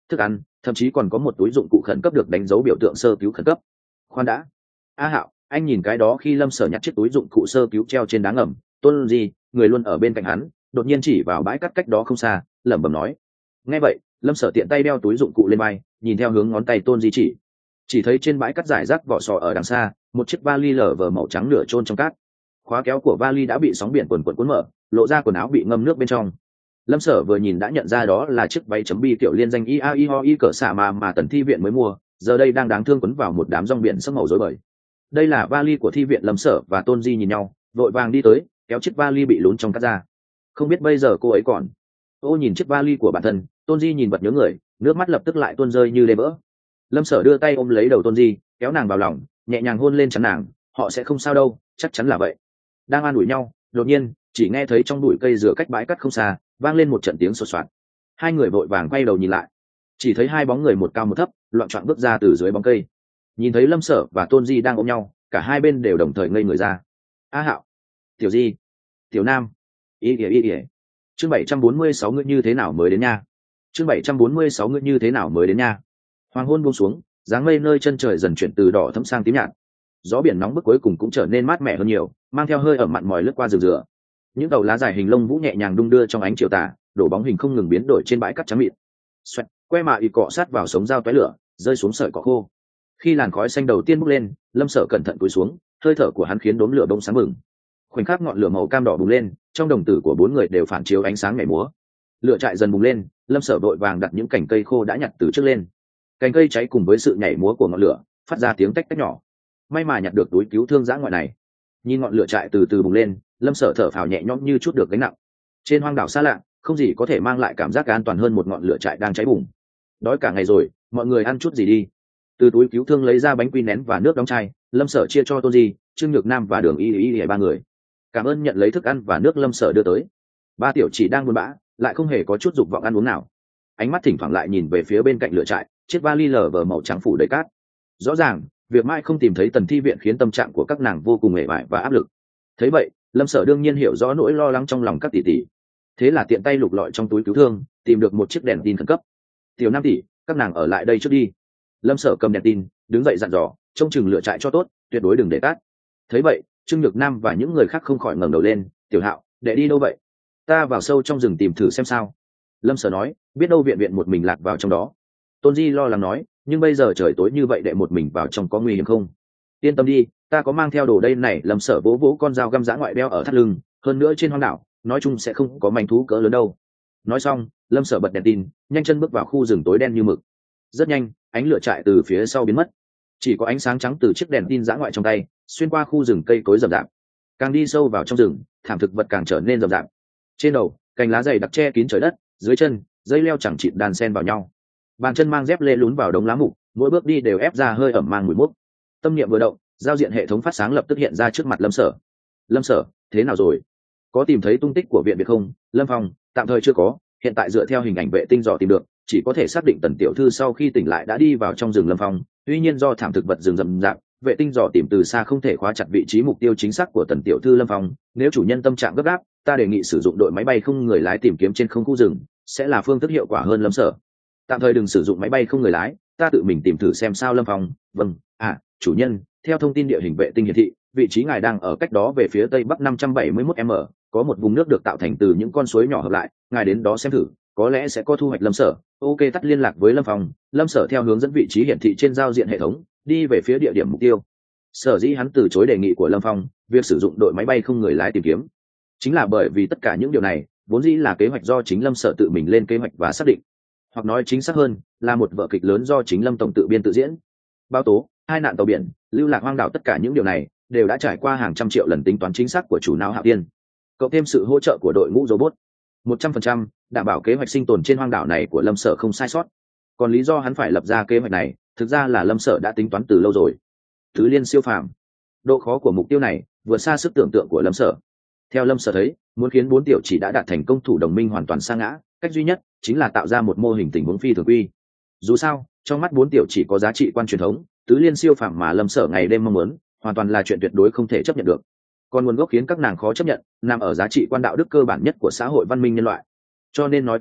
thức ăn, thậm chí còn có một túi dụng cụ khẩn cấp được đánh dấu biểu tượng sơ cứu khẩn cấp. Khoan đã, a Hạo, anh nhìn cái đó. Khi Lâm Sở nhặt chiếc túi dụng cụ sơ cứu treo trên đá ngầm, Tôn Di, người luôn ở bên cạnh hắn, đột nhiên chỉ vào bãi cát cách đó không xa, lẩm bẩm nói. Nghe vậy, Lâm Sở tiện tay đeo túi dụng cụ lên vai, nhìn theo hướng ngón tay Tôn Di chỉ, chỉ thấy trên bãi cát rải rác vỏ sò ở đằng xa, một chiếc vali lở vờ màu trắng nửa chôn trong cát. Khóa kéo của vali đã bị sóng biển cuồn cuộn cuốn mở, lộ ra quần áo bị ngâm nước bên trong. Lâm Sở vừa nhìn đã nhận ra đó là chiếc váy chấm bi kiểu liên danh i a i ho i cỡ xả mà mà Tần Thi Viện mới mua, giờ đây đang đáng thương quấn vào một đám rong biển sắc màu rối bời. Đây là vali của Thi Viện. Lâm Sở và Tôn Di nhìn nhau, vội vàng đi tới, kéo chiếc vali bị lún trong cát ra. Không biết bây giờ cô ấy còn. Ô nhìn chiếc vali của bản thân, Tôn Di nhìn vật nhớ người, nước mắt lập tức lại tuôn rơi như lê vỡ. Lâm Sở đưa tay ôm lấy đầu Tôn Di, kéo nàng vào lòng, nhẹ nhàng hôn lên trán nàng. Họ sẽ không sao đâu, chắc chắn là vậy. Đang an ủi nhau, đột nhiên chỉ nghe thấy trong bụi cây dừa cách bãi cát không xa vang lên một trận tiếng sột soạt. Hai người vội vàng quay đầu nhìn lại, chỉ thấy hai bóng người một cao một thấp loạn trọn bước ra từ dưới bóng cây. Nhìn thấy Lâm Sở và Tôn Di đang ôm nhau, cả hai bên đều đồng thời ngây người ra. A Hạo, Tiểu Di, Tiểu Nam, ý ỉa ý ỉa. Chương bảy trăm bốn mươi sáu ngươi như thế nào mới đến nha. Chương bảy trăm bốn mươi sáu ngươi như thế nào mới đến nha. Hoàng hôn buông xuống, dáng mây nơi chân trời dần chuyển từ đỏ thẫm sang tím nhạt. Gió biển nóng bức cuối cùng cũng trở nên mát mẻ hơn nhiều, mang theo hơi ẩm mặn mòi lướt qua rừng rửa. Những đầu lá dài hình lông vũ nhẹ nhàng đung đưa trong ánh chiều tà, đổ bóng hình không ngừng biến đổi trên bãi cát trắng mịn. Xoẹt, que mạ y cọ sát vào sống dao tóe lửa, rơi xuống sợi cỏ khô. Khi làn khói xanh đầu tiên bốc lên, Lâm Sở cẩn thận cúi xuống, hơi thở của hắn khiến đốm lửa bông sáng bừng. Khoảnh khắc ngọn lửa màu cam đỏ bùng lên, trong đồng tử của bốn người đều phản chiếu ánh sáng nhảy múa. Lửa trại dần bùng lên, Lâm Sở vội vàng đặt những cành cây khô đã nhặt từ trước lên. Cành cây cháy cùng với sự nhảy múa của ngọn lửa, phát ra tiếng tách tách nhỏ. May mà nhặt được túi cứu thương dã ngoại này. Nhìn ngọn lửa trại từ từ bùng lên, Lâm Sở thở phào nhẹ nhõm như chút được gánh nặng. Trên hoang đảo xa lạ, không gì có thể mang lại cảm giác an toàn hơn một ngọn lửa trại đang cháy bùng. Đói cả ngày rồi, mọi người ăn chút gì đi. Từ túi cứu thương lấy ra bánh quy nén và nước đóng chai, Lâm Sở chia cho Tôn Di, Trương Nhược Nam và Đường Y Y Y ba người. Cảm ơn nhận lấy thức ăn và nước Lâm Sở đưa tới. Ba tiểu chỉ đang buồn bã, lại không hề có chút dục vọng ăn uống nào. Ánh mắt thỉnh thoảng lại nhìn về phía bên cạnh lửa trại, chiếc vali lở vờ màu trắng phủ đầy cát. Rõ ràng, việc mai không tìm thấy Tần Thi Viện khiến tâm trạng của các nàng vô cùng mệt mỏi và áp lực. Thấy vậy, Lâm Sở đương nhiên hiểu rõ nỗi lo lắng trong lòng các tỷ tỷ. Thế là tiện tay lục lọi trong túi cứu thương, tìm được một chiếc đèn tin khẩn cấp. Tiểu Nam tỷ, các nàng ở lại đây trước đi. Lâm Sở cầm đèn tin, đứng dậy dặn dò, trông chừng lửa trại cho tốt, tuyệt đối đừng để tắt. Thấy vậy, Trương Nhược Nam và những người khác không khỏi ngẩng đầu lên. Tiểu Hạo, để đi đâu vậy? Ta vào sâu trong rừng tìm thử xem sao. Lâm Sở nói, biết đâu viện viện một mình lạc vào trong đó. Tôn Di lo lắng nói, nhưng bây giờ trời tối như vậy để một mình vào trong có nguy hiểm không? Yên tâm đi, ta có mang theo đồ đây này. Lâm Sở vỗ vỗ con dao găm dã ngoại đeo ở thắt lưng, hơn nữa trên hoang đảo nói chung sẽ không có manh thú cỡ lớn đâu. Nói xong, Lâm Sở bật đèn tin, nhanh chân bước vào khu rừng tối đen như mực. Rất nhanh, ánh lửa trại từ phía sau biến mất, chỉ có ánh sáng trắng từ chiếc đèn tin dã ngoại trong tay xuyên qua khu rừng cây cối rậm rạp. Càng đi sâu vào trong rừng, thảm thực vật càng trở nên rậm rạp. Trên đầu, cành lá dày đặc che kín trời đất, dưới chân, dây leo chẳng chịt đàn sen vào nhau. Bàn chân mang dép lê lún vào đống lá mục, mỗi bước đi đều ép ra hơi ẩm mang mùi mốc. Tâm niệm vừa động, giao diện hệ thống phát sáng lập tức hiện ra trước mặt Lâm Sở. Lâm Sở, thế nào rồi? Có tìm thấy tung tích của viện biệt không? Lâm Phong, tạm thời chưa có, hiện tại dựa theo hình ảnh vệ tinh dò tìm được, chỉ có thể xác định Tần tiểu thư sau khi tỉnh lại đã đi vào trong rừng Lâm Phong. Tuy nhiên do thảm thực vật rừng rậm rạp, vệ tinh dò tìm từ xa không thể khóa chặt vị trí mục tiêu chính xác của Tần tiểu thư Lâm Phong. Nếu chủ nhân tâm trạng gấp gáp, ta đề nghị sử dụng đội máy bay không người lái tìm kiếm trên không khu rừng, sẽ là phương thức hiệu quả hơn. Lâm Sở, tạm thời đừng sử dụng máy bay không người lái, ta tự mình tìm thử xem sao. Lâm Phong, vâng. À, chủ nhân, theo thông tin địa hình vệ tinh hiển thị, vị trí ngài đang ở cách đó về phía tây bắc năm trăm bảy mươi mốt m, có một vùng nước được tạo thành từ những con suối nhỏ hợp lại, ngài đến đó xem thử, có lẽ sẽ có thu hoạch. Lâm Sở, ok, tắt liên lạc với Lâm Phong. Lâm Sở theo hướng dẫn vị trí hiển thị trên giao diện hệ thống, đi về phía địa điểm mục tiêu. Sở dĩ hắn từ chối đề nghị của Lâm Phong, việc sử dụng đội máy bay không người lái tìm kiếm, chính là bởi vì tất cả những điều này vốn dĩ là kế hoạch do chính Lâm Sở tự mình lên kế hoạch và xác định, hoặc nói chính xác hơn là một vở kịch lớn do chính Lâm Tổng tự biên tự diễn. Báo tố, hai nạn tàu biển, lưu lạc hoang đảo, tất cả những điều này đều đã trải qua hàng trăm triệu lần tính toán chính xác của chủ não Hạo Tiên, cộng thêm sự hỗ trợ của đội ngũ robot, một trăm phần trăm đảm bảo kế hoạch sinh tồn trên hoang đảo này của Lâm Sở không sai sót. Còn lý do hắn phải lập ra kế hoạch này, thực ra là Lâm Sở đã tính toán từ lâu rồi. Tứ liên siêu phàm, độ khó của mục tiêu này vượt xa sức tưởng tượng của Lâm Sở. Theo Lâm Sở thấy, muốn khiến bốn tiểu chỉ đã đạt thành công thủ đồng minh hoàn toàn sa ngã, cách duy nhất chính là tạo ra một mô hình tình huống phi thường quy. Dù sao, trong mắt bốn tiểu chỉ có giá trị quan truyền thống, tứ liên siêu phàm mà Lâm Sở ngày đêm mong muốn, hoàn toàn là chuyện tuyệt đối không thể chấp nhận được. Còn nguồn gốc khiến các nàng khó chấp nhận, nằm ở giá trị quan đạo đức cơ bản nhất của xã hội văn minh nhân loại. Cho nên nói cách khác,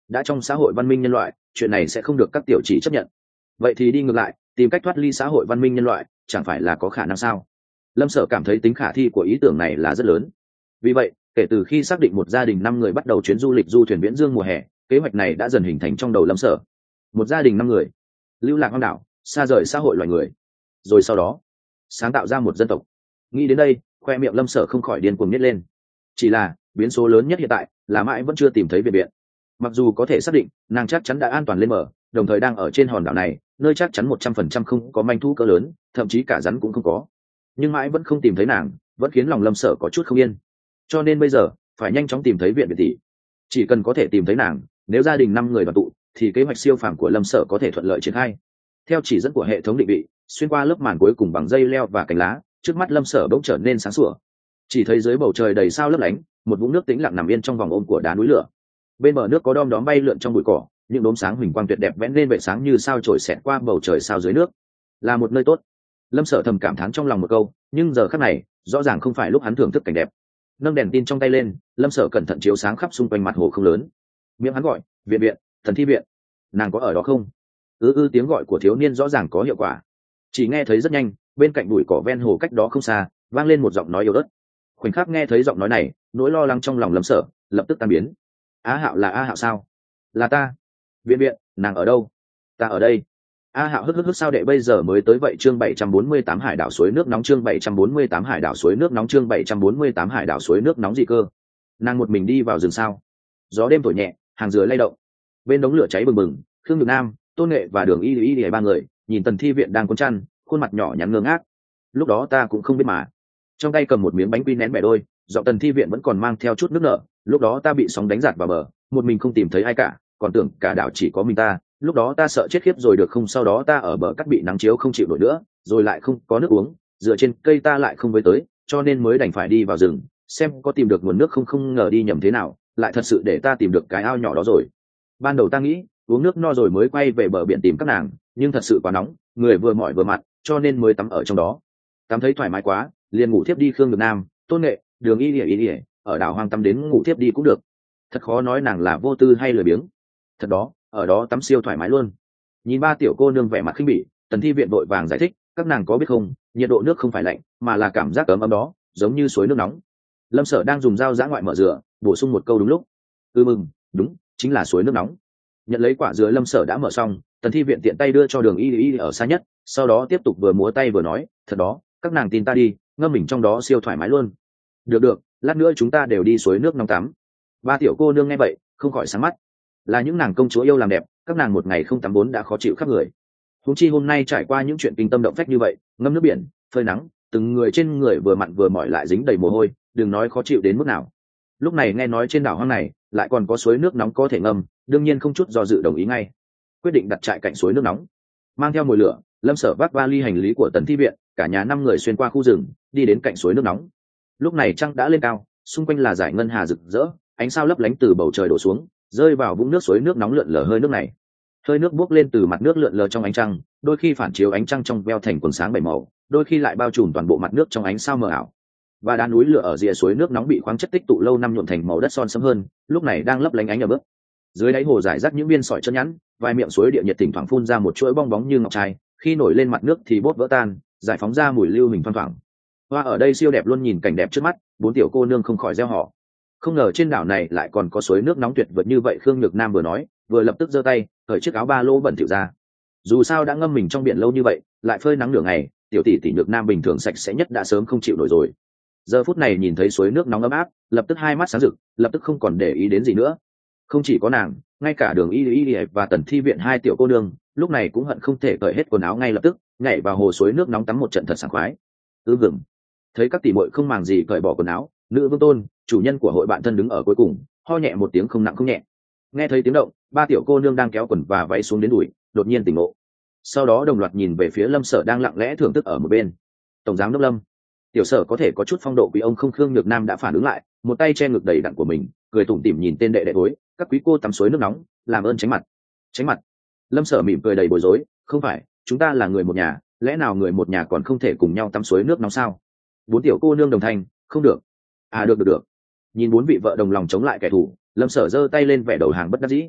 đã trong xã hội văn minh nhân loại chuyện này sẽ không được các tiểu chỉ chấp nhận, vậy thì đi ngược lại tìm cách thoát ly xã hội văn minh nhân loại chẳng phải là có khả năng sao? Lâm Sở cảm thấy tính khả thi của ý tưởng này là rất lớn. Vì vậy kể từ khi xác định một gia đình năm người bắt đầu chuyến du lịch du thuyền viễn dương mùa hè, kế hoạch này đã dần hình thành trong đầu Lâm Sở. Một gia đình năm người lưu lạc hoang đảo, xa rời xã hội loài người, rồi sau đó sáng tạo ra một dân tộc. Nghĩ đến đây khoe miệng Lâm Sở không khỏi điên cuồng nhếch lên. Chỉ là biến số lớn nhất hiện tại là mãi vẫn chưa tìm thấy viện viện. Mặc dù có thể xác định nàng chắc chắn đã an toàn lên bờ, đồng thời đang ở trên hòn đảo này nơi chắc chắn một trăm phần trăm không có manh thú cỡ lớn, thậm chí cả rắn cũng không có, nhưng mãi vẫn không tìm thấy nàng vẫn khiến lòng Lâm Sở có chút không yên. Cho nên bây giờ phải nhanh chóng tìm thấy viện viện tỷ. Chỉ cần có thể tìm thấy nàng, nếu gia đình năm người đoàn tụ thì kế hoạch siêu phàm của Lâm Sở có thể thuận lợi triển khai. Theo chỉ dẫn của hệ thống định vị, xuyên qua lớp màn cuối cùng bằng dây leo và cành lá, trước mắt Lâm Sở bỗng trở nên sáng sủa. Chỉ thấy dưới bầu trời đầy sao lấp lánh, một vũng nước tĩnh lặng nằm yên trong vòng ôm của đá núi lửa. Bên bờ nước có đom đóm bay lượn trong bụi cỏ, những đốm sáng huỳnh quang tuyệt đẹp vẽ lên vệ sáng như sao chổi xẹt qua bầu trời sao dưới nước. Là một nơi tốt. Lâm Sở thầm cảm thán trong lòng một câu, nhưng giờ khắc này rõ ràng không phải lúc hắn thưởng thức cảnh đẹp. Nâng đèn tin trong tay lên, Lâm Sở cẩn thận chiếu sáng khắp xung quanh mặt hồ không lớn. Miệng hắn gọi, viện viện, thần thi viện, nàng có ở đó không? ư ư tiếng gọi của thiếu niên rõ ràng có hiệu quả. Chỉ nghe thấy rất nhanh, bên cạnh bụi cỏ ven hồ cách đó không xa vang lên một giọng nói yếu ớt. Khoảnh khắc nghe thấy giọng nói này, nỗi lo lắng trong lòng Lâm Sở lập tức tan biến. Á Hạo là A Hạo sao? Là ta. Viện viện, nàng ở đâu? Ta ở đây. A Hạo hức hức hức sao đệ bây giờ mới tới vậy? Chương bảy trăm bốn mươi tám hải đảo suối nước nóng. Chương bảy trăm bốn mươi tám hải đảo suối nước nóng. Chương bảy trăm bốn mươi tám hải đảo suối nước nóng gì cơ? Nàng một mình đi vào rừng sao? Gió đêm thổi nhẹ, hàng dừa lay động. Bên đống lửa cháy bừng bừng, Khương Nhược Nam, Tôn Nghệ và Đường Y Y Y ba người nhìn Tần Thi Viện đang cuốn chăn, khuôn mặt nhỏ nhắn ngơ ngác. Lúc đó ta cũng không biết mà. Trong tay cầm một miếng bánh quy nén bẻ đôi, giọng Tần Thi Viện vẫn còn mang theo chút nước nở. Lúc đó ta bị sóng đánh giạt vào bờ, một mình không tìm thấy ai cả, còn tưởng cả đảo chỉ có mình ta. Lúc đó ta sợ chết khiếp rồi được không? Sau đó ta ở bờ cắt bị nắng chiếu không chịu nổi nữa, rồi lại không có nước uống, dựa trên cây ta lại không với tới, cho nên mới đành phải đi vào rừng xem có tìm được nguồn nước không. Không ngờ đi nhầm thế nào, lại thật sự để ta tìm được cái ao nhỏ đó rồi. Ban đầu ta nghĩ uống nước no rồi mới quay về bờ biển tìm các nàng, nhưng thật sự quá nóng, người vừa mỏi vừa mặn, cho nên mới tắm ở trong đó. Tắm thấy thoải mái quá, liền ngủ thiếp đi. Khương Nhược Nam, Tôn Nghệ, Đường Y Y Y ở đảo hoang tắm đến ngủ thiếp đi cũng được. Thật khó nói nàng là vô tư hay lười biếng. Thật đó, ở đó tắm siêu thoải mái luôn. Nhìn ba tiểu cô nương vẻ mặt khinh bỉ, Tần Thi Viện vội vàng giải thích, các nàng có biết không, nhiệt độ nước không phải lạnh, mà là cảm giác ấm ấm đó, giống như suối nước nóng. Lâm Sở đang dùng dao giã ngoại mở dừa, bổ sung một câu đúng lúc. Ừ mừng, đúng, chính là suối nước nóng. Nhận lấy quả dừa Lâm Sở đã mở xong, Tần Thi Viện tiện tay đưa cho Đường Y Y ở xa nhất, sau đó tiếp tục vừa múa tay vừa nói, thật đó, các nàng tin ta đi, ngâm mình trong đó siêu thoải mái luôn. Được được, lát nữa chúng ta đều đi suối nước nóng tắm. Ba tiểu cô nương nghe vậy không khỏi sáng mắt. Là những nàng công chúa yêu làm đẹp, các nàng một ngày không tắm vốn đã khó chịu khắp người, huống chi hôm nay trải qua những chuyện kinh tâm động phách như vậy, ngâm nước biển, phơi nắng, từng người trên người vừa mặn vừa mỏi lại dính đầy mồ hôi, đừng nói khó chịu đến mức nào. Lúc này nghe nói trên đảo hoang này lại còn có suối nước nóng có thể ngâm, đương nhiên không chút do dự đồng ý ngay, quyết định đặt trại cạnh suối nước nóng. Mang theo mồi lửa, Lâm Sở vác vali hành lý của Tần Thi Viện, cả nhà năm người xuyên qua khu rừng, đi đến cạnh suối nước nóng. Lúc này trăng đã lên cao, xung quanh là dải ngân hà rực rỡ, ánh sao lấp lánh từ bầu trời đổ xuống, rơi vào vũng nước suối nước nóng lượn lờ hơi nước này. Hơi nước bốc lên từ mặt nước lượn lờ trong ánh trăng, đôi khi phản chiếu ánh trăng trong veo thành quần sáng bảy màu, đôi khi lại bao trùm toàn bộ mặt nước trong ánh sao mờ ảo. Và đá núi lửa ở rìa suối nước nóng bị khoáng chất tích tụ lâu năm nhuộm thành màu đất son sẫm hơn, lúc này đang lấp lánh ánh ở bước. Dưới đáy hồ rải rác những viên sỏi chân nhẵn, vài miệng suối địa nhiệt thỉnh thoảng phun ra một chuỗi bong bóng như ngọc trai, khi nổi lên mặt nước thì bốt vỡ tan, giải phóng ra mùi lưu hình thoang thoảng. Hoa ở đây siêu đẹp luôn. Nhìn cảnh đẹp trước mắt, bốn tiểu cô nương không khỏi reo hò. Không ngờ trên đảo này lại còn có suối nước nóng tuyệt vời như vậy. Khương Nhược Nam vừa nói, vừa lập tức giơ tay, cởi chiếc áo ba lô bẩn thỉu ra. Dù sao đã ngâm mình trong biển lâu như vậy, lại phơi nắng nửa ngày, tiểu tỷ tỷ Nhược Nam bình thường sạch sẽ nhất đã sớm không chịu nổi rồi. Giờ phút này nhìn thấy suối nước nóng ấm áp, lập tức hai mắt sáng rực, lập tức không còn để ý đến gì nữa. Không chỉ có nàng, ngay cả Đường Y Y và Tần Thi Viện hai tiểu cô nương, lúc này cũng hận không thể cởi hết quần áo ngay lập tức, nhảy vào hồ suối nước nóng tắm một trận thật sảng khoái. Ư gừng. Thấy các tỷ muội không màng gì cởi bỏ quần áo, Nữ Vương Tôn, chủ nhân của hội bạn thân đứng ở cuối cùng, ho nhẹ một tiếng không nặng không nhẹ. Nghe thấy tiếng động, ba tiểu cô nương đang kéo quần và váy xuống đến đùi, đột nhiên tỉnh ngộ. Sau đó đồng loạt nhìn về phía Lâm Sở đang lặng lẽ thưởng thức ở một bên. Tổng giám đốc Lâm, tiểu Sở có thể có chút phong độ quý ông không? Khương Nhược Nam đã phản ứng lại, một tay che ngực đầy đặn của mình, cười tủm tỉm nhìn tên đệ đệ tối, các quý cô tắm suối nước nóng, làm ơn tránh mặt. Tránh mặt? Lâm Sở mỉm cười đầy bối rối, không phải, chúng ta là người một nhà, lẽ nào người một nhà còn không thể cùng nhau tắm suối nước nóng sao? Bốn tiểu cô nương đồng thanh, không được. À được được được. Nhìn bốn vị vợ đồng lòng chống lại kẻ thù, Lâm Sở giơ tay lên vẻ đầu hàng bất đắc dĩ.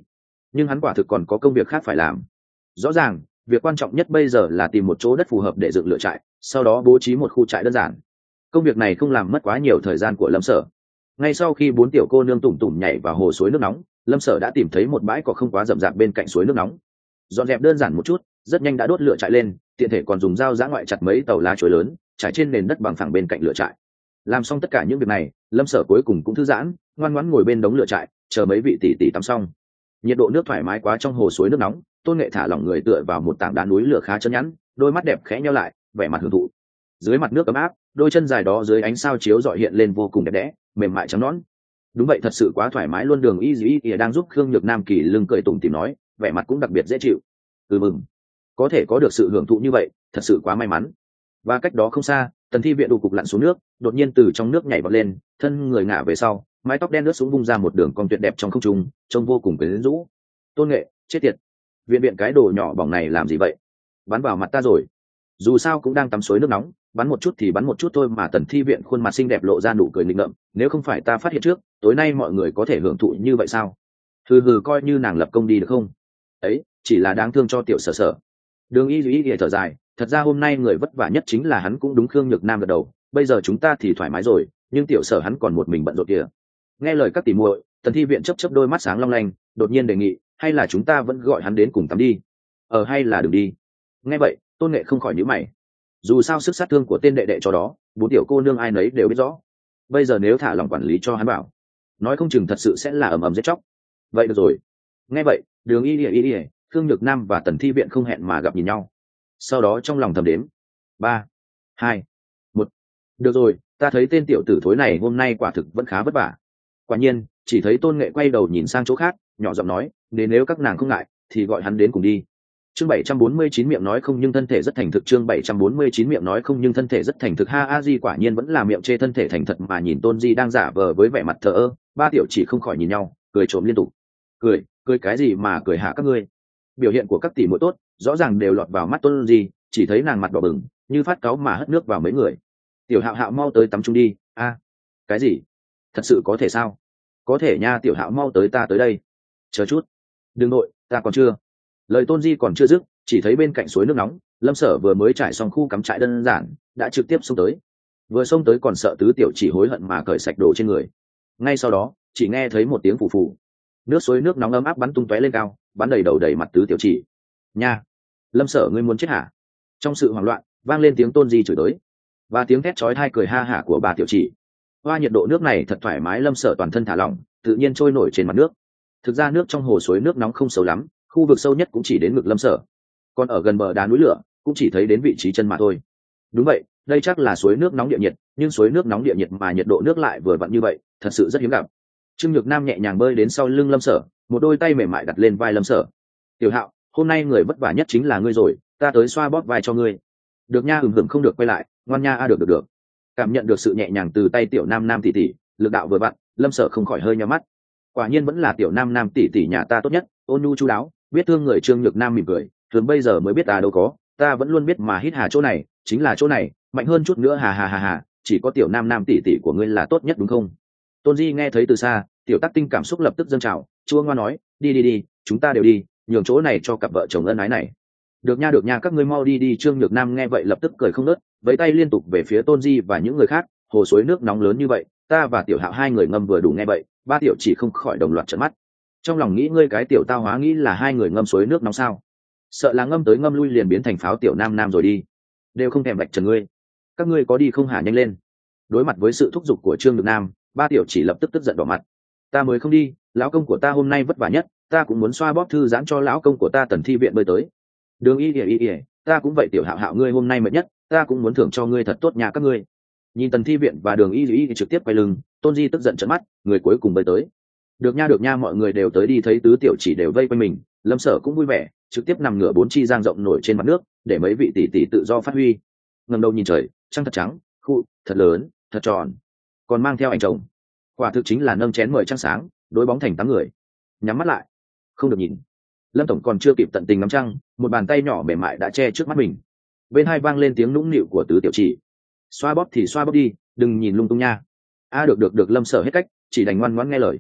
nhưng hắn quả thực còn có công việc khác phải làm. Rõ ràng việc quan trọng nhất bây giờ là tìm một chỗ đất phù hợp để dựng lửa trại, sau đó bố trí một khu trại đơn giản. Công việc này không làm mất quá nhiều thời gian của Lâm Sở. Ngay sau khi bốn tiểu cô nương tủm tủm nhảy vào hồ suối nước nóng, Lâm Sở đã tìm thấy một bãi cỏ không quá rậm rạp bên cạnh suối nước nóng. Dọn dẹp đơn giản một chút, rất nhanh đã đốt lửa trại lên, tiện thể còn dùng dao giã ngoại chặt mấy tàu lá chuối lớn trải trên nền đất bằng phẳng bên cạnh lửa trại. Làm xong tất cả những việc này, Lâm Sở cuối cùng cũng thư giãn, ngoan ngoãn ngồi bên đống lửa trại chờ mấy vị tỷ tỷ tắm xong. Nhiệt độ nước thoải mái quá trong hồ suối nước nóng, Tôn Nghệ thả lỏng người tựa vào một tảng đá núi lửa khá chân nhẵn, đôi mắt đẹp khẽ nheo lại, vẻ mặt hưởng thụ. Dưới mặt nước ấm áp, đôi chân dài đó dưới ánh sao chiếu rọi hiện lên vô cùng đẹp đẽ, mềm mại trắng nõn. Đúng vậy, thật sự quá thoải mái luôn. Đường Y Dĩ ỉa đang giúp Khương Nhược Nam kỳ lưng cười tủm tỉm nói, vẻ mặt cũng đặc biệt dễ chịu. Ừ mừng, có thể có được sự hưởng thụ như vậy, thật sự quá may mắn. Và cách đó không xa, Tần Thi Viện đủ cục lặn xuống nước, đột nhiên từ trong nước nhảy bật lên, thân người ngả về sau, mái tóc đen lướt xuống vung ra một đường cong tuyệt đẹp trong không trung, trông vô cùng quyến rũ. Tôn Nghệ, chết tiệt, viện viện cái đồ nhỏ bỏng này làm gì vậy? Bắn vào mặt ta rồi. Dù sao cũng đang tắm suối nước nóng, bắn một chút thì bắn một chút thôi mà. Tần Thi Viện khuôn mặt xinh đẹp lộ ra nụ cười nghịch ngợm, nếu không phải ta phát hiện trước, tối nay mọi người có thể hưởng thụ như vậy sao? Hừ hừ, coi như nàng lập công đi được không? Ấy, chỉ là đáng thương cho tiểu Sở Sở. Đường Y Duy thở dài, thật ra hôm nay người vất vả nhất chính là hắn. Cũng đúng, Khương Nhược Nam gật đầu, bây giờ chúng ta thì thoải mái rồi, nhưng tiểu Sở hắn còn một mình bận rộn kìa. Nghe lời các tỷ muội, Tần Thi Viện chớp chớp đôi mắt sáng long lanh, đột nhiên đề nghị, hay là chúng ta vẫn gọi hắn đến cùng tắm đi. Ờ hay là đừng đi. Nghe vậy, Tôn Nghệ không khỏi nhíu mày. Dù sao sức sát thương của tên đệ đệ cho đó, bốn tiểu cô nương ai nấy đều biết rõ. Bây giờ nếu thả lòng quản lý cho hắn bảo, nói không chừng thật sự sẽ là ầm ầm giết chóc. Vậy được rồi. Nghe vậy, Đường Y Y Y, Khương Nhược Nam và Tần Thi Viện không hẹn mà gặp nhìn nhau. Sau đó trong lòng thầm đếm, ba, hai, một. Được rồi, ta thấy tên tiểu tử thối này hôm nay quả thực vẫn khá vất vả. Quả nhiên, chỉ thấy Tôn Nghệ quay đầu nhìn sang chỗ khác, nhỏ giọng nói, nếu nếu các nàng không ngại thì gọi hắn đến cùng đi. Chương bảy trăm bốn mươi chín miệng nói không nhưng thân thể rất thành thực. Chương bảy trăm bốn mươi chín miệng nói không nhưng thân thể rất thành thực. Ha a di quả nhiên vẫn là miệng chê thân thể thành thật mà nhìn Tôn Di đang giả vờ với vẻ mặt thờ ơ, ba tiểu chỉ không khỏi nhìn nhau, cười trộm liên tục. Cười, cười cái gì mà cười hả các ngươi? Biểu hiện của các tỷ muội tốt, rõ ràng đều lọt vào mắt Tôn Di, chỉ thấy nàng mặt đỏ bừng, như phát cáu mà hất nước vào mấy người. Tiểu Hạo Hạo mau tới tắm chung đi. A, cái gì? Thật sự có thể sao? Có thể nha, Tiểu Hạo mau tới, ta tới đây. Chờ chút, đừng nội, ta còn chưa. Lời Tôn Di còn chưa dứt, chỉ thấy bên cạnh suối nước nóng, Lâm Sở vừa mới trải xong khu cắm trại đơn giản, đã trực tiếp xông tới. Vừa xông tới còn sợ tứ tiểu chỉ hối hận mà cởi sạch đồ trên người. Ngay sau đó, chỉ nghe thấy một tiếng phù phù, nước suối nước nóng ấm áp bắn tung tóe lên cao, bắn đầy đầu đầy mặt tứ tiểu chỉ. Nha, Lâm Sở ngươi muốn chết hả? Trong sự hoảng loạn, vang lên tiếng Tôn Di chửi tới, và tiếng thét chói tai cười ha hả của bà tiểu chỉ. Hoa nhiệt độ nước này thật thoải mái, Lâm Sở toàn thân thả lỏng, tự nhiên trôi nổi trên mặt nước. Thực ra nước trong hồ suối nước nóng không sâu lắm, khu vực sâu nhất cũng chỉ đến ngực Lâm Sở, còn ở gần bờ đá núi lửa cũng chỉ thấy đến vị trí chân mà thôi. Đúng vậy, đây chắc là suối nước nóng địa nhiệt, nhưng suối nước nóng địa nhiệt mà nhiệt độ nước lại vừa vặn như vậy, thật sự rất hiếm gặp. Trương Nhược Nam nhẹ nhàng bơi đến sau lưng Lâm Sở, một đôi tay mềm mại đặt lên vai Lâm Sở. Tiểu Hạo, hôm nay người vất vả nhất chính là ngươi rồi, ta tới xoa bóp vai cho ngươi. Được nha, ừm ừm không được quay lại, ngoan nha, a được được được. Cảm nhận được sự nhẹ nhàng từ tay tiểu Nam Nam tỷ tỷ, lực đạo vừa vặn, Lâm Sở không khỏi hơi nhíu mắt. Quả nhiên vẫn là tiểu Nam Nam tỷ tỷ nhà ta tốt nhất, ôn nhu chu đáo, biết thương người. Trương Nhược Nam mỉm cười, thường bây giờ mới biết ta đâu có, ta vẫn luôn biết mà. Hít hà, chỗ này chính là chỗ này, mạnh hơn chút nữa, hà hà hà hà, chỉ có tiểu Nam Nam tỷ tỷ của ngươi là tốt nhất đúng không? Tôn Di nghe thấy từ xa, tiểu Tắc Tinh cảm xúc lập tức dâng trào, chua ngoan nói, đi đi đi, chúng ta đều đi, nhường chỗ này cho cặp vợ chồng ân ái này. Được nha được nha, các ngươi mau đi đi. Trương Nhược Nam nghe vậy lập tức cười không ngớt, vẫy tay liên tục về phía Tôn Di và những người khác. Hồ suối nước nóng lớn như vậy, ta và tiểu Hạo hai người ngâm vừa đủ. Nghe vậy, ba tiểu chỉ không khỏi đồng loạt trợn mắt, trong lòng nghĩ, ngươi cái tiểu tao hóa nghĩ là hai người ngâm suối nước nóng sao? Sợ là ngâm tới ngâm lui liền biến thành pháo tiểu Nam Nam rồi đi, đều không thèm vạch trần ngươi. Các ngươi có đi không hả, nhanh lên. Đối mặt với sự thúc giục của Trương Nhược Nam, ba tiểu chỉ lập tức tức giận đỏ mặt. Ta mới không đi, lão công của ta hôm nay vất vả nhất, ta cũng muốn xoa bóp thư giãn cho lão công của ta. Tần Thi Viện bơi tới, Đường Y ỉa y ỉa, ta cũng vậy. Tiểu Hạo Hạo ngươi hôm nay mệt nhất, ta cũng muốn thưởng cho ngươi thật tốt nhà các ngươi. Nhìn Tần Thi Viện và Đường Y y trực tiếp quay lưng, Tôn Di tức giận trợn mắt, người cuối cùng bơi tới. Được nha được nha, mọi người đều tới đi. Thấy tứ tiểu chỉ đều vây quanh mình, Lâm Sở cũng vui vẻ, trực tiếp nằm ngửa bốn chi giang rộng nổi trên mặt nước, để mấy vị tỷ tỷ tự do phát huy. Ngẩng đầu nhìn trời, trăng thật trắng, khu thật lớn, thật tròn, còn mang theo ảnh chồng, quả thực chính là nâng chén mời trăng sáng, đối bóng thành tám người. Nhắm mắt lại, không được nhìn. Lâm tổng còn chưa kịp tận tình ngắm trăng, một bàn tay nhỏ mềm mại đã che trước mắt mình. Bên hai vang lên tiếng nũng nịu của tứ tiểu chỉ, xoa bóp thì xoa bóp đi, đừng nhìn lung tung nha. A được được được, Lâm Sở hết cách, chỉ đành ngoan ngoãn nghe lời.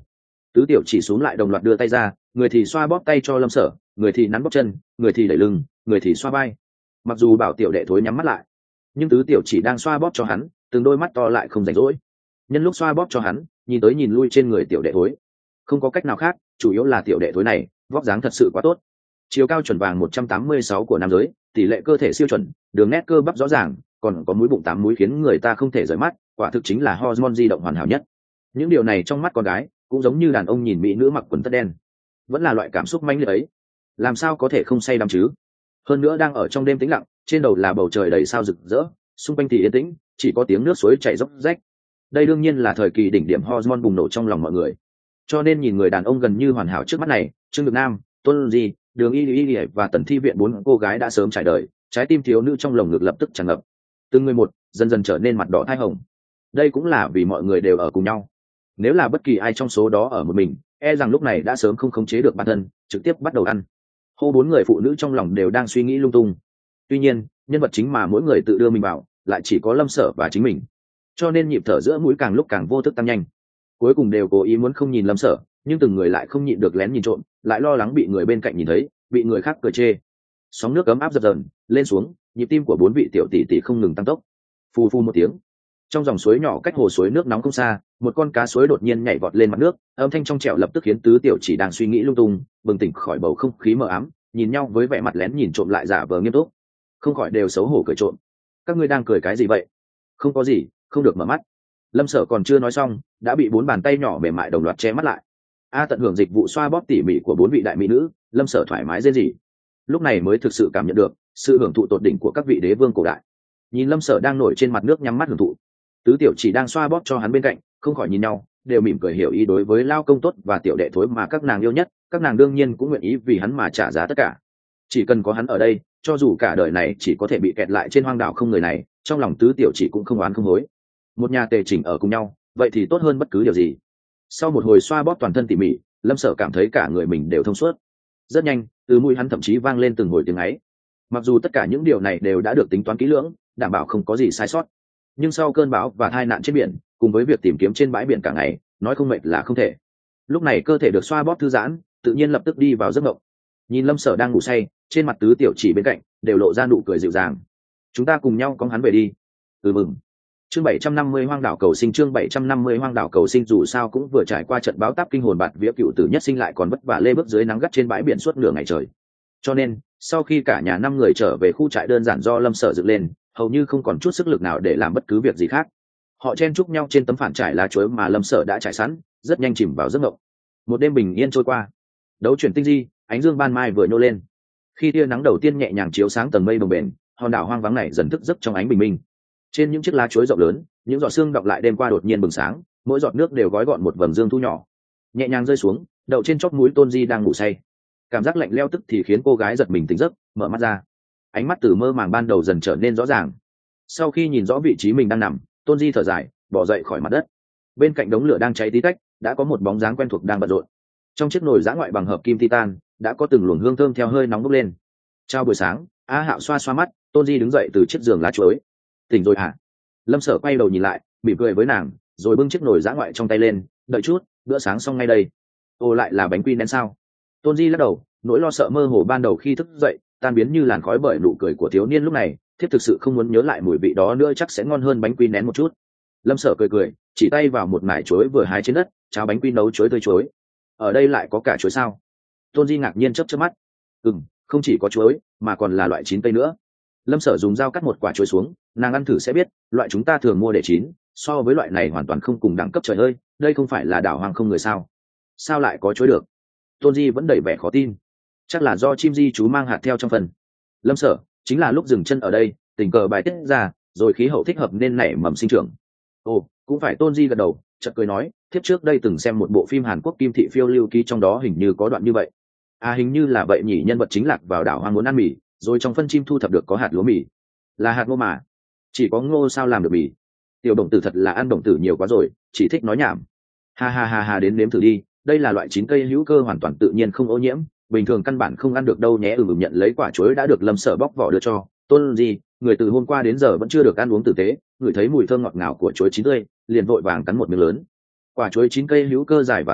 Tứ tiểu chỉ xuống lại đồng loạt đưa tay ra, người thì xoa bóp tay cho lâm sở, người thì nắn bóp chân, người thì đẩy lưng, người thì xoa vai. Mặc dù bảo tiểu đệ thối nhắm mắt lại, nhưng tứ tiểu chỉ đang xoa bóp cho hắn, từng đôi mắt to lại không rảnh rỗi. Nhân lúc xoa bóp cho hắn, nhìn tới nhìn lui trên người tiểu đệ thối, không có cách nào khác, chủ yếu là tiểu đệ thối này vóc dáng thật sự quá tốt, chiều cao chuẩn vàng một trăm tám mươi sáu của nam giới, tỷ lệ cơ thể siêu chuẩn, đường nét cơ bắp rõ ràng, còn có mũi bụng tám múi khiến người ta không thể rời mắt, quả thực chính là hormone di động hoàn hảo nhất. Những điều này trong mắt con gái cũng giống như đàn ông nhìn mỹ nữ mặc quần tất đen, vẫn là loại cảm xúc mãnh liệt ấy, làm sao có thể không say đắm chứ. Hơn nữa đang ở trong đêm tĩnh lặng, trên đầu là bầu trời đầy sao rực rỡ, xung quanh thì yên tĩnh, chỉ có tiếng nước suối chảy róc rách. Đây đương nhiên là thời kỳ đỉnh điểm hormone bùng nổ trong lòng mọi người, cho nên nhìn người đàn ông gần như hoàn hảo trước mắt này, Trương Nhược Nam, Tôn Di, Đường Y Y và Tần Thi Viện bốn cô gái đã sớm trải đời, trái tim thiếu nữ trong lồng ngực lập tức tràn ngập, từng người một dần dần trở nên mặt đỏ thai hồng. Đây cũng là vì mọi người đều ở cùng nhau, nếu là bất kỳ ai trong số đó ở một mình, e rằng lúc này đã sớm không khống chế được bản thân, trực tiếp bắt đầu ăn. Hô bốn người phụ nữ trong lòng đều đang suy nghĩ lung tung. Tuy nhiên nhân vật chính mà mỗi người tự đưa mình vào lại chỉ có Lâm Sở và chính mình, cho nên nhịp thở giữa mũi càng lúc càng vô thức tăng nhanh. Cuối cùng đều cố ý muốn không nhìn Lâm Sở, nhưng từng người lại không nhịn được lén nhìn trộm, lại lo lắng bị người bên cạnh nhìn thấy, bị người khác cười chê. Sóng nước ấm áp dập dần lên xuống, nhịp tim của bốn vị tiểu tỷ tỷ không ngừng tăng tốc. Phù phù một tiếng, trong dòng suối nhỏ cách hồ suối nước nóng không xa, một con cá suối đột nhiên nhảy vọt lên mặt nước, âm thanh trong trẻo lập tức khiến tứ tiểu chỉ đang suy nghĩ lung tung bừng tỉnh khỏi bầu không khí mờ ám, nhìn nhau với vẻ mặt lén nhìn trộm lại giả vờ nghiêm túc, không khỏi đều xấu hổ cười trộm. Các ngươi đang cười cái gì vậy? Không có gì, không được mở mắt. Lâm Sở còn chưa nói xong đã bị bốn bàn tay nhỏ mềm mại đồng loạt che mắt lại. A tận hưởng dịch vụ xoa bóp tỉ mỉ của bốn vị đại mỹ nữ, Lâm Sở thoải mái rên rỉ, lúc này mới thực sự cảm nhận được sự hưởng thụ tột đỉnh của các vị đế vương cổ đại. Nhìn Lâm Sở đang nổi trên mặt nước nhắm mắt hưởng thụ, tứ tiểu chỉ đang xoa bóp cho hắn bên cạnh không khỏi nhìn nhau, đều mỉm cười hiểu ý đối với lao công tốt và tiểu đệ thối mà các nàng yêu nhất, các nàng đương nhiên cũng nguyện ý vì hắn mà trả giá tất cả. Chỉ cần có hắn ở đây, cho dù cả đời này chỉ có thể bị kẹt lại trên hoang đảo không người này, trong lòng tứ tiểu chỉ cũng không oán không hối. Một nhà tề chỉnh ở cùng nhau, vậy thì tốt hơn bất cứ điều gì. Sau một hồi xoa bóp toàn thân tỉ mỉ, Lâm Sở cảm thấy cả người mình đều thông suốt. Rất nhanh, từ mũi hắn thậm chí vang lên từng hồi tiếng ấy. Mặc dù tất cả những điều này đều đã được tính toán kỹ lưỡng, đảm bảo không có gì sai sót, nhưng sau cơn bão và tai nạn trên biển, cùng với việc tìm kiếm trên bãi biển cả ngày, nói không mệt là không thể. Lúc này cơ thể được xoa bóp thư giãn, tự nhiên lập tức đi vào giấc mộng. Nhìn Lâm Sở đang ngủ say, trên mặt tứ tiểu chỉ bên cạnh đều lộ ra nụ cười dịu dàng. Chúng ta cùng nhau cõng hắn về đi. Ừ mừng. Chương bảy trăm năm mươi hoang đảo cầu sinh, chương bảy trăm năm mươi hoang đảo cầu sinh. Dù sao cũng vừa trải qua trận bão táp kinh hồn bạt vía, cựu tử nhất sinh lại còn vất vả lê bước dưới nắng gắt trên bãi biển suốt nửa ngày trời. Cho nên, sau khi cả nhà năm người trở về khu trại đơn giản do Lâm Sở dựng lên, hầu như không còn chút sức lực nào để làm bất cứ việc gì khác. Họ chen chúc nhau trên tấm phản trải lá chuối mà Lâm Sở đã trải sẵn, rất nhanh chìm vào giấc mộng. Một đêm bình yên trôi qua, đấu chuyển tinh di, ánh dương ban mai vừa nhô lên. Khi tia nắng đầu tiên nhẹ nhàng chiếu sáng tầng mây bồng bềnh, hòn đảo hoang vắng này dần thức giấc trong ánh bình minh. Trên những chiếc lá chuối rộng lớn, những giọt sương đọng lại đêm qua đột nhiên bừng sáng, mỗi giọt nước đều gói gọn một vầng dương thu nhỏ, nhẹ nhàng rơi xuống, đậu trên chóp mũi Tôn Di đang ngủ say. Cảm giác lạnh lẽo tức thì khiến cô gái giật mình tỉnh giấc, mở mắt ra. Ánh mắt từ mơ màng ban đầu dần trở nên rõ ràng. Sau khi nhìn rõ vị trí mình đang nằm, Tôn Di thở dài, bò dậy khỏi mặt đất. Bên cạnh đống lửa đang cháy tí tách, đã có một bóng dáng quen thuộc đang bận rộn. Trong chiếc nồi giã ngoại bằng hợp kim titan, đã có từng luồng hương thơm theo hơi nóng bốc lên. Chào buổi sáng. A Hạo xoa xoa mắt, Tôn Di đứng dậy từ chiếc giường lá chuối. Tỉnh rồi hả? Lâm Sở quay đầu nhìn lại, mỉm cười với nàng, rồi bưng chiếc nồi giã ngoại trong tay lên, đợi chút, bữa sáng xong ngay đây. Ô, lại là bánh quy nén sao? Tôn Di lắc đầu, nỗi lo sợ mơ hồ ban đầu khi thức dậy tan biến như làn khói bởi nụ cười của thiếu niên lúc này. Thiếp thực sự không muốn nhớ lại mùi vị đó nữa, chắc sẽ ngon hơn bánh quy nén một chút. Lâm Sở cười cười, chỉ tay vào một nải chuối vừa hái trên đất, cháo bánh quy nấu chuối tươi chuối. Ở đây lại có cả chuối sao? Tôn Di ngạc nhiên chớp chớp mắt. Ừm, không chỉ có chuối, mà còn là loại chín cây nữa. Lâm Sở dùng dao cắt một quả chuối xuống, nàng ăn thử sẽ biết, loại chúng ta thường mua để chín, so với loại này hoàn toàn không cùng đẳng cấp. Trời ơi, đây không phải là đảo hoang không người sao? Sao lại có chuối được? Tôn Di vẫn đầy vẻ khó tin. Chắc là do chim di chú mang hạt theo trong phần. Lâm Sở, chính là lúc dừng chân ở đây, tình cờ bài tiết ra, rồi khí hậu thích hợp nên nảy mầm sinh trưởng. Ồ, cũng phải. Tôn Di gật đầu, chợt cười nói, thiếp trước đây từng xem một bộ phim Hàn Quốc Kim Thị Phiêu Lưu Ký, trong đó hình như có đoạn như vậy. À, hình như là vậy nhỉ. Nhân vật chính lạc vào đảo hoang muốn ăn mì, rồi trong phân chim thu thập được có hạt lúa mì. Là hạt ngô mà. Chỉ có ngô sao làm được mì? Tiểu đồng tử thật là ăn đồng tử nhiều quá rồi, chỉ thích nói nhảm. Ha ha ha ha, đến nếm thử đi, đây là loại chín cây hữu cơ hoàn toàn tự nhiên, không ô nhiễm, bình thường căn bản không ăn được đâu nhé. Ừ, nhận lấy quả chuối đã được Lâm Sở bóc vỏ đưa cho Tôn Di, người từ hôm qua đến giờ vẫn chưa được ăn uống tử tế, ngửi thấy mùi thơm ngọt ngào của chuối chín tươi, liền vội vàng cắn một miếng lớn. Quả chuối chín cây hữu cơ dài và to,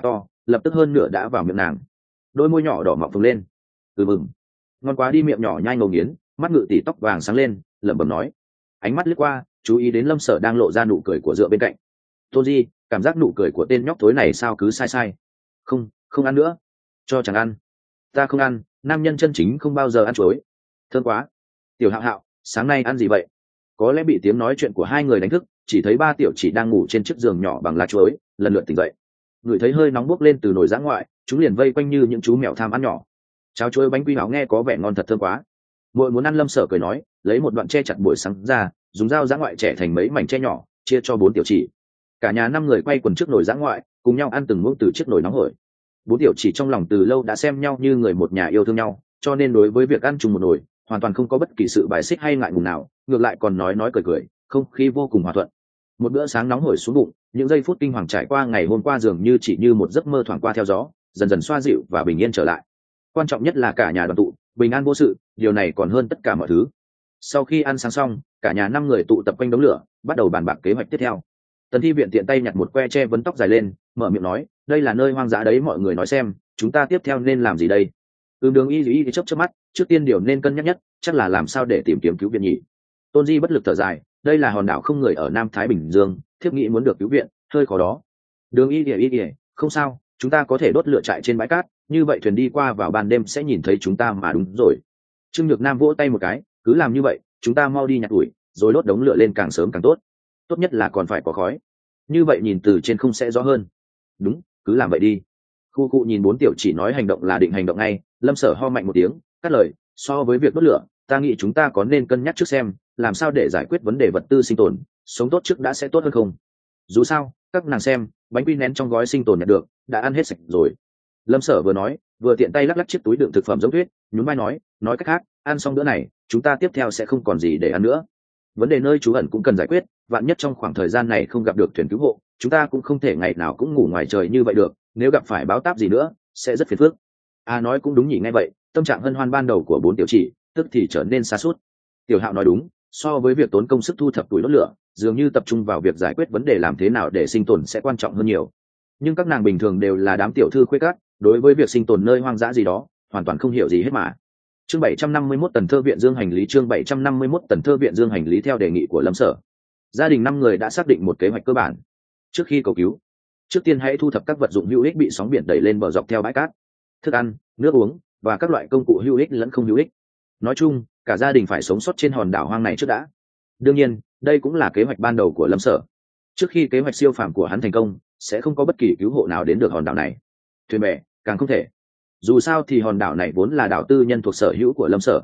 lập tức hơn nửa đã vào miệng nàng. Đôi môi nhỏ đỏ mọng phồng lên. Ừ mừng, ngon quá đi, miệng nhỏ nhai ngầu nghiến, mắt ngự tỉ tóc vàng sáng lên, lẩm bẩm nói. Ánh mắt lướt qua, chú ý đến Lâm Sở đang lộ ra nụ cười của dựa bên cạnh. Tôn Di, cảm giác nụ cười của tên nhóc thối này sao cứ sai sai. Không, không ăn nữa. Cho chẳng ăn. Ta không ăn, nam nhân chân chính không bao giờ ăn chuối. Thơm quá. Tiểu Hạo Hạo, sáng nay ăn gì vậy? Có lẽ bị tiếng nói chuyện của hai người đánh thức, chỉ thấy ba tiểu chỉ đang ngủ trên chiếc giường nhỏ bằng lá chuối, lần lượt tỉnh dậy. Người thấy hơi nóng bốc lên từ nồi giã ngoại, chúng liền vây quanh như những chú mèo tham ăn nhỏ. Cháo chuối bánh quy áo nghe có vẻ ngon thật, thơm quá. Muội muốn ăn. Lâm Sở cười nói, lấy một đoạn tre chặt buổi sáng ra, dùng dao giã ngoại chẻ thành mấy mảnh tre nhỏ, chia cho bốn tiểu chỉ. Cả nhà năm người quay quần trước nồi giã ngoại, cùng nhau ăn từng muỗng từ chiếc nồi nóng hổi. Bốn tiểu chỉ trong lòng từ lâu đã xem nhau như người một nhà yêu thương nhau, cho nên đối với việc ăn chung một nồi hoàn toàn không có bất kỳ sự bài xích hay ngại ngùng nào, ngược lại còn nói nói cười cười, không khí vô cùng hòa thuận. Một bữa sáng nóng hổi xuống bụng, những giây phút kinh hoàng trải qua ngày hôm qua dường như chỉ như một giấc mơ thoảng qua theo gió, dần dần xoa dịu và bình yên trở lại. Quan trọng nhất là cả nhà đoàn tụ, bình an vô sự, điều này còn hơn tất cả mọi thứ. Sau khi ăn sáng xong, cả nhà năm người tụ tập quanh đống lửa, bắt đầu bàn bạc kế hoạch tiếp theo. Tần Thi Viện tiện tay nhặt một que tre vấn tóc dài lên, mở miệng nói, đây là nơi hoang dã đấy, mọi người nói xem, chúng ta tiếp theo nên làm gì đây? Ưm Đường Y Y chớp chớp mắt, trước tiên điều nên cân nhắc nhất, chắc là làm sao để tìm kiếm cứu viện nhỉ? Tôn Di bất lực thở dài, đây là hòn đảo không người ở Nam Thái Bình Dương, thiếp nghĩ muốn được cứu viện, hơi khó đó. Đường Y Y Y, không sao, chúng ta có thể đốt lửa trại trên bãi cát, như vậy thuyền đi qua vào ban đêm sẽ nhìn thấy chúng ta mà. Đúng rồi. Trương Nhược Nam vỗ tay một cái, cứ làm như vậy, chúng ta mau đi nhặt củi, rồi đốt đống lửa lên càng sớm càng tốt. Tốt nhất là còn phải có khói, như vậy nhìn từ trên không sẽ rõ hơn. Đúng, cứ làm vậy đi. Khu cụ nhìn bốn tiểu chỉ nói hành động là định hành động ngay. Lâm Sở ho mạnh một tiếng, cắt lời, so với việc đốt lửa, ta nghĩ chúng ta có nên cân nhắc trước xem làm sao để giải quyết vấn đề vật tư sinh tồn, sống tốt trước đã sẽ tốt hơn không? Dù sao, các nàng xem, bánh quy nén trong gói sinh tồn nhận được đã ăn hết sạch rồi. Lâm Sở vừa nói vừa tiện tay lắc lắc chiếc túi đựng thực phẩm giống tuyết, nhún vai nói, nói cách khác, ăn xong bữa này chúng ta tiếp theo sẽ không còn gì để ăn nữa. Vấn đề nơi trú ẩn cũng cần giải quyết, vạn nhất trong khoảng thời gian này không gặp được thuyền cứu hộ, chúng ta cũng không thể ngày nào cũng ngủ ngoài trời như vậy được, nếu gặp phải báo táp gì nữa sẽ rất phiền phức. À nói cũng đúng nhỉ. Ngay vậy, tâm trạng hân hoan ban đầu của bốn tiểu chỉ tức thì trở nên sa sút. Tiểu Hạo nói đúng, so với việc tốn công sức thu thập tuổi đốt lửa, dường như tập trung vào việc giải quyết vấn đề làm thế nào để sinh tồn sẽ quan trọng hơn nhiều. Nhưng các nàng bình thường đều là đám tiểu thư khuê các, đối với việc sinh tồn nơi hoang dã gì đó hoàn toàn không hiểu gì hết mà. Chương bảy trăm năm mươi mốt Tần Thơ Viện Dương hành lý. Chương bảy trăm năm mươi mốt Tần Thơ Viện Dương hành lý. Theo đề nghị của Lâm Sở, gia đình năm người đã xác định một kế hoạch cơ bản. Trước khi cầu cứu, trước tiên hãy thu thập các vật dụng hữu ích bị sóng biển đẩy lên bờ dọc theo bãi cát, thức ăn, nước uống và các loại công cụ hữu ích lẫn không hữu ích. Nói chung, cả gia đình phải sống sót trên hòn đảo hoang này trước đã. Đương nhiên, đây cũng là kế hoạch ban đầu của Lâm Sở. Trước khi kế hoạch siêu phàm của hắn thành công, sẽ không có bất kỳ cứu hộ nào đến được hòn đảo này. Thuyền bè càng không thể. Dù sao thì hòn đảo này vốn là đảo tư nhân thuộc sở hữu của Lâm Sở.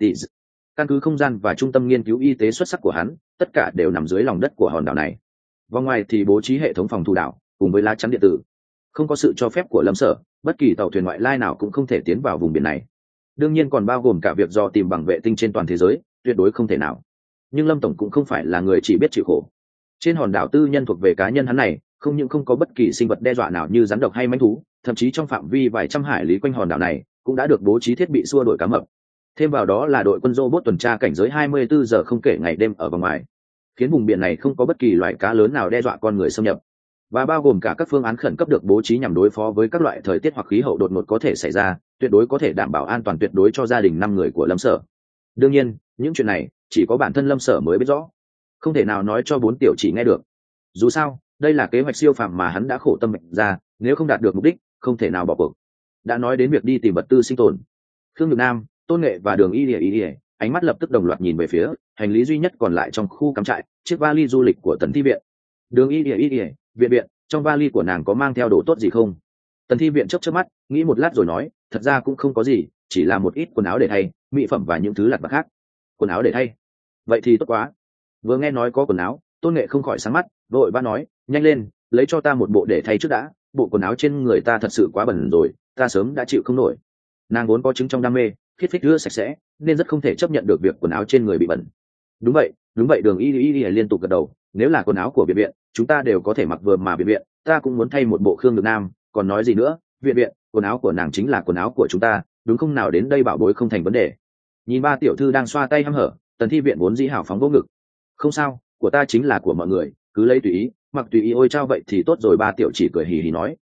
Căn cứ không gian và trung tâm nghiên cứu y tế xuất sắc của hắn, tất cả đều nằm dưới lòng đất của hòn đảo này. Vòng ngoài thì bố trí hệ thống phòng thủ đảo cùng với lá chắn điện tử. Không có sự cho phép của Lâm Sở, bất kỳ tàu thuyền ngoại lai nào cũng không thể tiến vào vùng biển này. Đương nhiên còn bao gồm cả việc do tìm bằng vệ tinh trên toàn thế giới, tuyệt đối không thể nào. Nhưng Lâm Tổng cũng không phải là người chỉ biết chịu khổ. Trên hòn đảo tư nhân thuộc về cá nhân hắn này, không những không có bất kỳ sinh vật đe dọa nào như rắn độc hay mãnh thú, thậm chí trong phạm vi vài trăm hải lý quanh hòn đảo này cũng đã được bố trí thiết bị xua đuổi cá mập. Thêm vào đó là đội quân robot tuần tra cảnh giới hai mươi bốn giờ không kể ngày đêm ở vòng ngoài, khiến vùng biển này không có bất kỳ loài cá lớn nào đe dọa con người xâm nhập, và bao gồm cả các phương án khẩn cấp được bố trí nhằm đối phó với các loại thời tiết hoặc khí hậu đột ngột có thể xảy ra, tuyệt đối có thể đảm bảo an toàn tuyệt đối cho gia đình năm người của Lâm Sở. Đương nhiên, những chuyện này chỉ có bản thân Lâm Sở mới biết rõ, không thể nào nói cho bốn tiểu chỉ nghe được. Dù sao, đây là kế hoạch siêu phàm mà hắn đã khổ tâm mệnh ra, nếu không đạt được mục đích, không thể nào bỏ cuộc. Đã nói đến việc đi tìm vật tư sinh tồn, Khương Nhược Nam, Tôn Nghệ và Đường Y Lìa Y Lìa ánh mắt lập tức đồng loạt nhìn về phía hành lý duy nhất còn lại trong khu cắm trại, chiếc vali du lịch của Tần Thi Viện. Đường Y Lìa Y Lìa, viện viện, trong vali của nàng có mang theo đồ tốt gì không? Tần Thi Viện chớp chớp mắt, nghĩ một lát rồi nói, thật ra cũng không có gì, chỉ là một ít quần áo để thay, mỹ phẩm và những thứ lặt vặt khác. Quần áo để thay? Vậy thì tốt quá. Vừa nghe nói có quần áo, Tôn Nghệ không khỏi sáng mắt, vội vã nói, nhanh lên, lấy cho ta một bộ để thay trước đã, bộ quần áo trên người ta thật sự quá bẩn rồi, ta sớm đã chịu không nổi. Nàng vốn có chứng trong đam mê khiết phích rửa sạch sẽ, nên rất không thể chấp nhận được việc quần áo trên người bị bẩn. Đúng vậy, đúng vậy. Đường Y Y Y liên tục gật đầu, nếu là quần áo của viện viện, chúng ta đều có thể mặc vừa mà viện viện, ta cũng muốn thay một bộ. Khương Nhược Nam, còn nói gì nữa, viện viện, quần áo của nàng chính là quần áo của chúng ta, đúng không nào? Đến đây bảo bối không thành vấn đề. Nhìn ba tiểu thư đang xoa tay hăm hở, Tần Thi Viện vốn dĩ hào phóng vô ngực, không sao, của ta chính là của mọi người, cứ lấy tùy ý, mặc tùy ý. Ôi trao vậy thì tốt rồi. Ba tiểu chỉ cười hì hì nói.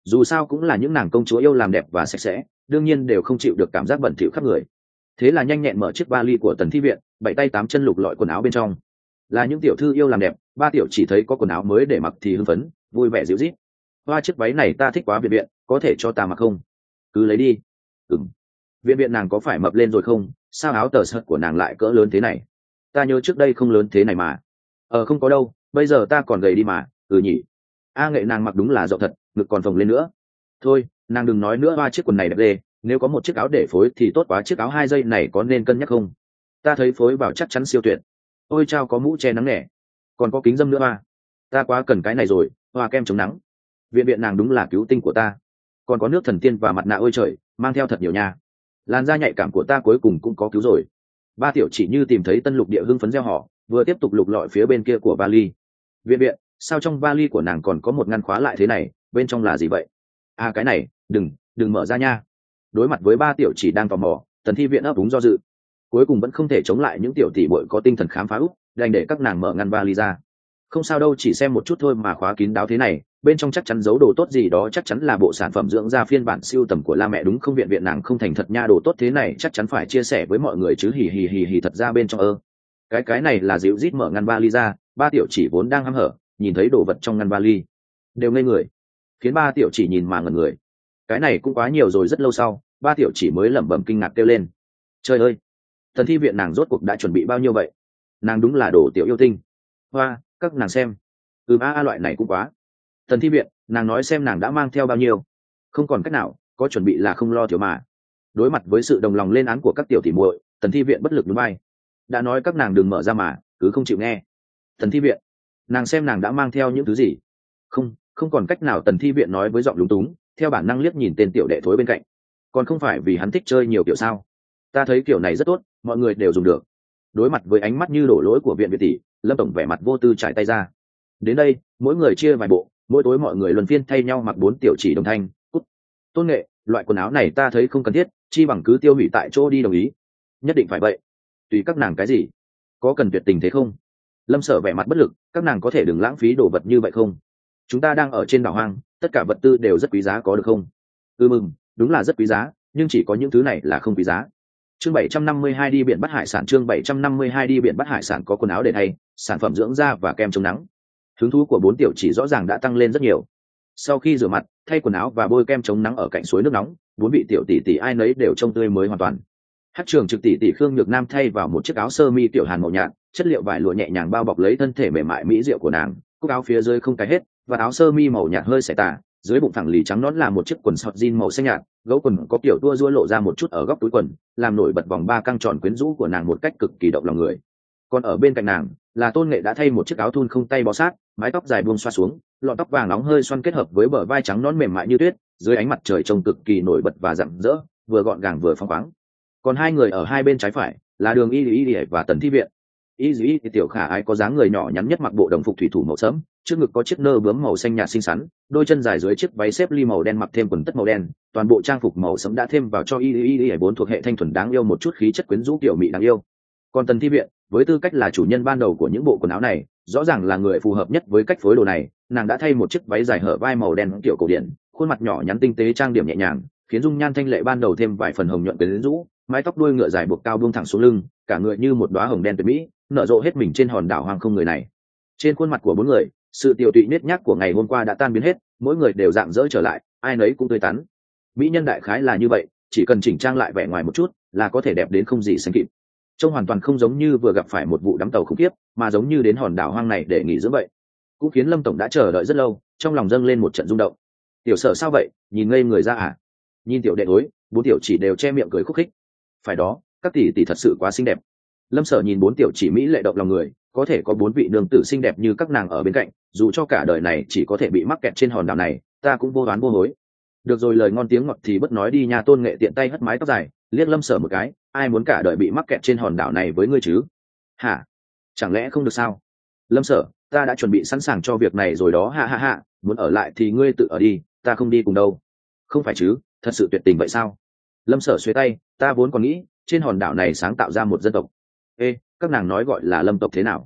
dù sao cũng là những nàng công chúa yêu làm đẹp và sạch sẽ, đương nhiên đều không chịu được cảm giác bẩn thỉu khắp người. Thế là nhanh nhẹn mở chiếc vali của Tần Thi Viện, bảy tay tám chân lục lọi quần áo bên trong. Là những tiểu thư yêu làm đẹp, ba tiểu chỉ thấy có quần áo mới để mặc thì hưng phấn, vui vẻ dịu rít. Hoa chiếc váy này ta thích quá Viện Viện, có thể cho ta mặc không? Cứ lấy đi. Ừm. Viện Viện nàng có phải mập lên rồi không? Sao áo tờ sợt của nàng lại cỡ lớn thế này? Ta nhớ trước đây không lớn thế này mà. Ờ không có đâu, bây giờ ta còn gầy đi mà. Ừ nhỉ. A Nghệ nàng mặc đúng là rộng thật, ngực còn phồng lên nữa. Thôi, nàng đừng nói nữa, hoa chiếc quần này đẹp ghê, nếu có một chiếc áo để phối thì tốt quá, chiếc áo hai dây này có nên cân nhắc không? Ta thấy phối vào chắc chắn siêu tuyệt. Ôi chao, có mũ che nắng nẻ, còn có kính dâm nữa mà. Ta quá cần cái này rồi, hoa kem chống nắng. Viện Viện nàng đúng là cứu tinh của ta. Còn có nước thần tiên và mặt nạ, ôi trời, mang theo thật nhiều nha. Làn da nhạy cảm của ta cuối cùng cũng có cứu rồi. Ba tiểu chỉ như tìm thấy tân lục địa hưng phấn reo hò, vừa tiếp tục lục lọi phía bên kia của vali. Viện Viện, sao trong vali của nàng còn có một ngăn khóa lại thế này, bên trong là gì vậy? À cái này, đừng, đừng mở ra nha. Đối mặt với ba tiểu chỉ đang tò mò, Tần Thi Viện ấp úng do dự, cuối cùng vẫn không thể chống lại những tiểu tỷ bội có tinh thần khám phá úp, đành để các nàng mở ngăn vali ra. Không sao đâu, chỉ xem một chút thôi mà khóa kín đáo thế này, bên trong chắc chắn giấu đồ tốt gì đó, chắc chắn là bộ sản phẩm dưỡng da phiên bản siêu tầm của La Mẹ đúng không? Viện Viện nàng không thành thật nha, đồ tốt thế này chắc chắn phải chia sẻ với mọi người chứ, hì hì hì hì. Thật ra bên trong ơ cái cái này là dịu rít mở ngăn vali ra, ba tiểu chỉ vốn đang hăm hở, nhìn thấy đồ vật trong ngăn vali đều ngây người, khiến ba tiểu chỉ nhìn mà ngẩn người. Cái này cũng quá nhiều rồi. Rất lâu sau, ba tiểu chỉ mới lẩm bẩm kinh ngạc kêu lên, trời ơi, Tần Thi Viện nàng rốt cuộc đã chuẩn bị bao nhiêu vậy? Nàng đúng là đồ tiểu yêu tinh. Hoa, các nàng xem. Ừ a a loại này cũng quá. Tần Thi Viện nàng nói xem nàng đã mang theo bao nhiêu. Không còn cách nào, có chuẩn bị là không lo thiếu mà. Đối mặt với sự đồng lòng lên án của các tiểu tỷ muội, Tần Thi Viện bất lực nhún vai. Đã nói các nàng đừng mở ra mà, cứ không chịu nghe. Tần Thi Viện nàng xem nàng đã mang theo những thứ gì. Không, không còn cách nào. Tần Thi Viện nói với giọng lúng túng, theo bản năng liếc nhìn tên tiểu đệ thối bên cạnh. Còn không phải vì hắn thích chơi nhiều kiểu sao? Ta thấy kiểu này rất tốt, mọi người đều dùng được. Đối mặt với ánh mắt như đổ lỗi của Viện Viện tỷ, Lâm tổng vẻ mặt vô tư trải tay ra. Đến đây, mỗi người chia vài bộ, mỗi tối mọi người luân phiên thay nhau mặc. Bốn tiểu chỉ đồng thanh, cút. Tôn Nghệ, loại quần áo này ta thấy không cần thiết, chi bằng cứ tiêu hủy tại chỗ đi. Đồng ý. Nhất định phải vậy. Tùy các nàng cái gì, có cần tuyệt tình thế không? Lâm Sở vẻ mặt bất lực, các nàng có thể đừng lãng phí đồ vật như vậy không? Chúng ta đang ở trên đảo hoang, tất cả vật tư đều rất quý giá, có được không? Ừ mừng, đúng là rất quý giá, nhưng chỉ có những thứ này là không quý giá. Chương bảy trăm năm mươi hai đi biển bắt hải sản. Chương bảy trăm năm mươi hai đi biển bắt hải sản, có quần áo để thay, sản phẩm dưỡng da và kem chống nắng. Hứng thú của bốn tiểu chỉ rõ ràng đã tăng lên rất nhiều. Sau khi rửa mặt, thay quần áo và bôi kem chống nắng ở cạnh suối nước nóng, bốn vị tiểu tỷ tỷ ai nấy đều trông tươi mới hoàn toàn. Hát Trường Trực tỷ tỷ Khương Nhược Nam thay vào một chiếc áo sơ mi tiểu hàn màu nhạt, chất liệu vải lụa nhẹ nhàng bao bọc lấy thân thể mềm mại mỹ diệu của nàng. Cúc áo phía dưới không cài hết, và áo sơ mi màu nhạt hơi xẻ tà, dưới bụng thẳng lì trắng nõn là một chiếc quần sọt jean màu xanh nhạt, gấu quần có kiểu tua rua lộ ra một chút ở góc túi quần, làm nổi bật vòng ba căng tròn quyến rũ của nàng một cách cực kỳ động lòng người. Còn ở bên cạnh nàng là Tôn Nghệ đã thay một chiếc áo thun không tay bó sát, mái tóc dài buông xoa xuống, lọn tóc vàng nóng hơi xoăn kết hợp với bờ vai trắng nõn mềm mại như tuyết, dưới ánh mặt trời trông cực kỳ nổi bật và rạng rỡ, vừa gọn gàng vừa phóng khoáng. Còn hai người ở hai bên trái phải là Đường Y Y và Tần Thi Viện. Y Y thì tiểu khả ái có dáng người nhỏ nhắn nhất, mặc bộ đồng phục thủy thủ màu sẫm, trước ngực có chiếc nơ bướm màu xanh nhạt xinh xắn, đôi chân dài dưới chiếc váy xếp ly màu đen mặc thêm quần tất màu đen, toàn bộ trang phục màu sẫm đã thêm vào cho Y Y Y bốn thuộc hệ thanh thuần đáng yêu một chút khí chất quyến rũ kiểu mị đáng yêu. Còn Tần Thi Viện, với tư cách là chủ nhân ban đầu của những bộ quần áo này, rõ ràng là người phù hợp nhất với cách phối đồ này. Nàng đã thay một chiếc váy dài hở vai màu đen kiểu cổ điển, khuôn mặt nhỏ nhắn tinh tế trang điểm nhẹ nhàng, khiến dung nhan thanh lệ ban đầu thêm vài phần hồng nhuận quyến rũ, mái tóc đuôi ngựa dài buộc cao buông thẳng xuống lưng, cả người như một đóa hồng đen tuyệt mỹ, nở rộ hết mình trên hòn đảo hoang không người này. Trên khuôn mặt của bốn người, sự tiêu tụy nết nhác của ngày hôm qua đã tan biến hết, mỗi người đều rạng rỡ trở lại, ai nấy cũng tươi tắn. Mỹ nhân đại khái là như vậy, chỉ cần chỉnh trang lại vẻ ngoài một chút là có thể đẹp đến không gì sánh kịp. Trông hoàn toàn không giống như vừa gặp phải một vụ đắm tàu khủng khiếp, mà giống như đến hòn đảo hoang này để nghỉ dưỡng vậy. Cũng khiến Lâm tổng đã chờ đợi rất lâu, trong lòng dâng lên một trận rung động. Tiểu Sở sao vậy, nhìn ngây người ra à? Nhìn tiểu đệ thối, bốn tiểu chỉ đều che miệng cười khúc khích. Phải đó, các tỷ tỷ thật sự quá xinh đẹp. Lâm Sở nhìn bốn tiểu chỉ mỹ lệ động lòng người, có thể có bốn vị nương tử xinh đẹp như các nàng ở bên cạnh, dù cho cả đời này chỉ có thể bị mắc kẹt trên hòn đảo này, ta cũng vô đoán vô hối. Được rồi, lời ngon tiếng ngọt thì bất nói đi nha. Tôn Nghệ tiện tay hất mái tóc dài, liếc Lâm Sở một cái, ai muốn cả đời bị mắc kẹt trên hòn đảo này với ngươi chứ? Hả? Chẳng lẽ không được sao? Lâm Sở, ta đã chuẩn bị sẵn sàng cho việc này rồi đó, ha ha ha, muốn ở lại thì ngươi tự ở đi, ta không đi cùng đâu. Không phải chứ, thật sự tuyệt tình vậy sao? Lâm Sở xuề tay, ta vốn còn nghĩ trên hòn đảo này sáng tạo ra một dân tộc. Ê, các nàng nói gọi là Lâm tộc thế nào?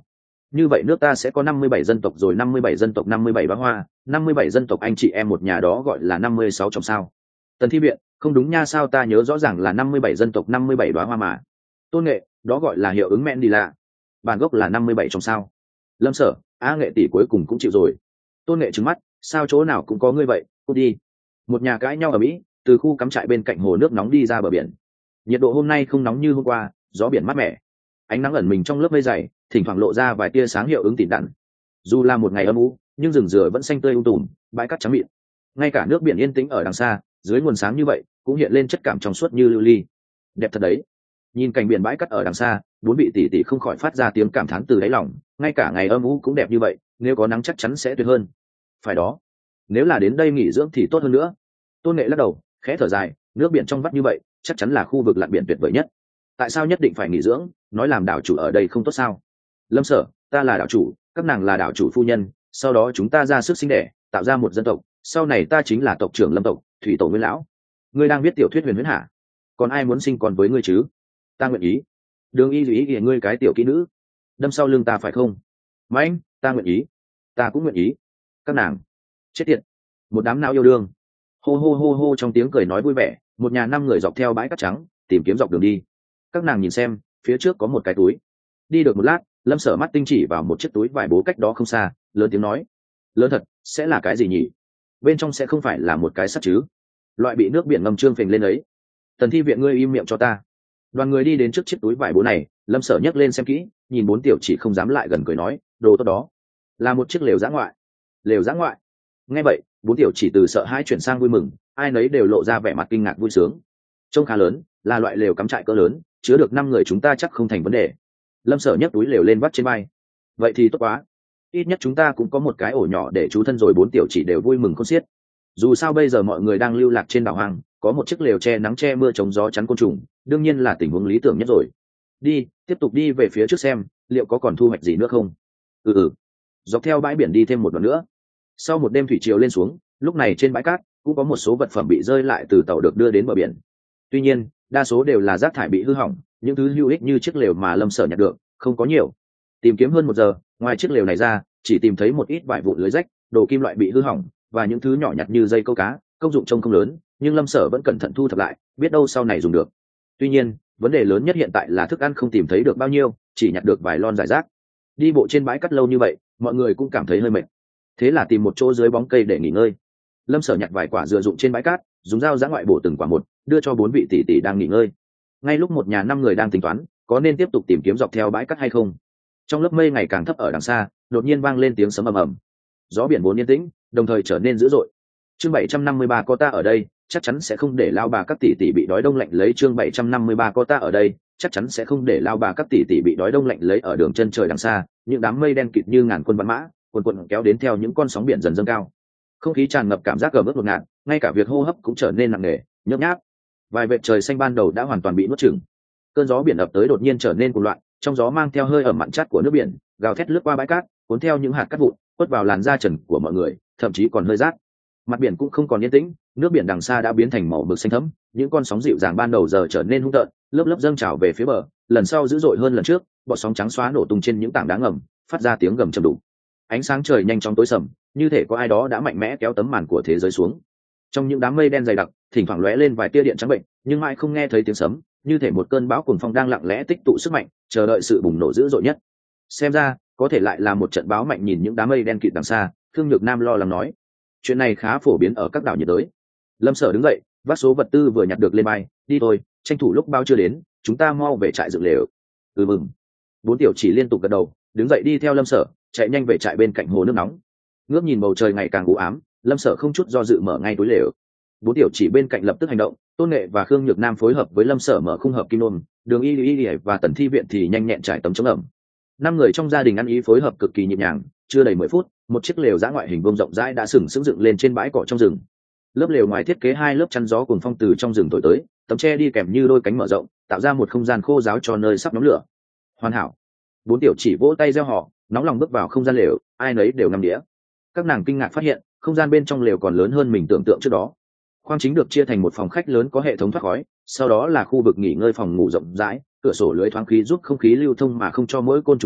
như vậy nước ta sẽ có năm mươi bảy dân tộc rồi, năm mươi bảy dân tộc, năm mươi bảy bá hoa, năm mươi bảy dân tộc anh chị em một nhà đó gọi là năm mươi sáu trong sao? Tần Thi Viện, không đúng nha, sao ta nhớ rõ ràng là năm mươi bảy dân tộc, năm mươi bảy bá hoa mà. Tôn Nghệ, đó gọi là hiệu ứng Mandela, bản gốc là năm mươi bảy trong sao? Lâm Sở, á Nghệ tỷ cuối cùng cũng chịu rồi. Tôn Nghệ trừng mắt, sao chỗ nào cũng có ngươi vậy, cút đi. Một nhà cãi nhau ở Mỹ, từ khu cắm trại bên cạnh hồ nước nóng đi ra bờ biển. Nhiệt độ hôm nay không nóng như hôm qua, gió biển mát mẻ, ánh nắng ẩn mình trong lớp mây dày, thỉnh thoảng lộ ra vài tia sáng hiệu ứng tỉn đặn. Dù là một ngày âm u, nhưng rừng dừa vẫn xanh tươi um tùm, bãi cát trắng mịn. Ngay cả nước biển yên tĩnh ở đằng xa, dưới nguồn sáng như vậy, cũng hiện lên chất cảm trong suốt như lưu ly. Đẹp thật đấy. Nhìn cảnh biển bãi cát ở đằng xa, bốn vị tỷ tỷ không khỏi phát ra tiếng cảm thán từ đáy lòng. Ngay cả ngày âm u cũng đẹp như vậy, nếu có nắng chắc chắn sẽ tuyệt hơn. Phải đó, nếu là đến đây nghỉ dưỡng thì tốt hơn nữa. Tôn Nghệ lắc đầu, khẽ thở dài, nước biển trong vắt như vậy, chắc chắn là khu vực lặn biển tuyệt vời nhất. Tại sao nhất định phải nghỉ dưỡng, nói làm đảo chủ ở đây không tốt sao? Lâm Sở, ta là đảo chủ, các nàng là đảo chủ phu nhân, sau đó chúng ta ra sức sinh đẻ, tạo ra một dân tộc, sau này ta chính là tộc trưởng Lâm tộc, thủy tổ Nguyên lão. Ngươi đang viết tiểu thuyết huyền huyễn hả? Còn ai muốn sinh con với ngươi chứ? Ta nguyện ý. Đường Y ý ý ngươi cái tiểu kỹ nữ, đâm sau lưng ta phải không? Mãnh, ta nguyện ý. Ta cũng nguyện ý. Các nàng, chết tiệt, một đám não yêu đương. Hô hô hô hô, trong tiếng cười nói vui vẻ, một nhà năm người dọc theo bãi cát trắng tìm kiếm dọc đường đi. Các nàng nhìn xem, phía trước có một cái túi. Đi được một lát, Lâm Sở mắt tinh chỉ vào một chiếc túi vải bố cách đó không xa, lớn tiếng nói, lớn thật, sẽ là cái gì nhỉ? Bên trong sẽ không phải là một cái sắt chứ? Loại bị nước biển ngâm trương phình lên ấy. Tần Thi Viện, ngươi im miệng cho ta. Đoàn người đi đến trước chiếc túi vải bố này, Lâm Sở nhấc lên xem kỹ, nhìn bốn tiểu chỉ không dám lại gần, cười nói, đồ tốt đó, là một chiếc lều dã ngoại. Lều dã ngoại? Nghe vậy, bốn tiểu chỉ từ sợ hãi chuyển sang vui mừng, ai nấy đều lộ ra vẻ mặt kinh ngạc vui sướng. Trông khá lớn, là loại lều cắm trại cỡ lớn, chứa được năm người chúng ta chắc không thành vấn đề. Lâm Sở nhấc túi lều lên vắt trên vai. Vậy thì tốt quá, ít nhất chúng ta cũng có một cái ổ nhỏ để trú thân rồi. Bốn tiểu chỉ đều vui mừng khôn xiết. Dù sao bây giờ mọi người đang lưu lạc trên đảo hoang, có một chiếc lều che nắng che mưa chống gió chắn côn trùng, đương nhiên là tình huống lý tưởng nhất rồi. Đi, tiếp tục đi về phía trước xem, liệu có còn thu hoạch gì nữa không? Ừ ừ. Dọc theo bãi biển đi thêm một đoạn nữa. Sau một đêm thủy triều lên xuống, lúc này trên bãi cát cũng có một số vật phẩm bị rơi lại từ tàu được đưa đến bờ biển. Tuy nhiên, đa số đều là rác thải bị hư hỏng, những thứ hữu ích như chiếc lều mà Lâm Sở nhặt được không có nhiều. Tìm kiếm hơn một giờ, ngoài chiếc lều này ra, chỉ tìm thấy một ít vải vụn lưới rách, đồ kim loại bị hư hỏng và những thứ nhỏ nhặt như dây câu cá, công dụng trông không lớn, nhưng Lâm Sở vẫn cẩn thận thu thập lại, biết đâu sau này dùng được. Tuy nhiên, vấn đề lớn nhất hiện tại là thức ăn không tìm thấy được bao nhiêu, chỉ nhặt được vài lon rải rác. Đi bộ trên bãi cát lâu như vậy, mọi người cũng cảm thấy hơi mệt, thế là tìm một chỗ dưới bóng cây để nghỉ ngơi. Lâm Sở nhặt vài quả dừa rụng trên bãi cát, dùng dao giã ngoại bổ từng quả một, đưa cho bốn vị tỷ tỷ đang nghỉ ngơi. Ngay lúc một nhà năm người đang tính toán có nên tiếp tục tìm kiếm dọc theo bãi cát hay không, trong lớp mây ngày càng thấp ở đằng xa, đột nhiên vang lên tiếng sấm ầm ầm. Gió biển vốn yên tĩnh, đồng thời trở nên dữ dội. Chương bảy trăm năm mươi ba, có ta ở đây, chắc chắn sẽ không để lao bà các tỷ tỷ bị đói đông lạnh lấy. Chương bảy trăm năm mươi ba, có ta ở đây, chắc chắn sẽ không để lao bà các tỷ tỷ bị đói đông lạnh lấy. Ở đường chân trời đằng xa, những đám mây đen kịt như ngàn quân vạn mã, cuồn cuộn kéo đến theo những con sóng biển dần dâng cao. Không khí tràn ngập cảm giác gầm ức ngột ngạt, ngay cả việc hô hấp cũng trở nên nặng nề, nhớp nháp. Vài vệt trời xanh ban đầu đã hoàn toàn bị nuốt chửng. Cơn gió biển ập tới đột nhiên trở nên cuồng loạn, trong gió mang theo hơi ẩm mặn chát của nước biển, gào thét lướt qua bãi cát, cuốn theo những hạt cát vụn, quất vào làn da trần của mọi người, thậm chí còn hơi rát. Mặt biển cũng không còn yên tĩnh, nước biển đằng xa đã biến thành màu mực xanh thẫm, những con sóng dịu dàng ban đầu giờ trở nên hung tợn, lớp lớp dâng trào về phía bờ, lần sau dữ dội hơn lần trước, bọt sóng trắng xóa nổ tung trên những tảng đá ngầm, phát ra tiếng gầm trầm đục. Ánh sáng trời nhanh chóng tối sầm, như thể có ai đó đã mạnh mẽ kéo tấm màn của thế giới xuống. Trong những đám mây đen dày đặc, thỉnh thoảng lóe lên vài tia điện trắng bệnh, nhưng mãi không nghe thấy tiếng sấm, như thể một cơn bão cuồng phong đang lặng lẽ tích tụ sức mạnh, chờ đợi sự bùng nổ dữ dội nhất. Xem ra, có thể lại là một trận bão mạnh. Nhìn những đám mây đen kịt đằng xa, Thương Nhược Nam lo lắng nói, chuyện này khá phổ biến ở các đảo nhiệt đới. Lâm Sở đứng dậy, vác số vật tư vừa nhặt được lên bay, đi thôi, tranh thủ lúc bão chưa đến, chúng ta mau về trại dựng lều. Ừ mừng. Bốn tiểu chỉ liên tục gật đầu, đứng dậy đi theo Lâm Sở, chạy nhanh về trại bên cạnh hồ nước nóng. Ngước nhìn bầu trời ngày càng u ám, Lâm Sở không chút do dự mở ngay túi lều. Bốn tiểu chỉ bên cạnh lập tức hành động, Tôn Nghệ và Khương Nhược Nam phối hợp với Lâm Sở mở khung hợp kim nôm, Đường Y Y Y và Tần Thi Viện thì nhanh nhẹn trải tấm chống ẩm. Năm người trong gia đình ăn ý phối hợp cực kỳ nhịp nhàng, chưa đầy mười phút, một chiếc lều dã ngoại hình vuông rộng rãi đã sừng sững dựng lên trên bãi cỏ trong rừng. Lớp lều ngoài thiết kế hai lớp chắn gió cuồng phong từ trong rừng thổi tới, tấm tre đi kèm như đôi cánh mở rộng, tạo ra một không gian khô ráo cho nơi sắp nhóm lửa. Hoàn hảo. Bốn tiểu chỉ vỗ tay reo hò, nóng lòng bước vào không gian lều, ai nấy đều ngắm đĩa. Các nàng kinh ngạc phát hiện, không gian bên trong lều còn lớn hơn mình tưởng tượng trước đó. Khoang chính được chia thành một phòng khách lớn có hệ thống thoát khói, sau đó là khu vực nghỉ ngơi phòng ngủ rộng rãi, cửa sổ lưới thoáng khí giúp không khí lưu thông mà không cho mỗi côn trùng vào,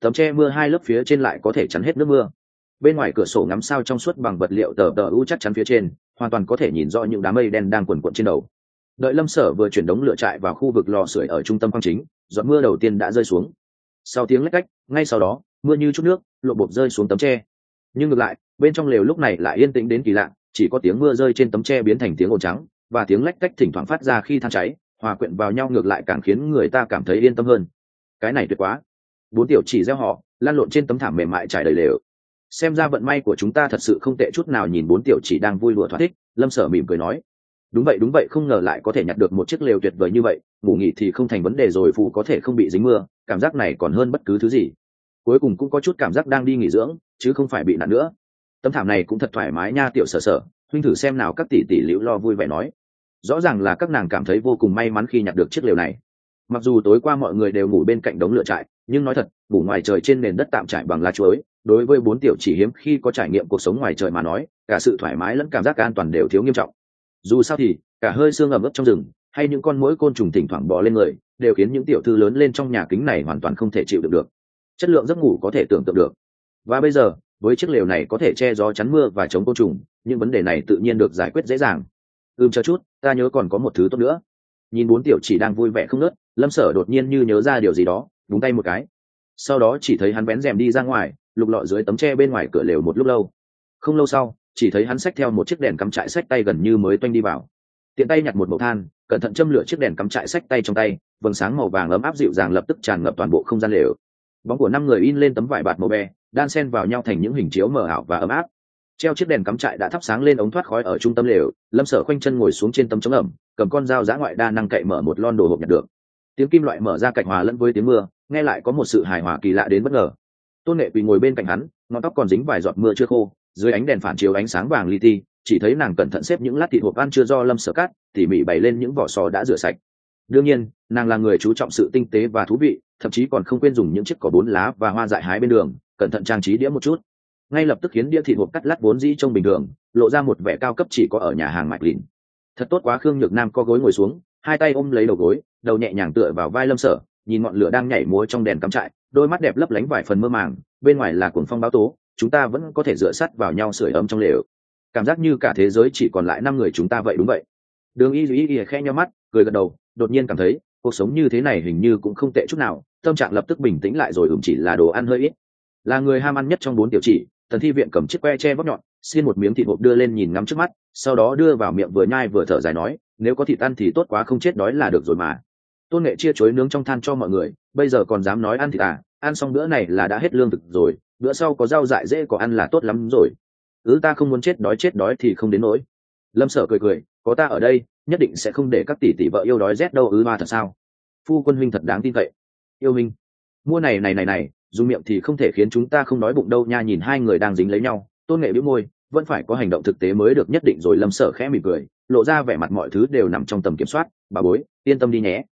tấm che mưa hai lớp phía trên lại có thể chắn hết nước mưa. Bên ngoài cửa sổ ngắm sao trong suốt bằng vật liệu tờ tờ u chắc chắn phía trên hoàn toàn có thể nhìn rõ những đám mây đen đang quần quận trên đầu. Đợi Lâm Sở vừa chuyển đống lửa trại vào khu vực lò sưởi ở trung tâm quang chính, giọt mưa đầu tiên đã rơi xuống. Sau tiếng lách cách, ngay sau đó mưa như chút nước lộ bột rơi xuống tấm tre. Nhưng ngược lại, bên trong lều lúc này lại yên tĩnh đến kỳ lạ, chỉ có tiếng mưa rơi trên tấm tre biến thành tiếng ồn trắng, và tiếng lách cách thỉnh thoảng phát ra khi than cháy hòa quyện vào nhau, ngược lại càng khiến người ta cảm thấy yên tâm hơn. Cái này tuyệt quá. Bốn tiểu chỉ gieo họ lăn lộn trên tấm thảm mềm mại trải đầy lều. Xem ra vận may của chúng ta thật sự không tệ chút nào. Nhìn bốn tiểu chỉ đang vui đùa thỏa thích, Lâm Sở mỉm cười nói, đúng vậy đúng vậy, không ngờ lại có thể nhặt được một chiếc lều tuyệt vời như vậy, ngủ nghỉ thì không thành vấn đề rồi, phụ có thể không bị dính mưa, cảm giác này còn hơn bất cứ thứ gì. Cuối cùng cũng có chút cảm giác đang đi nghỉ dưỡng chứ không phải bị nạn nữa. Tấm thảm này cũng thật thoải mái nha Tiểu Sở Sở, huynh thử xem nào. Các tỷ tỷ liễu lo vui vẻ nói. Rõ ràng là các nàng cảm thấy vô cùng may mắn khi nhặt được chiếc lều này. Mặc dù tối qua mọi người đều ngủ bên cạnh đống lửa trại, nhưng nói thật, ngủ ngoài trời trên nền đất tạm trải bằng lá chuối, đối với bốn tiểu chỉ hiếm khi có trải nghiệm cuộc sống ngoài trời mà nói, cả sự thoải mái lẫn cảm giác an toàn đều thiếu nghiêm trọng. Dù sao thì cả hơi sương ẩm ướt trong rừng hay những con muỗi côn trùng thỉnh thoảng bò lên người đều khiến những tiểu thư lớn lên trong nhà kính này hoàn toàn không thể chịu được được. Chất lượng giấc ngủ có thể tưởng tượng được. Và bây giờ với chiếc lều này có thể che gió chắn mưa và chống côn trùng, những vấn đề này tự nhiên được giải quyết dễ dàng. Ừm chờ chút, ta nhớ còn có một thứ tốt nữa. Nhìn bốn tiểu chỉ đang vui vẻ không nớt, Lâm Sở đột nhiên như nhớ ra điều gì đó, đúng tay một cái. Sau đó chỉ thấy hắn bén rèm đi ra ngoài, lục lọi dưới tấm tre bên ngoài cửa lều một lúc lâu. Không lâu sau, chỉ thấy hắn xách theo một chiếc đèn cắm trại xách tay gần như mới toanh đi vào. Tiện tay nhặt một mẩu than, cẩn thận châm lửa chiếc đèn cắm trại xách tay trong tay, vầng sáng màu vàng ấm áp dịu dàng lập tức tràn ngập toàn bộ không gian lều. Bóng của năm người in lên tấm vải bạt màu be, đan xen vào nhau thành những hình chiếu mờ ảo và ấm áp. Treo chiếc đèn cắm trại đã thắp sáng lên ống thoát khói ở trung tâm lều. Lâm Sở khoanh chân ngồi xuống trên tấm chống ẩm, cầm con dao giã ngoại đa năng cậy mở một lon đồ hộp nhặt được. Tiếng kim loại mở ra cạnh hòa lẫn với tiếng mưa, nghe lại có một sự hài hòa kỳ lạ đến bất ngờ. Tôn Nghệ quỳ ngồi bên cạnh hắn, ngọn tóc còn dính vài giọt mưa chưa khô, dưới ánh đèn phản chiếu ánh sáng vàng li ti, chỉ thấy nàng cẩn thận xếp những lát thịt hộp ăn chưa do Lâm Sở cắt, tỉ mỉ bày lên những vỏ sò đã rửa sạch. Đương nhiên, nàng là người chú trọng sự tinh tế và thú vị, thậm chí còn không quên dùng những chiếc cỏ bốn lá và hoa dại hái bên đường, cẩn thận trang trí đĩa một chút. Ngay lập tức khiến đĩa thịt hộp cắt lát vốn dĩ trông bình thường, lộ ra một vẻ cao cấp chỉ có ở nhà hàng Mạch Lìn. Thật tốt quá. Khương Nhược Nam co gối ngồi xuống, hai tay ôm lấy đầu gối, đầu nhẹ nhàng tựa vào vai Lâm Sở, nhìn ngọn lửa đang nhảy múa trong đèn cắm trại, đôi mắt đẹp lấp lánh vài phần mơ màng. Bên ngoài là cuồng phong bão tố, chúng ta vẫn có thể dựa sát vào nhau sưởi ấm trong lều. Cảm giác như cả thế giới chỉ còn lại năm người chúng ta vậy. Đúng vậy. Đường Y Duy Y khẽ nhíu mắt, cười gật đầu, đột nhiên cảm thấy cuộc sống như thế này hình như cũng không tệ chút nào, tâm trạng lập tức bình tĩnh lại rồi. Ừm chỉ là đồ ăn hơi ít. Là người ham ăn nhất trong bốn tiểu chỉ, Tần Thi Viện cầm chiếc que tre vóc nhọn, xiên một miếng thịt hộp đưa lên nhìn ngắm trước mắt, sau đó đưa vào miệng vừa nhai vừa thở dài nói, nếu có thịt ăn thì tốt quá, không chết đói là được rồi mà. Tôn Nghệ chia chuối nướng trong than cho mọi người, bây giờ còn dám nói ăn thịt à? Ăn xong bữa này là đã hết lương thực rồi, bữa sau có rau dại dễ có ăn là tốt lắm rồi. Ừ, ta không muốn chết đói, chết đói thì không đến nỗi. Lâm Sở cười cười, có ta ở đây, nhất định sẽ không để các tỷ tỷ vợ yêu đói rét đâu. Ừ, mà thật sao? Phu quân huynh thật đáng tin cậy. Yêu huynh, mua này này này này, dùng miệng thì không thể khiến chúng ta không đói bụng đâu nha. Nhìn hai người đang dính lấy nhau, Tôn Nghệ bĩu môi, vẫn phải có hành động thực tế mới được nhất định rồi. Lâm Sở khẽ mỉm cười, lộ ra vẻ mặt mọi thứ đều nằm trong tầm kiểm soát. Bà bối, yên tâm đi nhé,